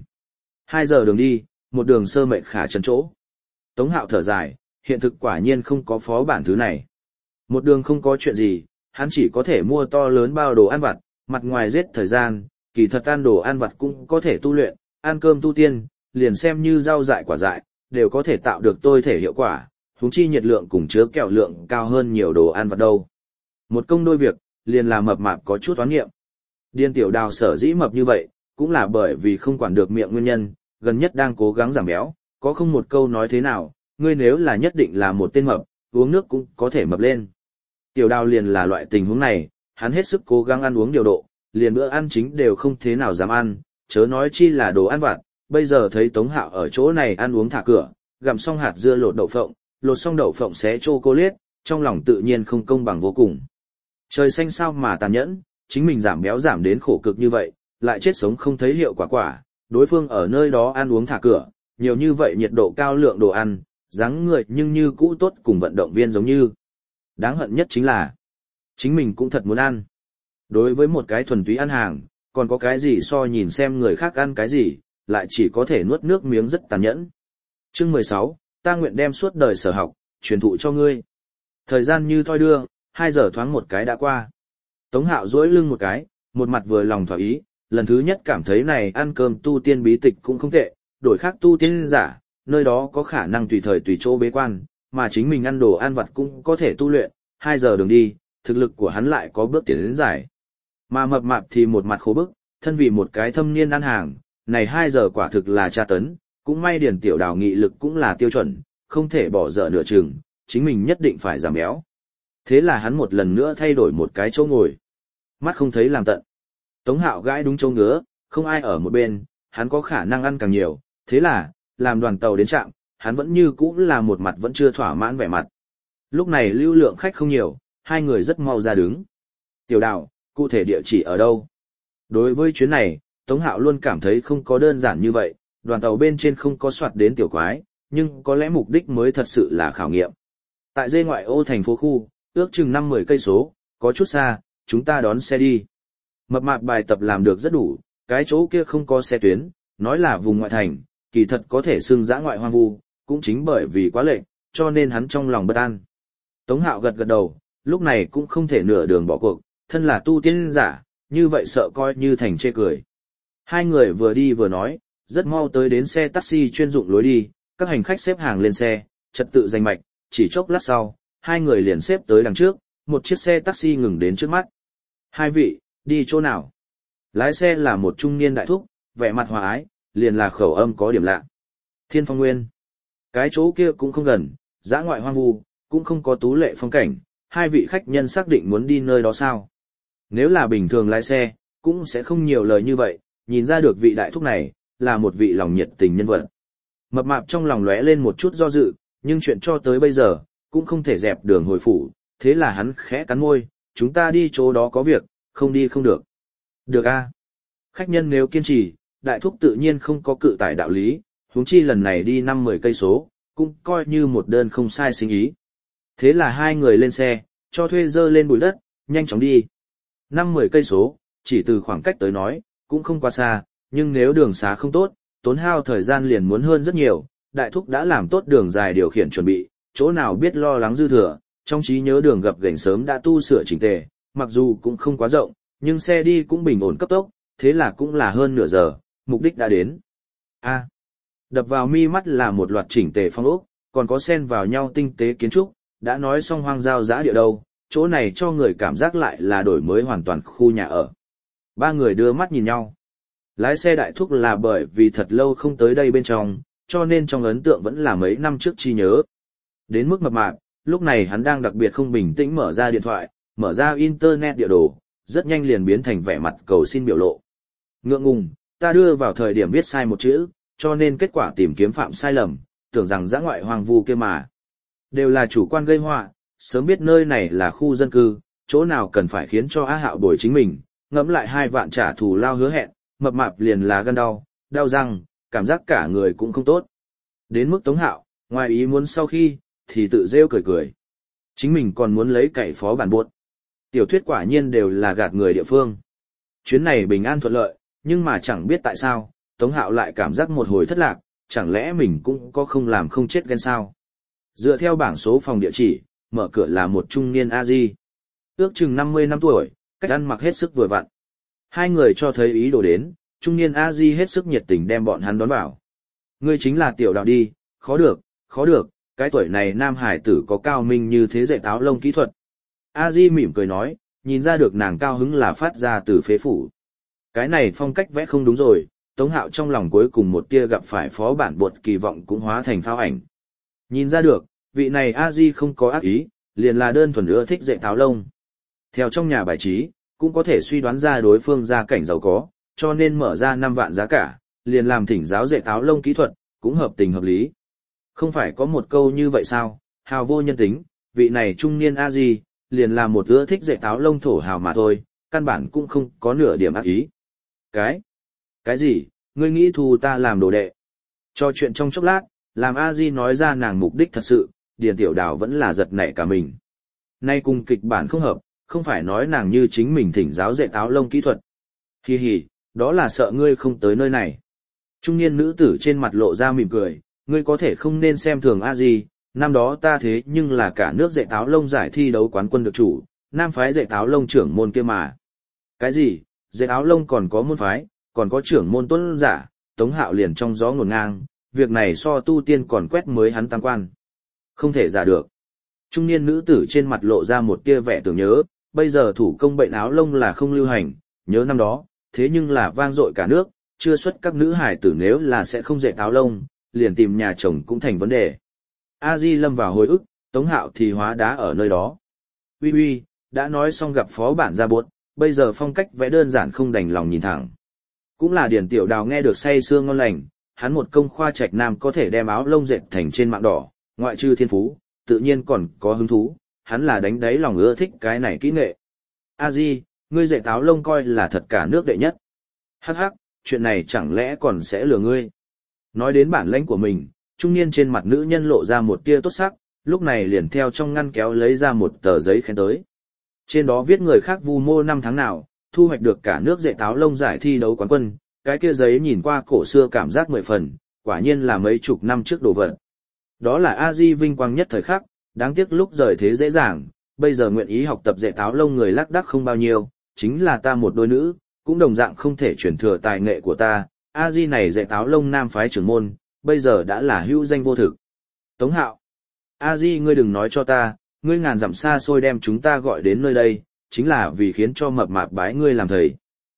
2 giờ đường đi, một đường sơ mệt khả chân chỗ. Tống Hạo thở dài, hiện thực quả nhiên không có phó bản thứ này. Một đường không có chuyện gì, hắn chỉ có thể mua to lớn bao đồ ăn vặt, mặt ngoài giết thời gian, kỳ thật ăn đồ ăn vặt cũng có thể tu luyện, ăn cơm tu tiên, liền xem như rau dại quả dại, đều có thể tạo được tôi thể hiệu quả, huống chi nhiệt lượng cùng chứa kẹo lượng cao hơn nhiều đồ ăn vặt đâu. Một công đôi việc, liền là mập mạp có chút oán nghiệm. Điền Tiểu Đào sở dĩ mập như vậy, cũng là bởi vì không quản được miệng nguyên nhân, gần nhất đang cố gắng giảm béo, có không một câu nói thế nào, ngươi nếu là nhất định là một tên mập, uống nước cũng có thể mập lên. Tiểu Đào liền là loại tình huống này, hắn hết sức cố gắng ăn uống điều độ, liền bữa ăn chính đều không thế nào dám ăn, chớ nói chi là đồ ăn vặt, bây giờ thấy Tống Hạo ở chỗ này ăn uống thả cửa, gặm xong hạt dưa lột đậu phộng, lột xong đậu phộng xé chocolate, trong lòng tự nhiên không công bằng vô cùng. Trời xanh sao mà tàn nhẫn, chính mình giảm béo giảm đến khổ cực như vậy, lại chết sống không thấy hiệu quả, đối phương ở nơi đó ăn uống thả cửa, nhiều như vậy nhiệt độ cao lượng đồ ăn, dáng người nhưng như cũ tốt cùng vận động viên giống như. Đáng hận nhất chính là, chính mình cũng thật muốn ăn. Đối với một cái thuần túy ăn hàng, còn có cái gì so nhìn xem người khác ăn cái gì, lại chỉ có thể nuốt nước miếng rất tàn nhẫn. Chương 16, ta nguyện đem suốt đời sở học, truyền thụ cho ngươi. Thời gian như thoi đưa, 2 giờ thoáng một cái đã qua. Tống Hạo duỗi lưng một cái, một mặt vừa lòng thỏa ý, lần thứ nhất cảm thấy này ăn cơm tu tiên bí tịch cũng không tệ, đổi khác tu tiên giả, nơi đó có khả năng tùy thời tùy chỗ bế quan, mà chính mình ăn đồ ăn vặt cũng có thể tu luyện, 2 giờ đường đi, thực lực của hắn lại có bước tiến đến giải. Mà mập mạp thì một mặt khổ bức, thân vì một cái thâm niên ăn hàng, này 2 giờ quả thực là tra tấn, cũng may Điền Tiểu Đào nghị lực cũng là tiêu chuẩn, không thể bỏ dở nửa chừng, chính mình nhất định phải giảm béo. Thế là hắn một lần nữa thay đổi một cái chỗ ngồi. Mắt không thấy làm tận. Tống Hạo gãi đúng chỗ ngứa, không ai ở một bên, hắn có khả năng ăn càng nhiều, thế là, làm đoàn tàu đến trạm, hắn vẫn như cũ là một mặt vẫn chưa thỏa mãn vẻ mặt. Lúc này lưu lượng khách không nhiều, hai người rất mau ra đứng. Tiểu Đào, cụ thể địa chỉ ở đâu? Đối với chuyến này, Tống Hạo luôn cảm thấy không có đơn giản như vậy, đoàn tàu bên trên không có soạt đến tiểu quái, nhưng có lẽ mục đích mới thật sự là khảo nghiệm. Tại dê ngoại ô thành phố khu, ước chừng 5-10 cây số, có chút xa, chúng ta đón xe đi. Mập mạp bài tập làm được rất đủ, cái chỗ kia không có xe tuyến, nói là vùng ngoại thành, kỳ thật có thể xưng dã ngoại hoang vu, cũng chính bởi vì quá lệnh, cho nên hắn trong lòng bất an. Tống Hạo gật gật đầu, lúc này cũng không thể nửa đường bỏ cuộc, thân là tu tiên giả, như vậy sợ coi như thành chê cười. Hai người vừa đi vừa nói, rất mau tới đến xe taxi chuyên dụng lối đi, các hành khách xếp hàng lên xe, trật tự danh mạch, chỉ chốc lát sau, hai người liền xếp tới đằng trước, một chiếc xe taxi ngừng đến trước mắt. Hai vị, đi chỗ nào? Lái xe là một trung niên đại thúc, vẻ mặt hòa ái, liền là khẩu âm có điểm lạ. Thiên Phong Nguyên. Cái chỗ kia cũng không gần, dã ngoại hoang vu, cũng không có tú lệ phong cảnh, hai vị khách nhân xác định muốn đi nơi đó sao? Nếu là bình thường lái xe, cũng sẽ không nhiều lời như vậy, nhìn ra được vị đại thúc này, là một vị lòng nhiệt tình nhân vật. Mập mạp trong lòng lóe lên một chút do dự, nhưng chuyện cho tới bây giờ, cũng không thể dẹp đường hồi phủ, thế là hắn khẽ cắn môi, chúng ta đi chỗ đó có việc, không đi không được. Được a. Khách nhân nếu kiên trì, đại thúc tự nhiên không có cự tại đạo lý, huống chi lần này đi 5-10 cây số, cũng coi như một đơn không sai sinh ý. Thế là hai người lên xe, cho thuê dơ lên bụi đất, nhanh chóng đi. 5-10 cây số, chỉ từ khoảng cách tới nói, cũng không quá xa, nhưng nếu đường xá không tốt, tốn hao thời gian liền muốn hơn rất nhiều, đại thúc đã làm tốt đường dài điều khiển chuẩn bị, chỗ nào biết lo lắng dư thừa, trong trí nhớ đường gập ghềnh sớm đã tu sửa chỉnh tề, mặc dù cũng không quá rộng, nhưng xe đi cũng bình ổn cấp tốc, thế là cũng là hơn nửa giờ, mục đích đã đến. Đập vào mi mắt là một loạt chỉnh tề phong ốc, còn có xen vào nhau tinh tế kiến trúc, đã nói xong hoang giao dã địa đâu, chỗ này cho người cảm giác lại là đổi mới hoàn toàn khu nhà ở. Ba người đưa mắt nhìn nhau. Lái xe đại thúc là bởi vì thật lâu không tới đây bên trong, cho nên trong ấn tượng vẫn là mấy năm trước chi nhớ. Đến mức mập mạp, lúc này hắn đang đặc biệt không bình tĩnh mở ra điện thoại, mở ra internet địa đồ, rất nhanh liền biến thành vẻ mặt cầu xin biểu lộ. Ngượng ngùng, ta đưa vào thời điểm viết sai một chữ, cho nên kết quả tìm kiếm phạm sai lầm, tưởng rằng dã ngoại hoang vu kia mà. Đều là chủ quan gây họa, sớm biết nơi này là khu dân cư, chỗ nào cần phải khiến cho Á Hạo bồi chính mình, ngẫm lại 2 vạn trả thù lao hứa hẹn, mập mạp liền là gân đau, đau răng, cảm giác cả người cũng không tốt. Đến mức Tống Hạo, ngoài ý muốn sau khi, thì tự rêu cười cười. Chính mình còn muốn lấy cậy phó bản buốt. Tiểu thuyết quả nhiên đều là gạt người địa phương. Chuyến này bình an thuận lợi, nhưng mà chẳng biết tại sao, Tống Hạo lại cảm giác một hồi thất lạc, chẳng lẽ mình cũng có không làm không chết ghen sao. Dựa theo bảng số phòng địa chỉ, mở cửa là một trung niên A-di. Ước chừng 50 năm tuổi, cách ăn mặc hết sức vừa vặn. Hai người cho thấy ý đồ đến, trung niên A-di hết sức nhiệt tình đem bọn hắn đón vào. Ngươi chính là Tiểu Đạo đi, khó được, cái tuổi này nam hải tử có cao minh như thế dạy táo lông kỹ thuật. A-di mỉm cười nói, nhìn ra được nàng cao hứng là phát ra từ phế phủ. Cái này phong cách vẽ không đúng rồi, Tống Hạo trong lòng cuối cùng một tia gặp phải phó bản bột kỳ vọng cũng hóa thành pháo ảnh. Nhìn ra được, vị này A-di không có ác ý, liền là đơn thuần ưa thích dạy táo lông. Theo trong nhà bài trí, cũng có thể suy đoán ra đối phương gia cảnh giàu có, cho nên mở ra 5 vạn giá cả, liền làm thỉnh giáo dạy táo lông kỹ thuật, cũng hợp tình hợp lý. Không phải có một câu như vậy sao, hào vô nhân tính, vị này trung niên A-di, liền là một ưa thích dạy táo lông thổ hào mà thôi, căn bản cũng không có nửa điểm ác ý. Cái gì, ngươi nghĩ thu ta làm đồ đệ? Cho chuyện trong chốc lát, làm A-di nói ra nàng mục đích thật sự, Điền Tiểu Đào vẫn là giật nảy cả mình. Nay cùng kịch bản không hợp, không phải nói nàng như chính mình thỉnh giáo dạy táo lông kỹ thuật. Hi hi, đó là sợ ngươi không tới nơi này. Trung niên nữ tử trên mặt lộ ra mỉm cười, ngươi có thể không nên xem thường A-di, năm đó ta thế nhưng là cả nước dạy táo lông giải thi đấu quán quân được chủ, nam phái dạy táo lông trưởng môn kia mà. Cái gì, dạy táo lông còn có môn phái, còn có trưởng môn tuân giả, Tống Hạo liền trong gió ngổn ngang, việc này so tu tiên còn quét mới hắn tăng quan. Không thể giả được. Trung niên nữ tử trên mặt lộ ra một tia vẻ tưởng nhớ, bây giờ thủ công bệnh áo lông là không lưu hành, nhớ năm đó, thế nhưng là vang dội cả nước, chưa xuất các nữ hải tử nếu là sẽ không dạy áo lông, liền tìm nhà chồng cũng thành vấn đề. A-di lâm vào hồi ức, Tống Hạo thì hóa đá ở nơi đó. Uy, đã nói xong gặp phó bản ra buốt, bây giờ phong cách vẽ đơn giản không đành lòng nhìn thẳng. Cũng là Điền Tiểu Đào nghe được say sưa ngon lành, hắn một công khoa trạch nam có thể đem áo lông dệt thành trên mạng đỏ, ngoại trừ thiên phú, tự nhiên còn có hứng thú, hắn là đánh đáy lòng ưa thích cái này kỹ nghệ. A-di, ngươi dệt áo lông coi là thật cả nước đệ nhất. Hắc hắc, chuyện này chẳng lẽ còn sẽ lừa ngươi. Nói đến bản lãnh của mình, trung niên trên mặt nữ nhân lộ ra một tia tốt sắc, lúc này liền theo trong ngăn kéo lấy ra một tờ giấy khen tới. Trên đó viết người khác vu mô năm tháng nào, thu hoạch được cả nước dạy táo lông giải thi đấu quán quân, cái kia giấy nhìn qua cổ xưa cảm giác 10 phần, quả nhiên là mấy chục năm trước đồ vật. Đó là A Di vinh quang nhất thời khắc, đáng tiếc lúc rời thế dễ dàng, bây giờ nguyện ý học tập dạy táo lông người lác đác không bao nhiêu, chính là ta một đôi nữ, cũng đồng dạng không thể truyền thừa tài nghệ của ta. A Di này dạy táo lông nam phái trưởng môn, bây giờ đã là hữu danh vô thực. Tống Hạo, A Di ngươi đừng nói cho ta, ngươi ngàn dặm xa xôi đem chúng ta gọi đến nơi đây, chính là vì khiến cho mập mạp bái ngươi làm thầy.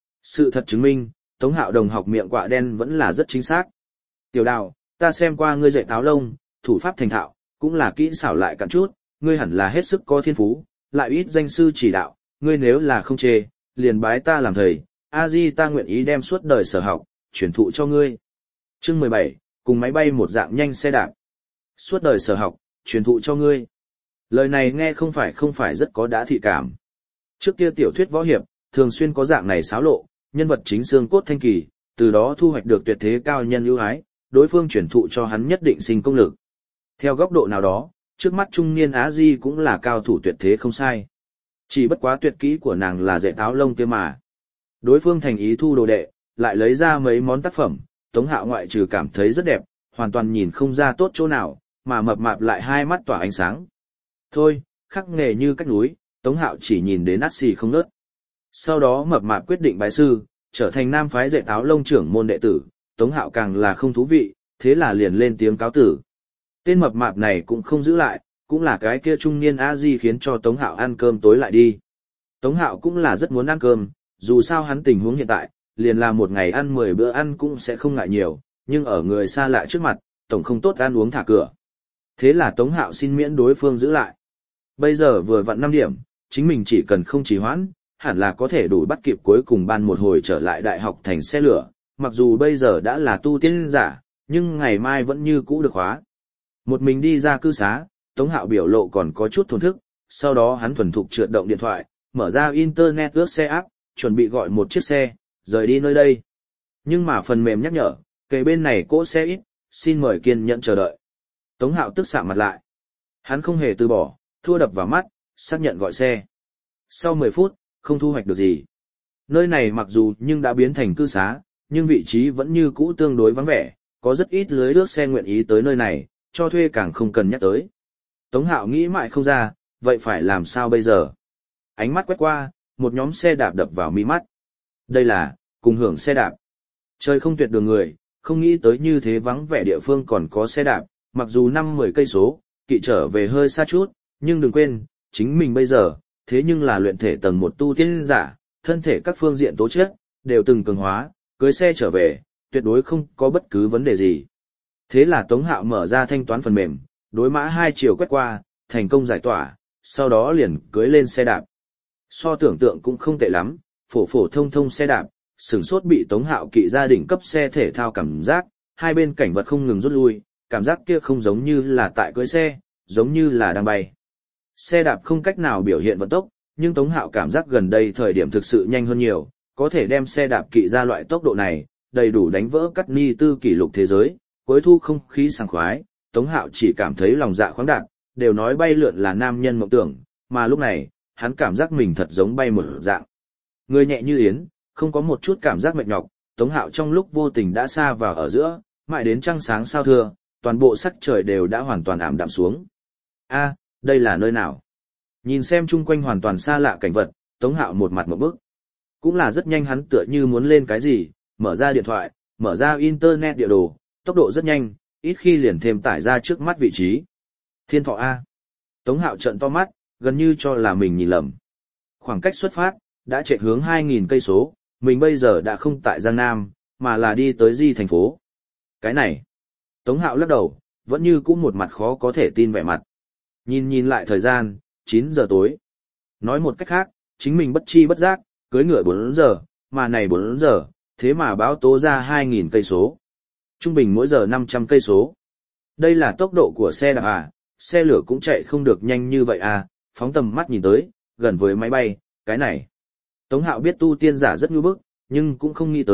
Sự thật chứng minh, Tống Hạo đồng học miệng quạ đen vẫn là rất chính xác. Tiểu Đào, ta xem qua ngươi dạy táo lông, thủ pháp thành thạo, cũng là kỹ xảo lại cạn chút, ngươi hẳn là hết sức có thiên phú, lại ít danh sư chỉ đạo, ngươi nếu là không chê, liền bái ta làm thầy, A Di ta nguyện ý đem suốt đời sở học, truyền thụ cho ngươi. Chương 17, cùng máy bay một dạng nhanh xe đạp. Suốt đời sở học, truyền thụ cho ngươi. Lời này nghe không phải rất có đã thị cảm. Trước kia tiểu thuyết võ hiệp, thường xuyên có dạng này xáo lộ, nhân vật chính xương cốt thanh kỳ, từ đó thu hoạch được tuyệt thế cao nhân ưu ái, đối phương truyền thụ cho hắn nhất định sinh công lực. Theo góc độ nào đó, trước mắt trung niên Á Di cũng là cao thủ tuyệt thế không sai. Chỉ bất quá tuyệt kỹ của nàng là dạy táo lông kia mà. Đối phương thành ý thu đồ đệ, lại lấy ra mấy món tác phẩm, Tống Hạo ngoại trừ cảm thấy rất đẹp, hoàn toàn nhìn không ra tốt chỗ nào, mà mập mạp lại hai mắt tỏa ánh sáng. Thôi, khắc nghề như cách núi, Tống Hạo chỉ nhìn đến át xì không nớt. Sau đó mập mạp quyết định bái sư, trở thành nam phái dạy táo lông trưởng môn đệ tử, Tống Hạo càng là không thú vị, thế là liền lên tiếng cáo tử. Tên mập mạp này cũng không giữ lại, cũng là cái kia trung niên A Di khiến cho Tống Hạo ăn cơm tối lại đi. Tống Hạo cũng là rất muốn ăn cơm, dù sao hắn tình huống hiện tại, liền là một ngày ăn 10 bữa ăn cũng sẽ không ngại nhiều, nhưng ở người xa lạ trước mặt, tổng không tốt ăn uống thả cửa. Thế là Tống Hạo xin miễn đối phương giữ lại. Bây giờ vừa vặn 5 điểm, chính mình chỉ cần không trì hoãn, hẳn là có thể đủ bắt kịp cuối cùng ban một hồi trở lại đại học thành xe lửa, mặc dù bây giờ đã là tu tiên giả, nhưng ngày mai vẫn như cũ được khóa. Một mình đi ra cư xá, Tống Hạo biểu lộ còn có chút thổn thức, sau đó hắn thuần thục trượt động điện thoại, mở ra internet ước xe app, chuẩn bị gọi một chiếc xe, rời đi nơi đây. Nhưng mà phần mềm nhắc nhở, kề bên này cỗ xe ít, xin mời kiên nhẫn chờ đợi. Tống Hạo tức sạm mặt lại. Hắn không hề từ bỏ, thua đập vào mắt, xác nhận gọi xe. Sau 10 phút, không thu hoạch được gì. Nơi này mặc dù nhưng đã biến thành cư xá, nhưng vị trí vẫn như cũ tương đối vắng vẻ, có rất ít lưới ước xe nguyện ý tới nơi này, cho thuê càng không cần nhắc tới. Tống Hạo nghĩ mãi không ra, vậy phải làm sao bây giờ? Ánh mắt quét qua, một nhóm xe đạp đập vào mi mắt. Đây là, cùng hưởng xe đạp. Trời không tuyệt đường người, không nghĩ tới như thế vắng vẻ địa phương còn có xe đạp, mặc dù 5-10 cây số, kỵ trở về hơi xa chút, nhưng đừng quên, chính mình bây giờ, thế nhưng là luyện thể tầng 1 tu tiên giả, thân thể các phương diện tố chất, đều từng cường hóa, cưới xe trở về, tuyệt đối không có bất cứ vấn đề gì. Thế là Tống Hạo mở ra thanh toán phần mềm, đối mã 2 chiều quét qua, thành công giải tỏa, sau đó liền cưới lên xe đạp. So tưởng tượng cũng không tệ lắm, phổ phổ thông thông xe đạp, sửng sốt bị Tống Hạo kỵ gia đình cấp xe thể thao cảm giác, hai bên cảnh vật không ngừng rút lui, cảm giác kia không giống như là tại cưới xe, giống như là đang bay. Xe đạp không cách nào biểu hiện vận tốc, nhưng Tống Hạo cảm giác gần đây thời điểm thực sự nhanh hơn nhiều, có thể đem xe đạp kỵ ra loại tốc độ này, đầy đủ đánh vỡ cắt ni tư kỷ lục thế giới, cuối thu không khí sảng khoái, Tống Hạo chỉ cảm thấy lòng dạ khoáng đạt, đều nói bay lượn là nam nhân mộng tưởng, mà lúc này, hắn cảm giác mình thật giống bay một dạng. Người nhẹ như yến, không có một chút cảm giác mệt nhọc, Tống Hạo trong lúc vô tình đã xa vào ở giữa, mãi đến trăng sáng sao thưa, toàn bộ sắc trời đều đã hoàn toàn ảm đạm xuống. A, đây là nơi nào? Nhìn xem chung quanh hoàn toàn xa lạ cảnh vật, Tống Hạo một mặt một bức. Cũng là rất nhanh hắn tựa như muốn lên cái gì, mở ra điện thoại, mở ra internet địa đồ, tốc độ rất nhanh, ít khi liền thêm tải ra trước mắt vị trí. Thiên Thọ A. Tống Hạo trợn to mắt, gần như cho là mình nhìn lầm. Khoảng cách xuất phát, đã chạy hướng 2.000 cây số, mình bây giờ đã không tại Giang Nam, mà là đi tới Di thành phố. Cái này. Tống Hạo lắc đầu, vẫn như cũ một mặt khó có thể tin vẻ mặt. Nhìn lại thời gian, 9 giờ tối. Nói một cách khác, chính mình bất chi bất giác, cưới ngựa 4 giờ, mà này 4 giờ, thế mà báo tố ra 2.000 cây số. Trung bình mỗi giờ 500 cây số. Đây là tốc độ của xe đạp à, xe lửa cũng chạy không được nhanh như vậy à, phóng tầm mắt nhìn tới, gần với máy bay, cái này. Tống Hạo biết tu tiên giả rất nhu bức, nhưng cũng không nghĩ tới,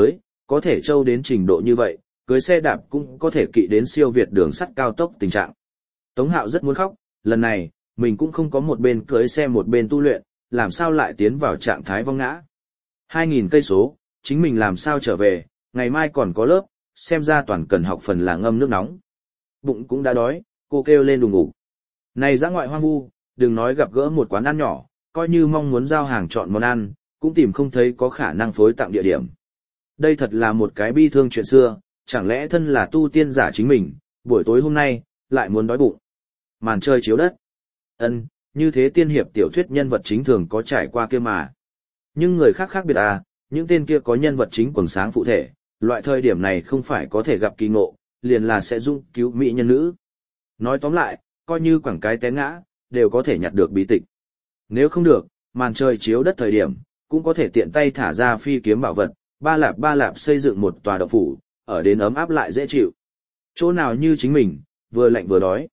có thể trâu đến trình độ như vậy, cưới xe đạp cũng có thể kỵ đến siêu việt đường sắt cao tốc tình trạng. Tống Hạo rất muốn khóc, lần này, mình cũng không có một bên cưới xe một bên tu luyện, làm sao lại tiến vào trạng thái vong ngã. 2.000 cây số, chính mình làm sao trở về, ngày mai còn có lớp, xem ra toàn cần học phần là ngâm nước nóng. Bụng cũng đã đói, cô kêu lên đùng ngủ. Này dã ngoại hoang vu, đừng nói gặp gỡ một quán ăn nhỏ, coi như mong muốn giao hàng chọn món ăn, cũng tìm không thấy có khả năng phối tặng địa điểm. Đây thật là một cái bi thương chuyện xưa, chẳng lẽ thân là tu tiên giả chính mình, buổi tối hôm nay, lại muốn đói bụng. Màn trời chiếu đất. Như thế tiên hiệp tiểu thuyết nhân vật chính thường có trải qua kia mà. Nhưng người khác khác biệt à, những tên kia có nhân vật chính quần sáng phụ thể, loại thời điểm này không phải có thể gặp kỳ ngộ, liền là sẽ dung cứu mỹ nhân nữ. Nói tóm lại, coi như quảng cái té ngã, đều có thể nhặt được bí tịch. Nếu không được, màn trời chiếu đất thời điểm, cũng có thể tiện tay thả ra phi kiếm bảo vật, ba lạp xây dựng một tòa động phủ, ở đến ấm áp lại dễ chịu. Chỗ nào như chính mình, vừa lạnh vừa đói.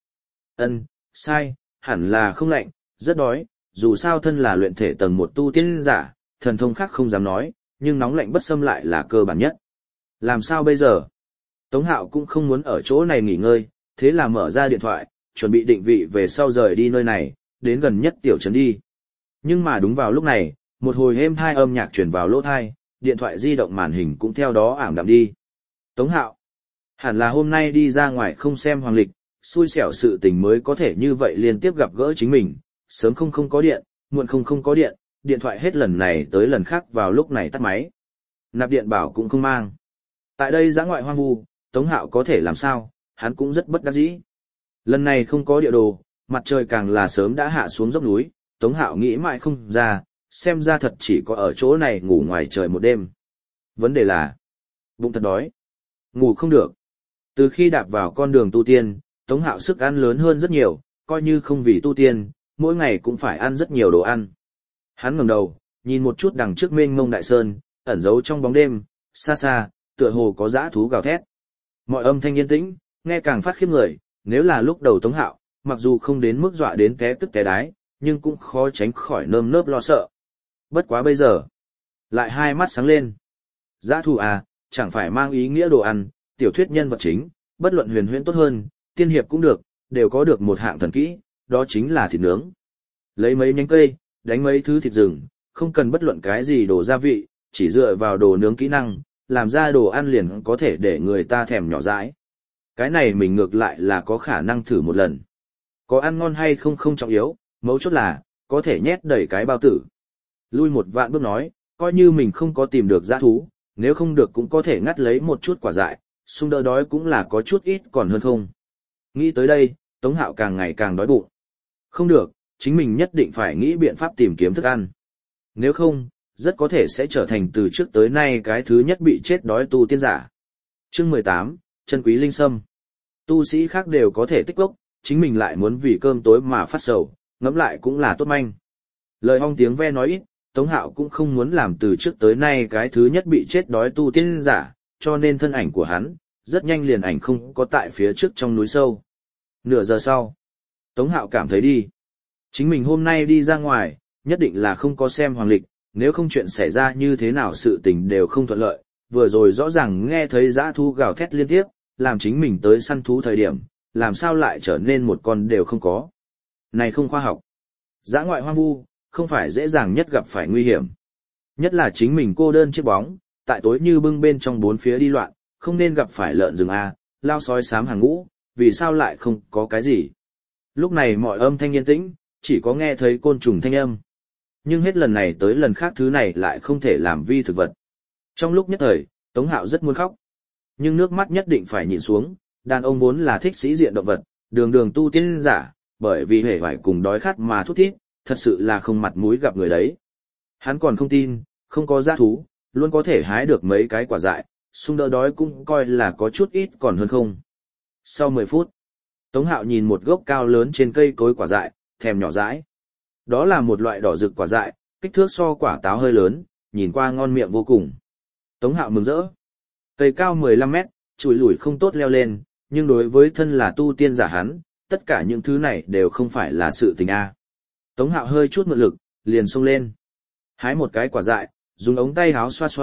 Sai, hẳn là không lạnh, rất đói, dù sao thân là luyện thể tầng 1 tu tiên giả, thần thông khác không dám nói, nhưng nóng lạnh bất xâm lại là cơ bản nhất. Làm sao bây giờ? Tống Hạo cũng không muốn ở chỗ này nghỉ ngơi, thế là mở ra điện thoại, chuẩn bị định vị về sau rời đi nơi này, đến gần nhất tiểu trấn đi. Nhưng mà đúng vào lúc này, một hồi êm thai âm nhạc truyền vào lỗ thai, điện thoại di động màn hình cũng theo đó ảm đạm đi. Tống Hạo, hẳn là hôm nay đi ra ngoài không xem hoàng lịch, xui xẻo sự tình mới có thể như vậy liên tiếp gặp gỡ chính mình, sớm không có điện, muộn không có điện, điện thoại hết lần này tới lần khác vào lúc này tắt máy. Nạp điện bảo cũng không mang. Tại đây dã ngoại hoang vu, Tống Hạo có thể làm sao, hắn cũng rất bất đắc dĩ. Lần này không có địa đồ, mặt trời càng là sớm đã hạ xuống dốc núi, Tống Hạo nghĩ mãi không ra, xem ra thật chỉ có ở chỗ này ngủ ngoài trời một đêm. Vấn đề là, bụng thật đói, ngủ không được. Từ khi đạp vào con đường tu tiên, Tống Hạo sức ăn lớn hơn rất nhiều, coi như không vì tu tiên, mỗi ngày cũng phải ăn rất nhiều đồ ăn. Hắn ngẩng đầu, nhìn một chút đằng trước mênh mông đại sơn, ẩn giấu trong bóng đêm, xa xa, tựa hồ có dã thú gào thét. Mọi âm thanh yên tĩnh, nghe càng phát khiếp người, nếu là lúc đầu Tống Hạo, mặc dù không đến mức dọa đến té tức té đái, nhưng cũng khó tránh khỏi nơm nớp lo sợ. Bất quá bây giờ, lại hai mắt sáng lên. Dã thú à, chẳng phải mang ý nghĩa đồ ăn, tiểu thuyết nhân vật chính, bất luận huyền huyễn tốt hơn, tiên hiệp cũng được, đều có được một hạng thần kỹ, đó chính là thịt nướng. Lấy mấy nhánh cây, đánh mấy thứ thịt rừng, không cần bất luận cái gì đồ gia vị, chỉ dựa vào đồ nướng kỹ năng, làm ra đồ ăn liền có thể để người ta thèm nhỏ dãi. Cái này mình ngược lại là có khả năng thử một lần. Có ăn ngon hay không không trọng yếu, mấu chốt là, có thể nhét đầy cái bao tử. Lui một vạn bước nói, coi như mình không có tìm được dã thú, nếu không được cũng có thể ngắt lấy một chút quả dại, xung đỡ đói cũng là có chút ít còn hơn không. Nghĩ tới đây, Tống Hạo càng ngày càng đói bụng. Không được, chính mình nhất định phải nghĩ biện pháp tìm kiếm thức ăn. Nếu không, rất có thể sẽ trở thành từ trước tới nay cái thứ nhất bị chết đói tu tiên giả. Chương 18, chân quý linh sâm. Tu sĩ khác đều có thể tích lốc, chính mình lại muốn vì cơm tối mà phát sầu, ngẫm lại cũng là tốt manh. Lời ong tiếng ve nói ít, Tống Hạo cũng không muốn làm từ trước tới nay cái thứ nhất bị chết đói tu tiên giả, cho nên thân ảnh của hắn, rất nhanh liền ảnh không có tại phía trước trong núi sâu. Nửa giờ sau, Tống Hạo cảm thấy đi. Chính mình hôm nay đi ra ngoài, nhất định là không có xem hoàng lịch, nếu không chuyện xảy ra như thế nào sự tình đều không thuận lợi, vừa rồi rõ ràng nghe thấy dã thú gào thét liên tiếp, làm chính mình tới săn thú thời điểm, làm sao lại trở nên một con đều không có. Này không khoa học. Dã ngoại hoang vu, không phải dễ dàng nhất gặp phải nguy hiểm. Nhất là chính mình cô đơn chiếc bóng, tại tối như bưng bên trong bốn phía đi loạn, không nên gặp phải lợn rừng A, lao sói xám hàng ngũ, vì sao lại không có cái gì. Lúc này mọi âm thanh yên tĩnh, chỉ có nghe thấy côn trùng thanh âm. Nhưng hết lần này tới lần khác thứ này lại không thể làm vi thực vật. Trong lúc nhất thời, Tống Hạo rất muốn khóc. Nhưng nước mắt nhất định phải nhịn xuống, đàn ông vốn là thích sĩ diện động vật, đường tu tiên giả, bởi vì hề hoài cùng đói khát mà thút thít, thật sự là không mặt mũi gặp người đấy. Hắn còn không tin, không có dã thú, luôn có thể hái được mấy cái quả dại, xung đỡ đói cũng coi là có chút ít còn hơn không. Sau 10 phút, Tống Hạo nhìn một gốc cao lớn trên cây cối quả dại, thèm nhỏ dãi. Đó là một loại đỏ rực quả dại, kích thước so quả táo hơi lớn, nhìn qua ngon miệng vô cùng. Tống Hạo mừng rỡ. Cây cao 15 mét, chùi lủi không tốt leo lên, nhưng đối với thân là tu tiên giả hắn, tất cả những thứ này đều không phải là sự tình a. Tống Hạo hơi chút mượn lực, liền xông lên. Hái một cái quả dại, dùng ống tay háo xoa xoa,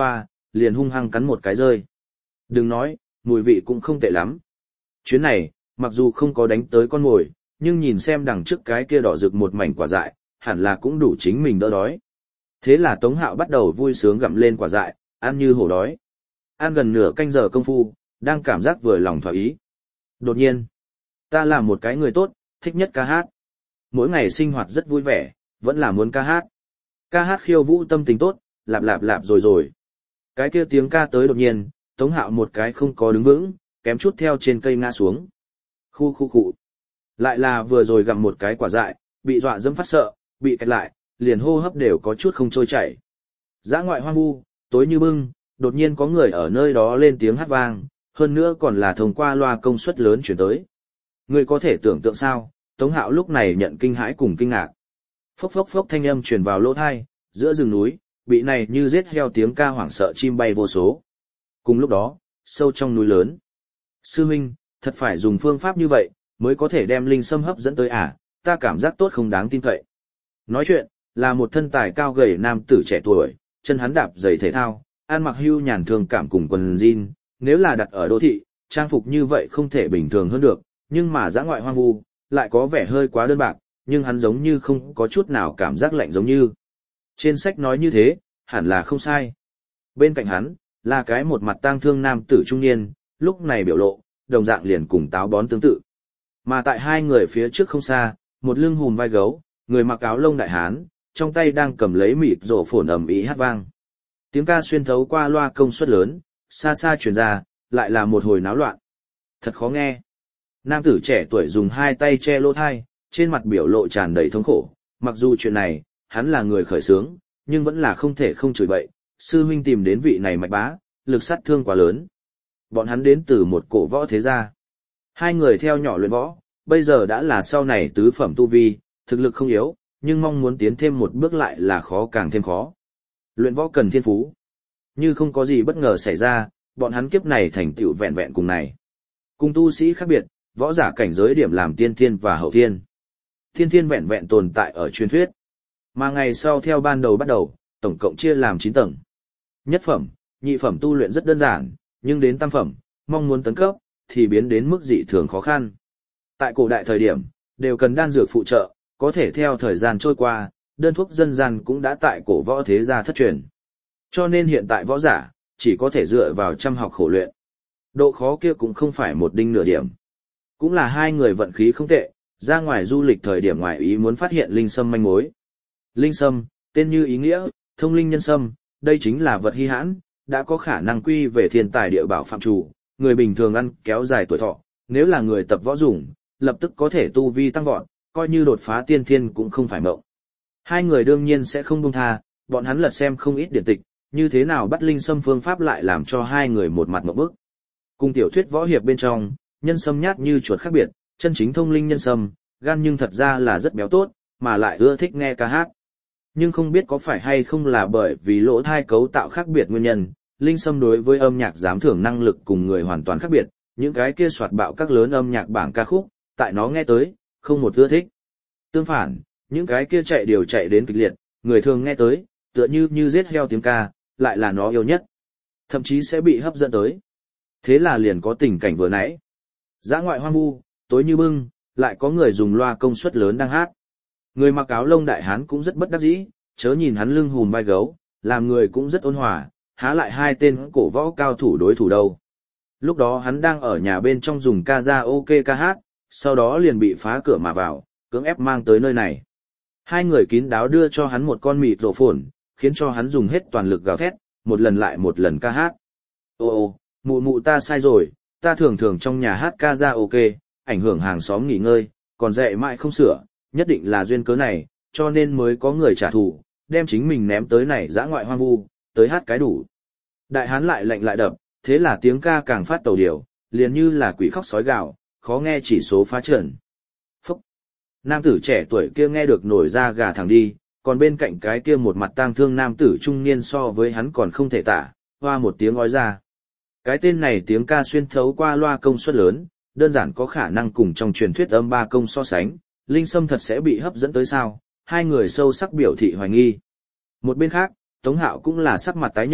liền hung hăng cắn một cái rơi. Đừng nói, mùi vị cũng không tệ lắm. Chuyến này, mặc dù không có đánh tới con mồi, nhưng nhìn xem đằng trước cái kia đỏ rực một mảnh quả dại, hẳn là cũng đủ chính mình đỡ đói. Thế là Tống Hạo bắt đầu vui sướng gặm lên quả dại, ăn như hổ đói. Ăn gần nửa canh giờ công phu, đang cảm giác vừa lòng thỏa ý. Đột nhiên, ta là một cái người tốt, thích nhất ca hát. Mỗi ngày sinh hoạt rất vui vẻ, vẫn là muốn ca hát. Ca hát khiêu vũ tâm tình tốt, lạp lạp lạp rồi rồi. Cái kia tiếng ca tới đột nhiên, Tống Hạo một cái không có đứng vững, kém chút theo trên cây ngã xuống. Khu khu cụ. Lại là vừa rồi gặm một cái quả dại, bị dọa dẫm phát sợ, bị kẹt lại, liền hô hấp đều có chút không trôi chảy. Dã ngoại hoang vu, tối như bưng, đột nhiên có người ở nơi đó lên tiếng hát vang, hơn nữa còn là thông qua loa công suất lớn chuyển tới. Người có thể tưởng tượng sao, Tống Hạo lúc này nhận kinh hãi cùng kinh ngạc. Phốc phốc phốc thanh âm truyền vào lỗ tai, giữa rừng núi, bị này như giết heo tiếng ca hoảng sợ chim bay vô số. Cùng lúc đó, sâu trong núi lớn. Sư huynh, thật phải dùng phương pháp như vậy, mới có thể đem linh sâm hấp dẫn tới à, ta cảm giác tốt không đáng tin cậy. Nói chuyện, là một thân tài cao gầy nam tử trẻ tuổi, chân hắn đạp giày thể thao, ăn mặc hưu nhàn thường cảm cùng quần jean, nếu là đặt ở đô thị, trang phục như vậy không thể bình thường hơn được, nhưng mà dã ngoại hoang vu, lại có vẻ hơi quá đơn bạc, nhưng hắn giống như không có chút nào cảm giác lạnh giống như. Trên sách nói như thế, hẳn là không sai. Bên cạnh hắn, là cái một mặt tang thương nam tử trung niên, lúc này biểu lộ, đồng dạng liền cùng táo bón tương tự. Mà tại hai người phía trước không xa, một lưng hùm vai gấu, người mặc áo lông đại hán, trong tay đang cầm lấy mịt rổ phồn ầm ĩ hát vang. Tiếng ca xuyên thấu qua loa công suất lớn, xa xa truyền ra, lại là một hồi náo loạn. Thật khó nghe. Nam tử trẻ tuổi dùng hai tay che lỗ tai, trên mặt biểu lộ tràn đầy thống khổ, mặc dù chuyện này, hắn là người khởi xướng, nhưng vẫn là không thể không chửi bậy, sư huynh tìm đến vị này mạch bá, lực sát thương quá lớn. Bọn hắn đến từ một cổ võ thế gia. Hai người theo nhỏ luyện võ, bây giờ đã là sau này tứ phẩm tu vi, thực lực không yếu, nhưng mong muốn tiến thêm một bước lại là khó càng thêm khó. Luyện võ cần thiên phú. Như không có gì bất ngờ xảy ra, bọn hắn kiếp này thành tựu vẹn vẹn cùng này. Cùng tu sĩ khác biệt, võ giả cảnh giới điểm làm tiên thiên và hậu thiên. Tiên thiên vẹn vẹn tồn tại ở truyền thuyết. Mà ngày sau theo ban đầu bắt đầu, tổng cộng chia làm 9 tầng. Nhất phẩm, nhị phẩm tu luyện rất đơn giản, nhưng đến tam phẩm, mong muốn tấn cấp, thì biến đến mức dị thường khó khăn. Tại cổ đại thời điểm, đều cần đan dược phụ trợ, có thể theo thời gian trôi qua, đơn thuốc dân gian cũng đã tại cổ võ thế gia thất truyền. Cho nên hiện tại võ giả, chỉ có thể dựa vào chăm học khổ luyện. Độ khó kia cũng không phải một đinh nửa điểm. Cũng là hai người vận khí không tệ, ra ngoài du lịch thời điểm ngoài ý muốn phát hiện linh sâm manh mối. Linh sâm, tên như ý nghĩa, thông linh nhân sâm, đây chính là vật hi hãn, đã có khả năng quy về thiên tài địa bảo phạm chủ, người bình thường ăn kéo dài tuổi thọ, nếu là người tập võ dùng, lập tức có thể tu vi tăng vọt, coi như đột phá tiên thiên cũng không phải mộng. Hai người đương nhiên sẽ không buông tha, bọn hắn lật xem không ít điển tịch, như thế nào bắt linh sâm phương pháp lại làm cho hai người một mặt ngộp bức. Cùng tiểu thuyết võ hiệp bên trong, nhân sâm nhát như chuột khác biệt, chân chính thông linh nhân sâm, gan nhưng thật ra là rất béo tốt, mà lại ưa thích nghe ca hát. Nhưng không biết có phải hay không là bởi vì lỗ thai cấu tạo khác biệt nguyên nhân, linh sâm đối với âm nhạc giám thưởng năng lực cùng người hoàn toàn khác biệt, những cái kia soạt bạo các lớn âm nhạc bảng ca khúc, tại nó nghe tới, không một ưa thích. Tương phản, những cái kia chạy đến kịch liệt, người thường nghe tới, tựa như giết heo tiếng ca, lại là nó yêu nhất. Thậm chí sẽ bị hấp dẫn tới. Thế là liền có tình cảnh vừa nãy. Dã ngoại hoang vu, tối như bưng, lại có người dùng loa công suất lớn đang hát. Người mặc áo lông đại hán cũng rất bất đắc dĩ, chớ nhìn hắn lưng hùm vai gấu, làm người cũng rất ôn hòa, há lại hai tên cổ võ cao thủ đối thủ đâu. Lúc đó hắn đang ở nhà bên trong dùng karaoke ca hát, sau đó liền bị phá cửa mà vào, cưỡng ép mang tới nơi này. Hai người kín đáo đưa cho hắn một con mịt rổ phồn, khiến cho hắn dùng hết toàn lực gào thét, một lần lại một lần ca hát. Ô, mụ ta sai rồi, ta thường trong nhà hát karaoke, ảnh hưởng hàng xóm nghỉ ngơi, còn dạy mãi không sửa, nhất định là duyên cớ này, cho nên mới có người trả thù, đem chính mình ném tới này dã ngoại hoang vu, tới hát cái đủ. Đại hán lại lệnh lại đập, thế là tiếng ca càng phát tàu điều, liền như là quỷ khóc sói gào, khó nghe chỉ số phá trần. Phúc! Nam tử trẻ tuổi kia nghe được nổi da gà thẳng đi, còn bên cạnh cái kia một mặt tang thương nam tử trung niên so với hắn còn không thể tả, hoa một tiếng ói ra. Cái tên này tiếng ca xuyên thấu qua loa công suất lớn, đơn giản có khả năng cùng trong truyền thuyết âm ba công so sánh, linh sâm thật sẽ bị hấp dẫn tới sao, hai người sâu sắc biểu thị hoài nghi. Một bên khác, Tống Hạo cũng là sắc mặt tái nhợt,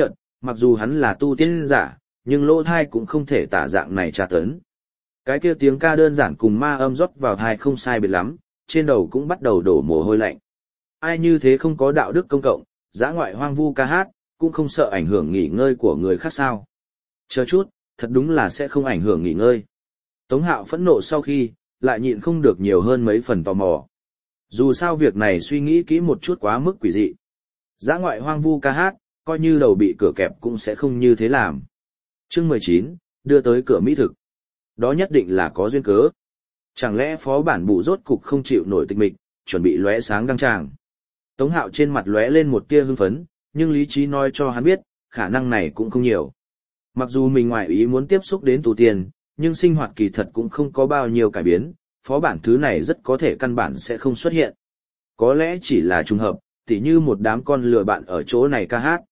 Mặc dù hắn là tu tiên giả, nhưng lỗ thai cũng không thể tả dạng này tra tấn. Cái kia tiếng ca đơn giản cùng ma âm rót vào thai không sai biệt lắm, trên đầu cũng bắt đầu đổ mồ hôi lạnh. Ai như thế không có đạo đức công cộng, dã ngoại hoang vu ca hát, cũng không sợ ảnh hưởng nghỉ ngơi của người khác sao. Chờ chút, thật đúng là sẽ không ảnh hưởng nghỉ ngơi. Tống Hạo phẫn nộ sau khi, lại nhịn không được nhiều hơn mấy phần tò mò. Dù sao việc này suy nghĩ kỹ một chút quá mức quỷ dị. Dã ngoại hoang vu ca hát, coi như đầu bị cửa kẹp cũng sẽ không như thế làm. Chương 19, đưa tới cửa mỹ thực. Đó nhất định là có duyên cớ. Chẳng lẽ phó bản bụ rốt cục không chịu nổi tịch mịch, chuẩn bị lóe sáng đăng tràng. Tống Hạo trên mặt lóe lên một tia hưng phấn, nhưng lý trí nói cho hắn biết, khả năng này cũng không nhiều. Mặc dù mình ngoại ý muốn tiếp xúc đến tu tiên, nhưng sinh hoạt kỳ thật cũng không có bao nhiêu cải biến, phó bản thứ này rất có thể căn bản sẽ không xuất hiện. Có lẽ chỉ là trùng hợp, tỉ như một đám con lừa bạn ở chỗ này ca hát.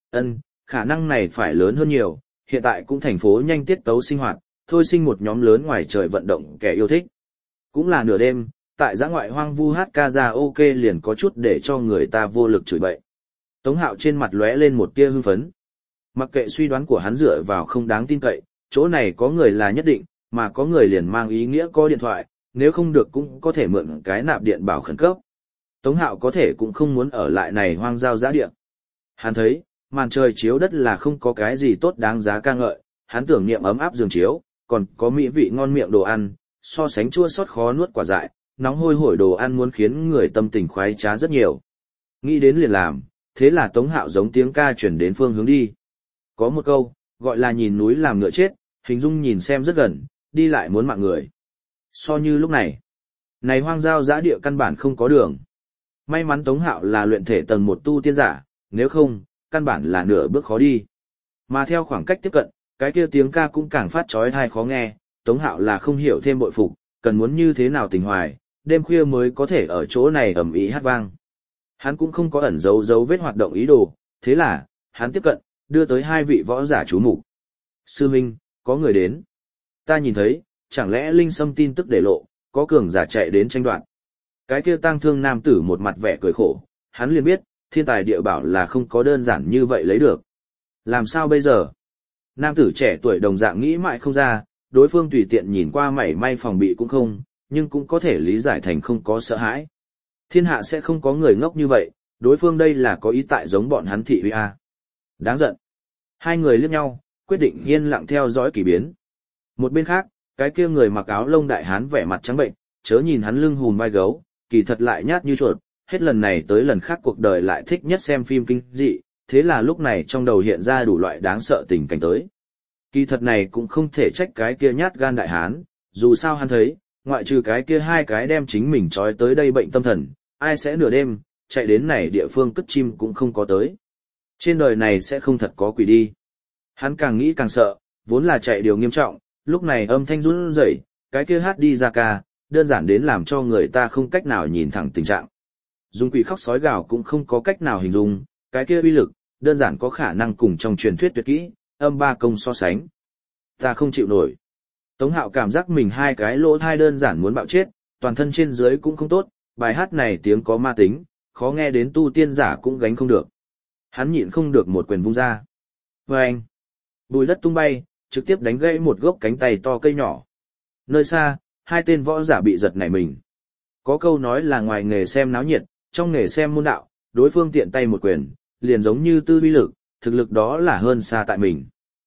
Khả năng này phải lớn hơn nhiều, hiện tại cũng thành phố nhanh tiết tấu sinh hoạt, thôi sinh một nhóm lớn ngoài trời vận động kẻ yêu thích. Cũng là nửa đêm, tại giã ngoại hoang vu hát ca ra ok liền có chút để cho người ta vô lực chửi bậy. Tống Hạo trên mặt lóe lên một tia hưng phấn. Mặc kệ suy đoán của hắn dựa vào không đáng tin cậy, chỗ này có người là nhất định, mà có người liền mang ý nghĩa có điện thoại, nếu không được cũng có thể mượn cái nạp điện bảo khẩn cấp. Tống Hạo có thể cũng không muốn ở lại này hoang giao giã địa. Hắn thấy, màn trời chiếu đất là không có cái gì tốt đáng giá ca ngợi, hắn tưởng niệm ấm áp giường chiếu, còn có mỹ vị ngon miệng đồ ăn, so sánh chua xót khó nuốt quả dại, nóng hôi hổi đồ ăn muốn khiến người tâm tình khoái trá rất nhiều. Nghĩ đến liền làm, thế là Tống Hạo giống tiếng ca chuyển đến phương hướng đi. Có một câu, gọi là nhìn núi làm ngựa chết, hình dung nhìn xem rất gần, đi lại muốn mạng người. So như lúc này, này hoang giao giã địa căn bản không có đường. May mắn Tống Hạo là luyện thể tầng 1 tu tiên giả, nếu không, căn bản là nửa bước khó đi. Mà theo khoảng cách tiếp cận, cái kia tiếng ca cũng càng phát chói tai khó nghe, Tống Hạo là không hiểu thêm bội phục, cần muốn như thế nào tình hoài, đêm khuya mới có thể ở chỗ này ầm ĩ hát vang. Hắn cũng không có ẩn giấu dấu vết hoạt động ý đồ, thế là, hắn tiếp cận, đưa tới 2 vị võ giả chú mục. Sư Minh, có người đến. Ta nhìn thấy, chẳng lẽ Linh Sâm tin tức để lộ, có cường giả chạy đến tranh đoạt. Cái kia tang thương nam tử một mặt vẻ cười khổ, hắn liền biết, thiên tài địa bảo là không có đơn giản như vậy lấy được. Làm sao bây giờ? Nam tử trẻ tuổi đồng dạng nghĩ mãi không ra, đối phương tùy tiện nhìn qua mảy may phòng bị cũng không, nhưng cũng có thể lý giải thành không có sợ hãi. Thiên hạ sẽ không có người ngốc như vậy, đối phương đây là có ý tại giống bọn hắn thị huy a. Đáng giận. Hai người liếc nhau, quyết định yên lặng theo dõi kỳ biến. Một bên khác, cái kia người mặc áo lông đại hán vẻ mặt trắng bệnh, chớ nhìn hắn lưng hùm vai gấu, kỳ thật lại nhát như chuột, hết lần này tới lần khác cuộc đời lại thích nhất xem phim kinh dị, thế là lúc này trong đầu hiện ra đủ loại đáng sợ tình cảnh tới. Kỳ thật này cũng không thể trách cái kia nhát gan đại hán, dù sao hắn thấy, ngoại trừ cái kia 2 cái đem chính mình trói tới đây bệnh tâm thần, ai sẽ nửa đêm, chạy đến này địa phương cất chim cũng không có tới. Trên đời này sẽ không thật có quỷ đi. Hắn càng nghĩ càng sợ, vốn là chạy điều nghiêm trọng, lúc này âm thanh run rẩy, cái kia hát đi ra ca, đơn giản đến làm cho người ta không cách nào nhìn thẳng tình trạng. Dùng quỷ khóc sói gào cũng không có cách nào hình dung, cái kia uy lực, đơn giản có khả năng cùng trong truyền thuyết tuyệt kỹ, âm ba công so sánh. Ta không chịu nổi. Tống Hạo cảm giác mình 2 cái lỗ thai đơn giản muốn bạo chết, toàn thân trên dưới cũng không tốt, bài hát này tiếng có ma tính, khó nghe đến tu tiên giả cũng gánh không được. Hắn nhịn không được một quyền vung ra. Vâng! Bùi đất tung bay, trực tiếp đánh gãy một gốc cánh tay to cây nhỏ. Nơi xa, 2 tên võ giả bị giật nảy mình. Có câu nói là ngoài nghề xem náo nhiệt, trong nghề xem môn đạo, đối phương tiện tay một quyền, liền giống như tư uy lực, thực lực đó là hơn xa tại mình.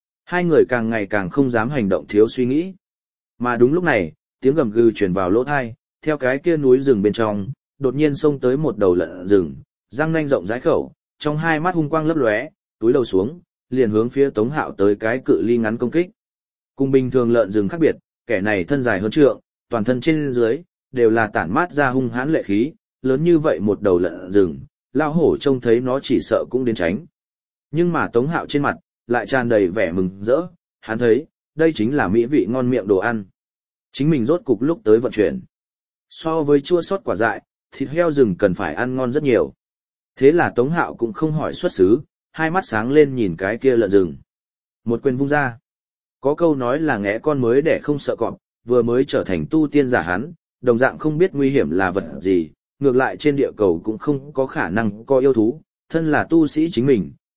2 người càng ngày càng không dám hành động thiếu suy nghĩ. Mà đúng lúc này, tiếng gầm gừ truyền vào lỗ tai, theo cái kia núi rừng bên trong, đột nhiên xông tới một đầu lợn rừng, răng nanh rộng rãi khẩu, trong 2 mắt hung quang lấp lóe, túi đầu xuống, liền hướng phía Tống Hạo tới cái cự ly ngắn công kích. Cùng bình thường lợn rừng khác biệt, kẻ này thân dài hơn trượng, toàn thân trên dưới đều là tản mát ra hung hãn lệ khí, lớn như vậy một đầu lợn rừng, lão hổ trông thấy nó chỉ sợ cũng đến tránh. Nhưng mà Tống Hạo trên mặt lại tràn đầy vẻ mừng rỡ, hắn thấy, đây chính là mỹ vị ngon miệng đồ ăn. Chính mình rốt cục lúc tới vận chuyển. So với chua sót quả dại, thịt heo rừng cần phải ăn ngon rất nhiều. Thế là Tống Hạo cũng không hỏi xuất xứ, 2 mắt sáng lên nhìn cái kia lợn rừng. Một quyền vung ra. Có câu nói là ngẽ con mới để không sợ cọp, vừa mới trở thành tu tiên giả hắn, đồng dạng không biết nguy hiểm là vật gì, ngược lại trên địa cầu cũng không có khả năng có yêu thú, thân là tu sĩ chính mình,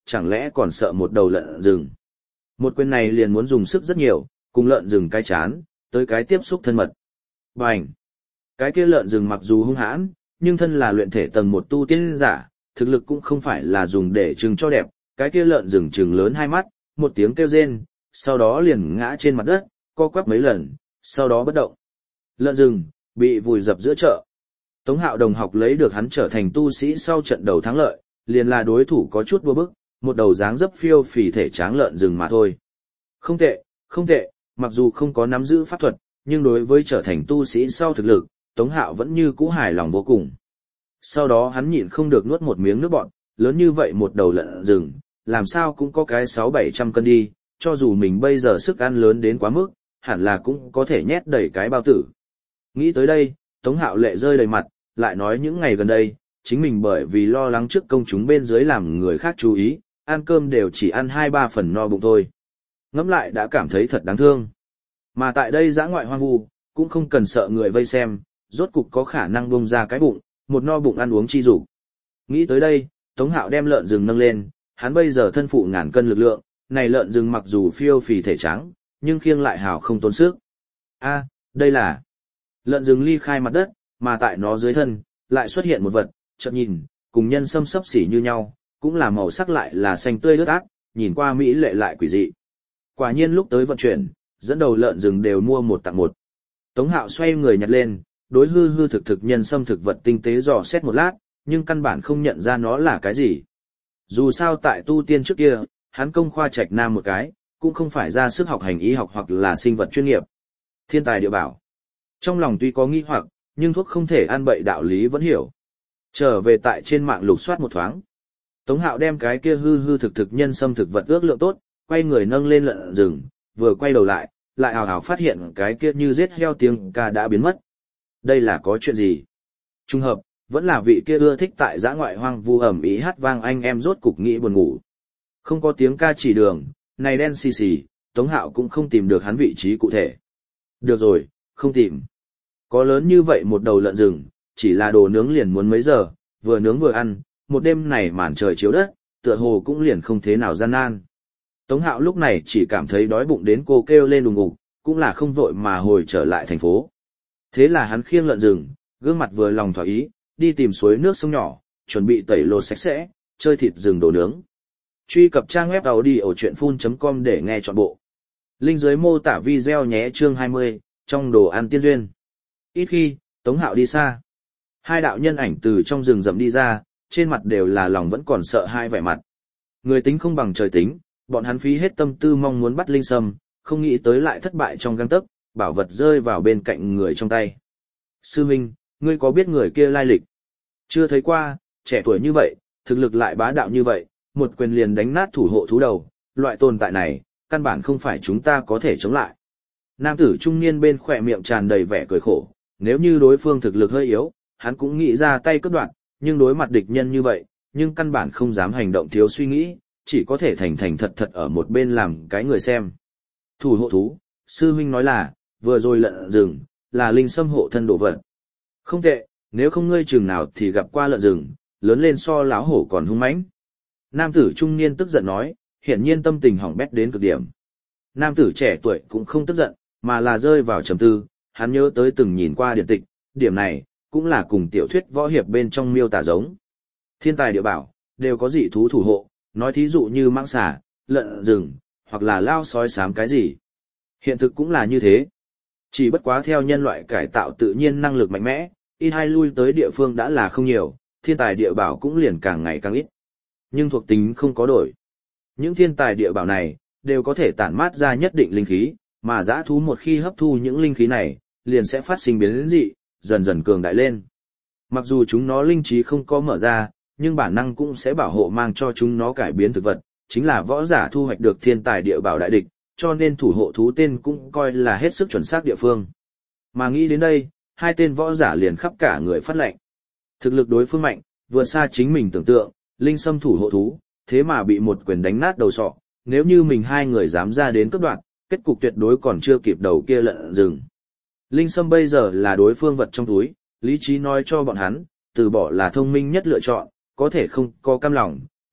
chẳng lẽ còn sợ một đầu lợn rừng. Một quyền này liền muốn dùng sức rất nhiều, cùng lợn rừng cái chán, tới cái tiếp xúc thân mật. Bành! Cái kia lợn rừng mặc dù hung hãn, nhưng thân là luyện thể tầng 1 tu tiên giả, thực lực cũng không phải là dùng để trưng cho đẹp, cái kia lợn rừng trừng lớn hai mắt, một tiếng kêu rên, sau đó liền ngã trên mặt đất, co quắp mấy lần, sau đó bất động. Lợn rừng, bị vùi dập giữa chợ. Tống Hạo đồng học lấy được hắn trở thành tu sĩ sau trận đầu thắng lợi, liền là đối thủ có chút đua bức, một đầu dáng dấp phiêu phì thể tráng lợn rừng mà thôi. Không tệ, không tệ, mặc dù không có nắm giữ pháp thuật, nhưng đối với trở thành tu sĩ sau thực lực, Tống Hạo vẫn như cũ hài lòng vô cùng. Sau đó hắn nhịn không được nuốt một miếng nước bọt, lớn như vậy một đầu lợn rừng, làm sao cũng có cái 600-700 cân đi, cho dù mình bây giờ sức ăn lớn đến quá mức, hẳn là cũng có thể nhét đầy cái bao tử. Nghĩ tới đây, Tống Hạo lệ rơi đầy mặt, lại nói những ngày gần đây, chính mình bởi vì lo lắng trước công chúng bên dưới làm người khác chú ý, ăn cơm đều chỉ ăn 2-3 phần no bụng thôi. Ngẫm lại đã cảm thấy thật đáng thương. Mà tại đây dã ngoại hoang vu, cũng không cần sợ người vây xem, rốt cục có khả năng bung ra cái bụng, một no bụng ăn uống chi dục. Nghĩ tới đây, Tống Hạo đem lợn rừng nâng lên, hắn bây giờ thân phụ ngàn cân lực lượng, này lợn rừng mặc dù phiêu phì thể trắng, nhưng khiêng lại hào không tốn sức. A, đây là lợn rừng ly khai mặt đất, mà tại nó dưới thân, lại xuất hiện một vật, chợt nhìn, cùng nhân sâm sấp xỉ như nhau, cũng là màu sắc lại là xanh tươi ướt át, nhìn qua mỹ lệ lại quỷ dị. Quả nhiên lúc tới vận chuyển, dẫn đầu lợn rừng đều mua một tặng một. Tống Hạo xoay người nhặt lên, đối hư hư thực thực nhân sâm thực vật tinh tế dò xét một lát, nhưng căn bản không nhận ra nó là cái gì. Dù sao tại tu tiên trước kia, hắn công khoa trạch nam một cái, cũng không phải ra sức học hành y học hoặc là sinh vật chuyên nghiệp. Thiên tài địa bảo. Trong lòng tuy có nghi hoặc, nhưng thuốc không thể ăn bậy đạo lý vẫn hiểu. Trở về tại trên mạng lục soát một thoáng. Tống Hạo đem cái kia hư hư thực thực nhân sâm thực vật ước lượng tốt, quay người nâng lên lợn rừng, vừa quay đầu lại ào ào phát hiện cái kia như giết heo tiếng ca đã biến mất. Đây là có chuyện gì? Trùng hợp, vẫn là vị kia ưa thích tại dã ngoại hoang vu ẩm ý hát vang anh em rốt cục nghĩ buồn ngủ. Không có tiếng ca chỉ đường, này đen xì xì, Tống Hạo cũng không tìm được hắn vị trí cụ thể. Được rồi, không tìm. Có lớn như vậy một đầu lợn rừng, chỉ là đồ nướng liền muốn mấy giờ, vừa nướng vừa ăn, một đêm này màn trời chiếu đất, tựa hồ cũng liền không thế nào gian nan. Tống Hạo lúc này chỉ cảm thấy đói bụng đến cô kêu lên đùng ngục, cũng là không vội mà hồi trở lại thành phố. Thế là hắn khiêng lợn rừng, gương mặt vừa lòng thỏa ý, đi tìm suối nước sông nhỏ, chuẩn bị tẩy lột sạch sẽ, chơi thịt rừng đồ nướng. Truy cập trang web audiochuyenphun.com để nghe trọn bộ. Link dưới mô tả video nhé. Chương 20, trong đồ ăn tiên duyên. Ít khi, Tống Hạo đi xa. Hai đạo nhân ảnh từ trong rừng rậm đi ra, trên mặt đều là lòng vẫn còn sợ hai vẻ mặt. Người tính không bằng trời tính, bọn hắn phí hết tâm tư mong muốn bắt linh sâm, không nghĩ tới lại thất bại trong gang tấc, bảo vật rơi vào bên cạnh người trong tay. Sư huynh, ngươi có biết người kia lai lịch? Chưa thấy qua, trẻ tuổi như vậy, thực lực lại bá đạo như vậy, một quyền liền đánh nát thủ hộ thú đầu, loại tồn tại này, căn bản không phải chúng ta có thể chống lại. Nam tử trung niên bên khỏe miệng tràn đầy vẻ cười khổ, nếu như đối phương thực lực hơi yếu, hắn cũng nghĩ ra tay cướp đoạt, nhưng đối mặt địch nhân như vậy, nhưng căn bản không dám hành động thiếu suy nghĩ, chỉ có thể thành thành thật thật ở một bên làm cái người xem. Thủ hộ thú, sư huynh nói là, vừa rồi lợn rừng, là linh sâm hộ thân đồ vật. Không tệ, nếu không ngươi chừng nào thì gặp qua lợn rừng, lớn lên so láo hổ còn hung mãnh. Nam tử trung niên tức giận nói, hiển nhiên tâm tình hỏng bét đến cực điểm. Nam tử trẻ tuổi cũng không tức giận, mà là rơi vào trầm tư, hắn nhớ tới từng nhìn qua điển tịch, điểm này, cũng là cùng tiểu thuyết võ hiệp bên trong miêu tả giống. Thiên tài địa bảo, đều có dị thú thủ hộ, nói thí dụ như mãng xà, lợn rừng, hoặc là lao sói xám cái gì. Hiện thực cũng là như thế. Chỉ bất quá theo nhân loại cải tạo tự nhiên năng lực mạnh mẽ, ít hay lui tới địa phương đã là không nhiều, thiên tài địa bảo cũng liền càng ngày càng ít. Nhưng thuộc tính không có đổi. Những thiên tài địa bảo này, đều có thể tản mát ra nhất định linh khí, mà dã thú một khi hấp thu những linh khí này, liền sẽ phát sinh biến dị, dần dần cường đại lên. Mặc dù chúng nó linh trí không có mở ra, nhưng bản năng cũng sẽ bảo hộ mang cho chúng nó cải biến thực vật, chính là võ giả thu hoạch được thiên tài địa bảo đại địch, cho nên thủ hộ thú tên cũng coi là hết sức chuẩn xác địa phương. Mà nghĩ đến đây, hai tên võ giả liền khắp cả người phát lệnh. Thực lực đối phương mạnh, vượt xa chính mình tưởng tượng, linh sâm thủ hộ thú, thế mà bị một quyền đánh nát đầu sọ, nếu như mình hai người dám ra đến cướp đoạt, kết cục tuyệt đối còn chưa kịp đầu kia lợn rừng. Linh sâm bây giờ là đối phương vật trong túi, lý trí nói cho bọn hắn, từ bỏ là thông minh nhất lựa chọn, có thể không có cam lòng,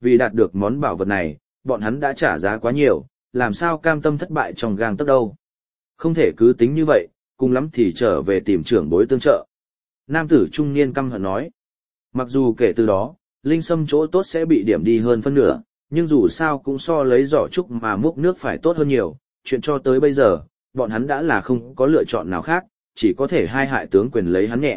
vì đạt được món bảo vật này, bọn hắn đã trả giá quá nhiều, làm sao cam tâm thất bại trong gang tấc đâu. Không thể cứ tính như vậy, cùng lắm thì trở về tìm trưởng bối tương trợ. Nam tử trung niên căm hận nói. Mặc dù kể từ đó, linh sâm chỗ tốt sẽ bị điểm đi hơn phân nửa, nhưng dù sao cũng so lấy giỏ trúc mà múc nước phải tốt hơn nhiều, chuyện cho tới bây giờ, bọn hắn đã là không có lựa chọn nào khác, chỉ có thể hai hại tướng quyền lấy hắn nhẹ.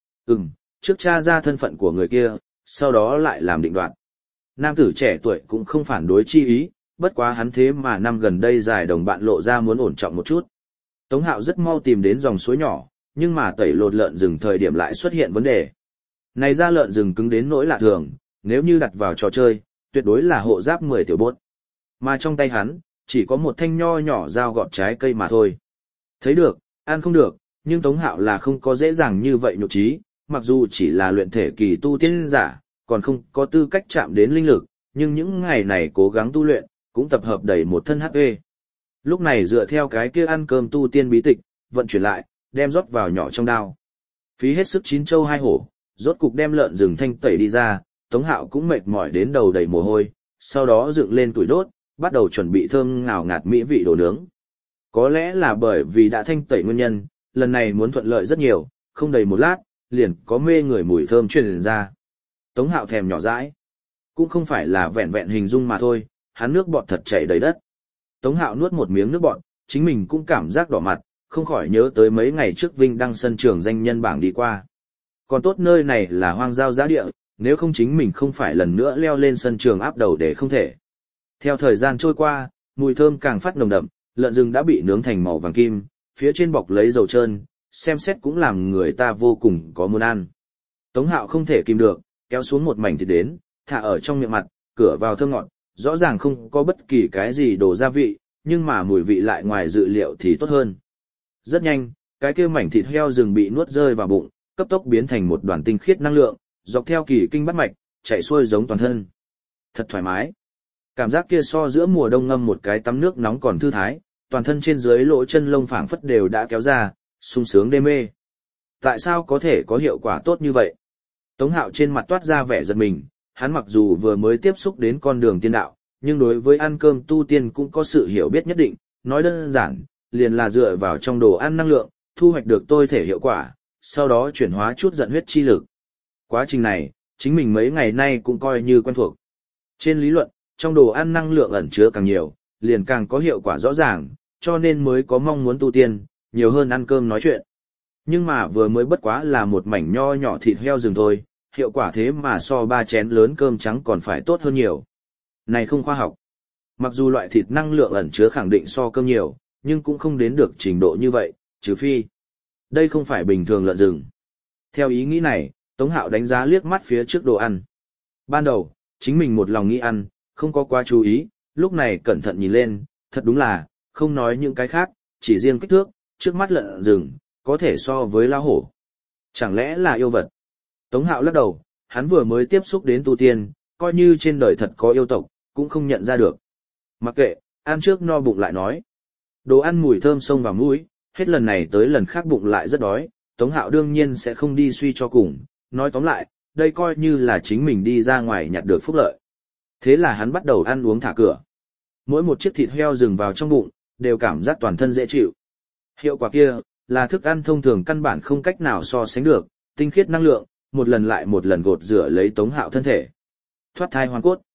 Trước tra ra thân phận của người kia, sau đó lại làm định đoạt. Nam tử trẻ tuổi cũng không phản đối chi ý, bất quá hắn thế mà năm gần đây giải đồng bạn lộ ra muốn ổn trọng một chút. Tống Hạo rất mau tìm đến dòng suối nhỏ, nhưng mà tẩy lột lợn rừng thời điểm lại xuất hiện vấn đề. Này da lợn rừng cứng đến nỗi lạ thường, nếu như đặt vào trò chơi, tuyệt đối là hộ giáp 10 tiểu bốt. Mà trong tay hắn, chỉ có một thanh nho nhỏ dao gọt trái cây mà thôi. Thấy được, ăn không được, nhưng Tống Hạo là không có dễ dàng như vậy nhục trí, mặc dù chỉ là luyện thể kỳ tu tiên giả, còn không có tư cách chạm đến linh lực, nhưng những ngày này cố gắng tu luyện, cũng tập hợp đầy một thân HP. Lúc này dựa theo cái kia ăn cơm tu tiên bí tịch, vận chuyển lại, đem rót vào nhỏ trong đao. Phí hết sức chín châu hai hổ, rốt cục đem lợn rừng thanh tẩy đi ra, Tống Hạo cũng mệt mỏi đến đầu đầy mồ hôi, sau đó dựng lên củi đốt, bắt đầu chuẩn bị thơm ngào ngạt mỹ vị đồ nướng. Có lẽ là bởi vì đã thanh tẩy nguyên nhân, lần này muốn thuận lợi rất nhiều, không đầy một lát, liền có mê người mùi thơm truyền ra. Tống Hạo thèm nhỏ dãi. Cũng không phải là vẹn vẹn hình dung mà thôi, hắn nước bọt thật chảy đầy đất. Tống Hạo nuốt một miếng nước bọt, chính mình cũng cảm giác đỏ mặt, không khỏi nhớ tới mấy ngày trước Vinh đăng sân trường danh nhân bảng đi qua. Còn tốt nơi này là hoang giao giã địa, nếu không chính mình không phải lần nữa leo lên sân trường áp đầu để không thể. Theo thời gian trôi qua, mùi thơm càng phát nồng đậm, lợn rừng đã bị nướng thành màu vàng kim, phía trên bọc lấy dầu trơn, xem xét cũng làm người ta vô cùng có muốn ăn. Tống Hạo không thể kìm được, kéo xuống một mảnh thịt đến, thả ở trong miệng mặt, cửa vào thơm ngọt, rõ ràng không có bất kỳ cái gì đồ gia vị, nhưng mà mùi vị lại ngoài dự liệu thì tốt hơn. Rất nhanh, cái kia mảnh thịt heo rừng bị nuốt rơi vào bụng, cấp tốc biến thành một đoàn tinh khiết năng lượng, dọc theo kỳ kinh bát mạch, chạy xuôi giống toàn thân. Thật thoải mái. Cảm giác kia so giữa mùa đông ngâm một cái tắm nước nóng còn thư thái, toàn thân trên dưới lỗ chân lông phảng phất đều đã kéo ra, sung sướng đê mê. Tại sao có thể có hiệu quả tốt như vậy? Tống Hạo trên mặt toát ra vẻ giật mình, hắn mặc dù vừa mới tiếp xúc đến con đường tiên đạo, nhưng đối với ăn cơm tu tiên cũng có sự hiểu biết nhất định, nói đơn giản, liền là dựa vào trong đồ ăn năng lượng, thu hoạch được tôi thể hiệu quả, sau đó chuyển hóa chút giận huyết chi lực. Quá trình này, chính mình mấy ngày nay cũng coi như quen thuộc. Trên lý luận, trong đồ ăn năng lượng ẩn chứa càng nhiều, liền càng có hiệu quả rõ ràng, cho nên mới có mong muốn tu tiên, nhiều hơn ăn cơm nói chuyện. Nhưng mà vừa mới bất quá là một mảnh nho nhỏ thịt heo rừng thôi, hiệu quả thế mà so 3 chén lớn cơm trắng còn phải tốt hơn nhiều. Này không khoa học. Mặc dù loại thịt năng lượng ẩn chứa khẳng định so cơm nhiều, nhưng cũng không đến được trình độ như vậy, trừ phi. Đây không phải bình thường lợn rừng. Theo ý nghĩ này, Tống Hạo đánh giá liếc mắt phía trước đồ ăn. Ban đầu, chính mình một lòng nghĩ ăn, không có quá chú ý, lúc này cẩn thận nhìn lên, thật đúng là, không nói những cái khác, chỉ riêng kích thước, trước mắt lợn rừng, có thể so với lao hổ. Chẳng lẽ là yêu vật? Tống Hạo lắc đầu, hắn vừa mới tiếp xúc đến tu tiên, coi như trên đời thật có yêu tộc, cũng không nhận ra được. Mặc kệ, ăn trước no bụng lại nói. Đồ ăn mùi thơm xông vào mũi, hết lần này tới lần khác bụng lại rất đói, Tống Hạo đương nhiên sẽ không đi suy cho cùng, nói tóm lại, đây coi như là chính mình đi ra ngoài nhặt được phúc lợi. Thế là hắn bắt đầu ăn uống thả cửa. Mỗi một chiếc thịt heo dừng vào trong bụng, đều cảm giác toàn thân dễ chịu. Hiệu quả kia, là thức ăn thông thường căn bản không cách nào so sánh được, tinh khiết năng lượng, một lần lại một lần gột rửa lấy Tống Hạo thân thể. Thoát thai hoàn cốt.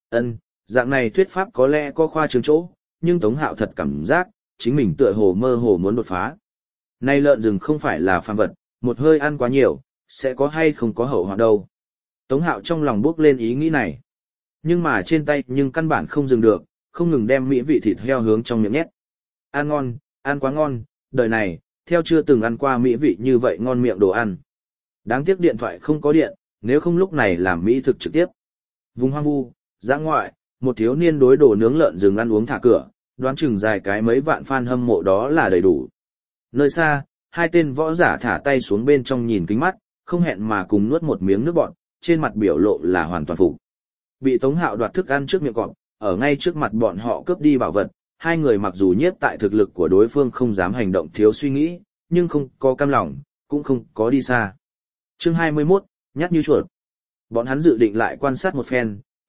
Dạng này thuyết pháp có lẽ có khoa trương chỗ, nhưng Tống Hạo thật cảm giác, chính mình tựa hồ mơ hồ muốn đột phá. Nay lợn rừng không phải là phàm vật, một hơi ăn quá nhiều, sẽ có hay không có hậu hoạn đâu. Tống Hạo trong lòng bước lên ý nghĩ này. Nhưng mà trên tay nhưng căn bản không dừng được, không ngừng đem mỹ vị thịt heo hướng trong miệng nhét. Ăn ngon, ăn quá ngon, đời này, theo chưa từng ăn qua mỹ vị như vậy ngon miệng đồ ăn. Đáng tiếc điện thoại không có điện, nếu không lúc này làm mỹ thực trực tiếp. Vùng hoang vu, dã ngoại, một thiếu niên đối đồ nướng lợn rừng ăn uống thả cửa, đoán chừng dài cái mấy vạn fan hâm mộ đó là đầy đủ. Nơi xa, hai tên võ giả thả tay xuống bên trong nhìn kính mắt, không hẹn mà cùng nuốt một miếng nước bọt, trên mặt biểu lộ là hoàn toàn phục. Bị Tống Hạo đoạt thức ăn trước miệng cọp, ở ngay trước mặt bọn họ cướp đi bảo vật, hai người mặc dù nhiếp tại thực lực của đối phương không dám hành động thiếu suy nghĩ, nhưng không có cam lòng, cũng không có đi xa. Chương 21, nhát như chuột. Bọn hắn dự định lại quan sát một phen,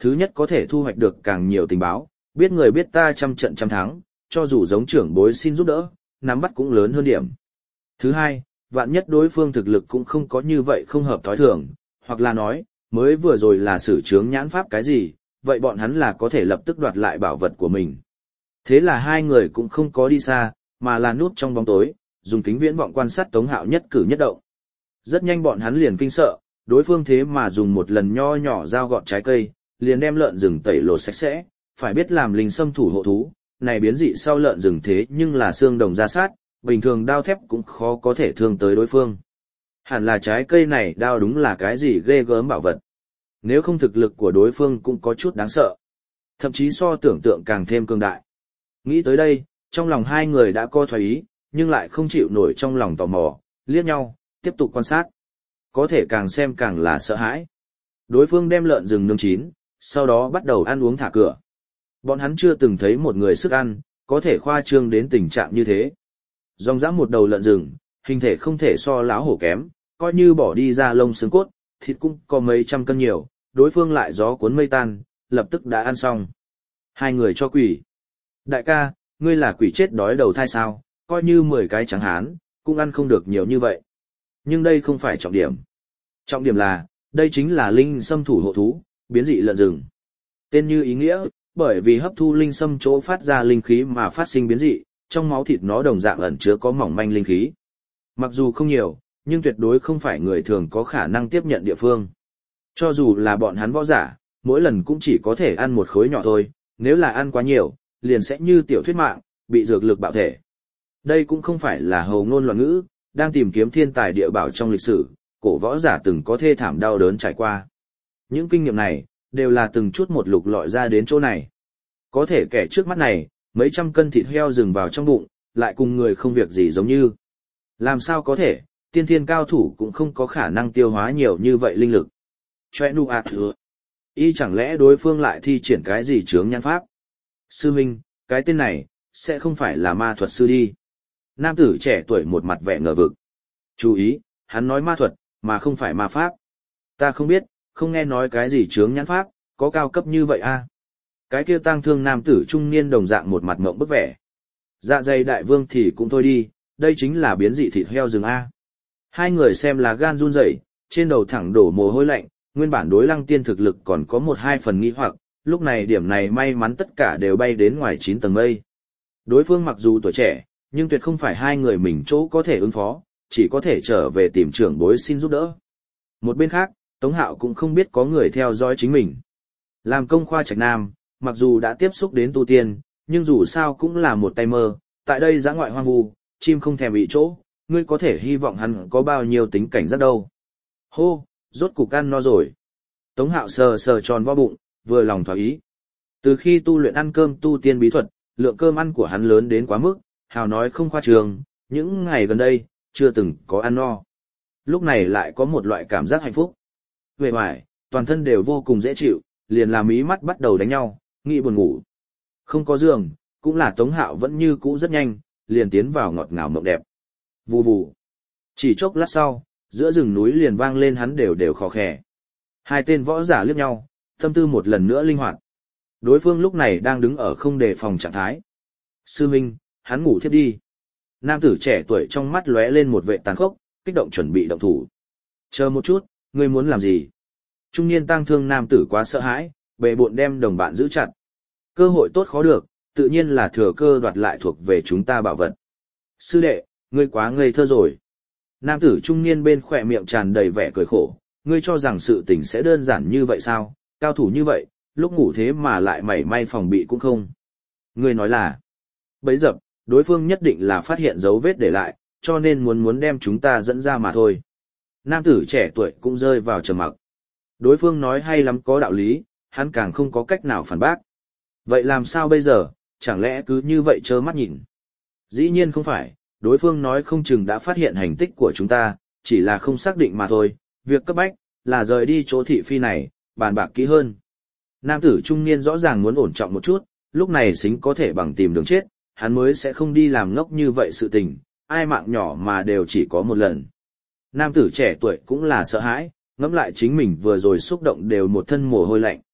Thứ nhất có thể thu hoạch được càng nhiều tình báo, biết người biết ta trăm trận trăm thắng, cho dù giống trưởng bối xin giúp đỡ, nắm bắt cũng lớn hơn điểm. Thứ hai, vạn nhất đối phương thực lực cũng không có như vậy không hợp thói thường, hoặc là nói, mới vừa rồi là sử chướng nhãn pháp cái gì, vậy bọn hắn là có thể lập tức đoạt lại bảo vật của mình. Thế là hai người cũng không có đi xa, mà là núp trong bóng tối, dùng kính viễn vọng quan sát Tống Hạo nhất cử nhất động. Rất nhanh bọn hắn liền kinh sợ, đối phương thế mà dùng một lần nho nhỏ dao gọt trái cây, liền đem lợn rừng tẩy lột sạch sẽ, phải biết làm linh sâm thủ hộ thú, này biến dị sau lợn rừng thế nhưng là xương đồng da sát, bình thường đao thép cũng khó có thể thương tới đối phương. Hẳn là trái cây này đao đúng là cái gì ghê gớm bảo vật. Nếu không thực lực của đối phương cũng có chút đáng sợ. Thậm chí so tưởng tượng càng thêm cường đại. Nghĩ tới đây, trong lòng hai người đã co thoái ý, nhưng lại không chịu nổi trong lòng tò mò, liếc nhau, tiếp tục quan sát. Có thể càng xem càng là sợ hãi. Đối phương đem lợn rừng nướng chín, sau đó bắt đầu ăn uống thả cửa. Bọn hắn chưa từng thấy một người sức ăn, có thể khoa trương đến tình trạng như thế. Dòng dã một đầu lợn rừng, hình thể không thể so láo hổ kém, coi như bỏ đi ra lông xương cốt, thịt cũng có mấy trăm cân nhiều, đối phương lại gió cuốn mây tan, lập tức đã ăn xong. Hai người cho quỷ. Đại ca, ngươi là quỷ chết đói đầu thai sao, coi như 10 cái trắng hán, cũng ăn không được nhiều như vậy. Nhưng đây không phải trọng điểm. Trọng điểm là, đây chính là linh sâm thủ hộ thú, biến dị lợn rừng. Tên như ý nghĩa, bởi vì hấp thu linh sâm chỗ phát ra linh khí mà phát sinh biến dị, trong máu thịt nó đồng dạng ẩn chứa có mỏng manh linh khí. Mặc dù không nhiều, nhưng tuyệt đối không phải người thường có khả năng tiếp nhận địa phương. Cho dù là bọn hắn võ giả, mỗi lần cũng chỉ có thể ăn một khối nhỏ thôi, nếu là ăn quá nhiều, liền sẽ như tiểu thuyết mạng, bị dược lực bạo thể. Đây cũng không phải là hầu ngôn loạn ngữ, đang tìm kiếm thiên tài địa bảo trong lịch sử, cổ võ giả từng có thê thảm đau đớn trải qua. Những kinh nghiệm này, đều là từng chút một lục lọi ra đến chỗ này. Có thể kẻ trước mắt này, mấy trăm cân thịt heo rừng vào trong bụng, lại cùng người không việc gì giống như. Làm sao có thể, tiên thiên cao thủ cũng không có khả năng tiêu hóa nhiều như vậy linh lực. Chòe nu ạt thừa. Y chẳng lẽ đối phương lại thi triển cái gì chướng nhãn pháp? Sư huynh, cái tên này, sẽ không phải là ma thuật sư đi. Nam tử trẻ tuổi một mặt vẻ ngờ vực. Chú ý, hắn nói ma thuật, mà không phải ma pháp. Ta không biết, không nghe nói cái gì chướng nhãn pháp, có cao cấp như vậy a? Cái kia tang thương nam tử trung niên đồng dạng một mặt ngộng bức vẻ. Dạ dày đại vương thì cũng thôi đi, đây chính là biến dị thịt heo rừng a. Hai người xem là gan run rẩy, trên đầu thẳng đổ mồ hôi lạnh, nguyên bản đối Lăng Tiên thực lực còn có 1-2 phần nghi hoặc, lúc này điểm này may mắn tất cả đều bay đến ngoài 9 tầng mây. Đối phương mặc dù tuổi trẻ, nhưng tuyệt không phải hai người mình chỗ có thể ứng phó, chỉ có thể trở về tìm trưởng bối xin giúp đỡ. Một bên khác, Tống Hạo cũng không biết có người theo dõi chính mình. Làm công khoa Trạch Nam, mặc dù đã tiếp xúc đến tu tiên, nhưng dù sao cũng là một tay mơ, tại đây dã ngoại hoang vu, chim không thèm bị chỗ, ngươi có thể hy vọng hắn có bao nhiêu tính cảnh giác đâu. Hô, rốt cục ăn no rồi. Tống Hạo sờ sờ tròn vo bụng, vừa lòng thỏa ý. Từ khi tu luyện ăn cơm tu tiên bí thuật, lượng cơm ăn của hắn lớn đến quá mức, hào nói không khoa trương, những ngày gần đây, chưa từng có ăn no. Lúc này lại có một loại cảm giác hạnh phúc. Về ngoài, toàn thân đều vô cùng dễ chịu, liền làm mí mắt bắt đầu đánh nhau, nghĩ buồn ngủ. Không có giường, cũng là Tống Hạo vẫn như cũ rất nhanh, liền tiến vào ngọt ngào mộng đẹp. Vù vù. Chỉ chốc lát sau, giữa rừng núi liền vang lên hắn đều đều khò khè. Hai tên võ giả liếc nhau, tâm tư một lần nữa linh hoạt. Đối phương lúc này đang đứng ở không đề phòng trạng thái. Sư Minh, hắn ngủ thiếp đi. Nam tử trẻ tuổi trong mắt lóe lên một vệ tàn khốc, kích động chuẩn bị động thủ. Chờ một chút, ngươi muốn làm gì? Trung niên tang thương nam tử quá sợ hãi, bệ bộn đem đồng bạn giữ chặt. Cơ hội tốt khó được, tự nhiên là thừa cơ đoạt lại thuộc về chúng ta bảo vật. Sư đệ, ngươi quá ngây thơ rồi. Nam tử trung niên bên khỏe miệng tràn đầy vẻ cười khổ, ngươi cho rằng sự tình sẽ đơn giản như vậy sao, cao thủ như vậy, lúc ngủ thế mà lại mảy may phòng bị cũng không. Ngươi nói là, bấy dập, đối phương nhất định là phát hiện dấu vết để lại, cho nên muốn đem chúng ta dẫn ra mà thôi. Nam tử trẻ tuổi cũng rơi vào trầm mặc. Đối phương nói hay lắm có đạo lý, hắn càng không có cách nào phản bác. Vậy làm sao bây giờ, chẳng lẽ cứ như vậy trơ mắt nhìn? Dĩ nhiên không phải, đối phương nói không chừng đã phát hiện hành tích của chúng ta, chỉ là không xác định mà thôi, việc cấp bách, là rời đi chỗ thị phi này, bàn bạc kỹ hơn. Nam tử trung niên rõ ràng muốn ổn trọng một chút, lúc này xính có thể bằng tìm đường chết, hắn mới sẽ không đi làm ngốc như vậy sự tình, ai mạng nhỏ mà đều chỉ có một lần. Nam tử trẻ tuổi cũng là sợ hãi, ngẫm lại chính mình vừa rồi xúc động đều một thân mồ hôi lạnh.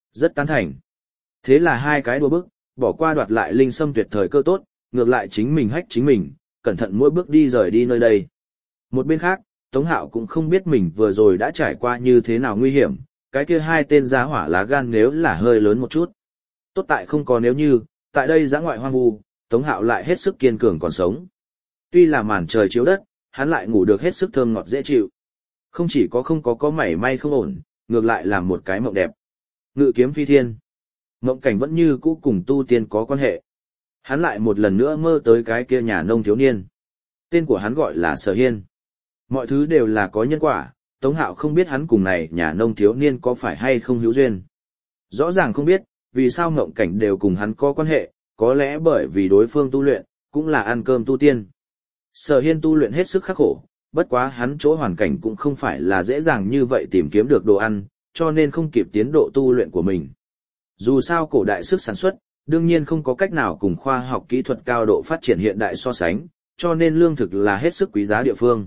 Rất tán thành. Thế là hai cái đua bức, bỏ qua đoạt lại linh sâm tuyệt thời cơ tốt, ngược lại chính mình hách chính mình, cẩn thận mỗi bước đi rời đi nơi đây. Một bên khác, Tống Hạo cũng không biết mình vừa rồi đã trải qua như thế nào nguy hiểm, cái kia hai tên giá hỏa lá gan nếu là hơi lớn một chút. Tốt tại không có nếu như, tại đây giã ngoại hoang vu, Tống Hạo lại hết sức kiên cường còn sống. Tuy là màn trời chiếu đất, hắn lại ngủ được hết sức thơm ngọt dễ chịu. Không chỉ có không có mảy may không ổn, ngược lại là một cái mộng đẹp. Ngự kiếm phi thiên. Mộng cảnh vẫn như cũ cùng tu tiên có quan hệ. Hắn lại một lần nữa mơ tới cái kia nhà nông thiếu niên. Tên của hắn gọi là Sở Hiên. Mọi thứ đều là có nhân quả, Tống Hạo không biết hắn cùng này nhà nông thiếu niên có phải hay không hữu duyên. Rõ ràng không biết, vì sao mộng cảnh đều cùng hắn có quan hệ, có lẽ bởi vì đối phương tu luyện, cũng là ăn cơm tu tiên. Sở Hiên tu luyện hết sức khắc khổ, bất quá hắn chỗ hoàn cảnh cũng không phải là dễ dàng như vậy tìm kiếm được đồ ăn, cho nên không kịp tiến độ tu luyện của mình. Dù sao cổ đại sức sản xuất, đương nhiên không có cách nào cùng khoa học kỹ thuật cao độ phát triển hiện đại so sánh, cho nên lương thực là hết sức quý giá địa phương.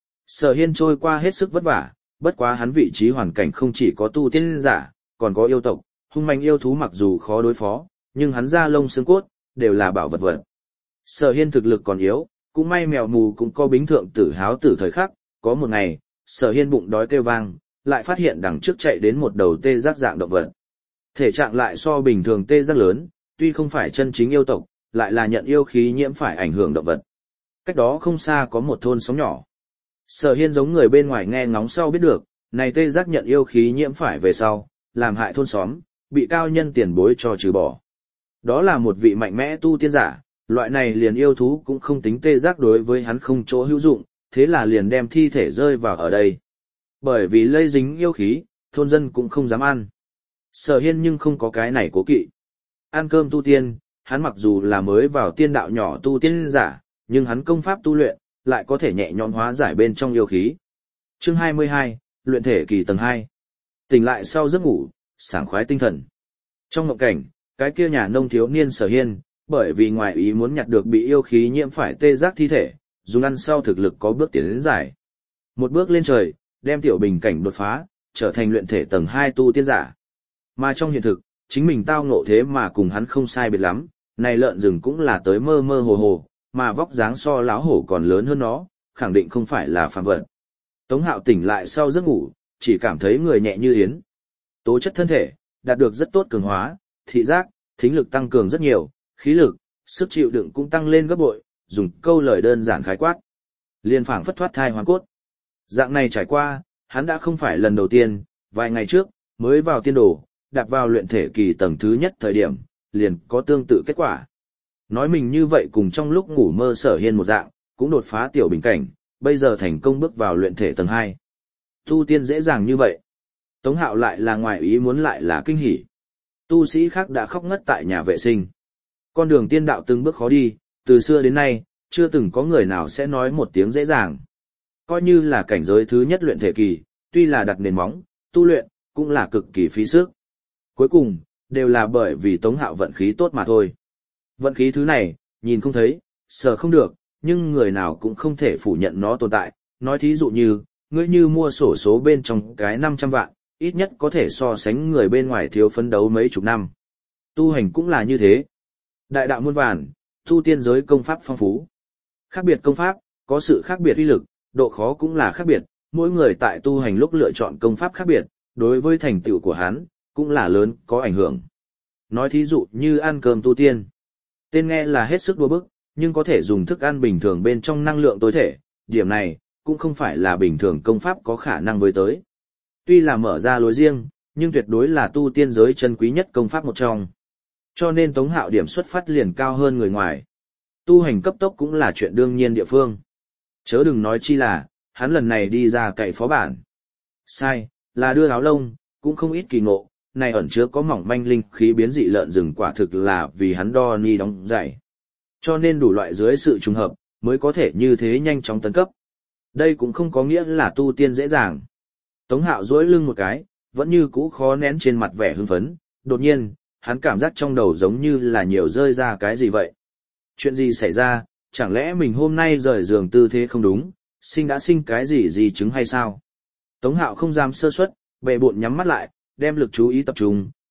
Sở Hiên trôi qua hết sức vất vả, bất quá hắn vị trí hoàn cảnh không chỉ có tu tiên giả, còn có yêu tộc, hung manh yêu thú mặc dù khó đối phó, nhưng hắn da lông xương cốt, đều là bảo vật vật. Sở Hiên thực lực còn yếu, cũng may mèo mù cũng có bính thượng tử háo tử thời khắc, có một ngày, Sở Hiên bụng đói kêu vang, lại phát hiện đằng trước chạy đến một đầu tê giác dạng động vật. Thể trạng lại so bình thường tê giác lớn, tuy không phải chân chính yêu tộc, lại là nhận yêu khí nhiễm phải ảnh hưởng động vật. Cách đó không xa có một thôn xóm nhỏ. Sở Hiên giống người bên ngoài nghe ngóng sau biết được, này tê giác nhận yêu khí nhiễm phải về sau, làm hại thôn xóm, bị cao nhân tiền bối cho trừ bỏ. Đó là một vị mạnh mẽ tu tiên giả, loại này liền yêu thú cũng không tính tê giác đối với hắn không chỗ hữu dụng, thế là liền đem thi thể rơi vào ở đây. Bởi vì lây dính yêu khí, thôn dân cũng không dám ăn. Sở Hiên nhưng không có cái này cố kỵ. Ăn cơm tu tiên, hắn mặc dù là mới vào tiên đạo nhỏ tu tiên giả, nhưng hắn công pháp tu luyện, lại có thể nhẹ nhõm hóa giải bên trong yêu khí. Chương 22, luyện thể kỳ tầng 2. Tỉnh lại sau giấc ngủ, sảng khoái tinh thần. Trong mộng cảnh, cái kia nhà nông thiếu niên Sở Hiên, bởi vì ngoài ý muốn nhặt được bị yêu khí nhiễm phải tê giác thi thể, dùng ăn sau thực lực có bước tiến đến giải. Một bước lên trời, đem tiểu bình cảnh đột phá, trở thành luyện thể tầng 2 tu tiên giả. Mà trong hiện thực, chính mình tao ngộ thế mà cùng hắn không sai biệt lắm, này lợn rừng cũng là tới mơ mơ hồ hồ, mà vóc dáng so láo hổ còn lớn hơn nó, khẳng định không phải là phàm vật. Tống Hạo tỉnh lại sau giấc ngủ, chỉ cảm thấy người nhẹ như yến. Tố chất thân thể, đạt được rất tốt cường hóa, thị giác, thính lực tăng cường rất nhiều, khí lực, sức chịu đựng cũng tăng lên gấp bội, dùng câu lời đơn giản khái quát. Liên phảng phất thoát thai hoàn cốt. Dạng này trải qua, hắn đã không phải lần đầu tiên, vài ngày trước, mới vào tiên đồ, đạp vào luyện thể kỳ tầng thứ nhất thời điểm, liền có tương tự kết quả. Nói mình như vậy cùng trong lúc ngủ mơ Sở Hiên một dạng, cũng đột phá tiểu bình cảnh, bây giờ thành công bước vào luyện thể tầng 2. Tu tiên dễ dàng như vậy. Tống Hạo lại là ngoài ý muốn lại là kinh hỉ. Tu sĩ khác đã khóc ngất tại nhà vệ sinh. Con đường tiên đạo từng bước khó đi, từ xưa đến nay, chưa từng có người nào sẽ nói một tiếng dễ dàng. Coi như là cảnh giới thứ nhất luyện thể kỳ, tuy là đặt nền móng, tu luyện, cũng là cực kỳ phí sức. Cuối cùng, đều là bởi vì Tống Hạo vận khí tốt mà thôi. Vận khí thứ này, nhìn không thấy, sờ không được, nhưng người nào cũng không thể phủ nhận nó tồn tại. Nói thí dụ như, ngươi như mua sổ số bên trong cái 500 vạn, ít nhất có thể so sánh người bên ngoài thiếu phấn đấu mấy chục năm. Tu hành cũng là như thế. Đại đạo muôn vàn, tu tiên giới công pháp phong phú. Khác biệt công pháp, có sự khác biệt uy lực, độ khó cũng là khác biệt, mỗi người tại tu hành lúc lựa chọn công pháp khác biệt, đối với thành tựu của hắn, cũng là lớn, có ảnh hưởng. Nói thí dụ như ăn cơm tu tiên. Tên nghe là hết sức đua bức, nhưng có thể dùng thức ăn bình thường bên trong năng lượng tối thể, điểm này, cũng không phải là bình thường công pháp có khả năng với tới. Tuy là mở ra lối riêng, nhưng tuyệt đối là tu tiên giới chân quý nhất công pháp một trong. Cho nên Tống Hạo điểm xuất phát liền cao hơn người ngoài. Tu hành cấp tốc cũng là chuyện đương nhiên địa phương. Chớ đừng nói chi là, hắn lần này đi ra cậy phó bản. Sai, là đưa áo lông, cũng không ít kỳ ngộ, này ẩn chứa có mỏng manh linh khí biến dị lợn rừng quả thực là vì hắn đo ni đóng giày. Cho nên đủ loại dưới sự trùng hợp, mới có thể như thế nhanh chóng tấn cấp. Đây cũng không có nghĩa là tu tiên dễ dàng. Tống Hạo duỗi lưng một cái, vẫn như cũ khó nén trên mặt vẻ hưng phấn, đột nhiên, hắn cảm giác trong đầu giống như là nhiều rơi ra cái gì vậy. Chuyện gì xảy ra, chẳng lẽ mình hôm nay rời giường tư thế không đúng, đã sinh cái gì chứng hay sao? Tống Hạo không dám sơ suất, bệ bộn nhắm mắt lại, đem lực chú ý tập trung,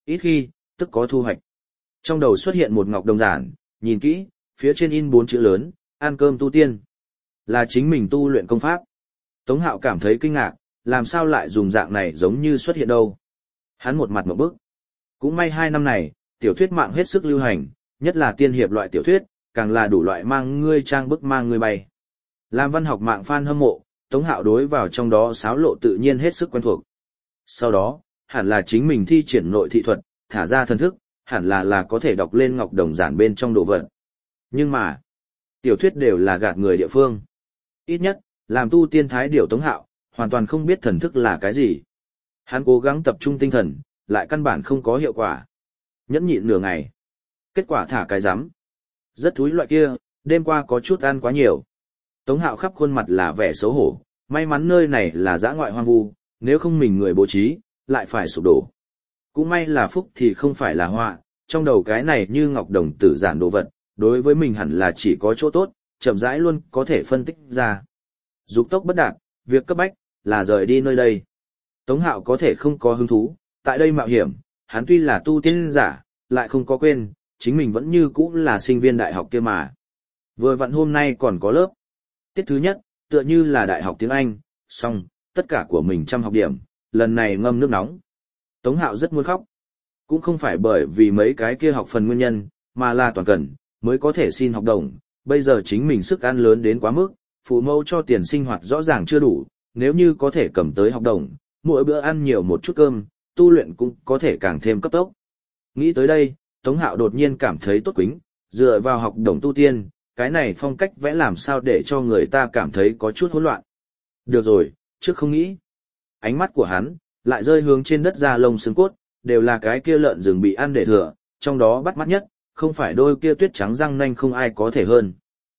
ít khi, tức có thu hoạch. Trong đầu xuất hiện một ngọc đồng giản, nhìn kỹ, phía trên in 4 chữ lớn, ăn cơm tu tiên. Là chính mình tu luyện công pháp. Tống Hạo cảm thấy kinh ngạc, làm sao lại dùng dạng này giống như xuất hiện đâu. Hắn một mặt ngộp bức. Cũng may 2 năm này, tiểu thuyết mạng hết sức lưu hành, nhất là tiên hiệp loại tiểu thuyết, càng là đủ loại mang ngươi trang bức mang ngươi bay. Làm văn học mạng fan hâm mộ, Tống Hạo đối vào trong đó xáo lộ tự nhiên hết sức quen thuộc. Sau đó, hẳn là chính mình thi triển nội thị thuật, thả ra thần thức, hẳn là có thể đọc lên ngọc đồng giản bên trong đồ vật. Nhưng mà, tiểu thuyết đều là gạt người địa phương. Ít nhất, làm tu tiên thái điều Tống Hạo, hoàn toàn không biết thần thức là cái gì. Hắn cố gắng tập trung tinh thần, lại căn bản không có hiệu quả. Nhẫn nhịn nửa ngày. Kết quả thả cái rắm. Rất thúi loại kia, đêm qua có chút ăn quá nhiều. Tống Hạo khắp khuôn mặt là vẻ xấu hổ, may mắn nơi này là dã ngoại hoang vu, nếu không mình người bố trí, lại phải sụp đổ. Cũng may là phúc thì không phải là họa, trong đầu cái này như ngọc đồng tử giản đồ vật, đối với mình hẳn là chỉ có chỗ tốt, chậm rãi luôn có thể phân tích ra. Dục tốc bất đạt, việc cấp bách, là rời đi nơi đây. Tống Hạo có thể không có hứng thú, tại đây mạo hiểm, hắn tuy là tu tiên giả, lại không có quên, chính mình vẫn như cũ là sinh viên đại học kia mà. Vừa vặn hôm nay còn có lớp. Tiết thứ nhất, tựa như là đại học tiếng Anh, xong, tất cả của mình 100 học điểm, lần này ngâm nước nóng. Tống Hạo rất muốn khóc. Cũng không phải bởi vì mấy cái kia học phần nguyên nhân, mà là toàn cần, mới có thể xin học đồng. Bây giờ chính mình sức ăn lớn đến quá mức, phụ mẫu cho tiền sinh hoạt rõ ràng chưa đủ, nếu như có thể cầm tới học đồng, mỗi bữa ăn nhiều một chút cơm, tu luyện cũng có thể càng thêm cấp tốc. Nghĩ tới đây, Tống Hạo đột nhiên cảm thấy tốt quính, dựa vào học đồng tu tiên, cái này phong cách vẽ làm sao để cho người ta cảm thấy có chút hỗn loạn. Được rồi, trước không nghĩ. Ánh mắt của hắn, lại rơi hướng trên đất da lông xương cốt, đều là cái kia lợn rừng bị ăn để thừa, trong đó bắt mắt nhất, không phải đôi kia tuyết trắng răng nanh không ai có thể hơn.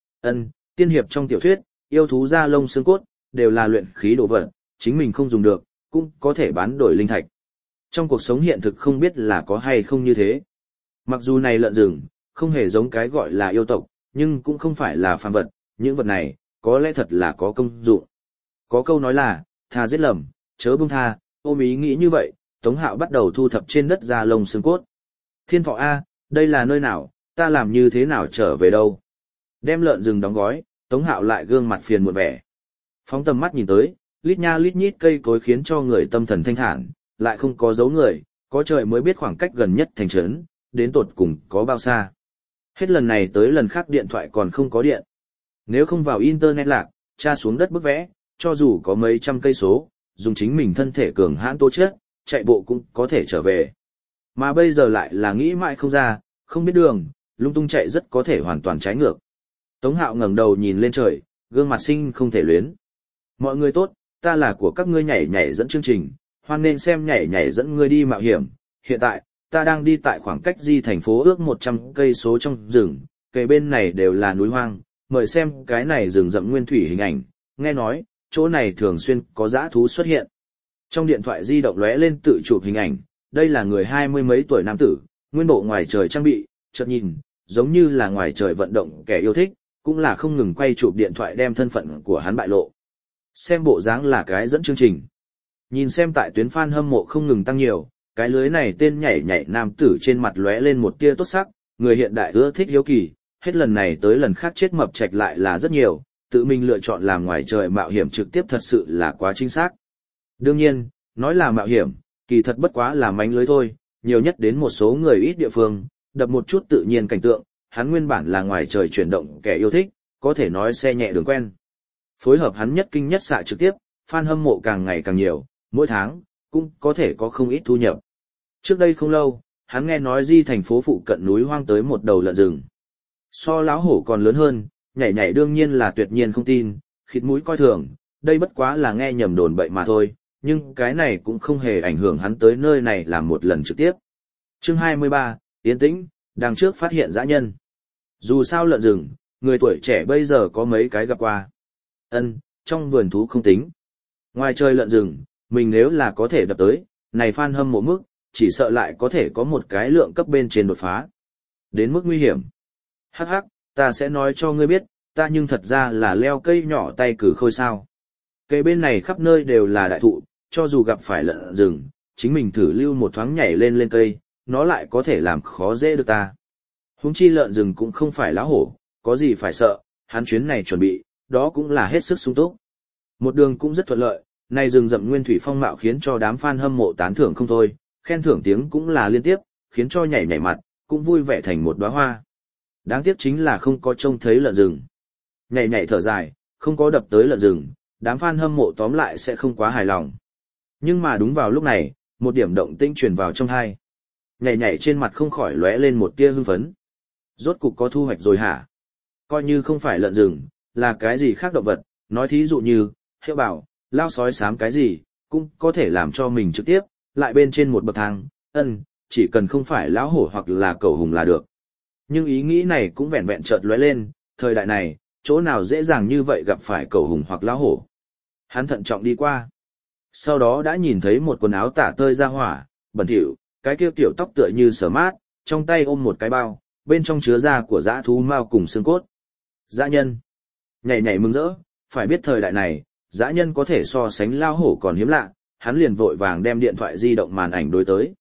Tiên hiệp trong tiểu thuyết, yêu thú da lông xương cốt, đều là luyện khí đồ vật, chính mình không dùng được, cũng có thể bán đổi linh thạch. Trong cuộc sống hiện thực không biết là có hay không như thế. Mặc dù này lợn rừng, không hề giống cái gọi là yêu tộc, nhưng cũng không phải là phàm vật, những vật này, có lẽ thật là có công dụng. Có câu nói là, tha giết lầm, chớ buông tha, ôm ý nghĩ như vậy, Tống Hạo bắt đầu thu thập trên đất da lông xương cốt. Thiên Thọ A, đây là nơi nào, ta làm như thế nào trở về đâu? Đem lợn rừng đóng gói, Tống Hạo lại gương mặt phiền muộn vẻ. Phóng tầm mắt nhìn tới, lít nha lít nhít cây cối khiến cho người tâm thần thanh thản, lại không có dấu người, có trời mới biết khoảng cách gần nhất thành trấn, đến tột cùng có bao xa. Hết lần này tới lần khác điện thoại còn không có điện. Nếu không vào internet lạc, tra xuống đất bức vẽ, cho dù có mấy trăm cây số, dùng chính mình thân thể cường hãn tố chất, chạy bộ cũng có thể trở về. Mà bây giờ lại là nghĩ mãi không ra, không biết đường, lung tung chạy rất có thể hoàn toàn trái ngược. Tống Hạo ngẩng đầu nhìn lên trời, gương mặt sinh không thể luyến. Mọi người tốt, ta là của các ngươi nhảy nhảy dẫn chương trình, hoan nên xem nhảy nhảy dẫn ngươi đi mạo hiểm. Hiện tại, ta đang đi tại khoảng cách di thành phố ước 100 cây số trong rừng, kề bên này đều là núi hoang, mời xem cái này rừng rậm nguyên thủy hình ảnh, nghe nói, chỗ này thường xuyên có dã thú xuất hiện. Trong điện thoại di động lóe lên tự chụp hình ảnh, đây là người 20 mấy tuổi nam tử, nguyên bộ ngoài trời trang bị, chợt nhìn, giống như là ngoài trời vận động kẻ yêu thích, cũng là không ngừng quay chụp điện thoại đem thân phận của hắn bại lộ. Xem bộ dáng là cái dẫn chương trình. Nhìn xem tại tuyến fan hâm mộ không ngừng tăng nhiều, cái lưới này tên nhảy nhảy nam tử trên mặt lóe lên một tia tốt sắc, người hiện đại ưa thích hiếu kỳ, hết lần này tới lần khác chết mập trạch lại là rất nhiều, tự mình lựa chọn làm ngoài trời mạo hiểm trực tiếp thật sự là quá chính xác. Đương nhiên, nói là mạo hiểm, kỳ thật bất quá là mánh lưới thôi, nhiều nhất đến một số người ít địa phương, đập một chút tự nhiên cảnh tượng, hắn nguyên bản là ngoài trời chuyển động kẻ yêu thích, có thể nói xe nhẹ đường quen. Phối hợp hắn nhất kinh nhất xạ trực tiếp, fan hâm mộ càng ngày càng nhiều, mỗi tháng, cũng có thể có không ít thu nhập. Trước đây không lâu, hắn nghe nói di thành phố phụ cận núi hoang tới một đầu lợn rừng. So láo hổ còn lớn hơn, nhảy nhảy đương nhiên là tuyệt nhiên không tin, khịt mũi coi thường, đây bất quá là nghe nhầm đồn bậy mà thôi, nhưng cái này cũng không hề ảnh hưởng hắn tới nơi này làm một lần trực tiếp. Chương 23, Yên tĩnh, đằng trước phát hiện dã nhân. Dù sao lợn rừng, người tuổi trẻ bây giờ có mấy cái gặp qua. Trong vườn thú không tính. Ngoài trời lợn rừng, mình nếu là có thể đập tới, này fan hâm mộ mức, chỉ sợ lại có thể có một cái lượng cấp bên trên đột phá. Đến mức nguy hiểm. Hắc hắc, ta sẽ nói cho ngươi biết, ta nhưng thật ra là leo cây nhỏ tay cử khôi sao. Cây bên này khắp nơi đều là đại thụ, cho dù gặp phải lợn rừng, chính mình thử lưu một thoáng nhảy lên cây, nó lại có thể làm khó dễ được ta. Huống chi lợn rừng cũng không phải lão hổ, có gì phải sợ, hắn chuyến này chuẩn bị, đó cũng là hết sức sung túc. Một đường cũng rất thuận lợi, này rừng rậm nguyên thủy phong mạo khiến cho đám fan hâm mộ tán thưởng không thôi, khen thưởng tiếng cũng là liên tiếp, khiến cho nhảy nhảy mặt, cũng vui vẻ thành một đóa hoa. Đáng tiếc chính là không có trông thấy lợn rừng. Nhảy nhảy thở dài, không có đập tới lợn rừng, đám fan hâm mộ tóm lại sẽ không quá hài lòng. Nhưng mà đúng vào lúc này, một điểm động tĩnh truyền vào trong tai. Nhảy nhảy trên mặt không khỏi lóe lên một tia hưng phấn. Rốt cục có thu hoạch rồi hả? Coi như không phải lợn rừng, là cái gì khác động vật, nói thí dụ như, hiệu bảo, lao sói xám cái gì, cũng có thể làm cho mình trực tiếp, lại bên trên một bậc thang, chỉ cần không phải lão hổ hoặc là cẩu hùng là được. Nhưng ý nghĩ này cũng vẹn vẹn chợt lóe lên, thời đại này, chỗ nào dễ dàng như vậy gặp phải cẩu hùng hoặc lão hổ. Hắn thận trọng đi qua. Sau đó đã nhìn thấy một quần áo tả tơi ra hỏa, bẩn thỉu, cái kia tiểu tóc tựa như sở mát, trong tay ôm một cái bao, bên trong chứa da của dã thú mao cùng xương cốt. Dã nhân. Nhảy nhảy mừng rỡ, phải biết thời đại này, dã nhân có thể so sánh lao hổ còn hiếm lạ, hắn liền vội vàng đem điện thoại di động màn ảnh đối tới.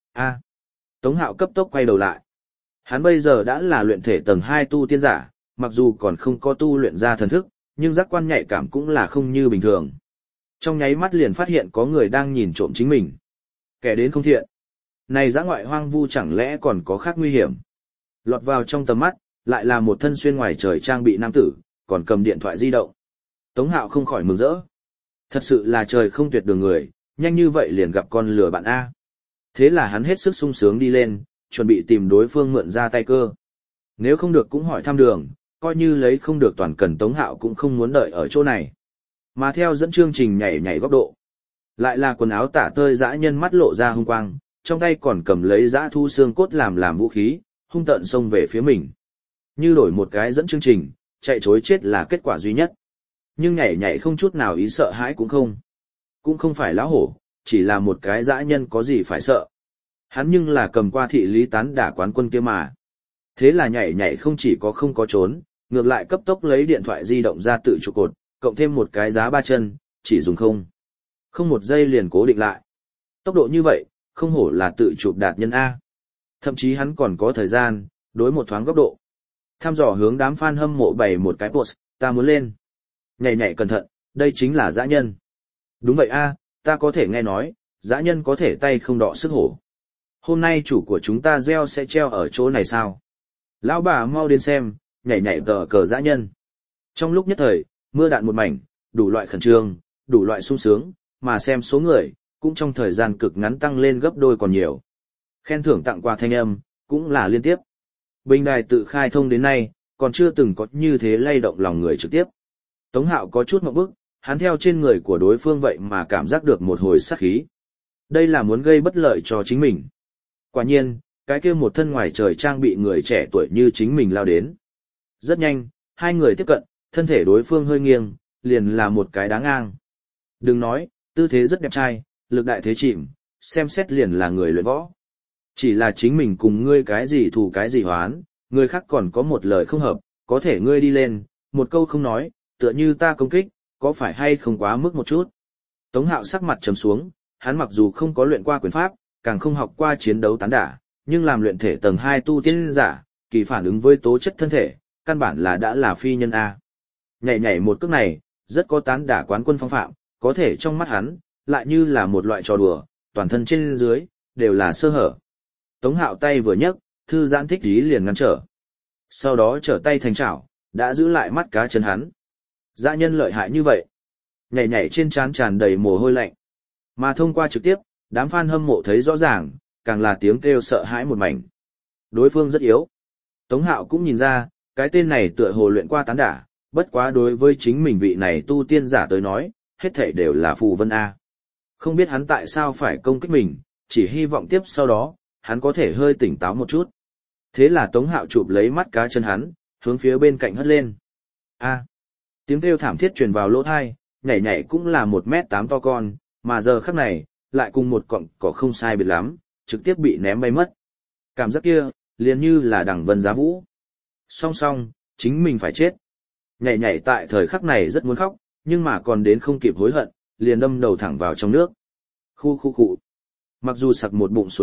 Tống Hạo cấp tốc quay đầu lại. Hắn bây giờ đã là luyện thể tầng 2 tu tiên giả, mặc dù còn không có tu luyện ra thần thức, nhưng giác quan nhạy cảm cũng là không như bình thường. Trong nháy mắt liền phát hiện có người đang nhìn trộm chính mình. Kẻ đến không thiện. Này dã ngoại hoang vu chẳng lẽ còn có khác nguy hiểm. Lọt vào trong tầm mắt, lại là một thân xuyên ngoài trời trang bị nam tử, còn cầm điện thoại di động. Tống Hạo không khỏi mừng rỡ. Thật sự là trời không tuyệt đường người, nhanh như vậy liền gặp con lừa bạn A. Thế là hắn hết sức sung sướng đi lên, chuẩn bị tìm đối phương mượn ra tay cơ. Nếu không được cũng hỏi thăm đường, coi như lấy không được toàn cần Tống Hạo cũng không muốn đợi ở chỗ này. Mà theo dẫn chương trình nhảy nhảy góc độ. Lại là quần áo tả tơi dã nhân mắt lộ ra hung quang, trong tay còn cầm lấy dã thu xương cốt làm vũ khí, hung tợn xông về phía mình. Như đổi một cái dẫn chương trình, chạy chối chết là kết quả duy nhất. Nhưng nhảy nhảy không chút nào ý sợ hãi cũng không. Cũng không phải lão hổ, chỉ là một cái dã nhân có gì phải sợ. Hắn nhưng là cầm qua thị lý tán đả quán quân kia mà. Thế là nhảy nhảy không chỉ có không có trốn, ngược lại cấp tốc lấy điện thoại di động ra tự trụ cột, cộng thêm một cái giá 3 chân, chỉ dùng không một giây liền cố định lại. Tốc độ như vậy, không hổ là tự chụp đạt nhân A. Thậm chí hắn còn có thời gian, đối một thoáng góc độ. Tham dò hướng đám fan hâm mộ bày một cái post, ta muốn lên. Nhảy nhảy cẩn thận, đây chính là dã nhân. Đúng vậy A, ta có thể nghe nói, dã nhân có thể tay không đọ sức hổ. Hôm nay chủ của chúng ta gieo sẽ treo ở chỗ này sao? Lão bà mau đến xem, nhảy nhảy tờ cờ dã nhân. Trong lúc nhất thời, mưa đạn một mảnh, đủ loại khẩn trương, đủ loại sung sướng, mà xem số người, cũng trong thời gian cực ngắn tăng lên gấp đôi còn nhiều. Khen thưởng tặng quà thanh âm, cũng là liên tiếp. Bình đài tự khai thông đến nay, còn chưa từng có như thế lay động lòng người trực tiếp. Tống Hạo có chút ngượng bức, hắn theo trên người của đối phương vậy mà cảm giác được một hồi sát khí. Đây là muốn gây bất lợi cho chính mình. Quả nhiên, cái kia một thân ngoài trời trang bị người trẻ tuổi như chính mình lao đến. Rất nhanh, hai người tiếp cận, thân thể đối phương hơi nghiêng, liền là một cái đá ngang. Đừng nói, tư thế rất đẹp trai, lực đại thế chìm, xem xét liền là người luyện võ. Chỉ là chính mình cùng ngươi cái gì thù cái gì hoán, người khác còn có một lời không hợp, có thể ngươi đi lên, một câu không nói, tựa như ta công kích, có phải hay không quá mức một chút. Tống Hạo sắc mặt trầm xuống, hắn mặc dù không có luyện qua quyền pháp, càng không học qua chiến đấu tán đả, nhưng làm luyện thể tầng 2 tu tiên giả, kỳ phản ứng với tố chất thân thể, căn bản là đã là phi nhân A. Nhảy nhảy một cước này, rất có tán đả quán quân phong phạm, có thể trong mắt hắn, lại như là một loại trò đùa, toàn thân trên dưới, đều là sơ hở. Tống Hạo tay vừa nhấc, thư giãn thích ý liền ngăn trở. Sau đó trở tay thành chảo, đã giữ lại mắt cá chân hắn. Dã nhân lợi hại như vậy. Nhảy nhảy trên trán tràn đầy mồ hôi lạnh. Mà thông qua trực tiếp, đám fan hâm mộ thấy rõ ràng, càng là tiếng kêu sợ hãi một mảnh. Đối phương rất yếu. Tống Hạo cũng nhìn ra, cái tên này tựa hồ luyện qua tán đả, bất quá đối với chính mình vị này tu tiên giả tới nói, hết thảy đều là phù vân A. Không biết hắn tại sao phải công kích mình, chỉ hy vọng tiếp sau đó, hắn có thể hơi tỉnh táo một chút. Thế là Tống Hạo chụp lấy mắt cá chân hắn, hướng phía bên cạnh hất lên. A. Tiếng kêu thảm thiết truyền vào lỗ tai, nhảy nhảy cũng là 1m8 to con, mà giờ khắc này, lại cùng một cọng cỏ không sai biệt lắm, trực tiếp bị ném bay mất. Cảm giác kia, liền như là đằng vân giá vũ. Song song, chính mình phải chết. Nhảy nhảy tại thời khắc này rất muốn khóc, nhưng mà còn đến không kịp hối hận, liền đâm đầu thẳng vào trong nước. Khu. Mặc dù sặc một bụng suối nước,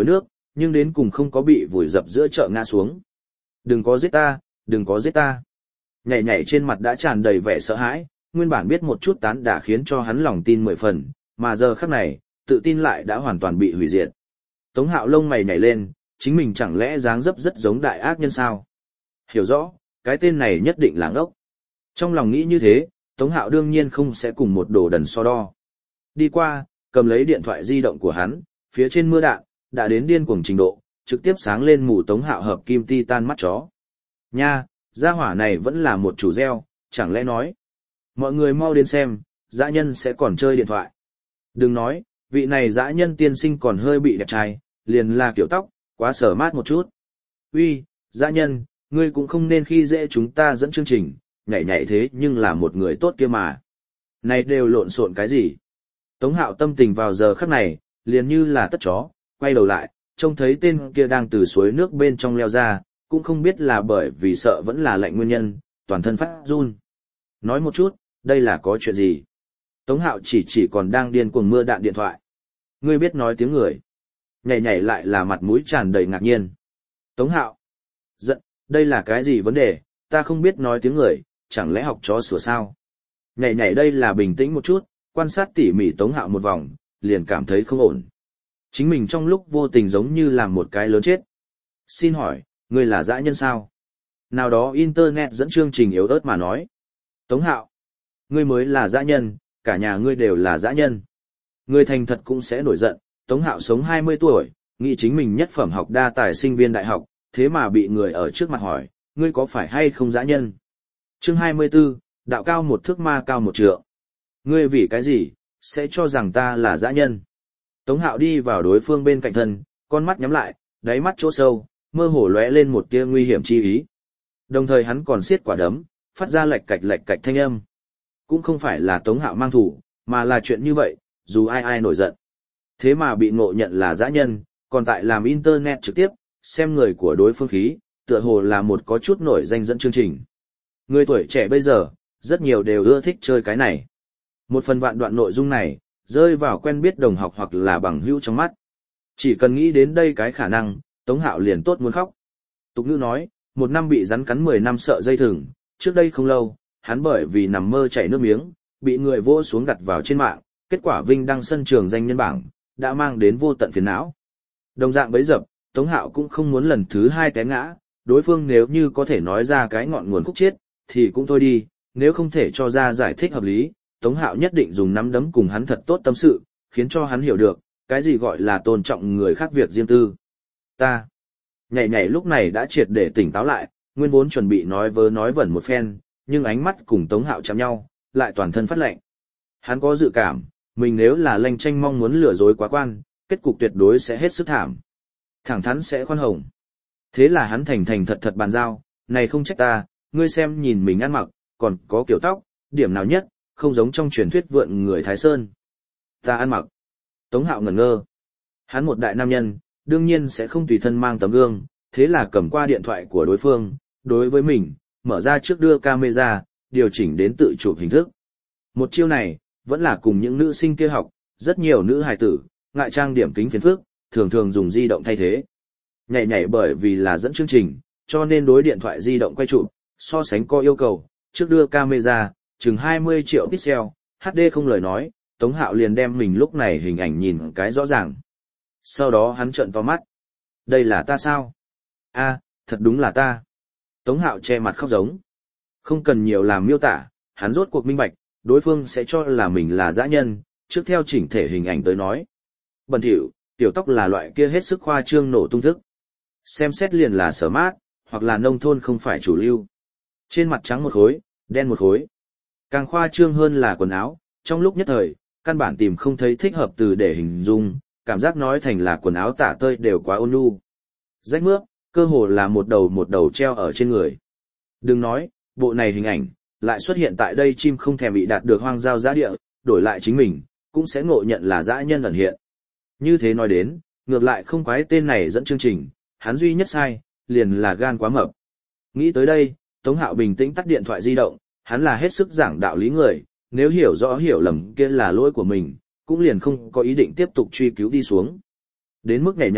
nhưng đến cùng không có bị vùi dập giữa chợ ngã xuống. Đừng có giết ta, đừng có giết ta. Nhảy nhảy trên mặt đã tràn đầy vẻ sợ hãi, nguyên bản biết một chút tán đã khiến cho hắn lòng tin 10 phần, mà giờ khắc này, tự tin lại đã hoàn toàn bị hủy diệt. Tống Hạo lông mày nhảy lên, chính mình chẳng lẽ dáng dấp rất giống đại ác nhân sao? Hiểu rõ, cái tên này nhất định là ngốc. Trong lòng nghĩ như thế, Tống Hạo đương nhiên không sẽ cùng một đồ đần so đo. Đi qua, cầm lấy điện thoại di động của hắn, phía trên mưa đạn, đã đến điên cuồng trình độ, trực tiếp sáng lên mù Tống Hạo hợp kim titan mắt chó. Nha, gia hỏa này vẫn là một chủ gieo, chẳng lẽ nói. Mọi người mau đến xem, dã nhân sẽ còn chơi điện thoại. Đừng nói, vị này dã nhân tiên sinh còn hơi bị đẹp trai, liền là kiểu tóc, quá sở mát một chút. Uy, dã nhân, ngươi cũng không nên khi dễ chúng ta dẫn chương trình, nhảy nhảy thế nhưng là một người tốt kia mà. Này đều lộn xộn cái gì? Tống Hạo tâm tình vào giờ khắc này, liền như là tất chó, quay đầu lại, trông thấy tên kia đang từ suối nước bên trong leo ra, cũng không biết là bởi vì sợ vẫn là lạnh nguyên nhân, toàn thân phát run. Nói một chút, đây là có chuyện gì? Tống Hạo chỉ còn đang điên cuồng mưa đạn điện thoại. Ngươi biết nói tiếng người. Nhảy nhảy lại là mặt mũi tràn đầy ngạc nhiên. Tống Hạo. Giận, đây là cái gì vấn đề, ta không biết nói tiếng người, chẳng lẽ học chó sửa sao? Nhảy nhảy đây là bình tĩnh một chút, quan sát tỉ mỉ Tống Hạo một vòng, liền cảm thấy không ổn. Chính mình trong lúc vô tình giống như làm một cái lớn chết. Xin hỏi, ngươi là dã nhân sao? Nào đó internet dẫn chương trình yếu ớt mà nói. Tống Hạo. Ngươi mới là dã nhân, cả nhà ngươi đều là dã nhân. Ngươi thành thật cũng sẽ nổi giận, Tống Hạo sống 20 tuổi, nghĩ chính mình nhất phẩm học đa tài sinh viên đại học, thế mà bị người ở trước mặt hỏi, ngươi có phải hay không dã nhân? Chương 24, đạo cao một thước ma cao một trượng. Ngươi vì cái gì, sẽ cho rằng ta là dã nhân? Tống Hạo đi vào đối phương bên cạnh thân, con mắt nhắm lại, đáy mắt chỗ sâu, mơ hồ lóe lên một tia nguy hiểm chi ý. Đồng thời hắn còn siết quả đấm, phát ra lạch cạch thanh âm. Cũng không phải là Tống Hạo mang thủ, mà là chuyện như vậy, dù ai nổi giận. Thế mà bị ngộ nhận là dã nhân, còn tại làm internet trực tiếp, xem người của đối phương khí, tựa hồ là một có chút nổi danh dẫn chương trình. Người tuổi trẻ bây giờ, rất nhiều đều ưa thích chơi cái này. Một phần vạn đoạn nội dung này, rơi vào quen biết đồng học hoặc là bằng hữu trong mắt. Chỉ cần nghĩ đến đây cái khả năng, Tống Hạo liền tốt muốn khóc. Tục ngữ nói, 1 năm bị rắn cắn 10 năm sợ dây thừng, trước đây không lâu, hắn bởi vì nằm mơ chảy nước miếng, bị người vô xuống đặt vào trên mạng, kết quả vinh đăng sân trường danh nhân bảng, đã mang đến vô tận phiền não. Đồng dạng bấy dập, Tống Hạo cũng không muốn lần thứ 2 té ngã, đối phương nếu như có thể nói ra cái ngọn nguồn khúc chiết, thì cũng thôi đi, nếu không thể cho ra giải thích hợp lý, Tống Hạo nhất định dùng nắm đấm cùng hắn thật tốt tâm sự, khiến cho hắn hiểu được, cái gì gọi là tôn trọng người khác việc riêng tư. Ta. Nhảy nhảy lúc này đã triệt để tỉnh táo lại, nguyên vốn chuẩn bị nói vớ nói vẩn một phen, nhưng ánh mắt cùng Tống Hạo chạm nhau, lại toàn thân phát lạnh. Hắn có dự cảm, mình nếu là lanh chanh mong muốn lừa dối quá quan, kết cục tuyệt đối sẽ hết sức thảm. Thẳng thắn sẽ khoan hồng. Thế là hắn thành thật bàn giao, này không trách ta, ngươi xem nhìn mình ăn mặc, còn có kiểu tóc, điểm nào nhất, không giống trong truyền thuyết vượn người Thái Sơn. Ta ăn mặc. Tống Hạo ngẩn ngơ. Hắn một đại nam nhân, đương nhiên sẽ không tùy thân mang tấm gương, thế là cầm qua điện thoại của đối phương, đối với mình, mở ra trước đưa camera, điều chỉnh đến tự chụp hình thức. Một chiêu này, vẫn là cùng những nữ sinh kia học, rất nhiều nữ hài tử, ngại trang điểm kính phiền phức, thường dùng di động thay thế. Nhảy nhảy bởi vì là dẫn chương trình, cho nên đối điện thoại di động quay chụp, so sánh có yêu cầu, trước đưa camera, chừng 20 triệu pixel, HD không lời nói, Tống Hạo liền đem mình lúc này hình ảnh nhìn cái rõ ràng. Sau đó hắn trợn to mắt. Đây là ta sao? A, thật đúng là ta. Tống Hạo che mặt khóc giống. Không cần nhiều làm miêu tả, hắn rốt cuộc minh bạch, đối phương sẽ cho là mình là dã nhân, trước theo chỉnh thể hình ảnh tới nói. Bẩn thỉu, tiểu tóc là loại kia hết sức khoa trương nổ tung thức. Xem xét liền là sở mát, hoặc là nông thôn không phải chủ lưu. Trên mặt trắng một khối, đen một khối. Càng khoa trương hơn là quần áo, trong lúc nhất thời, căn bản tìm không thấy thích hợp từ để hình dung, cảm giác nói thành là quần áo tả tơi đều quá ôn nhu. Rách mướp, cơ hồ là một đầu treo ở trên người. Đừng nói, bộ này hình ảnh, lại xuất hiện tại đây chim không thèm bị đạt được hoang giao giã địa, đổi lại chính mình, cũng sẽ ngộ nhận là dã nhân ẩn hiện. Như thế nói đến, ngược lại không quái tên này dẫn chương trình, hắn duy nhất sai, liền là gan quá mập. Nghĩ tới đây, Tống Hạo bình tĩnh tắt điện thoại di động, hắn là hết sức giảng đạo lý người, nếu hiểu rõ hiểu lầm kia là lỗi của mình, cũng liền không có ý định tiếp tục truy cứu đi xuống. Đến mức nhảy nhảy,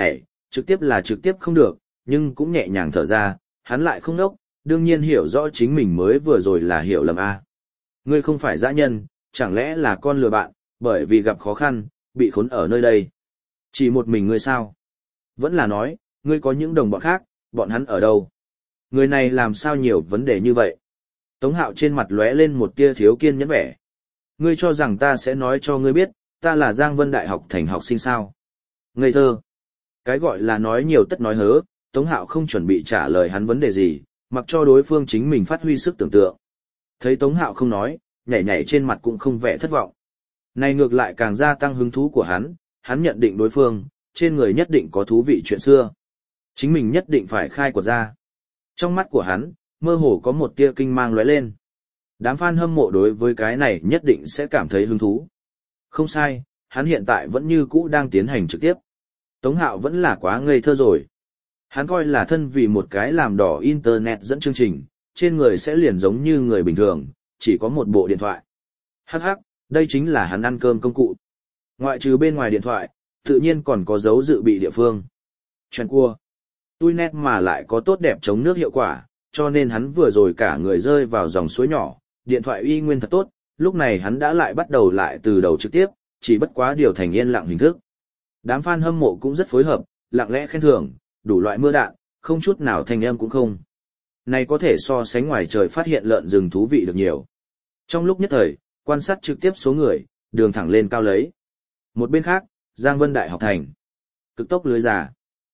Trực tiếp là trực tiếp không được, nhưng cũng nhẹ nhàng thở ra, hắn lại không đốc, đương nhiên hiểu rõ chính mình mới vừa rồi là hiểu lầm a. Ngươi không phải dã nhân, chẳng lẽ là con lừa bạn, bởi vì gặp khó khăn, bị khốn ở nơi đây. Chỉ một mình ngươi sao? Vẫn là nói, ngươi có những đồng bọn khác, bọn hắn ở đâu? Người này làm sao nhiều vấn đề như vậy? Tống Hạo trên mặt lóe lên một tia thiếu kiên nhẫn vẻ. Ngươi cho rằng ta sẽ nói cho ngươi biết, ta là Giang Vân Đại học thành học sinh sao? Ngây thơ. Cái gọi là nói nhiều tất nói hớ, Tống Hạo không chuẩn bị trả lời hắn vấn đề gì, mặc cho đối phương chính mình phát huy sức tưởng tượng. Thấy Tống Hạo không nói, nhảy nhảy trên mặt cũng không vẻ thất vọng. Này ngược lại càng gia tăng hứng thú của hắn nhận định đối phương, trên người nhất định có thú vị chuyện xưa. Chính mình nhất định phải khai quật ra. Trong mắt của hắn, mơ hồ có một tia kinh mang lóe lên. Đám fan hâm mộ đối với cái này nhất định sẽ cảm thấy hứng thú. Không sai, hắn hiện tại vẫn như cũ đang tiến hành trực tiếp. Tống Hạo vẫn là quá ngây thơ rồi. Hắn coi là thân vì một cái làm đỏ internet dẫn chương trình, trên người sẽ liền giống như người bình thường, chỉ có một bộ điện thoại. Hắc hắc, đây chính là hắn ăn cơm công cụ. Ngoại trừ bên ngoài điện thoại, tự nhiên còn có dấu dự bị địa phương. Chuyện cua. Tui nét mà lại có tốt đẹp chống nước hiệu quả, cho nên hắn vừa rồi cả người rơi vào dòng suối nhỏ, điện thoại uy nguyên thật tốt, lúc này hắn đã lại bắt đầu lại từ đầu trực tiếp, chỉ bất quá điều thành yên lặng hình thức. Đám fan hâm mộ cũng rất phối hợp, lặng lẽ khen thưởng, đủ loại mưa đạn, không chút nào thanh âm cũng không. Này có thể so sánh ngoài trời phát hiện lợn rừng thú vị được nhiều. Trong lúc nhất thời, quan sát trực tiếp số người, đường thẳng lên cao lấy. Một bên khác, Giang Vân Đại học thành. Cực tốc lưới già.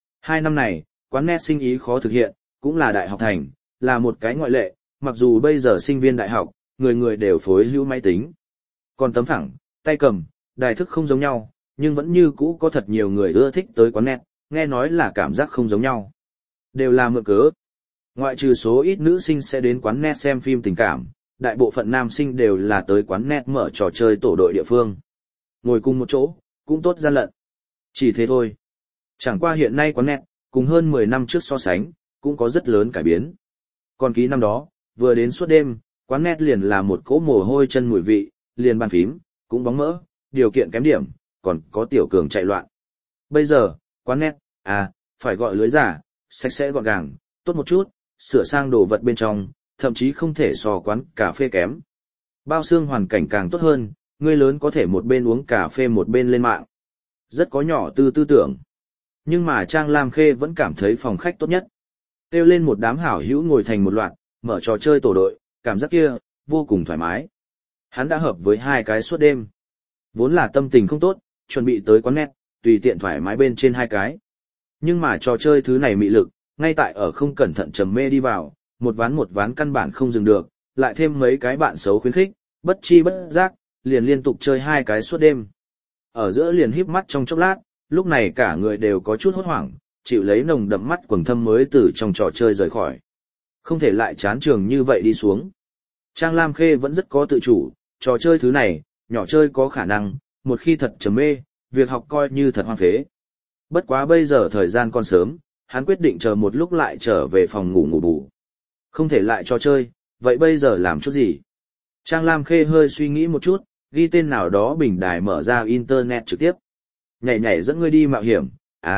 2 năm này, quán net sinh ý khó thực hiện, cũng là đại học thành, là một cái ngoại lệ, mặc dù bây giờ sinh viên đại học, người người đều phối hữu máy tính. Còn tấm phẳng, tay cầm, đài thức không giống nhau, nhưng vẫn như cũ có thật nhiều người ưa thích tới quán net, nghe nói là cảm giác không giống nhau. Đều là mượn cớ. Ngoại trừ số ít nữ sinh sẽ đến quán net xem phim tình cảm, đại bộ phận nam sinh đều là tới quán net mở trò chơi tổ đội địa phương. Ngồi cùng một chỗ, cũng tốt gian lận. Chỉ thế thôi. Chẳng qua hiện nay quán net, cùng hơn 10 năm trước so sánh, cũng có rất lớn cải biến. Còn ký năm đó, vừa đến suốt đêm, quán net liền là một cỗ mồ hôi chân mùi vị, liền bàn phím, cũng bóng mỡ, điều kiện kém điểm, còn có tiểu cường chạy loạn. Bây giờ, quán net, phải gọi lưới giả, sạch sẽ gọn gàng, tốt một chút, sửa sang đồ vật bên trong, thậm chí không thể so quán cà phê kém. Bao xương hoàn cảnh càng tốt hơn, người lớn có thể một bên uống cà phê một bên lên mạng. Rất có nhỏ tư tưởng. Nhưng mà Trang Lam Khê vẫn cảm thấy phòng khách tốt nhất. Kêu lên một đám hảo hữu ngồi thành một loạt, mở trò chơi tổ đội, cảm giác kia, vô cùng thoải mái. Hắn đã hợp với 2 cái suốt đêm. Vốn là tâm tình không tốt, chuẩn bị tới quán net, tùy tiện thoải mái bên trên 2 cái. Nhưng mà trò chơi thứ này mị lực, ngay tại ở không cẩn thận trầm mê đi vào, một ván căn bản không dừng được, lại thêm mấy cái bạn xấu khuyến khích, bất chi bất giác, liền liên tục chơi 2 cái suốt đêm. Ở giữa liền híp mắt trong chốc lát, lúc này cả người đều có chút hốt hoảng, chịu lấy nồng đậm mắt quầng thâm mới từ trong trò chơi rời khỏi. Không thể lại chán trường như vậy đi xuống. Trang Lam Khê vẫn rất có tự chủ, trò chơi thứ này, nhỏ chơi có khả năng, một khi thật trầm mê, việc học coi như thật hoang phế. Bất quá bây giờ thời gian còn sớm, hắn quyết định chờ một lúc lại trở về phòng ngủ bù. Không thể lại trò chơi, vậy bây giờ làm chút gì? Trang Lam Khê hơi suy nghĩ một chút, ghi tên nào đó bình đài mở ra internet trực tiếp. Nhảy dẫn ngươi đi mạo hiểm,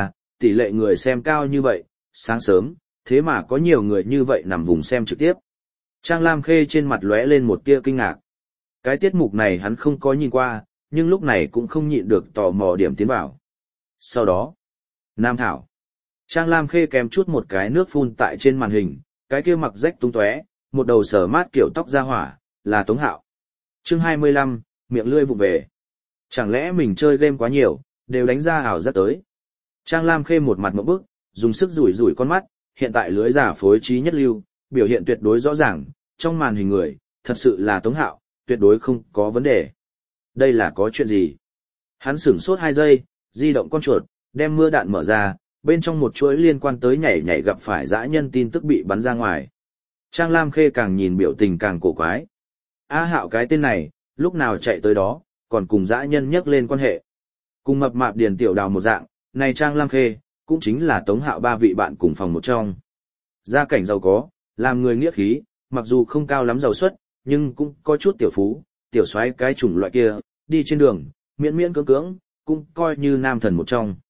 tỷ lệ người xem cao như vậy, sáng sớm, thế mà có nhiều người như vậy nằm vùng xem trực tiếp. Trang Lam Khê trên mặt lóe lên một tia kinh ngạc. Cái tiết mục này hắn không có nhìn qua, nhưng lúc này cũng không nhịn được tò mò điểm tiến vào. Sau đó, Nam Thảo. Trang Lam Khê kèm chút một cái nước phun tại trên màn hình, cái kia mặc rách tung tóe, một đầu sở mát kiểu tóc ra hỏa, là Tống Hạo. Chương 25, miệng lưỡi vụ về. Chẳng lẽ mình chơi game quá nhiều, đều đánh ra ảo giác tới. Trang Lam Khê một mặt ngộp bức, dùng sức rủi con mắt, hiện tại lưới giả phối trí nhất lưu, biểu hiện tuyệt đối rõ ràng, trong màn hình người, thật sự là Tống Hạo, tuyệt đối không có vấn đề. Đây là có chuyện gì? Hắn sửng sốt 2 giây, di động con chuột, đem mưa đạn mở ra, bên trong một chuỗi liên quan tới nhảy gặp phải dã nhân tin tức bị bắn ra ngoài. Trang Lam Khê càng nhìn biểu tình càng cổ quái. Hạo cái tên này, lúc nào chạy tới đó, còn cùng dã nhân nhắc lên quan hệ. Cùng mập mạp Điền Tiểu Đào một dạng, này Trang Lam Khê, cũng chính là Tống Hạo 3 vị bạn cùng phòng một trong. Gia cảnh giàu có, làm người nghĩa khí, mặc dù không cao lắm giàu suất, nhưng cũng có chút tiểu phú, tiểu soái cái chủng loại kia, đi trên đường, miễn cưỡng, cũng coi như nam thần một trong.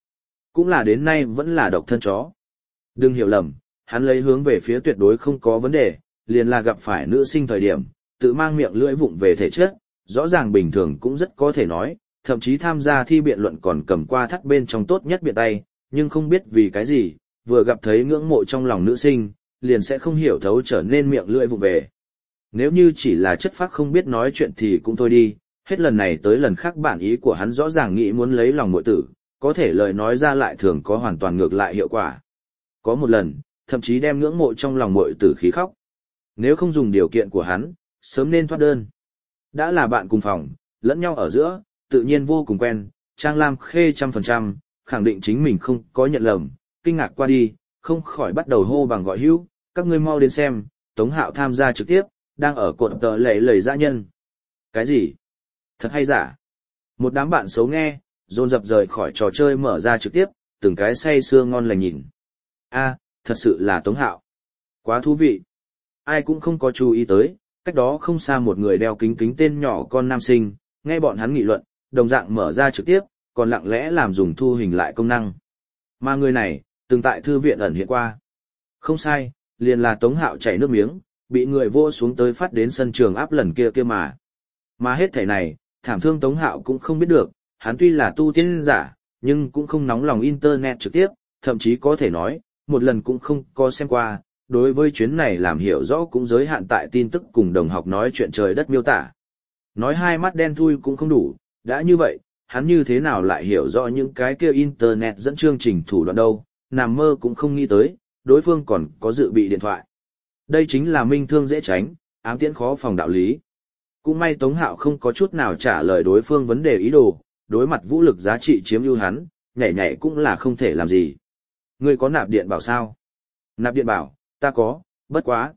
Cũng là đến nay vẫn là độc thân chó. Đừng hiểu lầm, hắn lấy hướng về phía tuyệt đối không có vấn đề, liền là gặp phải nữ sinh thời điểm, tự mang miệng lưỡi vụng về thể chất, rõ ràng bình thường cũng rất có thể nói, thậm chí tham gia thi biện luận còn cầm qua thắt bên trong tốt nhất biện tay, nhưng không biết vì cái gì, vừa gặp thấy ngưỡng mộ trong lòng nữ sinh, liền sẽ không hiểu thấu trở nên miệng lưỡi vụng về. Nếu như chỉ là chất phác không biết nói chuyện thì cũng thôi đi, hết lần này tới lần khác bản ý của hắn rõ ràng nghĩ muốn lấy lòng muội tử, có thể lời nói ra lại thường có hoàn toàn ngược lại hiệu quả. Có một lần, thậm chí đem ngưỡng mộ trong lòng muội tử khí khóc. Nếu không dùng điều kiện của hắn, sớm nên thoát đơn. Đã là bạn cùng phòng, lẫn nhau ở giữa, tự nhiên vô cùng quen, Trang Lam Khê 100%, khẳng định chính mình không có nhận lầm, kinh ngạc qua đi, không khỏi bắt đầu hô bằng gọi hữu, các ngươi mau đến xem, Tống Hạo tham gia trực tiếp, đang ở cột tờ lầy dã nhân. Cái gì? Thật hay giả? Một đám bạn xấu nghe, dồn dập rời khỏi trò chơi mở ra trực tiếp, từng cái say sưa ngon lành nhìn. A, thật sự là Tống Hạo. Quá thú vị. Ai cũng không có chú ý tới, cách đó không xa một người đeo kính kính tên nhỏ con nam sinh, nghe bọn hắn nghị luận, đồng dạng mở ra trực tiếp, còn lặng lẽ làm dùng thu hình lại công năng. Mà người này, từng tại thư viện ẩn hiện qua. Không sai, liền là Tống Hạo chảy nước miếng, bị người vô xuống tới phát đến sân trường áp lần kia kia mà. Mà hết thảy này, thảm thương Tống Hạo cũng không biết được, hắn tuy là tu tiên giả, nhưng cũng không nóng lòng internet trực tiếp, thậm chí có thể nói, một lần cũng không có xem qua, đối với chuyến này làm hiểu rõ cũng giới hạn tại tin tức cùng đồng học nói chuyện trời đất miêu tả. Nói hai mắt đen thui cũng không đủ, đã như vậy, hắn như thế nào lại hiểu rõ những cái kia internet dẫn chương trình thủ đoạn đâu, nằm mơ cũng không nghĩ tới, đối phương còn có dự bị điện thoại. Đây chính là minh thương dễ tránh, ám tiễn khó phòng đạo lý. Cũng may Tống Hạo không có chút nào trả lời đối phương vấn đề ý đồ, đối mặt vũ lực giá trị chiếm ưu hắn, nhảy nhảy cũng là không thể làm gì. Ngươi có nạp điện bảo sao? Nạp điện bảo, ta có, bất quá.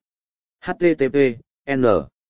HTTP, N.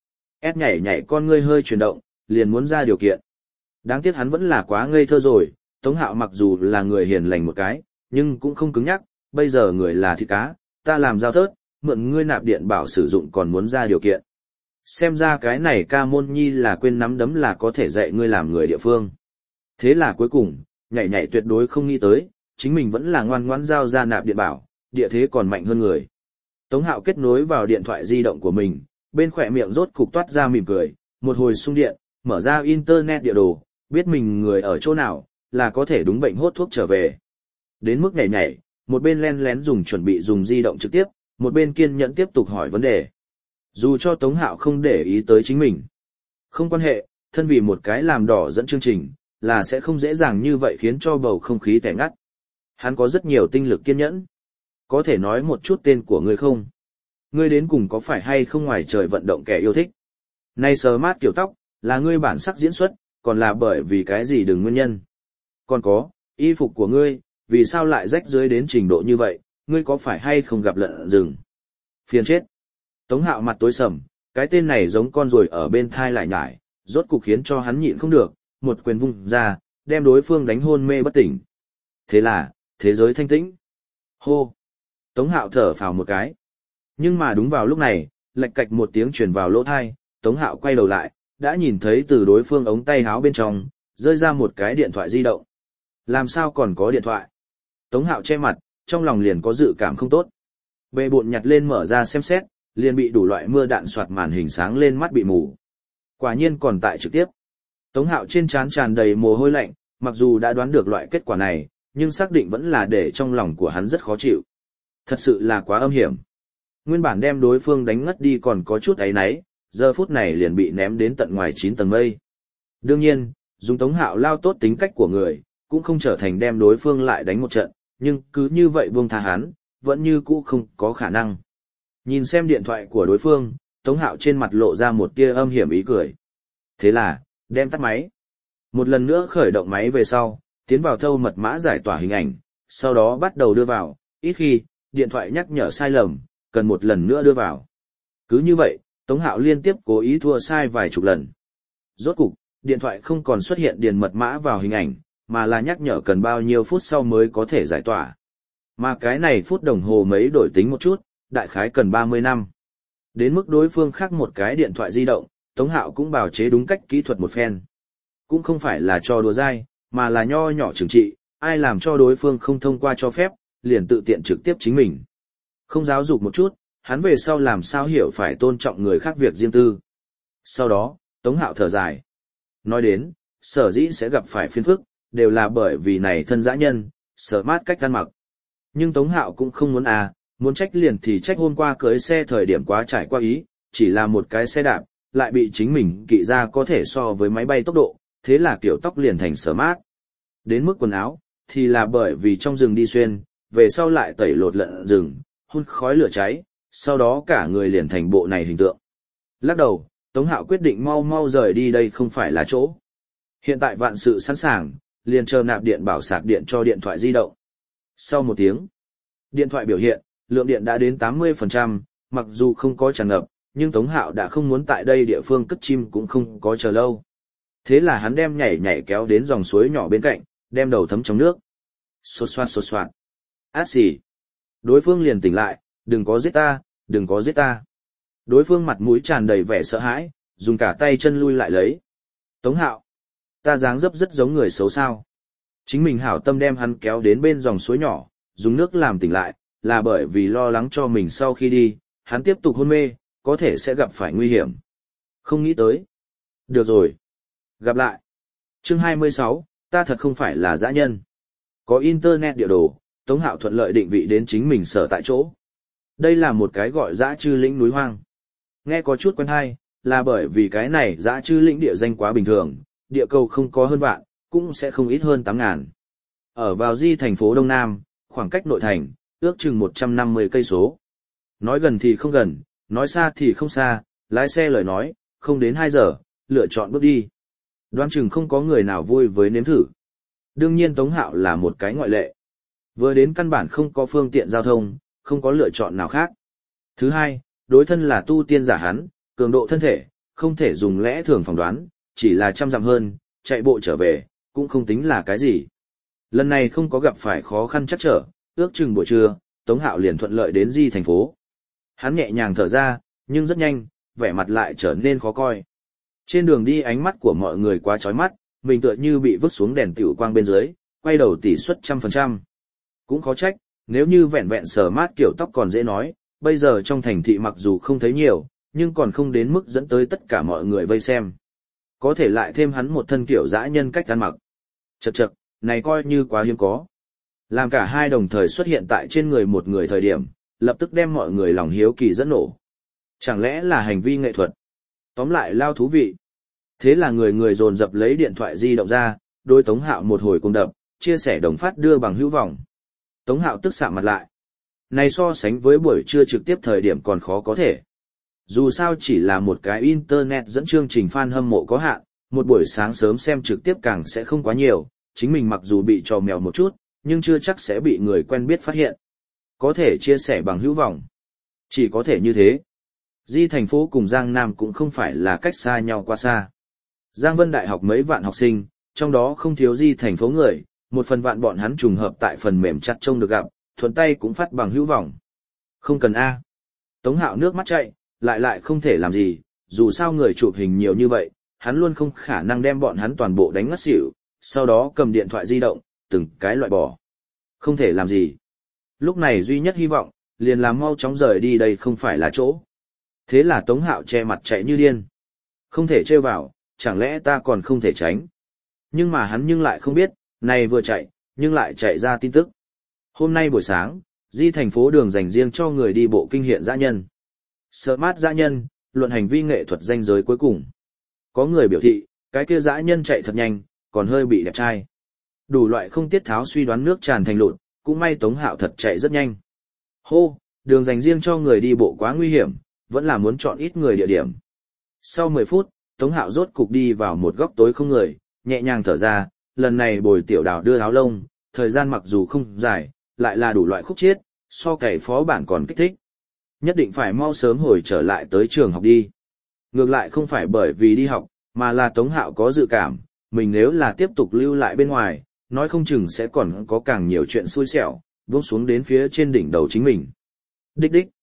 S nhảy nhảy con ngươi hơi chuyển động, liền muốn ra điều kiện. Đáng tiếc hắn vẫn là quá ngây thơ rồi, Tống Hạo mặc dù là người hiền lành một cái, nhưng cũng không cứng nhắc, bây giờ người là thịt cá, ta làm giao thớt, mượn ngươi nạp điện bảo sử dụng còn muốn ra điều kiện. Xem ra cái này ca môn nhi là quên nắm đấm là có thể dạy ngươi làm người địa phương. Thế là cuối cùng, nhảy nhảy tuyệt đối không nghĩ tới, chính mình vẫn là ngoan ngoãn giao ra nạp điện bảo, địa thế còn mạnh hơn người. Tống Hạo kết nối vào điện thoại di động của mình, bên khỏe miệng rốt cục toát ra mỉm cười, một hồi xung điện, mở ra internet địa đồ, biết mình người ở chỗ nào, là có thể đúng bệnh hốt thuốc trở về. Đến mức nhảy nhảy, một bên len lén dùng chuẩn bị dùng di động trực tiếp, một bên kiên nhẫn tiếp tục hỏi vấn đề. Dù cho Tống Hạo không để ý tới chính mình. Không quan hệ, thân vì một cái làm đỏ dẫn chương trình, là sẽ không dễ dàng như vậy khiến cho bầu không khí tẻ ngắt. Hắn có rất nhiều tinh lực kiên nhẫn. Có thể nói một chút tên của ngươi không? Ngươi đến cùng có phải hay không ngoài trời vận động kẻ yêu thích? Nay sờ mát kiểu tóc, là ngươi bản sắc diễn xuất, còn là bởi vì cái gì đừng nguyên nhân? Còn có, y phục của ngươi, vì sao lại rách dưới đến trình độ như vậy, ngươi có phải hay không gặp lợn rừng? Phiền chết. Tống Hạo mặt tối sầm, cái tên này giống con ruồi ở bên thai lại nhải, rốt cục khiến cho hắn nhịn không được, một quyền vung ra, đem đối phương đánh hôn mê bất tỉnh. Thế là, thế giới thanh tĩnh. Hô. Tống Hạo thở phào một cái. Nhưng mà đúng vào lúc này, lạch cạch một tiếng truyền vào lỗ thai, Tống Hạo quay đầu lại, đã nhìn thấy từ đối phương ống tay háo bên trong, rơi ra một cái điện thoại di động. Làm sao còn có điện thoại? Tống Hạo che mặt, trong lòng liền có dự cảm không tốt. Bệ bộn nhặt lên mở ra xem xét, liền bị đủ loại mưa đạn soạt màn hình sáng lên mắt bị mù. Quả nhiên còn tại trực tiếp. Tống Hạo trên trán tràn đầy mồ hôi lạnh, mặc dù đã đoán được loại kết quả này, nhưng xác định vẫn là để trong lòng của hắn rất khó chịu. Thật sự là quá âm hiểm. Nguyên bản đem đối phương đánh ngất đi còn có chút áy náy, giờ phút này liền bị ném đến tận ngoài 9 tầng mây. Đương nhiên, dùng Tống Hạo lao tốt tính cách của người, cũng không trở thành đem đối phương lại đánh một trận, nhưng cứ như vậy buông tha hắn, vẫn như cũ không có khả năng. Nhìn xem điện thoại của đối phương, Tống Hạo trên mặt lộ ra một tia âm hiểm ý cười. Thế là, đem tắt máy. Một lần nữa khởi động máy về sau, tiến vào thâu mật mã giải tỏa hình ảnh, sau đó bắt đầu đưa vào, ít khi, điện thoại nhắc nhở sai lầm, cần một lần nữa đưa vào. Cứ như vậy, Tống Hạo liên tiếp cố ý thua sai vài chục lần. Rốt cục, điện thoại không còn xuất hiện điền mật mã vào hình ảnh, mà là nhắc nhở cần bao nhiêu phút sau mới có thể giải tỏa. Mà cái này phút đồng hồ mấy đổi tính một chút, đại khái cần 30 năm. Đến mức đối phương khác một cái điện thoại di động, Tống Hạo cũng bào chế đúng cách kỹ thuật một phen. Cũng không phải là cho đùa dai, mà là nho nhỏ trừng trị, ai làm cho đối phương không thông qua cho phép, liền tự tiện trực tiếp chính mình. Không giáo dục một chút, hắn về sau làm sao hiểu phải tôn trọng người khác việc riêng tư. Sau đó, Tống Hạo thở dài. Nói đến, sở dĩ sẽ gặp phải phiền phức, đều là bởi vì này thân dã nhân, sợ mát cách ăn mặc. Nhưng Tống Hạo cũng không muốn muốn trách liền thì trách hôm qua cưới xe thời điểm quá trải qua ý, chỉ là một cái xe đạp, lại bị chính mình kỵ ra có thể so với máy bay tốc độ, thế là kiểu tóc liền thành sở mát. Đến mức quần áo, thì là bởi vì trong rừng đi xuyên, về sau lại tẩy lột lợn rừng, hun khói lửa cháy, sau đó cả người liền thành bộ này hình tượng. Lắc đầu, Tống Hạo quyết định mau mau rời đi, đây không phải là chỗ. Hiện tại vạn sự sẵn sàng, liền chờ nạp điện bảo sạc điện cho điện thoại di động. Sau một tiếng, điện thoại biểu hiện, lượng điện đã đến 80%, mặc dù không có tràn ngập, nhưng Tống Hạo đã không muốn tại đây địa phương cất chim cũng không có chờ lâu. Thế là hắn đem nhảy kéo đến dòng suối nhỏ bên cạnh, đem đầu thấm trong nước. Xột xoạt. Át xì. Đối phương liền tỉnh lại, đừng có giết ta, đừng có giết ta. Đối phương mặt mũi tràn đầy vẻ sợ hãi, dùng cả tay chân lui lại lấy. Tống Hạo, ta dáng dấp rất giống người xấu sao. Chính mình hảo tâm đem hắn kéo đến bên dòng suối nhỏ, dùng nước làm tỉnh lại, là bởi vì lo lắng cho mình sau khi đi, hắn tiếp tục hôn mê, có thể sẽ gặp phải nguy hiểm. Không nghĩ tới. Được rồi. Gặp lại. Chương 26, ta thật không phải là dã nhân. Có internet địa đồ, Tống Hạo thuận lợi định vị đến chính mình sở tại chỗ. Đây là một cái gọi dã chư lĩnh núi hoang. Nghe có chút quen hay, là bởi vì cái này dã chư lĩnh địa danh quá bình thường, địa cầu không có hơn vạn, cũng sẽ không ít hơn 8.000. Ở vào di thành phố Đông Nam, khoảng cách nội thành, ước chừng 150 cây số. Nói gần thì không gần, nói xa thì không xa, lái xe lời nói, không đến 2 giờ, lựa chọn bước đi. Đoán chừng không có người nào vui với nếm thử. Đương nhiên Tống Hạo là một cái ngoại lệ. Vừa đến căn bản không có phương tiện giao thông, không có lựa chọn nào khác. Thứ hai, đối thân là tu tiên giả hắn, cường độ thân thể, không thể dùng lẽ thường phỏng đoán, chỉ là 100 dặm hơn, chạy bộ trở về, cũng không tính là cái gì. Lần này không có gặp phải khó khăn chắc trở, ước chừng buổi trưa, Tống Hạo liền thuận lợi đến di thành phố. Hắn nhẹ nhàng thở ra, nhưng rất nhanh, vẻ mặt lại trở nên khó coi. Trên đường đi ánh mắt của mọi người quá chói mắt, mình tựa như bị vứt xuống đèn tiểu quang bên dưới, quay đầu tỷ suất 100%. Cũng khó trách, nếu như vẹn vẹn sờ mát kiểu tóc còn dễ nói, bây giờ trong thành thị mặc dù không thấy nhiều, nhưng còn không đến mức dẫn tới tất cả mọi người vây xem. Có thể lại thêm hắn một thân kiểu dã nhân cách ăn mặc. Chậc, này coi như quá hiếm có. Làm cả hai đồng thời xuất hiện tại trên người một người thời điểm, lập tức đem mọi người lòng hiếu kỳ dẫn nổ. Chẳng lẽ là hành vi nghệ thuật? Tóm lại lao thú vị. Thế là người dồn dập lấy điện thoại di động ra, đối Tống Hạo một hồi cùng đập, chia sẻ đồng phát đưa bằng hữu vọng. Tống Hạo tức sạm mặt lại. Này so sánh với buổi trưa trực tiếp thời điểm còn khó có thể. Dù sao chỉ là một cái internet dẫn chương trình fan hâm mộ có hạn, một buổi sáng sớm xem trực tiếp càng sẽ không quá nhiều, chính mình mặc dù bị trò mèo một chút, nhưng chưa chắc sẽ bị người quen biết phát hiện. Có thể chia sẻ bằng hữu vọng. Chỉ có thể như thế. Di thành phố cùng Giang Nam cũng không phải là cách xa nhau quá xa. Giang Vân Đại học mấy vạn học sinh, trong đó không thiếu di thành phố người, một phần vạn bọn hắn trùng hợp tại phần mềm chặt trông được gặp, thuận tay cũng phát bằng hữu vọng. Không cần A. Tống Hạo nước mắt chạy, lại không thể làm gì, dù sao người chụp hình nhiều như vậy, hắn luôn không khả năng đem bọn hắn toàn bộ đánh ngất xỉu, sau đó cầm điện thoại di động, từng cái loại bỏ. Không thể làm gì. Lúc này duy nhất hy vọng, liền là mau chóng rời đi, đây không phải là chỗ. Thế là Tống Hạo che mặt chạy như điên. Không thể trêu vào, chẳng lẽ ta còn không thể tránh. Nhưng mà hắn nhưng lại không biết, này vừa chạy, nhưng lại chạy ra tin tức. Hôm nay buổi sáng, di thành phố đường dành riêng cho người đi bộ kinh hiện dã nhân. Sợ mát dã nhân, luận hành vi nghệ thuật danh giới cuối cùng. Có người biểu thị, cái kia dã nhân chạy thật nhanh, còn hơi bị đẹp trai. Đủ loại không tiết tháo suy đoán nước tràn thành lụt, cũng may Tống Hạo thật chạy rất nhanh. Hô, đường dành riêng cho người đi bộ quá nguy hiểm, vẫn là muốn chọn ít người địa điểm. Sau 10 phút, Tống Hạo rốt cục đi vào một góc tối không người, nhẹ nhàng thở ra, lần này Bồi Tiểu Đào đưa áo lông, thời gian mặc dù không dài, lại là đủ loại khúc chiết, so cày phó bản còn kích thích. Nhất định phải mau sớm hồi trở lại tới trường học đi. Ngược lại không phải bởi vì đi học, mà là Tống Hạo có dự cảm, mình nếu là tiếp tục lưu lại bên ngoài, nói không chừng sẽ còn có càng nhiều chuyện xui xẻo, buông xuống đến phía trên đỉnh đầu chính mình. Đích đích.